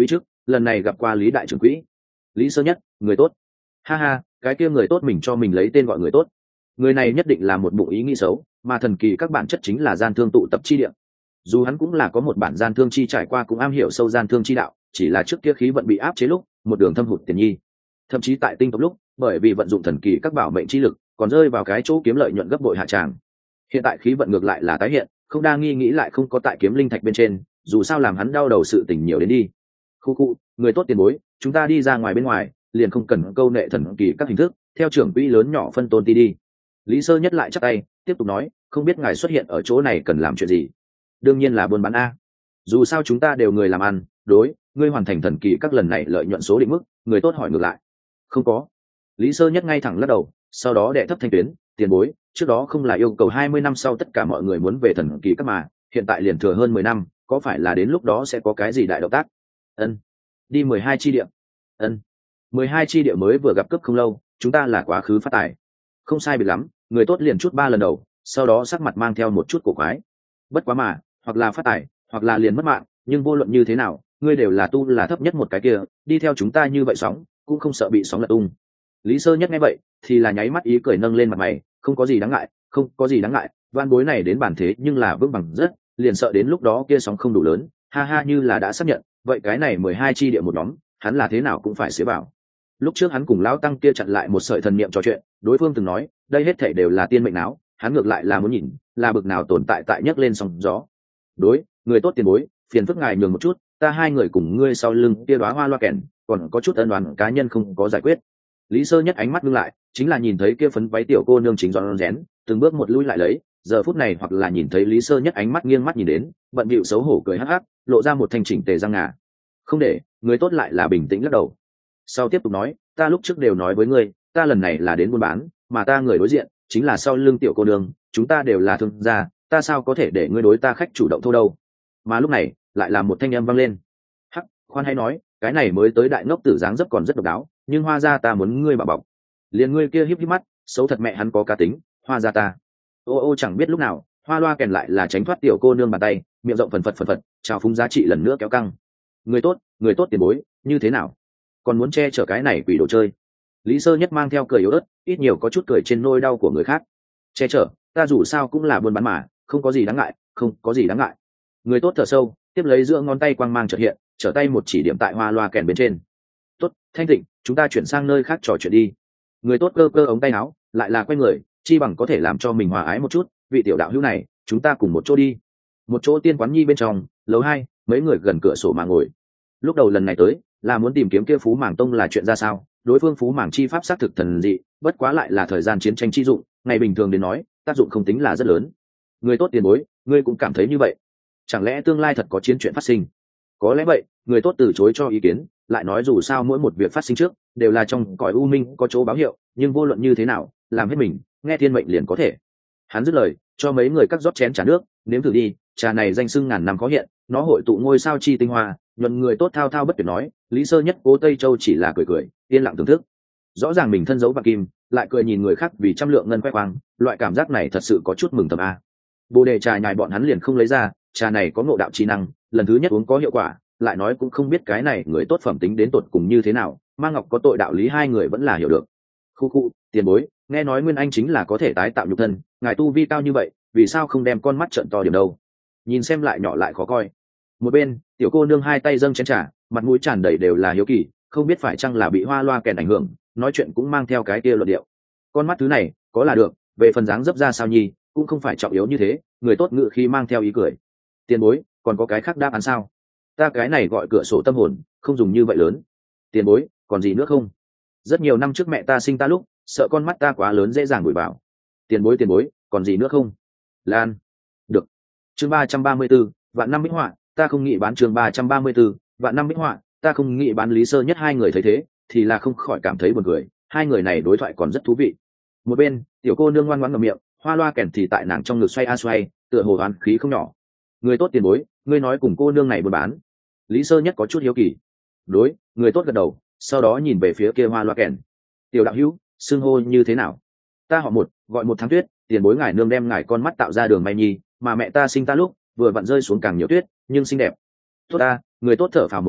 lần này gặp qua lý đại trưởng quỹ. Lý Sơ Nhất, người tốt. Ha ha, cái kia người tốt mình cho mình lấy tên gọi người tốt. Người này nhất định là một bụng ý nghĩ xấu, mà thần kỳ các bản chất chính là gian thương tụ tập chi địa. Dù hắn cũng là có một bản gian thương chi trải qua, cũng am hiểu sâu gian thương chi đạo, chỉ là trước kia khí vận bị áp chế lúc, một đường thâm hụt tiền nhi. Thậm chí tại tinh tộc lúc, bởi vì vận dụng thần kỳ các bảo mệnh chi lực, còn rơi vào cái chỗ kiếm lợi nhuận gấp bội hạ tràng. Hiện tại khí vận ngược lại là tái hiện, không đa nghi nghĩ lại không có tại kiếm linh thạch bên trên, dù sao làm hắn đau đầu sự tình nhiều đến đi. Khu khu, người tốt tiền bối, chúng ta đi ra ngoài bên ngoài, liền không cần câu nệ thần kỳ các hình thức, theo trưởng quỹ lớn nhỏ phân tôn ti đi. Lý Sơ Nhất lại chắp tay tiếp tục nói, không biết ngài xuất hiện ở chỗ này cần làm chuyện gì. Đương nhiên là buôn bán a, dù sao chúng ta đều người làm ăn. Đối, ngươi hoàn thành thần kỳ các lần này lợi nhuận số định mức. Người tốt hỏi ngược lại. Không có. Lý Sơ Nhất ngay thẳng lắc đầu, sau đó đệ thấp thanh tuyến, tiền bối, trước đó không là yêu cầu hai mươi năm sau tất cả mọi người muốn về thần kỳ các mà, hiện tại liền thừa hơn mười năm, có phải là đến lúc đó sẽ có cái gì đại động tác? Ân. Đi mười hai chi địa. Ân. mười hai chi địa mới vừa gặp cấp không lâu, chúng ta là quá khứ phát tài. Không sai biệt lắm, người tốt liền chút ba lần đầu, sau đó sắc mặt mang theo một chút cổ quái. Bất quá mà, hoặc là phát tài, hoặc là liền mất mạng, nhưng vô luận như thế nào, ngươi đều là tu là thấp nhất một cái kia, đi theo chúng ta như vậy sóng, cũng không sợ bị sóng lật tung. Lý Sơ Nhất nghe vậy, thì là nháy mắt ý cười nâng lên mặt mày, không có gì đáng ngại, không có gì đáng ngại, van bối này đến bản thế nhưng là vững bằng rất, liền sợ đến lúc đó kia sóng không đủ lớn, ha ha, như là đã xác nhận, vậy cái này mười hai chi địa một nhóm, hắn là thế nào cũng phải xế vào. Lúc trước hắn cùng lão tăng kia chặn lại một sợi thần niệm trò chuyện, đối phương từng nói, đây hết thảy đều là tiên mệnh não, hắn ngược lại là muốn nhìn, là bực nào tồn tại tại nhấc lên sóng gió. Đối, người tốt tiền bối, phiền phức ngài nhường một chút, ta hai người cùng ngươi sau lưng kia đóa hoa loa kèn, còn có chút ân oán cá nhân không có giải quyết. Lý Sơ Nhất ánh mắt ngưng lại, chính là nhìn thấy kia phấn váy tiểu cô nương chính rón rén, từng bước một lui lại lấy, giờ phút này hoặc là nhìn thấy Lý Sơ Nhất ánh mắt nghiêng mắt nhìn đến, bận bịu xấu hổ cười hắc hắc, lộ ra một thanh chỉnh tề răng ngà. Không để, người tốt lại là bình tĩnh lắc đầu. Sau tiếp tục nói, ta lúc trước đều nói với ngươi, ta lần này là đến buôn bán, mà ta người đối diện chính là sau lưng tiểu cô nương, chúng ta đều là thương gia, ta sao có thể để ngươi đối ta khách chủ động thô đâu. Mà lúc này, lại là một thanh âm vang lên. Hắc, khoan hay nói, cái này mới tới đại ngốc tử dáng dấp còn rất độc đáo, nhưng hoa gia ta muốn ngươi bảo bọc. Liền ngươi kia híp híp mắt, xấu thật mẹ hắn có cá tính, hoa gia ta. Ô ô chẳng biết lúc nào, hoa loa kèn lại là tránh thoát tiểu cô nương bàn tay, miệng rộng phần phật phần phật, chào phúng giá trị lần nữa kéo căng. Người tốt, người tốt tiền bối, như thế nào? Còn muốn che chở cái này quỷ đồ chơi? Lý Sơ Nhất mang theo cười yếu ớt, ít nhiều có chút cười trên nỗi đau của người khác. Che chở, ta dù sao cũng là buôn bán mà, không có gì đáng ngại, không có gì đáng ngại. Người tốt thở sâu, tiếp lấy giữa ngón tay quang mang chợt hiện, trở tay một chỉ điểm tại hoa loa kèn bên trên. Tốt, Thanh Tịnh, chúng ta chuyển sang nơi khác trò chuyện đi. Người tốt cơ cơ ống tay áo, lại là quay người, chi bằng có thể làm cho mình hòa ái một chút, vị tiểu đạo hữu này, chúng ta cùng một chỗ đi. Một chỗ tiên quán nhi bên trong, lầu hai, mấy người gần cửa sổ mà ngồi. Lúc đầu lần này tới, là muốn tìm kiếm kia Phú Màng Tông là chuyện ra sao, đối phương Phú Màng chi pháp xác thực thần dị, bất quá lại là thời gian chiến tranh chi dụng, ngày bình thường đến nói, tác dụng không tính là rất lớn. Người tốt tiền bối, ngươi cũng cảm thấy như vậy? Chẳng lẽ tương lai thật có chiến chuyện phát sinh? Có lẽ vậy, người tốt từ chối cho ý kiến, lại nói dù sao mỗi một việc phát sinh trước đều là trong cõi u minh có chỗ báo hiệu, nhưng vô luận như thế nào, làm hết mình, nghe thiên mệnh liền có thể. Hắn dứt lời, cho mấy người cắt rót chén trà nước, nếm thử đi, trà này danh sưng ngàn năm khó hiện, nó hội tụ ngôi sao chi tinh hoa, nhuận người tốt thao thao bất tuyệt nói. Lý Sơ Nhất Cố Tây Châu chỉ là cười cười, yên lặng thưởng thức. Rõ ràng mình thân giấu vàng kim, lại cười nhìn người khác vì trăm lượng ngân khoe khoang, loại cảm giác này thật sự có chút mừng thầm a. Bồ đề trà nhài bọn hắn liền không lấy ra, trà này có ngộ đạo trí năng, lần thứ nhất uống có hiệu quả, lại nói cũng không biết cái này người tốt phẩm tính đến tột cùng như thế nào, Ma Ngọc có tội đạo lý hai người vẫn là hiểu được. Khu khu, tiền bối, nghe nói Nguyên Anh chính là có thể tái tạo nhục thân, ngài tu vi cao như vậy, vì sao không đem con mắt trợn to điểm đâu? Nhìn xem lại nhỏ lại khó coi. Một bên, tiểu cô nương hai tay dâng chén trà, mặt mũi tràn đầy đều là hiếu kỳ, không biết phải chăng là bị hoa loa kèn ảnh hưởng, nói chuyện cũng mang theo cái kia luận điệu. Con mắt thứ này, có là được, về phần dáng dấp ra sao nhi, cũng không phải trọng yếu như thế. Người tốt ngự khi mang theo ý cười. Tiền bối, còn có cái khác đáp án sao? Ta cái này gọi cửa sổ tâm hồn, không dùng như vậy lớn. Tiền bối, còn gì nữa không? Rất nhiều năm trước mẹ ta sinh ta lúc, sợ con mắt ta quá lớn dễ dàng bụi vào. Tiền bối tiền bối, còn gì nữa không? Lan. Được. Chương ba trăm ba mươi 34, vạn năm bích họa, ta không nghĩ bán. Chương ba trăm ba mươi 34, vạn năm bích họa, ta không nghĩ bán. Lý Sơ Nhất hai người thấy thế, thì là không khỏi cảm thấy buồn cười, hai người này đối thoại còn rất thú vị. Một bên, tiểu cô nương ngoan ngoãn ngậm miệng, hoa loa kèn thì tại nàng trong ngực xoay a xoay, tựa hồ oán khí không nhỏ. Người tốt tiền bối, ngươi nói cùng cô nương này buôn bán? Lý Sơ Nhất có chút hiếu kỳ. Đối, người tốt gật đầu, sau đó nhìn về phía kia hoa loa kèn. Tiểu đạo hữu, xưng hô như thế nào? Ta họ một, gọi một tháng tuyết, tiền bối ngài nương đem ngài con mắt tạo ra đường may nhi, mà mẹ ta sinh ta lúc vừa vặn rơi xuống càng nhiều tuyết, nhưng xinh đẹp. Tốt ta, người tốt thở phào một hơi,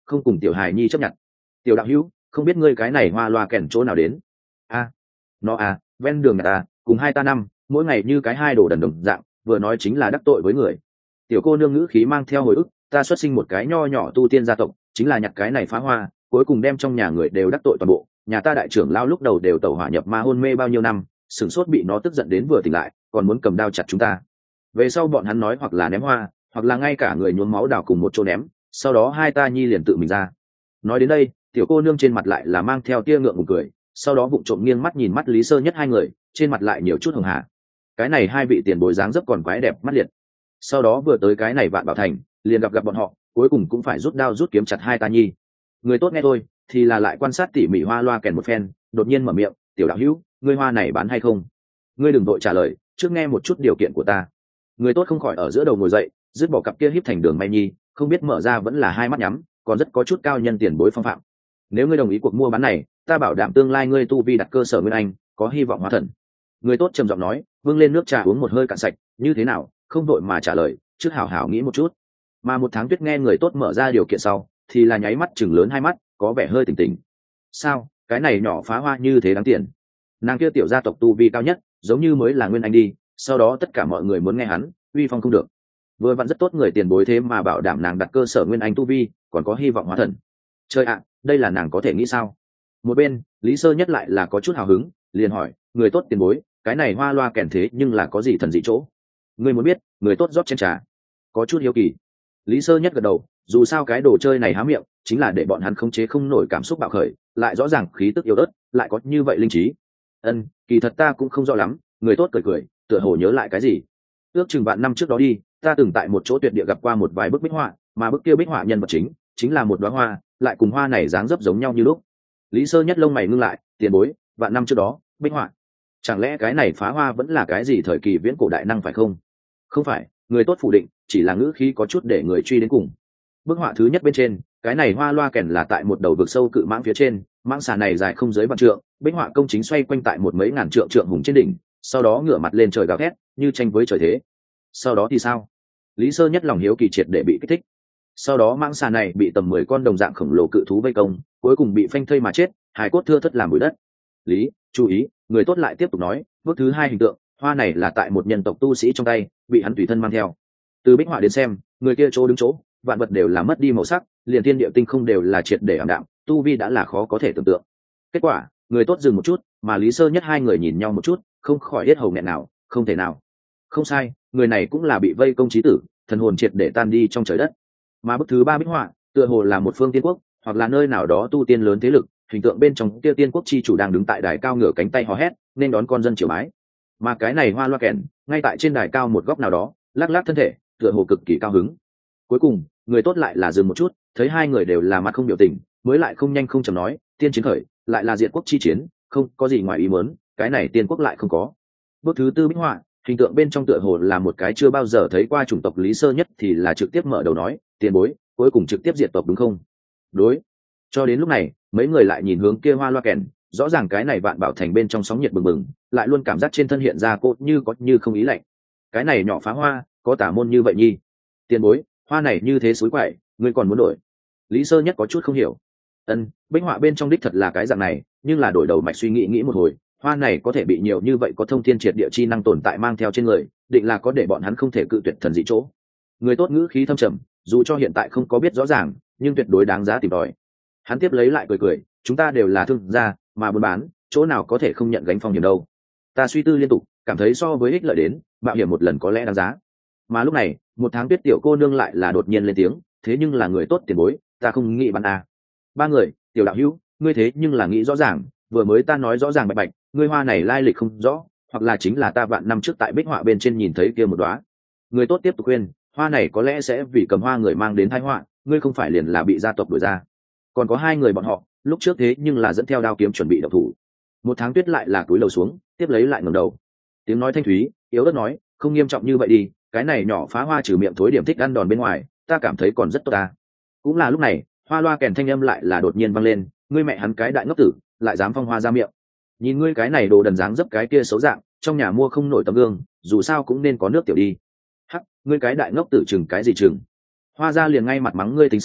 không cùng tiểu hài nhi chấp nhận. Tiểu đạo hữu, không biết ngươi cái này hoa loa kèn chỗ nào đến? A, nó à, ven đường nhà ta, cùng hai ta năm, mỗi ngày như cái hai đồ đần đồng dạng, vừa nói chính là đắc tội với người. Tiểu cô nương ngữ khí mang theo hồi ức, ta xuất sinh một cái nho nhỏ tu tiên gia tộc, chính là nhặt cái này phá hoa, cuối cùng đem trong nhà người đều đắc tội toàn bộ. Nhà ta đại trưởng lao lúc đầu đều tẩu hỏa nhập ma hôn mê bao nhiêu năm, sửng sốt bị nó tức giận đến vừa tỉnh lại, còn muốn cầm đao chặt chúng ta. Về sau bọn hắn nói hoặc là ném hoa, hoặc là ngay cả người nhuốm máu đào cùng một chỗ ném, sau đó hai ta nhi liền tự mình ra. Nói đến đây, tiểu cô nương trên mặt lại là mang theo tia ngượng ngùng cười, sau đó vụng trộm nghiêng mắt nhìn mắt Lý Sơ Nhất hai người, trên mặt lại nhiều chút hường hà. Cái này hai vị tiền bối dáng dấp còn quái đẹp mắt liệt. Sau đó vừa tới cái này Vạn Bảo Thành, liền gặp gặp bọn họ, cuối cùng cũng phải rút đao rút kiếm chặt hai ta nhi. Người tốt nghe thôi, thì là lại quan sát tỉ mỉ hoa loa kèn một phen, đột nhiên mở miệng, tiểu đạo hữu, ngươi hoa này bán hay không? Ngươi đừng vội trả lời, trước nghe một chút điều kiện của ta. Người tốt không khỏi ở giữa đầu ngồi dậy, dứt bỏ cặp kia híp thành đường may nhi, không biết mở ra vẫn là hai mắt nhắm, còn rất có chút cao nhân tiền bối phong phạm. Nếu ngươi đồng ý cuộc mua bán này, ta bảo đảm tương lai ngươi tu vi đặt cơ sở nguyên anh, có hy vọng hóa thần. Người tốt trầm giọng nói, vâng lên nước trà uống một hơi cạn sạch, như thế nào, không vội mà trả lời, trước hảo hảo nghĩ một chút. Mà một tháng tuyết nghe người tốt mở ra điều kiện sau, thì là nháy mắt chừng lớn hai mắt, có vẻ hơi tỉnh tỉnh. Sao, cái này nhỏ phá hoa như thế đáng tiền? Nàng kia tiểu gia tộc tu vi cao nhất, giống như mới là nguyên anh đi, sau đó tất cả mọi người muốn nghe hắn, uy phong không được. Vừa vặn rất tốt người tiền bối thế mà bảo đảm nàng đặt cơ sở nguyên anh tu vi, còn có hy vọng hóa thần. Trời ạ, đây là nàng có thể nghĩ sao? Một bên, Lý Sơ Nhất lại là có chút hào hứng, liền hỏi, người tốt tiền bối, cái này hoa loa kèn thế nhưng là có gì thần dị chỗ? Ngươi muốn biết, người tốt rót chén trà. Có chút hiếu kỳ. Lý Sơ Nhất gật đầu, dù sao cái đồ chơi này há miệng, chính là để bọn hắn khống chế không nổi cảm xúc bạo khởi, lại rõ ràng khí tức yếu ớt, lại có như vậy linh trí. Ân, kỳ thật ta cũng không rõ lắm, người tốt cười cười, tựa hồ nhớ lại cái gì. Ước chừng vạn năm trước đó đi, ta từng tại một chỗ tuyệt địa gặp qua một vài bức bích họa, mà bức kia bích họa nhân vật chính chính là một đóa hoa, lại cùng hoa này dáng dấp giống nhau như lúc. Lý Sơ Nhất lông mày ngưng lại, tiền bối, vạn năm trước đó, bích họa, chẳng lẽ cái này phá hoa vẫn là cái gì thời kỳ viễn cổ đại năng phải không? Không phải, người tốt phủ định, chỉ là ngữ khí có chút để người truy đến cùng. Bức họa thứ nhất bên trên, cái này hoa loa kèn là tại một đầu vực sâu cự mãng phía trên, mãng xà này dài không dưới vạn trượng, bích họa công chính xoay quanh tại một mấy ngàn trượng trượng hùng trên đỉnh, sau đó ngửa mặt lên trời gào thét, như tranh với trời thế. Sau đó thì sao? Lý Sơ Nhất lòng hiếu kỳ triệt để bị kích thích. Sau đó mãng xà này bị tầm mười con đồng dạng khổng lồ cự thú vây công, cuối cùng bị phanh thây mà chết, hài cốt thưa thất làm bụi đất. Lý, chú ý, người tốt lại tiếp tục nói, bước thứ hai hình tượng, hoa này là tại một nhân tộc tu sĩ trong tay, bị hắn tùy thân mang theo. Từ bích họa đến xem, người kia chỗ đứng chỗ, vạn vật đều là mất đi màu sắc, liền thiên địa tinh không đều là triệt để ảm đạm, tu vi đã là khó có thể tưởng tượng. Kết quả, người tốt dừng một chút, mà Lý Sơ Nhất hai người nhìn nhau một chút, không khỏi hết hầu nghẹn nào, không thể nào. Không sai, người này cũng là bị vây công chí tử, thần hồn triệt để tan đi trong trời đất. Mà bức thứ ba bích họa, tựa hồ là một phương tiên quốc, hoặc là nơi nào đó tu tiên lớn thế lực, hình tượng bên trong kia tiên quốc chi chủ đang đứng tại đài cao ngửa cánh tay hò hét, nên đón con dân triều bái. Mà cái này hoa loa kèn, ngay tại trên đài cao một góc nào đó, lắc lắc thân thể, tựa hồ cực kỳ cao hứng. Cuối cùng, người tốt lại là dừng một chút, thấy hai người đều là mặt không biểu tình, mới lại không nhanh không chậm nói, tiên chiến khởi, lại là diện quốc chi chiến, không có gì ngoài ý muốn, cái này tiên quốc lại không có. Bước thứ tư bích họa, hình tượng bên trong tựa hồ là một cái chưa bao giờ thấy qua chủng tộc Lý Sơ Nhất thì là trực tiếp mở đầu nói, tiền bối, cuối cùng trực tiếp diệt tộc đúng không? Đối. Cho đến lúc này, mấy người lại nhìn hướng kia hoa loa kèn, rõ ràng cái này Vạn Bảo Thành bên trong sóng nhiệt bừng bừng, lại luôn cảm giác trên thân hiện ra cốt như có như không ý lạnh. Cái này nhỏ phá hoa, có tả môn như vậy nhi. Tiền bối, hoa này như thế suối quậy, ngươi còn muốn đổi? Lý Sơ Nhất có chút không hiểu. Ân, bích họa bên trong đích thật là cái dạng này, nhưng là đổi đầu mạch suy nghĩ nghĩ một hồi, hoa này có thể bị nhiều như vậy có thông thiên triệt địa chi năng tồn tại mang theo trên người, định là có để bọn hắn không thể cự tuyệt thần dị chỗ. Người tốt ngữ khí thâm trầm, dù cho hiện tại không có biết rõ ràng, nhưng tuyệt đối đáng giá tìm tòi. Hắn tiếp lấy lại cười cười, chúng ta đều là thương gia, mà buôn bán, chỗ nào có thể không nhận gánh phong hiểm đâu. Ta suy tư liên tục, cảm thấy so với ích lợi đến, mạo hiểm một lần có lẽ đáng giá. Mà lúc này, một tháng tuyết tiểu cô nương lại là đột nhiên lên tiếng, thế nhưng là người tốt tiền bối, ta không nghĩ bán à. Ba người, tiểu đạo hữu, ngươi thế nhưng là nghĩ rõ ràng, vừa mới ta nói rõ ràng bạch bạch, ngươi hoa này lai lịch không rõ, hoặc là chính là ta vạn năm trước tại bích họa bên trên nhìn thấy kia một đóa. Người tốt tiếp tục khuyên, hoa này có lẽ sẽ vì cầm hoa người mang đến tai họa, ngươi không phải liền là bị gia tộc đuổi ra. Còn có hai người bọn họ, lúc trước thế nhưng là dẫn theo đao kiếm chuẩn bị động thủ. Một tháng tuyết lại là cúi đầu xuống, tiếp lấy lại ngẩng đầu. Tiếng nói thanh thúy, yếu ớt nói, không nghiêm trọng như vậy đi, cái này nhỏ phá hoa trừ miệng thối điểm thích ăn đòn bên ngoài, ta cảm thấy còn rất tốt ta. Cũng là lúc này, hoa loa kèn thanh âm lại là đột nhiên vang lên, ngươi mẹ hắn cái đại ngốc tử, lại dám phong hoa ra miệng. Nhìn ngươi cái này đồ đần dáng dấp cái kia xấu dạng, trong nhà mua không nổi tấm gương, dù sao cũng nên có nước tiểu đi. Hắc, ngươi cái đại ngốc tử chừng cái gì chừng? Hoa ra liền ngay mặt mắng ngươi tính sao,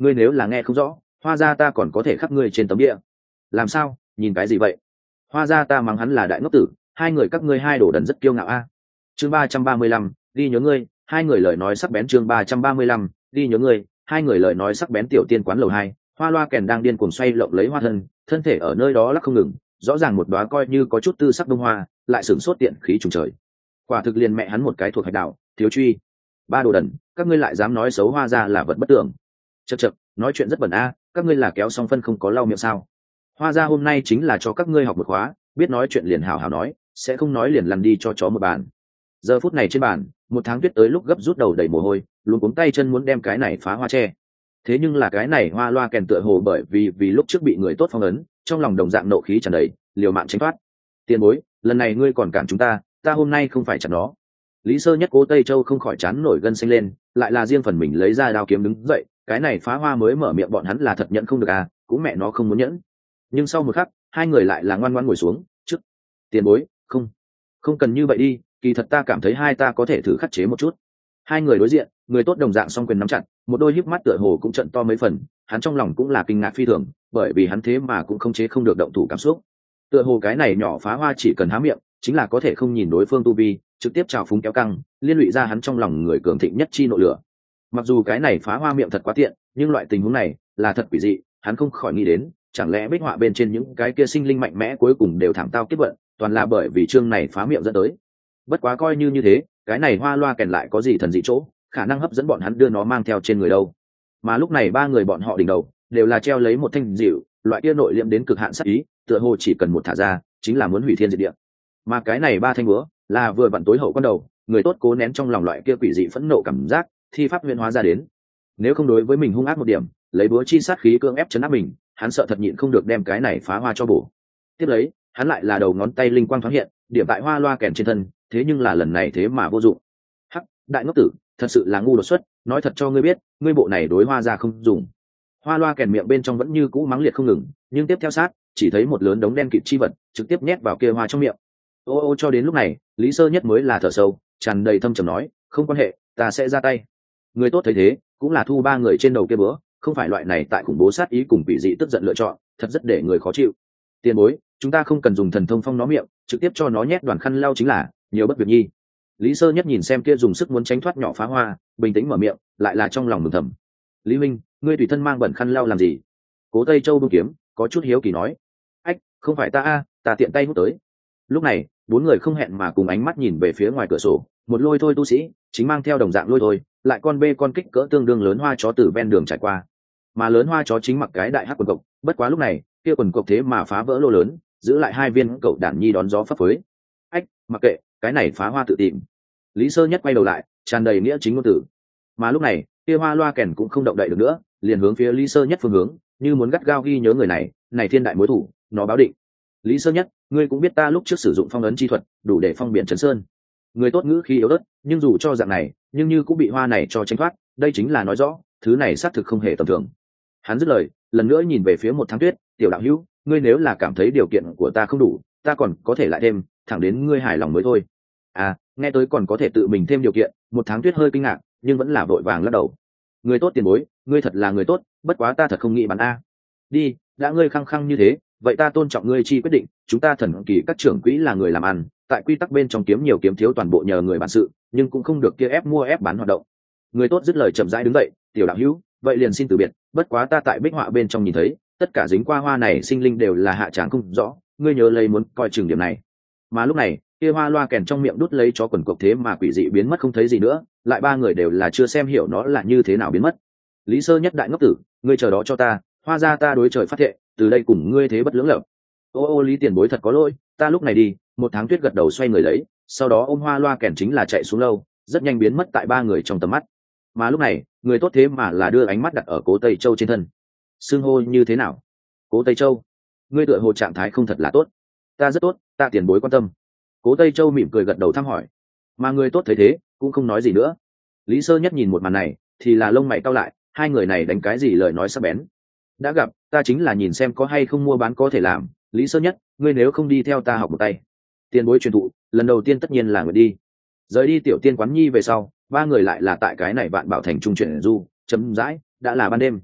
ngươi nếu là nghe không rõ, hoa gia ta còn có thể khắc ngươi trên tấm địa. Làm sao, nhìn cái gì vậy? Hoa gia ta mắng hắn là đại ngốc tử, hai người các ngươi hai đồ đần rất kiêu ngạo a. Chương ba trăm ba mươi lăm, đi nhớ ngươi, hai người lời nói sắc bén. Chương ba trăm ba mươi lăm, đi nhớ ngươi, hai người lời nói sắc bén. Tiểu tiên quán lầu hai, hoa loa kèn đang điên cuồng xoay lộng lấy hoa thân, thân thể ở nơi đó lắc không ngừng, rõ ràng một đóa coi như có chút tư sắc đông hoa, lại sửng sốt tiện khí trùng trời. Quả thực liền mẹ hắn một cái thuộc hạch đạo, thiếu truy. Ba đồ đần, các ngươi lại dám nói xấu hoa ra là vật bất tưởng. Chậc chậc, nói chuyện rất bẩn a, các ngươi là kéo xong phân không có lau miệng sao? Hoa ra hôm nay chính là cho các ngươi học một khóa, biết nói chuyện liền hào hào nói, sẽ không nói liền lăn đi cho chó một bàn. Giờ phút này trên bàn, một tháng tuyết tới lúc gấp rút đầu đầy mồ hôi, luôn cuống tay chân muốn đem cái này phá hoa tre. Thế nhưng là cái này hoa loa kèn tựa hồ bởi vì vì lúc trước bị người tốt phong ấn, trong lòng đồng dạng nộ khí tràn đầy, liều mạng tránh thoát. Tiền bối, lần này ngươi còn cản chúng ta, ta hôm nay không phải chặt nó. Lý Sơ Nhất Cố Tây Châu không khỏi chán nổi gân xanh lên, lại là riêng phần mình lấy ra đao kiếm đứng dậy, cái này phá hoa mới mở miệng bọn hắn là thật nhận không được à, cũng mẹ nó không muốn nhẫn. Nhưng sau một khắc, hai người lại là ngoan ngoãn ngồi xuống, trước. Tiền bối, không, không cần như vậy đi, kỳ thật ta cảm thấy hai ta có thể thử khắc chế một chút. Hai người đối diện, người tốt đồng dạng song quyền nắm chặt, một đôi híp mắt tựa hồ cũng trận to mấy phần, hắn trong lòng cũng là kinh ngạc phi thường, bởi vì hắn thế mà cũng không chế không được động thủ cảm xúc. Tựa hồ cái này nhỏ phá hoa chỉ cần há miệng, chính là có thể không nhìn đối phương tu vi, trực tiếp trào phúng kéo căng, liên lụy ra hắn trong lòng người cường thịnh nhất chi nội lửa. Mặc dù cái này phá hoa miệng thật quá tiện, nhưng loại tình huống này là thật quỷ dị, hắn không khỏi nghĩ đến, chẳng lẽ bích họa bên trên những cái kia sinh linh mạnh mẽ cuối cùng đều thảm tao kiếp vận, toàn là bởi vì chương này phá miệng dẫn tới. Bất quá coi như như thế, cái này hoa loa kèn lại có gì thần dị chỗ, khả năng hấp dẫn bọn hắn đưa nó mang theo trên người đâu. Mà lúc này ba người bọn họ đỉnh đầu đều là treo lấy một thanh dịu, loại kia nội liệm đến cực hạn sát ý, tựa hồ chỉ cần một thả ra, chính là muốn hủy thiên diệt địa. Mà cái này ba thanh búa là vừa vặn tối hậu con đầu, người tốt cố nén trong lòng loại kia quỷ dị phẫn nộ cảm giác, thi pháp huyền hóa ra đến. Nếu không đối với mình hung ác một điểm, lấy búa chi sát khí cưỡng ép chấn áp mình, hắn sợ thật nhịn không được đem cái này phá hoa cho bổ. Tiếp lấy, hắn lại là đầu ngón tay linh quang thoáng hiện, điểm tại hoa loa kèn trên thân, thế nhưng là lần này thế mà vô dụng. Hắc, đại ngốc tử, thật sự là ngu đột xuất, nói thật cho ngươi biết, ngươi bộ này đối hoa ra không dùng. Hoa loa kèn miệng bên trong vẫn như cũ mắng liệt không ngừng, nhưng tiếp theo sát, chỉ thấy một lớn đống đen kịt chi vật trực tiếp nhét vào kia hoa trong miệng. Ô ô cho đến lúc này, Lý Sơ Nhất mới là thở sâu, tràn đầy thâm trầm nói, không quan hệ, ta sẽ ra tay. Người tốt thấy thế, cũng là thu ba người trên đầu kia bữa, không phải loại này tại khủng bố sát ý cùng bị dị tức giận lựa chọn, thật rất để người khó chịu. Tiền bối, chúng ta không cần dùng thần thông phong nó miệng, trực tiếp cho nó nhét đoàn khăn lau chính là, nhiều bất việc nhi. Lý Sơ Nhất nhìn xem kia dùng sức muốn tránh thoát nhỏ phá hoa, bình tĩnh mở miệng, lại là trong lòng mừng thầm. Lý Minh, ngươi tùy thân mang bẩn khăn lau làm gì? Cố Tây Châu buông kiếm, có chút hiếu kỳ nói. Ách, không phải ta a, ta tiện tay hút tới. Lúc này, bốn người không hẹn mà cùng ánh mắt nhìn về phía ngoài cửa sổ, một lôi thôi tu sĩ, chính mang theo đồng dạng lôi thôi, lại con bê con kích cỡ tương đương lớn hoa chó từ ven đường trải qua. Mà lớn hoa chó chính mặc cái đại hắc quần cộc, bất quá lúc này, kia quần cộc thế mà phá vỡ lô lớn, giữ lại hai viên cậu đản nhi đón gió phấp phới. Ách, mặc kệ, cái này phá hoa tự tìm. Lý Sơ Nhất quay đầu lại, tràn đầy nghĩa chính ngôn tử. Mà lúc này, kia hoa loa kèn cũng không động đậy được nữa, liền hướng phía Lý Sơ Nhất phương hướng, như muốn gắt gao ghi nhớ người này, này thiên đại mối thủ, nó báo định. Lý Sơ Nhất, ngươi cũng biết ta lúc trước sử dụng phong ấn chi thuật, đủ để phong biển trấn sơn. Người tốt ngữ khí yếu ớt, nhưng dù cho dạng này, nhưng như cũng bị hoa này cho tránh thoát, đây chính là nói rõ, thứ này xác thực không hề tầm thường. Hắn dứt lời, lần nữa nhìn về phía một tháng tuyết, tiểu đạo hữu, ngươi nếu là cảm thấy điều kiện của ta không đủ, ta còn có thể lại thêm, thẳng đến ngươi hài lòng mới thôi. À, nghe tới còn có thể tự mình thêm điều kiện, một tháng tuyết hơi kinh ngạc, nhưng vẫn là vội vàng lắc đầu. Người tốt tiền bối, ngươi thật là người tốt, bất quá ta thật không nghĩ bán a. Đi, đã ngươi khăng khăng như thế, vậy ta tôn trọng ngươi chi quyết định, chúng ta thần kỳ các trưởng quỹ là người làm ăn, tại quy tắc bên trong kiếm nhiều kiếm thiếu toàn bộ nhờ người bản sự, nhưng cũng không được kia ép mua ép bán hoạt động. Người tốt dứt lời chậm rãi đứng dậy, tiểu đạo hữu, vậy liền xin từ biệt, bất quá ta tại bích họa bên trong nhìn thấy, tất cả dính qua hoa này sinh linh đều là hạ tràng không rõ, ngươi nhớ lấy muốn coi chừng điểm này. Mà lúc này, kia hoa loa kèn trong miệng đút lấy chó quần cộc thế mà quỷ dị biến mất không thấy gì nữa, lại ba người đều là chưa xem hiểu nó là như thế nào biến mất. Lý Sơ Nhất đại ngốc tử, ngươi chờ đó cho ta, hoa ra ta đối trời phát thệ, từ đây cùng ngươi thế bất lưỡng lập. Ô ô Lý tiền bối thật có lỗi, ta lúc này đi. Một tháng tuyết gật đầu xoay người lấy, sau đó ôm hoa loa kèn chính là chạy xuống lâu, rất nhanh biến mất tại ba người trong tầm mắt. Mà lúc này, người tốt thế mà là đưa ánh mắt đặt ở Cố Tây Châu trên thân. Xưng hô như thế nào? Cố Tây Châu, ngươi tựa hồ trạng thái không thật là tốt. Ta rất tốt, ta tiền bối quan tâm. Cố Tây Châu mỉm cười gật đầu thăm hỏi. Mà người tốt thấy thế, cũng không nói gì nữa. Lý Sơ Nhất nhìn một màn này, thì là lông mày cau lại, hai người này đánh cái gì lời nói sắc bén. Đã gặp, ta chính là nhìn xem có hay không mua bán có thể làm. Lý Sơ Nhất, ngươi nếu không đi theo ta học một tay. Tiền bối truyền thụ, lần đầu tiên tất nhiên là người đi. Rời đi tiểu tiên quán nhi về sau, ba người lại là tại cái này vạn bảo thành trung chuyển du, chấm dãi, đã là ban đêm.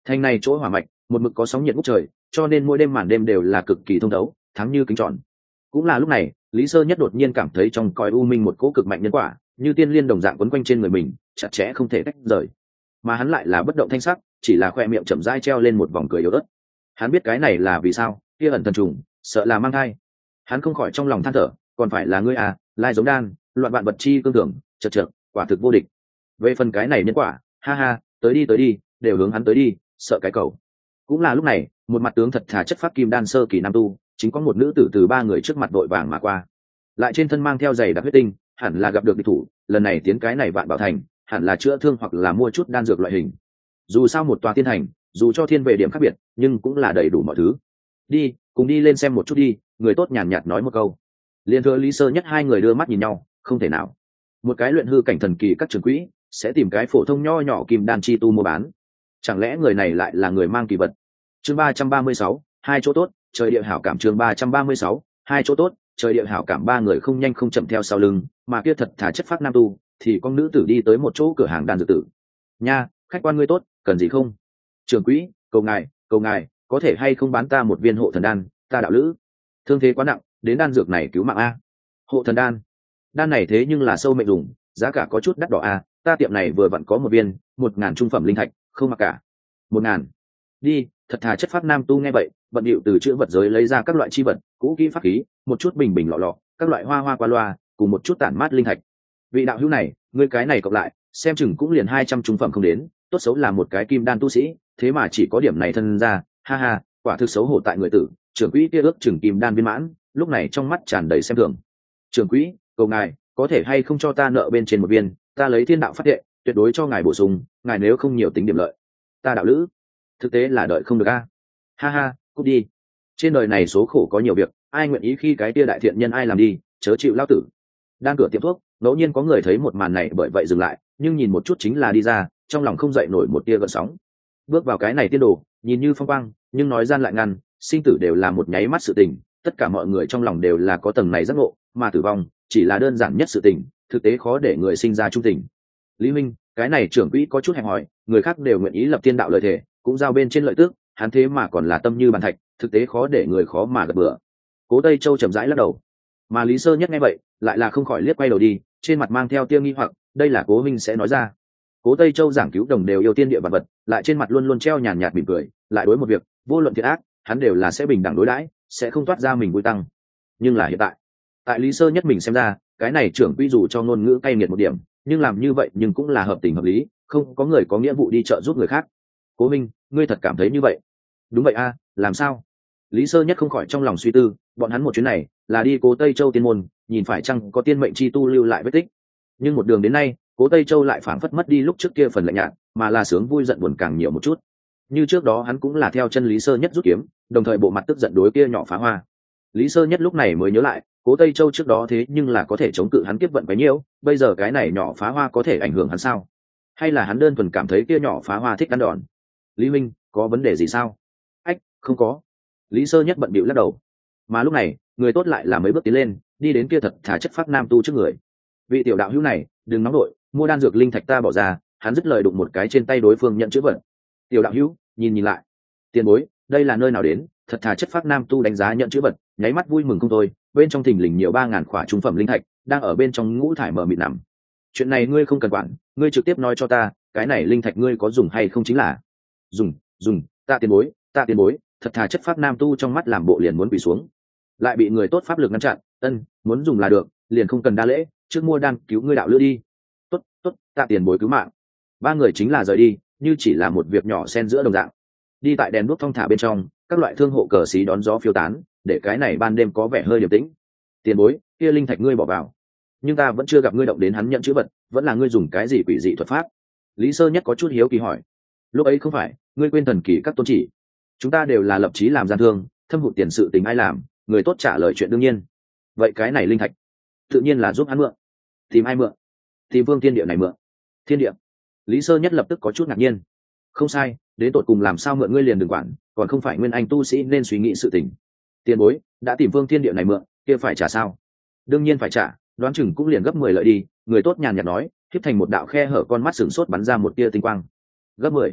Thành này chỗ hỏa mạch một mực có sóng nhiệt ngút trời, cho nên mỗi đêm màn đêm đều là cực kỳ thông thấu, thắng như kính tròn. Cũng là lúc này, Lý Sơ Nhất đột nhiên cảm thấy trong cõi u minh một cỗ cực mạnh nhân quả, như tiên liên đồng dạng quấn quanh trên người mình, chặt chẽ không thể tách rời. Mà hắn lại là bất động thanh sắc, chỉ là khoe miệng chậm rãi treo lên một vòng cười yếu ớt. Hắn biết cái này là vì sao, kia ẩn thần trùng, sợ là mang thai. Hắn không khỏi trong lòng than thở, còn phải là ngươi à, lai giống đan, loạn bạn vật chi cương thường, chật chật, quả thực vô địch. Về phần cái này nhân quả, ha ha, tới đi tới đi, đều hướng hắn tới đi, sợ cái cầu. Cũng là lúc này, một mặt tướng thật thà chất phát kim đan sơ kỳ nam tu, chính có một nữ tử từ ba người trước mặt đội vàng mà qua, lại trên thân mang theo giày đặc huyết tinh, hẳn là gặp được địch thủ, lần này tiến cái này vạn bảo thành, hẳn là chữa thương hoặc là mua chút đan dược loại hình. Dù sao một tòa thiên thành, dù cho thiên về điểm khác biệt, nhưng cũng là đầy đủ mọi thứ. Đi, cùng đi lên xem một chút đi, người tốt nhàn nhạt nói một câu. Liên thừa Lý Sơ Nhất hai người đưa mắt nhìn nhau, không thể nào. Một cái luyện hư cảnh thần kỳ các trường quỹ sẽ tìm cái phổ thông nho nhỏ kim đan chi tu mua bán, chẳng lẽ người này lại là người mang kỳ vật? Chương ba trăm ba mươi sáu, hai chỗ tốt, trời địa hảo cảm. Chương ba trăm ba mươi sáu, hai chỗ tốt, trời địa hảo cảm. Ba người không nhanh không chậm theo sau lưng, mà kia thật thà chất phát nam tu thì con nữ tử đi tới một chỗ cửa hàng đan dược tử. Nha, khách quan ngươi tốt, cần gì không? Trưởng quỹ, cầu ngài, cầu ngài, có thể hay không bán ta một viên hộ thần đan, ta đạo lữ thương thế quá nặng, đến đan dược này cứu mạng a. Hộ thần đan, đan này thế nhưng là sâu mệnh dùng, giá cả có chút đắt đỏ a, ta tiệm này vừa vặn có một viên, một ngàn trung phẩm linh thạch, không mặc cả. Một ngàn. Đi, thật thà chất phát nam tu nghe vậy, bận điệu từ chữ vật giới lấy ra các loại chi vật, cũ kỹ pháp khí, một chút bình bình lọ lọ, các loại hoa hoa qua loa, cùng một chút tản mát linh thạch. Vị đạo hữu này, ngươi cái này cộng lại, xem chừng cũng liền hai trăm trung phẩm không đến, tốt xấu là một cái kim đan tu sĩ, thế mà chỉ có điểm này thân ra, ha ha, quả thực xấu hổ tại người tử. Trưởng quỹ kia ước chừng kim đan viên mãn, lúc này trong mắt tràn đầy xem thường. Trưởng quỹ, cầu ngài, có thể hay không cho ta nợ bên trên một viên, ta lấy thiên đạo phát thệ, tuyệt đối cho ngài bổ sung, ngài nếu không nhiều tính điểm lợi. Ta đạo lữ, thực tế là đợi không được a. Ha ha, cút đi. Trên đời này số khổ có nhiều việc, ai nguyện ý khi cái tia đại thiện nhân ai làm đi, chớ chịu lao tử. Đang cửa tiệm thuốc, ngẫu nhiên có người thấy một màn này bởi vậy dừng lại, nhưng nhìn một chút chính là đi ra, trong lòng không dậy nổi một tia gợn sóng. Bước vào cái này tiên đồ, nhìn như phong quang, nhưng nói gian lại ngăn, sinh tử đều là một nháy mắt sự tình, tất cả mọi người trong lòng đều là có tầng này giác ngộ, mà tử vong chỉ là đơn giản nhất sự tình, thực tế khó để người sinh ra trung tình. Lý Minh, cái này trưởng quỹ có chút hẹp hòi, người khác đều nguyện ý lập tiên đạo lợi thể, cũng giao bên trên lợi tước, hắn thế mà còn là tâm như bàn thạch, thực tế khó để người khó mà gật bừa. Cố Tây Châu chậm rãi lắc đầu, mà Lý Sơ Nhất nghe vậy, lại là không khỏi liếc quay đầu đi, trên mặt mang theo tia nghi hoặc, đây là Cố Minh sẽ nói ra. Cố Tây Châu giảng cứu đồng đều yêu tiên địa vật vật, lại trên mặt luôn luôn treo nhàn nhạt mỉm cười, lại đối một việc, vô luận thiện ác, hắn đều là sẽ bình đẳng đối đãi, sẽ không toát ra mình vui tăng. Nhưng là hiện tại, tại Lý Sơ Nhất mình xem ra, cái này trưởng quỹ dù cho ngôn ngữ cay nghiệt một điểm, nhưng làm như vậy nhưng cũng là hợp tình hợp lý, không có người có nghĩa vụ đi trợ giúp người khác. Cố Minh, ngươi thật cảm thấy như vậy? Đúng vậy a, làm sao? Lý Sơ Nhất không khỏi trong lòng suy tư, bọn hắn một chuyến này là đi Cố Tây Châu tiên môn, nhìn phải chăng có tiên mệnh chi tu lưu lại vết tích. Nhưng một đường đến nay, Cố Tây Châu lại phảng phất mất đi lúc trước kia phần lạnh nhạt, mà là sướng vui giận buồn càng nhiều một chút. Như trước đó hắn cũng là theo chân Lý Sơ Nhất rút kiếm, đồng thời bộ mặt tức giận đối kia nhỏ phá hoa. Lý Sơ Nhất lúc này mới nhớ lại, Cố Tây Châu trước đó thế nhưng là có thể chống cự hắn kiếp vận bấy nhiêu, bây giờ cái này nhỏ phá hoa có thể ảnh hưởng hắn sao? Hay là hắn đơn thuần cảm thấy kia nhỏ phá hoa thích ăn đòn? Lý Minh, có vấn đề gì sao? Ách, không có. Lý Sơ Nhất bận bịu lắc đầu. Mà lúc này, người tốt lại là mấy bước tiến lên, đi đến kia thật thà chất phát nam tu trước người. Vị tiểu đạo hữu này, đừng nóng nội, mua đan dược linh thạch ta bỏ ra. Hắn dứt lời đụng một cái trên tay đối phương nhận chữ vật. Tiểu đạo hữu, nhìn nhìn lại. Tiền bối, đây là nơi nào đến? Thật thà chất phát nam tu đánh giá nhận chữ vật, nháy mắt vui mừng không thôi. Bên trong thình lình nhiều ba ngàn khỏa trung phẩm linh thạch, đang ở bên trong ngũ thải mở mịt nằm. Chuyện này ngươi không cần quản, ngươi trực tiếp nói cho ta, cái này linh thạch ngươi có dùng hay không chính là. Dùng, dùng, ta tiền bối, ta tiền bối. Thật thà chất pháp nam tu trong mắt làm bộ liền muốn quỳ xuống, lại bị người tốt pháp lực ngăn chặn. Ân, muốn dùng là được, liền không cần đa lễ, trước mua đan cứu ngươi đạo lữ đi. Tốt, tốt, tạ tiền bối cứu mạng. Ba người chính là rời đi, như chỉ là một việc nhỏ xen giữa đồng dạng. Đi tại đèn đuốc thong thả bên trong, các loại thương hộ cờ xí đón gió phiêu tán, để cái này ban đêm có vẻ hơi điềm tĩnh. Tiền bối, kia linh thạch ngươi bỏ vào, nhưng ta vẫn chưa gặp ngươi động đến hắn nhận chữ vật, vẫn là ngươi dùng cái gì quỷ dị thuật pháp? Lý Sơ Nhất có chút hiếu kỳ hỏi. Lúc ấy không phải ngươi quên thần kỳ các tôn chỉ? Chúng ta đều là lập chí làm gian thương, thâm hụt tiền sự tình ai làm, người tốt trả lời chuyện đương nhiên. Vậy cái này linh thạch tự nhiên là giúp hắn mượn. Tìm ai mượn? Tìm Vương Thiên Địa này mượn. Thiên Địa? Lý Sơ Nhất lập tức có chút ngạc nhiên. Không sai, đến tột cùng làm sao mượn ngươi liền đừng quản, còn không phải nguyên anh tu sĩ nên suy nghĩ sự tình. Tiền bối đã tìm Vương Thiên Địa này mượn, kia phải trả sao? Đương nhiên phải trả, đoán chừng cũng liền gấp mười lợi đi. Người tốt nhàn nhạt nói, tiếp thành một đạo khe hở con mắt sừng sốt bắn ra một tia tinh quang. Gấp mười?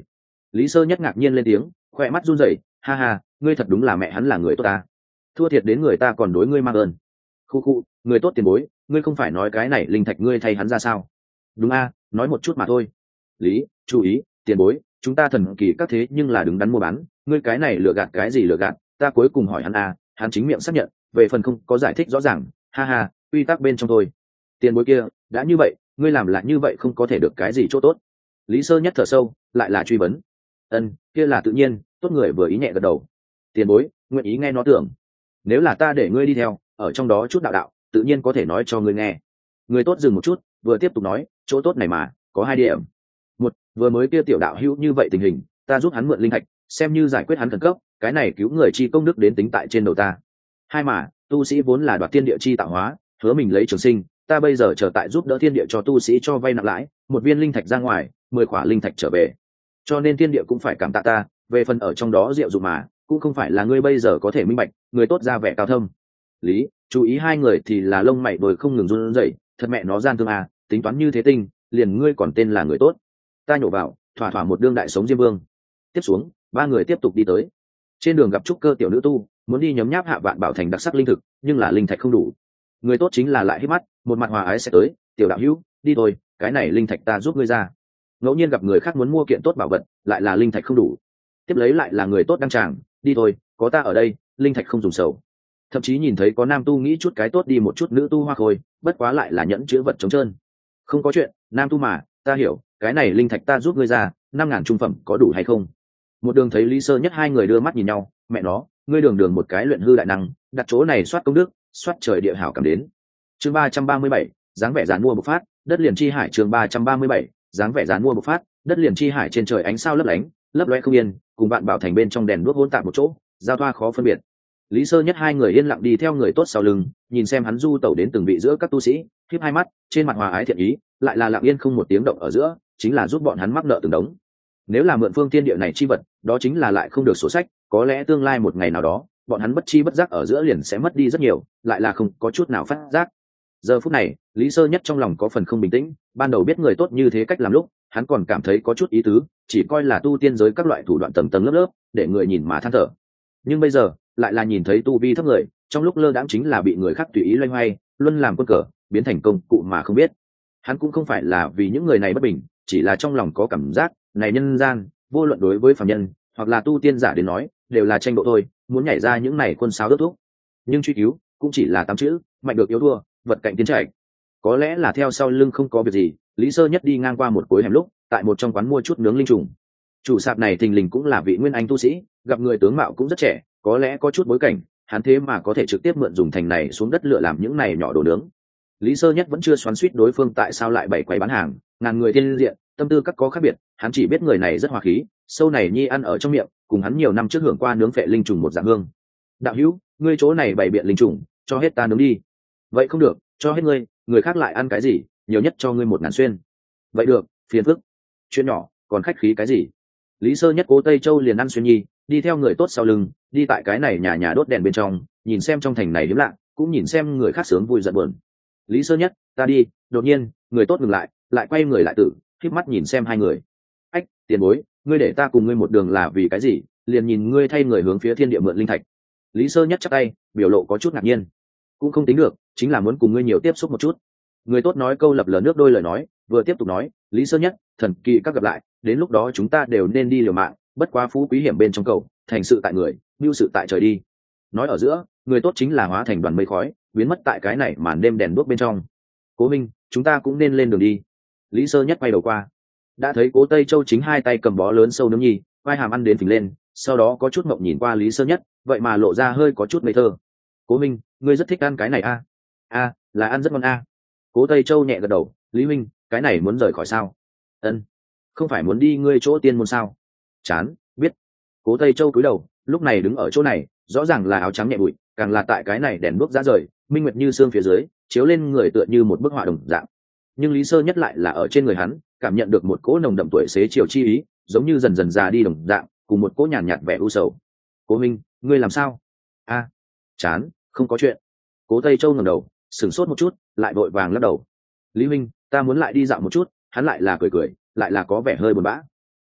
Lý Sơ Nhất ngạc nhiên lên tiếng, khoe mắt run rẩy, ha ha, ngươi thật đúng là mẹ hắn là người tốt ta, thua thiệt đến người ta còn đối ngươi mang ơn. Khu khu, người tốt tiền bối, ngươi không phải nói cái này linh thạch ngươi thay hắn ra sao? Đúng a, nói một chút mà thôi. Lý, chú ý, tiền bối, chúng ta thần kỳ các thế nhưng là đứng đắn mua bán, ngươi cái này lừa gạt cái gì lừa gạt, ta cuối cùng hỏi hắn a, hắn chính miệng xác nhận, về phần không có giải thích rõ ràng, ha ha, quy tắc bên trong thôi. Tiền bối kia, đã như vậy, ngươi làm lại như vậy không có thể được cái gì chỗ tốt. Lý Sơ Nhất thở sâu, lại là truy vấn. Ân, kia là tự nhiên, tốt người vừa ý nhẹ gật đầu. Tiền bối, nguyện ý nghe nó tưởng. Nếu là ta để ngươi đi theo, ở trong đó chút đạo đạo, tự nhiên có thể nói cho ngươi nghe. Người tốt dừng một chút, vừa tiếp tục nói, chỗ tốt này mà, có hai điểm. Một, vừa mới kia tiểu đạo hữu như vậy tình hình, ta giúp hắn mượn linh thạch, xem như giải quyết hắn khẩn cấp, cái này cứu người chi công đức đến tính tại trên đầu ta. Hai mà, tu sĩ vốn là đoạt thiên địa chi tạo hóa, hứa mình lấy trường sinh, ta bây giờ chờ tại giúp đỡ thiên địa cho tu sĩ cho vay nặng lãi, một viên linh thạch ra ngoài, mười khỏa linh thạch trở về. Cho nên thiên địa cũng phải cảm tạ ta, về phần ở trong đó diệu dụng mà, cũng không phải là ngươi bây giờ có thể minh bạch, người tốt ra vẻ cao thâm. Lý, chú ý hai người thì là lông mày đồi không ngừng run rẩy, thật mẹ nó gian thương à, tính toán như thế tinh, liền ngươi còn tên là người tốt. Ta nhổ vào, thỏa thỏa một đương đại sống diêm vương. Tiếp xuống, ba người tiếp tục đi tới. Trên đường gặp trúc cơ tiểu nữ tu, muốn đi nhấm nháp hạ vạn bảo thành đặc sắc linh thực, nhưng là linh thạch không đủ. Người tốt chính là lại hít mắt, một mặt hòa ái sẽ tới, tiểu đạo hữu, đi thôi, cái này linh thạch ta giúp ngươi ra. Ngẫu nhiên gặp người khác muốn mua kiện tốt bảo vật, lại là linh thạch không đủ. Tiếp lấy lại là người tốt đăng tràng, đi thôi, có ta ở đây, linh thạch không dùng sầu. Thậm chí nhìn thấy có nam tu nghĩ chút cái tốt đi một chút nữ tu hoa khôi, bất quá lại là nhẫn chữ vật trống trơn. Không có chuyện, nam tu mà, ta hiểu, cái này linh thạch ta giúp ngươi ra, năm ngàn trung phẩm có đủ hay không? Một đường thấy Lý Sơ Nhất hai người đưa mắt nhìn nhau, mẹ nó, ngươi đường đường một cái luyện hư đại năng, đặt chỗ này soát công đức, soát trời địa hảo cảm đến. Chương ba trăm ba mươi bảy, dáng vẻ dán mua bộc phát, đất liền chi hải. Chương ba trăm ba mươi bảy, dáng vẻ dán mua bộc phát, đất liền chi hải. Trên trời ánh sao lấp lánh, lấp loé không yên, cùng bạn bảo thành bên trong đèn đuốc hỗn tạp một chỗ, giao thoa khó phân biệt. Lý Sơ Nhất hai người yên lặng đi theo người tốt sau lưng, nhìn xem hắn du tẩu đến từng vị giữa các tu sĩ, khép hai mắt, trên mặt hòa ái thiện ý, lại là lặng yên không một tiếng động ở giữa, chính là giúp bọn hắn mắc nợ từng đống. Nếu là mượn phương tiên địa này chi vật, đó chính là lại không được sổ sách, có lẽ tương lai một ngày nào đó, bọn hắn bất chi bất giác ở giữa liền sẽ mất đi rất nhiều, lại là không có chút nào phát giác. Giờ phút này, Lý Sơ Nhất trong lòng có phần không bình tĩnh, ban đầu biết người tốt như thế cách làm lúc, hắn còn cảm thấy có chút ý tứ, chỉ coi là tu tiên giới các loại thủ đoạn tầng tầng lớp lớp, để người nhìn mà than thở. Nhưng bây giờ, lại là nhìn thấy tu vi thấp người, trong lúc lơ đãng chính là bị người khác tùy ý loay hoay, luân làm quân cờ, biến thành công cụ mà không biết. Hắn cũng không phải là vì những người này bất bình, chỉ là trong lòng có cảm giác, này nhân gian, vô luận đối với phàm nhân, hoặc là tu tiên giả đến nói, đều là tranh độ thôi, muốn nhảy ra những này quân sáo đốt thúc. Nhưng truy cứu, cũng chỉ là tám chữ, mạnh được yếu thua, vật cạnh tiến chạy. Có lẽ là theo sau lưng không có việc gì, Lý Sơ Nhất đi ngang qua một cuối hẻm lúc, tại một trong quán mua chút nướng linh trùng. Chủ sạp này thình lình cũng là vị nguyên anh tu sĩ, gặp người tướng mạo cũng rất trẻ, có lẽ có chút bối cảnh, hắn thế mà có thể trực tiếp mượn dùng thành này xuống đất lựa làm những này nhỏ đồ nướng. Lý Sơ Nhất vẫn chưa xoắn xuýt đối phương tại sao lại bày quầy bán hàng, ngàn người thiên diện, tâm tư các có khác biệt, hắn chỉ biết người này rất hòa khí, sâu này nhi ăn ở trong miệng, cùng hắn nhiều năm trước hưởng qua nướng phệ linh trùng một dạng hương. Đạo hữu, ngươi chỗ này bày biện linh trùng, cho hết ta nướng đi. Vậy không được, cho hết ngươi, người khác lại ăn cái gì, nhiều nhất cho ngươi một ngàn xuyên. Vậy được, phiền phức. Chuyện nhỏ, còn khách khí cái gì? Lý Sơ Nhất cố Tây Châu liền ăn xuyên nhi, đi theo người tốt sau lưng, đi tại cái này nhà nhà đốt đèn bên trong, nhìn xem trong thành này hiếm lạ, cũng nhìn xem người khác sướng vui giận buồn. Lý Sơ Nhất, ta đi. Đột nhiên, người tốt ngừng lại, lại quay người lại tử, khép mắt nhìn xem hai người. Ách, tiền bối, ngươi để ta cùng ngươi một đường là vì cái gì? Liền nhìn ngươi thay người hướng phía thiên địa mượn linh thạch. Lý Sơ Nhất chắp tay, biểu lộ có chút ngạc nhiên. Cũng không tính được, chính là muốn cùng ngươi nhiều tiếp xúc một chút. Người tốt nói câu lập lờ nước đôi lời nói, vừa tiếp tục nói, Lý Sơ Nhất, thần kỳ các gặp lại, đến lúc đó chúng ta đều nên đi liều mạng, bất quá phú quý hiểm bên trong cầu, thành sự tại người, mưu sự tại trời đi. Nói ở giữa, người tốt chính là hóa thành đoàn mây khói, biến mất tại cái này màn đêm đèn đuốc bên trong. Cố Minh, chúng ta cũng nên lên đường đi. Lý Sơ Nhất quay đầu qua, đã thấy Cố Tây Châu chính hai tay cầm bó lớn sâu nướng nhi, vai hàm ăn đến phình lên, sau đó có chút mộng nhìn qua Lý Sơ Nhất, vậy mà lộ ra hơi có chút ngây thơ. Cố Minh, ngươi rất thích ăn cái này a? À? A, à, là ăn rất ngon a. À. Cố Tây Châu nhẹ gật đầu, Lý Minh, cái này muốn rời khỏi sao? Ân, không phải muốn đi ngươi chỗ tiên môn sao? Chán, biết. Cố Tây Châu cúi đầu, lúc này đứng ở chỗ này, rõ ràng là áo trắng nhẹ bụi, càng là tại cái này đèn đuốc ra rời, minh nguyệt như sương phía dưới, chiếu lên người tựa như một bức họa đồng dạng. Nhưng Lý Sơ Nhất lại là ở trên người hắn, cảm nhận được một cỗ nồng đậm tuổi xế chiều chi ý, giống như dần dần già đi đồng dạng, cùng một cỗ nhàn nhạt vẻ u sầu. Cố Minh, ngươi làm sao? A, à, chán, không có chuyện. Cố Tây Châu ngẩng đầu, sửng sốt một chút, lại vội vàng lắc đầu. Lý Minh, ta muốn lại đi dạo một chút. Hắn lại là cười cười, lại là có vẻ hơi buồn bã.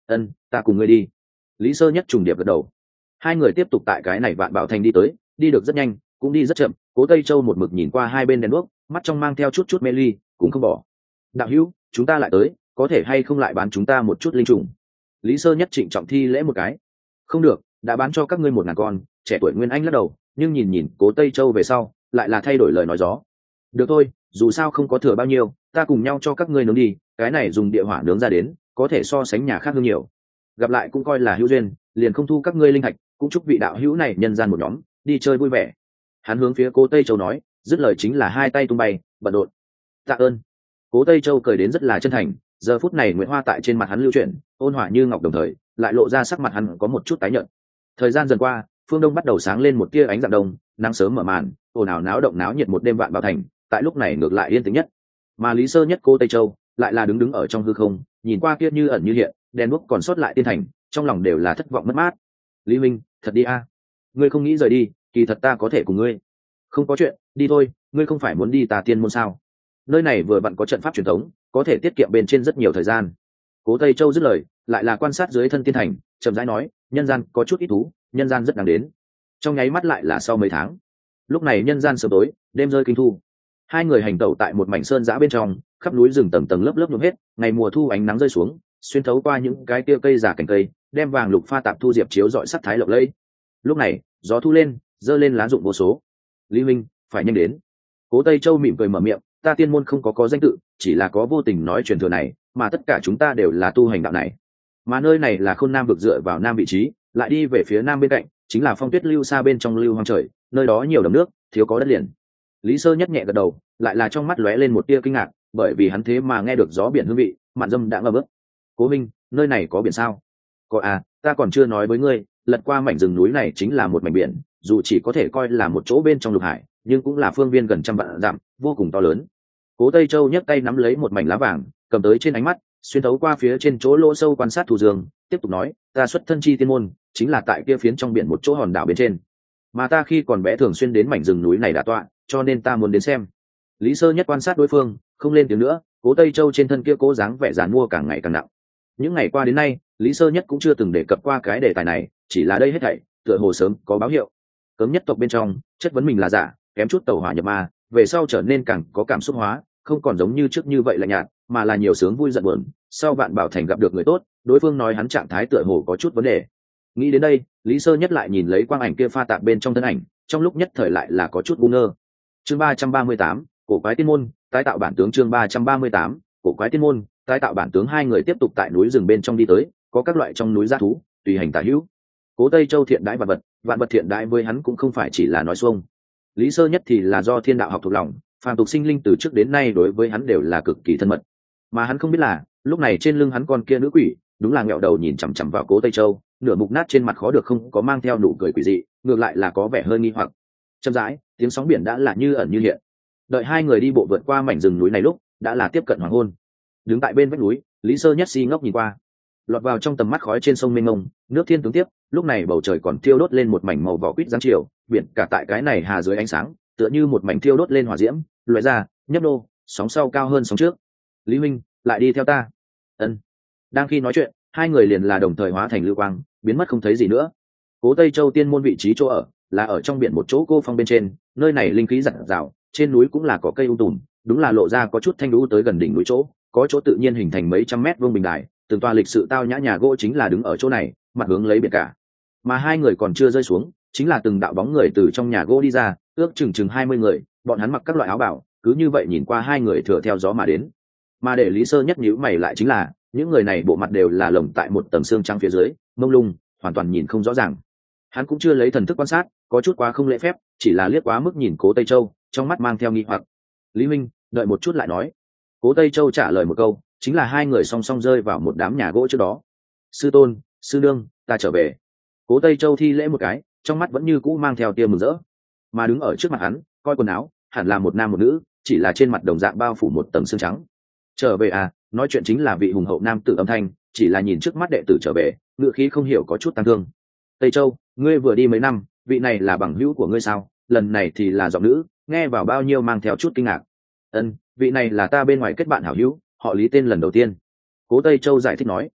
Ân, ta cùng ngươi đi. Lý Sơ Nhất trùng điệp gật đầu. Hai người tiếp tục tại cái này Vạn Bảo Thành đi tới, đi được rất nhanh, cũng đi rất chậm. Cố Tây Châu một mực nhìn qua hai bên đèn đuốc, mắt trong mang theo chút chút mê ly, cũng không bỏ. Đạo hữu, chúng ta lại tới, có thể hay không lại bán chúng ta một chút linh trùng? Lý Sơ Nhất trịnh trọng thi lễ một cái. Không được, đã bán cho các ngươi một ngàn con. Trẻ tuổi Nguyên Anh lắc đầu, nhưng nhìn nhìn Cố Tây Châu về sau, lại là thay đổi lời nói gió. Được thôi, dù sao không có thừa bao nhiêu, ta cùng nhau cho các ngươi nướng đi, cái này dùng địa hỏa nướng ra đến, có thể so sánh nhà khác hơn nhiều. Gặp lại cũng coi là hữu duyên, liền không thu các ngươi linh thạch, cũng chúc vị đạo hữu này nhân gian một nhóm đi chơi vui vẻ. Hắn hướng phía Cố Tây Châu nói, dứt lời chính là hai tay tung bay, bận rộn. Tạ ơn. Cố Tây Châu cười đến rất là chân thành, giờ phút này Nguyễn Hoa tại trên mặt hắn lưu chuyển, ôn hòa như ngọc, đồng thời lại lộ ra sắc mặt hắn có một chút tái nhợt. Thời gian dần qua, phương đông bắt đầu sáng lên một tia ánh rạng đông, nắng sớm mở màn, ồn ào náo động náo nhiệt một đêm Vạn Bảo Thành, tại lúc này ngược lại yên tĩnh nhất. Mà Lý Sơ Nhất Cố Tây Châu lại là đứng đứng ở trong hư không, nhìn qua kia như ẩn như hiện, đèn đuốc còn sót lại tiên thành, trong lòng đều là thất vọng mất mát. Lý Minh, thật đi a, ngươi không nghĩ rời đi, kỳ thật ta có thể cùng ngươi. Không có chuyện, đi thôi, ngươi không phải muốn đi Tà Tiên môn sao? Nơi này vừa vặn có trận pháp truyền thống, có thể tiết kiệm bên trên rất nhiều thời gian. Cố Tây Châu dứt lời, lại là quan sát dưới thân tiên thành, chậm rãi nói, nhân gian có chút ít thú, nhân gian rất đáng đến. Trong nháy mắt lại là sau mấy tháng. Lúc này nhân gian sớm tối, đêm rơi kinh thu. Hai người hành tẩu tại một mảnh sơn giã bên trong, khắp núi rừng tầng tầng lớp lớp nhuộm hết, ngày mùa thu ánh nắng rơi xuống, xuyên thấu qua những cái kia cây giả cành cây, đem vàng lục pha tạp thu diệp chiếu rọi sắc thái lộng lẫy. Lúc này, gió thu lên, giơ lên lá rụng vô số. Lý Minh, phải nhanh đến. Cố Tây Châu mỉm cười mở miệng, ta tiên môn không có có danh tự, chỉ là có vô tình nói truyền thừa này, mà tất cả chúng ta đều là tu hành đạo này. Mà nơi này là Khôn Nam vực dựa vào nam vị trí, lại đi về phía nam bên cạnh, chính là phong tuyết lưu xa bên trong lưu hoang trời, nơi đó nhiều đầm nước, thiếu có đất liền. Lý Sơ Nhất nhẹ gật đầu, lại là trong mắt lóe lên một tia kinh ngạc, bởi vì hắn thế mà nghe được gió biển hương vị, mạn dâm đã ngâm ướt. Cố Minh, nơi này có biển sao? Có à, ta còn chưa nói với ngươi, lật qua mảnh rừng núi này chính là một mảnh biển, dù chỉ có thể coi là một chỗ bên trong lục hải, nhưng cũng là phương viên gần trăm vạn dặm, vô cùng to lớn. Cố Tây Châu nhấc tay nắm lấy một mảnh lá vàng, cầm tới trên ánh mắt, xuyên thấu qua phía trên chỗ lỗ sâu quan sát Thu Dương, tiếp tục nói, ta xuất thân chi tiên môn, chính là tại kia phiến trong biển một chỗ hòn đảo bên trên. Mà ta khi còn bé thường xuyên đến mảnh rừng núi này đả tọa, cho nên ta muốn đến xem. Lý Sơ Nhất quan sát đối phương, không lên tiếng nữa, Cố Tây Châu trên thân kia cố dáng vẻ giàn mua càng ngày càng nặng. Những ngày qua đến nay, Lý Sơ Nhất cũng chưa từng đề cập qua cái đề tài này, chỉ là đây hết thảy tựa hồ sớm có báo hiệu. Cấm nhất tộc bên trong, chất vấn mình là giả, kém chút tẩu hỏa nhập ma, về sau trở nên càng có cảm xúc hóa, không còn giống như trước như vậy lạnh nhạt, mà là nhiều sướng vui giận buồn. Sau Vạn Bảo Thành gặp được người tốt, đối phương nói hắn trạng thái tựa hồ có chút vấn đề. Nghĩ đến đây, Lý Sơ Nhất lại nhìn lấy quang ảnh kia pha tạp bên trong thân ảnh, trong lúc nhất thời lại là có chút ngu ngơ. Chương ba trăm ba mươi tám, cổ quái tiên môn, tái tạo bản tướng. Chương ba trăm ba mươi tám, cổ quái tiên môn, tái tạo bản tướng. Hai người tiếp tục tại núi rừng bên trong đi tới, có các loại trong núi dã thú, tùy hành tả hữu. Cố Tây Châu thiện đãi vạn vật, vạn vật thiện đãi với hắn cũng không phải chỉ là nói xuông. Lý Sơ Nhất thì là do thiên đạo học thuộc lòng, phàm tục sinh linh từ trước đến nay đối với hắn đều là cực kỳ thân mật. Mà hắn không biết là, lúc này trên lưng hắn con kia nữ quỷ, đúng là ngẹo đầu nhìn chằm chằm vào Cố Tây Châu, nửa mục nát trên mặt khó được không có mang theo nụ cười quỷ dị, ngược lại là có vẻ hơi nghi hoặc. Chậm rãi, tiếng sóng biển đã là như ẩn như hiện. Đợi hai người đi bộ vượt qua mảnh rừng núi này lúc, đã là tiếp cận hoàng hôn. Đứng tại bên vách núi, Lý Sơ Nhất si ngốc nhìn qua. Lọt vào trong tầm mắt khói trên sông mênh mông, nước thiên tướng tiếp, lúc này bầu trời còn thiêu đốt lên một mảnh màu vỏ quýt giáng chiều, biển cả tại cái này hà dưới ánh sáng, tựa như một mảnh thiêu đốt lên hỏa diễm, loại ra, nhấp nô, sóng sau cao hơn sóng trước. Lý Minh, lại đi theo ta. Ân. Đang khi nói chuyện, hai người liền là đồng thời hóa thành lưu quang, biến mất không thấy gì nữa. Cố Tây Châu tiên môn vị trí chỗ ở là ở trong biển một chỗ cô phong bên trên, nơi này linh khí rạng rào, trên núi cũng là có cây u tùm, đúng là lộ ra có chút thanh lũ tới gần đỉnh núi chỗ, có chỗ tự nhiên hình thành mấy trăm mét vuông bình đài, từng tòa lịch sự tao nhã nhà gỗ chính là đứng ở chỗ này, mặt hướng lấy biển cả. Mà hai người còn chưa rơi xuống, chính là từng đạo bóng người từ trong nhà gỗ đi ra, ước chừng chừng hai mươi người, bọn hắn mặc các loại áo bào, cứ như vậy nhìn qua hai người thừa theo gió mà đến. Mà để Lý Sơ Nhất nhíu mày lại chính là, những người này bộ mặt đều là lồng tại một tầng xương trắng phía dưới, mông lung, hoàn toàn nhìn không rõ ràng. Hắn cũng chưa lấy thần thức quan sát, có chút quá không lễ phép, chỉ là liếc quá mức nhìn Cố Tây Châu, trong mắt mang theo nghi hoặc. Lý Minh, đợi một chút lại nói. Cố Tây Châu trả lời một câu, chính là hai người song song rơi vào một đám nhà gỗ trước đó. Sư tôn, sư nương, ta trở về. Cố Tây Châu thi lễ một cái, trong mắt vẫn như cũ mang theo tia mừng rỡ. Mà đứng ở trước mặt hắn, coi quần áo, hẳn là một nam một nữ, chỉ là trên mặt đồng dạng bao phủ một tầng xương trắng. Trở về à? Nói chuyện chính là vị hùng hậu nam tử âm thanh, chỉ là nhìn trước mắt đệ tử trở về, ngựa khí không hiểu có chút tăng thương. Tây Châu, ngươi vừa đi mấy năm, vị này là bằng hữu của ngươi sao? Lần này thì là giọng nữ, nghe vào bao nhiêu mang theo chút kinh ngạc. Ân, vị này là ta bên ngoài kết bạn hảo hữu, họ Lý tên lần đầu tiên. Cố Tây Châu giải thích nói.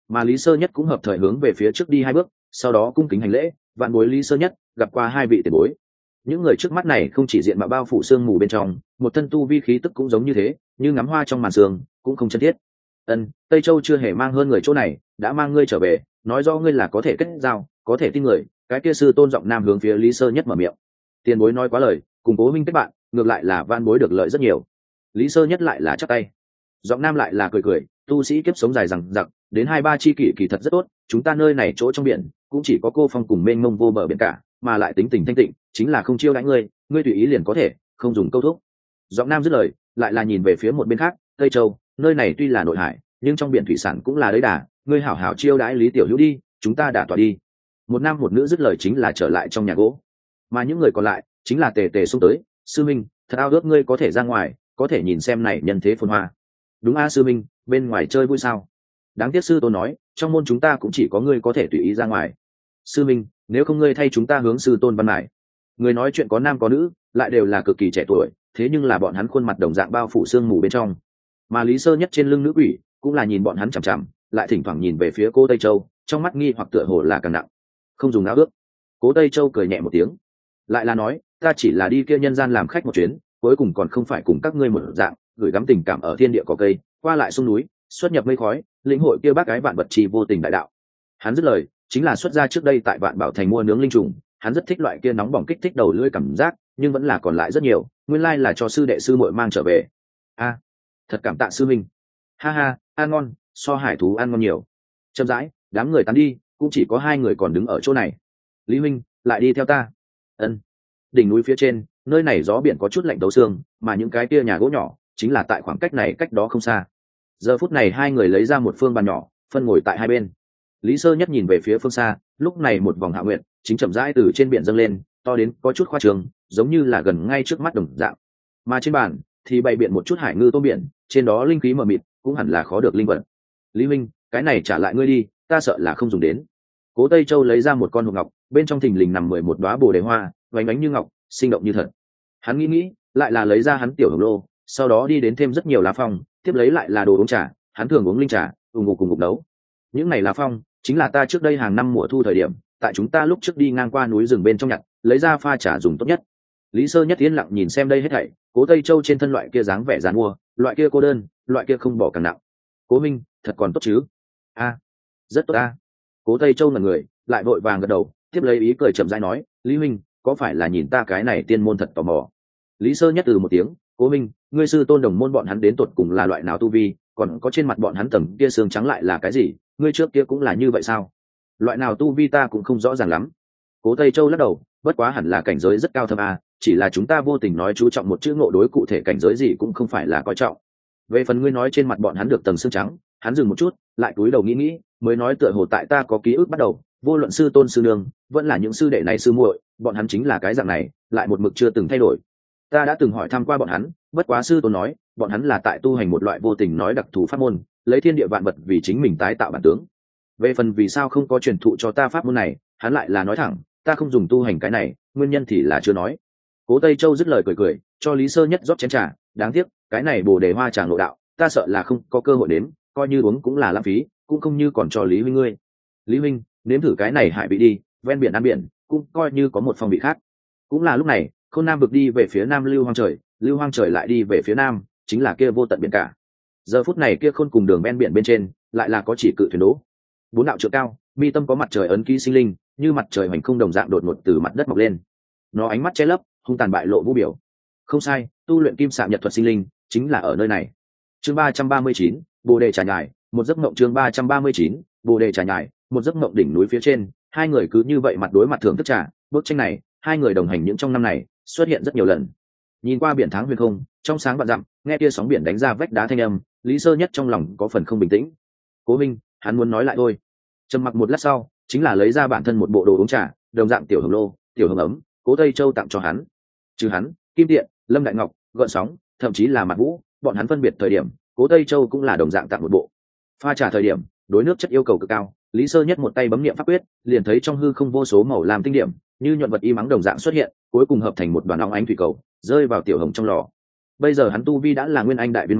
mà Lý Sơ Nhất cũng hợp thời hướng về phía trước đi hai bước, sau đó cung kính hành lễ, vạn bối Lý Sơ Nhất gặp qua hai vị tiền bối. Những người trước mắt này không chỉ diện mạo bao phủ sương mù bên trong, một thân tu vi khí tức cũng giống như thế, như ngắm hoa trong màn sương, cũng không chân thiết. Ân, Tây Châu chưa hề mang hơn người chỗ này, đã mang ngươi trở về, nói rõ ngươi là có thể kết giao, có thể tin người. Cái kia sư tôn giọng nam hướng phía Lý Sơ Nhất mở miệng. Tiền bối nói quá lời, cùng cố minh kết bạn, ngược lại là van bối được lợi rất nhiều. Lý Sơ Nhất lại là chắp tay, giọng nam lại là cười cười, tu sĩ kiếp sống dài rằng giặc, đến hai ba chi kỷ kỳ thật rất tốt, chúng ta nơi này chỗ trong biển cũng chỉ có cô phong cùng mênh mông vô bờ biển cả, mà lại tính tình thanh tịnh, chính là không chiêu đãi ngươi, ngươi tùy ý liền có thể, không dùng câu thúc. Giọng nam dứt lời, lại là nhìn về phía một bên khác, Tây Châu, nơi này tuy là nội hải, nhưng trong biển thủy sản cũng là đấy đà, ngươi hảo hảo chiêu đãi Lý tiểu hữu đi, chúng ta đã tỏa đi. Một nam một nữ dứt lời chính là trở lại trong nhà gỗ, mà những người còn lại chính là tề tề xung tới. Sư minh, thật ao ước ngươi có thể ra ngoài, có thể nhìn xem này nhân thế phồn hoa. Đúng a sư minh, bên ngoài chơi vui sao? Đáng tiếc sư tôn nói, trong môn chúng ta cũng chỉ có ngươi có thể tùy ý ra ngoài. Sư minh, nếu không ngươi thay chúng ta hướng sư tôn văn lại. Người nói chuyện có nam có nữ, lại đều là cực kỳ trẻ tuổi, thế nhưng là bọn hắn khuôn mặt đồng dạng bao phủ sương mù bên trong. Mà Lý Sơ Nhất trên lưng nữ quỷ cũng là nhìn bọn hắn chằm chằm, lại thỉnh thoảng nhìn về phía cô Tây Châu, trong mắt nghi hoặc tựa hồ là càng nặng. Không dùng áo ước. Cố Tây Châu cười nhẹ một tiếng, lại là nói, ta chỉ là đi kia nhân gian làm khách một chuyến, cuối cùng còn không phải cùng các ngươi một dạng gửi gắm tình cảm ở thiên địa có cây, qua lại sông núi, xuất nhập mây khói, lĩnh hội kia bác gái vạn vật trì vô tình đại đạo. Hắn dứt lời chính là xuất ra trước đây tại Vạn Bảo Thành mua nướng linh trùng, hắn rất thích loại kia nóng bỏng kích thích đầu lưỡi cảm giác, nhưng vẫn là còn lại rất nhiều, nguyên lai là cho sư đệ sư muội mang trở về. A, thật cảm tạ sư minh. Ha ha, ăn ngon, so hải thú ăn ngon nhiều. Chậm rãi, đám người tán đi, cũng chỉ có hai người còn đứng ở chỗ này. Lý minh, lại đi theo ta. Ân. Đỉnh núi phía trên, nơi này gió biển có chút lạnh tấu xương, mà những cái kia nhà gỗ nhỏ chính là tại khoảng cách này cách đó không xa. Giờ phút này hai người lấy ra một phương bàn nhỏ, phân ngồi tại hai bên. Lý Sơ Nhất nhìn về phía phương xa, lúc này một vòng hạ nguyện chính chậm rãi từ trên biển dâng lên, to đến có chút khoa trương, giống như là gần ngay trước mắt đồng dạng. Mà trên bàn thì bày biện một chút hải ngư tôm biển, trên đó linh khí mờ mịt, cũng hẳn là khó được linh vật. Lý Minh, cái này trả lại ngươi đi, ta sợ là không dùng đến. Cố Tây Châu lấy ra một con hộp ngọc, bên trong thình lình nằm mười một đóa bồ đề hoa, vánh ánh như ngọc, sinh động như thật. Hắn nghĩ nghĩ, lại là lấy ra hắn tiểu hồng lô, sau đó đi đến thêm rất nhiều lá phong, tiếp lấy lại là đồ uống trà, hắn thường uống linh trà, ủng ngục cùng ngục nấu. Những này lá phong chính là ta trước đây hàng năm mùa thu thời điểm, tại chúng ta lúc trước đi ngang qua núi rừng bên trong nhặt, lấy ra pha trà dùng tốt nhất. Lý Sơ Nhất yên lặng nhìn xem đây hết thảy, Cố Tây Châu trên thân loại kia dáng vẻ dàn mua, loại kia cô đơn, loại kia không bỏ càng nặng. Cố Minh, thật còn tốt chứ? A, rất tốt a. Cố Tây Châu ngẩn người, lại vội vàng gật đầu, tiếp lấy ý cười chậm rãi nói, Lý Minh, có phải là nhìn ta cái này tiên môn thật tò mò? Lý Sơ Nhất từ một tiếng, Cố Minh, ngươi sư tôn đồng môn bọn hắn đến tột cùng là loại nào tu vi, còn có trên mặt bọn hắn tầng kia xương trắng lại là cái gì, ngươi trước kia cũng là như vậy sao? Loại nào tu vi ta cũng không rõ ràng lắm. Cố Tây Châu lắc đầu, bất quá hẳn là cảnh giới rất cao thâm a, chỉ là chúng ta vô tình nói chú trọng một chữ ngộ đối cụ thể cảnh giới gì cũng không phải là coi trọng. Về phần ngươi nói trên mặt bọn hắn được tầng xương trắng, hắn dừng một chút, lại cúi đầu nghĩ nghĩ, mới nói tựa hồ tại ta có ký ức bắt đầu, vô luận sư tôn sư nương, vẫn là những sư đệ này sư muội, bọn hắn chính là cái dạng này, lại một mực chưa từng thay đổi. Ta đã từng hỏi thăm qua bọn hắn, bất quá sư tôn nói, bọn hắn là tại tu hành một loại vô tình nói đặc thù pháp môn, lấy thiên địa vạn vật vì chính mình tái tạo bản tướng. Về phần vì sao không có truyền thụ cho ta pháp môn này, hắn lại là nói thẳng, ta không dùng tu hành cái này, nguyên nhân thì là chưa nói. Cố Tây Châu dứt lời cười cười, cho Lý Sơ Nhất rót chén trà, đáng tiếc, cái này bồ đề hoa trà ngộ đạo, ta sợ là không có cơ hội đếm, coi như uống cũng là lãng phí, cũng không như còn cho Lý huynh ngươi. Lý huynh, nếm thử cái này hại vị đi, ven biển ăn biển, cũng coi như có một phong vị khác. Cũng là lúc này, Khôn Nam vực đi về phía nam lưu hoang trời, lưu hoang trời lại đi về phía nam, chính là kia vô tận biển cả. Giờ phút này kia Khôn cùng đường ven biển bên trên, lại là có chỉ cự thuyền đỗ. Bốn đạo trượng cao, mi tâm có mặt trời ấn ký sinh linh, như mặt trời hoành không đồng dạng đột ngột từ mặt đất mọc lên. Nó ánh mắt che lấp, hung tàn bại lộ vũ biểu. Không sai, tu luyện kim sạm nhật thuật sinh linh, chính là ở nơi này. Chương ba trăm ba mươi chín, Bồ đề trà nhài, một giấc mộng. Chương ba trăm ba mươi chín, Bồ đề trà nhài, một giấc mộng. Đỉnh núi phía trên, hai người cứ như vậy mặt đối mặt thưởng thức trà. Bức tranh này, hai người đồng hành những trong năm này, xuất hiện rất nhiều lần. Nhìn qua biển tháng huyền không, trong sáng vạn dặm, nghe kia sóng biển đánh ra vách đá thanh âm, Lý Sơ Nhất trong lòng có phần không bình tĩnh. Cố Minh, hắn muốn nói lại thôi. Trầm mặc một lát sau, chính là lấy ra bản thân một bộ đồ uống trà, đồng dạng tiểu hồng lô, tiểu hồng ấm, Cố Tây Châu tặng cho hắn. Trừ hắn, Kim Tiện, Lâm Đại Ngọc, Gợn Sóng, thậm chí là Mặt Vũ, bọn hắn phân biệt thời điểm, Cố Tây Châu cũng là đồng dạng tặng một bộ. Pha trà thời điểm, đối nước chất yêu cầu cực cao, Lý Sơ Nhất một tay bấm niệm pháp quyết, liền thấy trong hư không vô số màu làm tinh điểm, như nhuận vật y mắng đồng dạng xuất hiện, cuối cùng hợp thành một đoàn óng ánh thủy cầu, rơi vào tiểu hồng trong lò. Bây giờ hắn tu vi đã là nguyên anh đại viên mãn,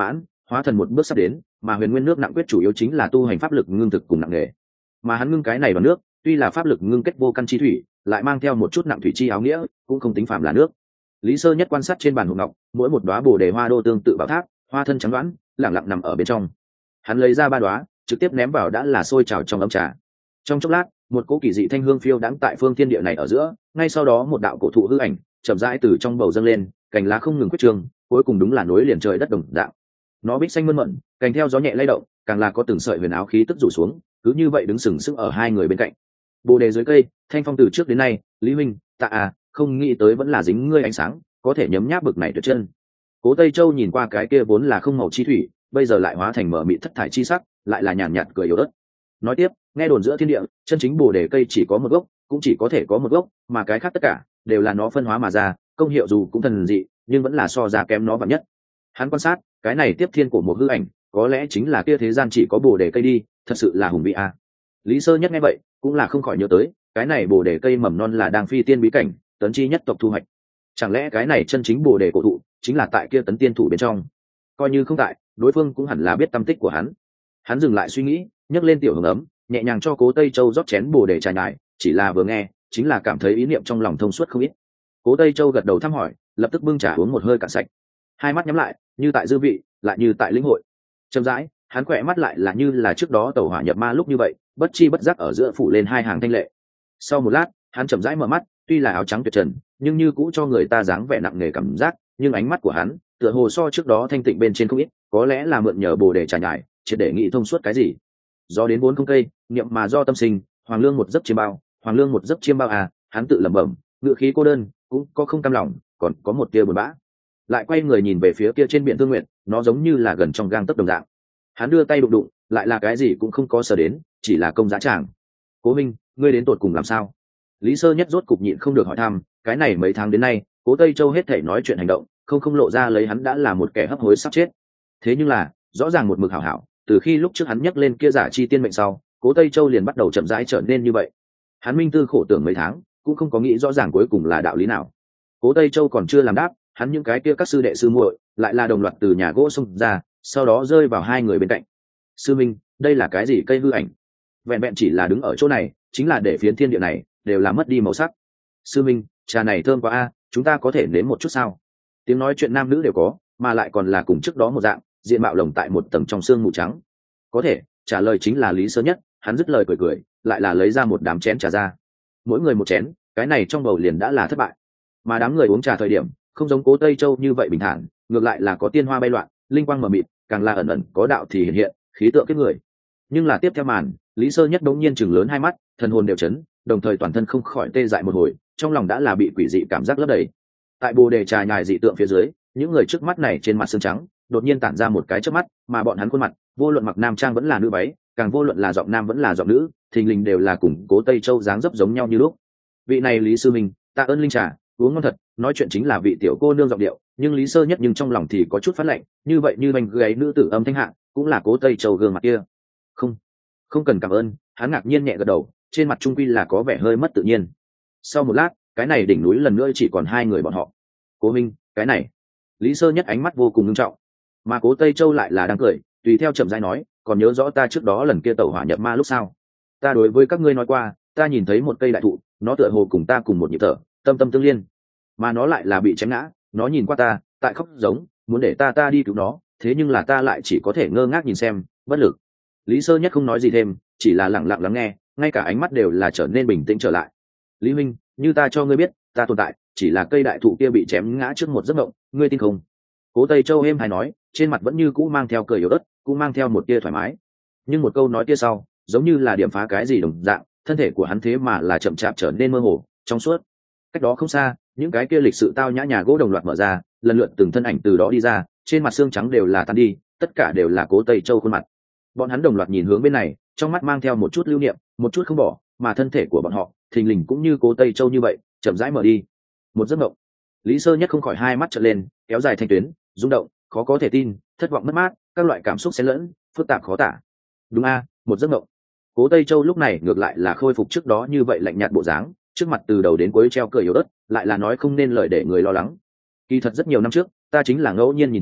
hóa thần một bước sắp đến, mà huyền nguyên nước nặng quyết chủ yếu chính là tu hành pháp lực ngưng thực cùng nặng nghề. Mà hắn ngưng cái này vào nước, tuy là pháp lực ngưng kết vô căn chi thủy, lại mang theo một chút nặng thủy chi áo nghĩa, cũng không tính phạm là nước. Lý Sơ Nhất quan sát trên bàn hộp ngọc, mỗi một đóa bồ đề hoa đô tương tự bảo tháp, hoa thân trắng đoán, lẳng lặng nằm ở bên trong. Hắn lấy ra ba đóa, trực tiếp ném vào đã là sôi trào trong ấm trà. Trong chốc lát, một cỗ kỳ dị thanh hương phiêu đãng tại phương thiên địa này ở giữa, ngay sau đó một đạo cổ thụ hư ảnh chậm rãi từ trong bầu dâng lên, cành lá không ngừng quyết trường, cuối cùng đúng là nối liền trời đất đồng dạng. Nó bích xanh mơn mận, cành theo gió nhẹ lay động, càng là có từng sợi huyền áo khí tức rủ xuống, cứ như vậy đứng sừng sững ở hai người bên cạnh. Bồ đề dưới cây, thanh phong từ trước đến nay, Lý huynh, tạ à, không nghĩ tới vẫn là dính ngươi ánh sáng, có thể nhấm nháp bực này tuyệt chân. Cố Tây Châu nhìn qua cái kia vốn là không màu chi thủy, bây giờ lại hóa thành mở mịt thất thải chi sắc, lại là nhàn nhạt cười yếu ớt. Nói tiếp, nghe đồn giữa thiên địa, chân chính bồ đề cây chỉ có một gốc, cũng chỉ có thể có một gốc, mà cái khác tất cả đều là nó phân hóa mà ra, công hiệu dù cũng thần dị, nhưng vẫn là so ra kém nó vạn nhất. Hắn quan sát, cái này tiếp thiên của một hư ảnh, có lẽ chính là kia thế gian chỉ có bồ đề cây đi, thật sự là hùng vĩ a. Lý Sơ Nhất nghe vậy, cũng là không khỏi nhớ tới, cái này bồ đề cây mầm non là đang phi tiên bí cảnh, tấn chi nhất tộc thu hoạch. Chẳng lẽ cái này chân chính bồ đề cổ thụ chính là tại kia tấn tiên thủ bên trong? Coi như không tại, đối phương cũng hẳn là biết tâm tích của hắn. Hắn dừng lại suy nghĩ, nhấc lên tiểu hương ấm, nhẹ nhàng cho Cố Tây Châu rót chén bồ đề trà nhài, chỉ là vừa nghe, chính là cảm thấy ý niệm trong lòng thông suốt không ít. Cố Tây Châu gật đầu thăm hỏi, lập tức bưng trà uống một hơi cạn sạch, hai mắt nhắm lại, như tại dư vị, lại như tại lĩnh hội. Chậm rãi, hắn khỏe mắt lại là như là trước đó tẩu hỏa nhập ma lúc như vậy, bất chi bất giác ở giữa phủ lên hai hàng thanh lệ. Sau một lát, hắn chậm rãi mở mắt, tuy là áo trắng tuyệt trần, nhưng như cũ cho người ta dáng vẻ nặng nề cảm giác, nhưng ánh mắt của hắn, tựa hồ so trước đó thanh tịnh bên trên không ít, có lẽ là mượn nhờ bồ đề trà nhài, triệt để nghĩ thông suốt cái gì. Gió đến bốn không cây, niệm mà do tâm sinh, hoàng lương một giấc chiêm bao, hoàng lương một giấc chiêm bao à, hắn tự lẩm bẩm, ngựa khí cô đơn, cũng có không cam lòng, còn có một tia buồn bã. Lại quay người nhìn về phía kia trên biển Thương Nguyện, nó giống như là gần trong gang tấc đồng dạng. Hắn đưa tay đụng đụng, lại là cái gì cũng không có sở đến, chỉ là công giá tràng. Cố Minh, ngươi đến tột cùng làm sao? Lý Sơ Nhất rốt cục nhịn không được hỏi thăm, cái này mấy tháng đến nay, Cố Tây Châu hết thảy nói chuyện hành động, không không lộ ra lấy hắn đã là một kẻ hấp hối sắp chết. Thế nhưng là, rõ ràng một mực hảo hảo, từ khi lúc trước hắn nhắc lên kia giả chi tiên mệnh sau, Cố Tây Châu liền bắt đầu chậm rãi trở nên như vậy. Hắn minh tư khổ tưởng mấy tháng, cũng không có nghĩ rõ ràng cuối cùng là đạo lý nào. Cố Tây Châu còn chưa làm đáp, hắn những cái kia các sư đệ sư muội lại là đồng loạt từ nhà gỗ xông ra, sau đó rơi vào hai người bên cạnh. Sư minh, đây là cái gì cây hư ảnh? Vẹn vẹn chỉ là đứng ở chỗ này, chính là để phiến thiên địa này đều là mất đi màu sắc. Sư minh, trà này thơm quá a, chúng ta có thể nếm một chút sao? Tiếng nói chuyện nam nữ đều có, mà lại còn là cùng trước đó một dạng, diện mạo lồng tại một tầng trong xương mù trắng. Có thể, trả lời chính là Lý Sơ Nhất, hắn dứt lời cười cười, lại là lấy ra một đám chén trà ra. Mỗi người một chén, cái này trong bầu liền đã là thất bại. Mà đám người uống trà thời điểm, không giống Cố Tây Châu như vậy bình thản, ngược lại là có tiên hoa bay loạn, linh quang mờ mịt, càng là ẩn ẩn có đạo thì hiện hiện, khí tượng kết người. Nhưng là tiếp theo màn, Lý Sơ Nhất đống nhiên chừng lớn hai mắt, thần hồn đều chấn, đồng thời toàn thân không khỏi tê dại một hồi, trong lòng đã là bị quỷ dị cảm giác lấp đầy. Tại bồ đề trà nhài dị tượng phía dưới, những người trước mắt này trên mặt xương trắng, đột nhiên tản ra một cái chớp mắt, mà bọn hắn khuôn mặt, vô luận mặc nam trang vẫn là nữ váy, càng vô luận là giọng nam vẫn là giọng nữ, thình lình đều là cùng Cố Tây Châu dáng dấp giống nhau như lúc. Vị này Lý sư minh, tạ ơn linh trà, uống ngon thật, nói chuyện chính là vị tiểu cô nương giọng điệu, nhưng Lý Sơ Nhất nhưng trong lòng thì có chút phát lạnh, như vậy như bánh gáy nữ tử âm thanh hạ, cũng là Cố Tây Châu gương mặt kia. Không, không cần cảm ơn, hắn ngạc nhiên nhẹ gật đầu, trên mặt trung quy là có vẻ hơi mất tự nhiên. Sau một lát, cái này đỉnh núi lần nữa chỉ còn hai người bọn họ. Cố Minh, cái này. Lý Sơ Nhất ánh mắt vô cùng nghiêm trọng, mà Cố Tây Châu lại là đang cười, tùy theo chậm rãi nói, còn nhớ rõ ta trước đó lần kia tẩu hỏa nhập ma lúc sao? Ta đối với các ngươi nói qua, ta nhìn thấy một cây đại thụ, nó tựa hồ cùng ta cùng một nhịp thở, tâm tâm tương liên, mà nó lại là bị chém ngã, nó nhìn qua ta, tại khóc giống, muốn để ta ta đi cứu nó, thế nhưng là ta lại chỉ có thể ngơ ngác nhìn xem, bất lực. Lý Sơ Nhất không nói gì thêm, chỉ là lặng lặng lắng nghe, ngay cả ánh mắt đều là trở nên bình tĩnh trở lại. Lý Minh, như ta cho ngươi biết, ta tồn tại, chỉ là cây đại thụ kia bị chém ngã trước một giấc mộng, ngươi tin không? Cố Tây Châu êm hay nói, trên mặt vẫn như cũ mang theo cười yếu ớt, cũng mang theo một tia thoải mái. Nhưng một câu nói kia sau, giống như là điểm phá cái gì đồng dạng, thân thể của hắn thế mà là chậm chạp trở nên mơ hồ, trong suốt. Cách đó không xa, những cái kia lịch sự tao nhã nhà gỗ đồng loạt mở ra, lần lượt từng thân ảnh từ đó đi ra, trên mặt xương trắng đều là tan đi, tất cả đều là Cố Tây Châu khuôn mặt. Bọn hắn đồng loạt nhìn hướng bên này, trong mắt mang theo một chút lưu niệm, một chút không bỏ, mà thân thể của bọn họ, thình lình cũng như Cố Tây Châu như vậy, chậm rãi mở đi. Một giấc mộng. Lý Sơ Nhất không khỏi hai mắt trợn lên, kéo dài thanh tuyến, rung động, khó có thể tin, thất vọng mất mát, các loại cảm xúc xen lẫn, phức tạp khó tả. Đúng a, một giấc mộng. Cố Tây Châu lúc này ngược lại là khôi phục trước đó như vậy lạnh nhạt bộ dáng, trước mặt từ đầu đến cuối treo cười yếu ớt, lại là nói không nên lời để người lo lắng. Kỳ thật rất nhiều năm trước, ta chính là ngẫu nhiên nhìn thấy,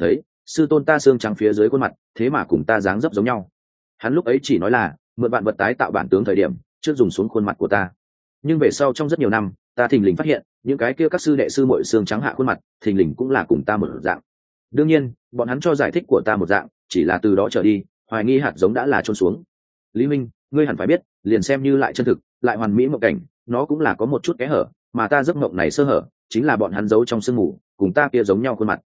sư tôn ta xương trắng phía dưới khuôn mặt thế mà cùng ta dáng dấp giống nhau. Hắn lúc ấy chỉ nói là mượn bạn vật tái tạo bản tướng thời điểm trước dùng xuống khuôn mặt của ta, nhưng về sau trong rất nhiều năm ta thình lình phát hiện những cái kia các sư đệ sư muội xương trắng hạ khuôn mặt thình lình cũng là cùng ta một dạng. Đương nhiên bọn hắn cho giải thích của ta một dạng, chỉ là từ đó trở đi hoài nghi hạt giống đã là trôn xuống. Lý Minh, ngươi hẳn phải biết, liền xem như lại chân thực lại hoàn mỹ mộng cảnh, nó cũng là có một chút kẽ hở, mà ta giấc mộng này sơ hở chính là bọn hắn giấu trong sương mù cùng ta kia giống nhau khuôn mặt.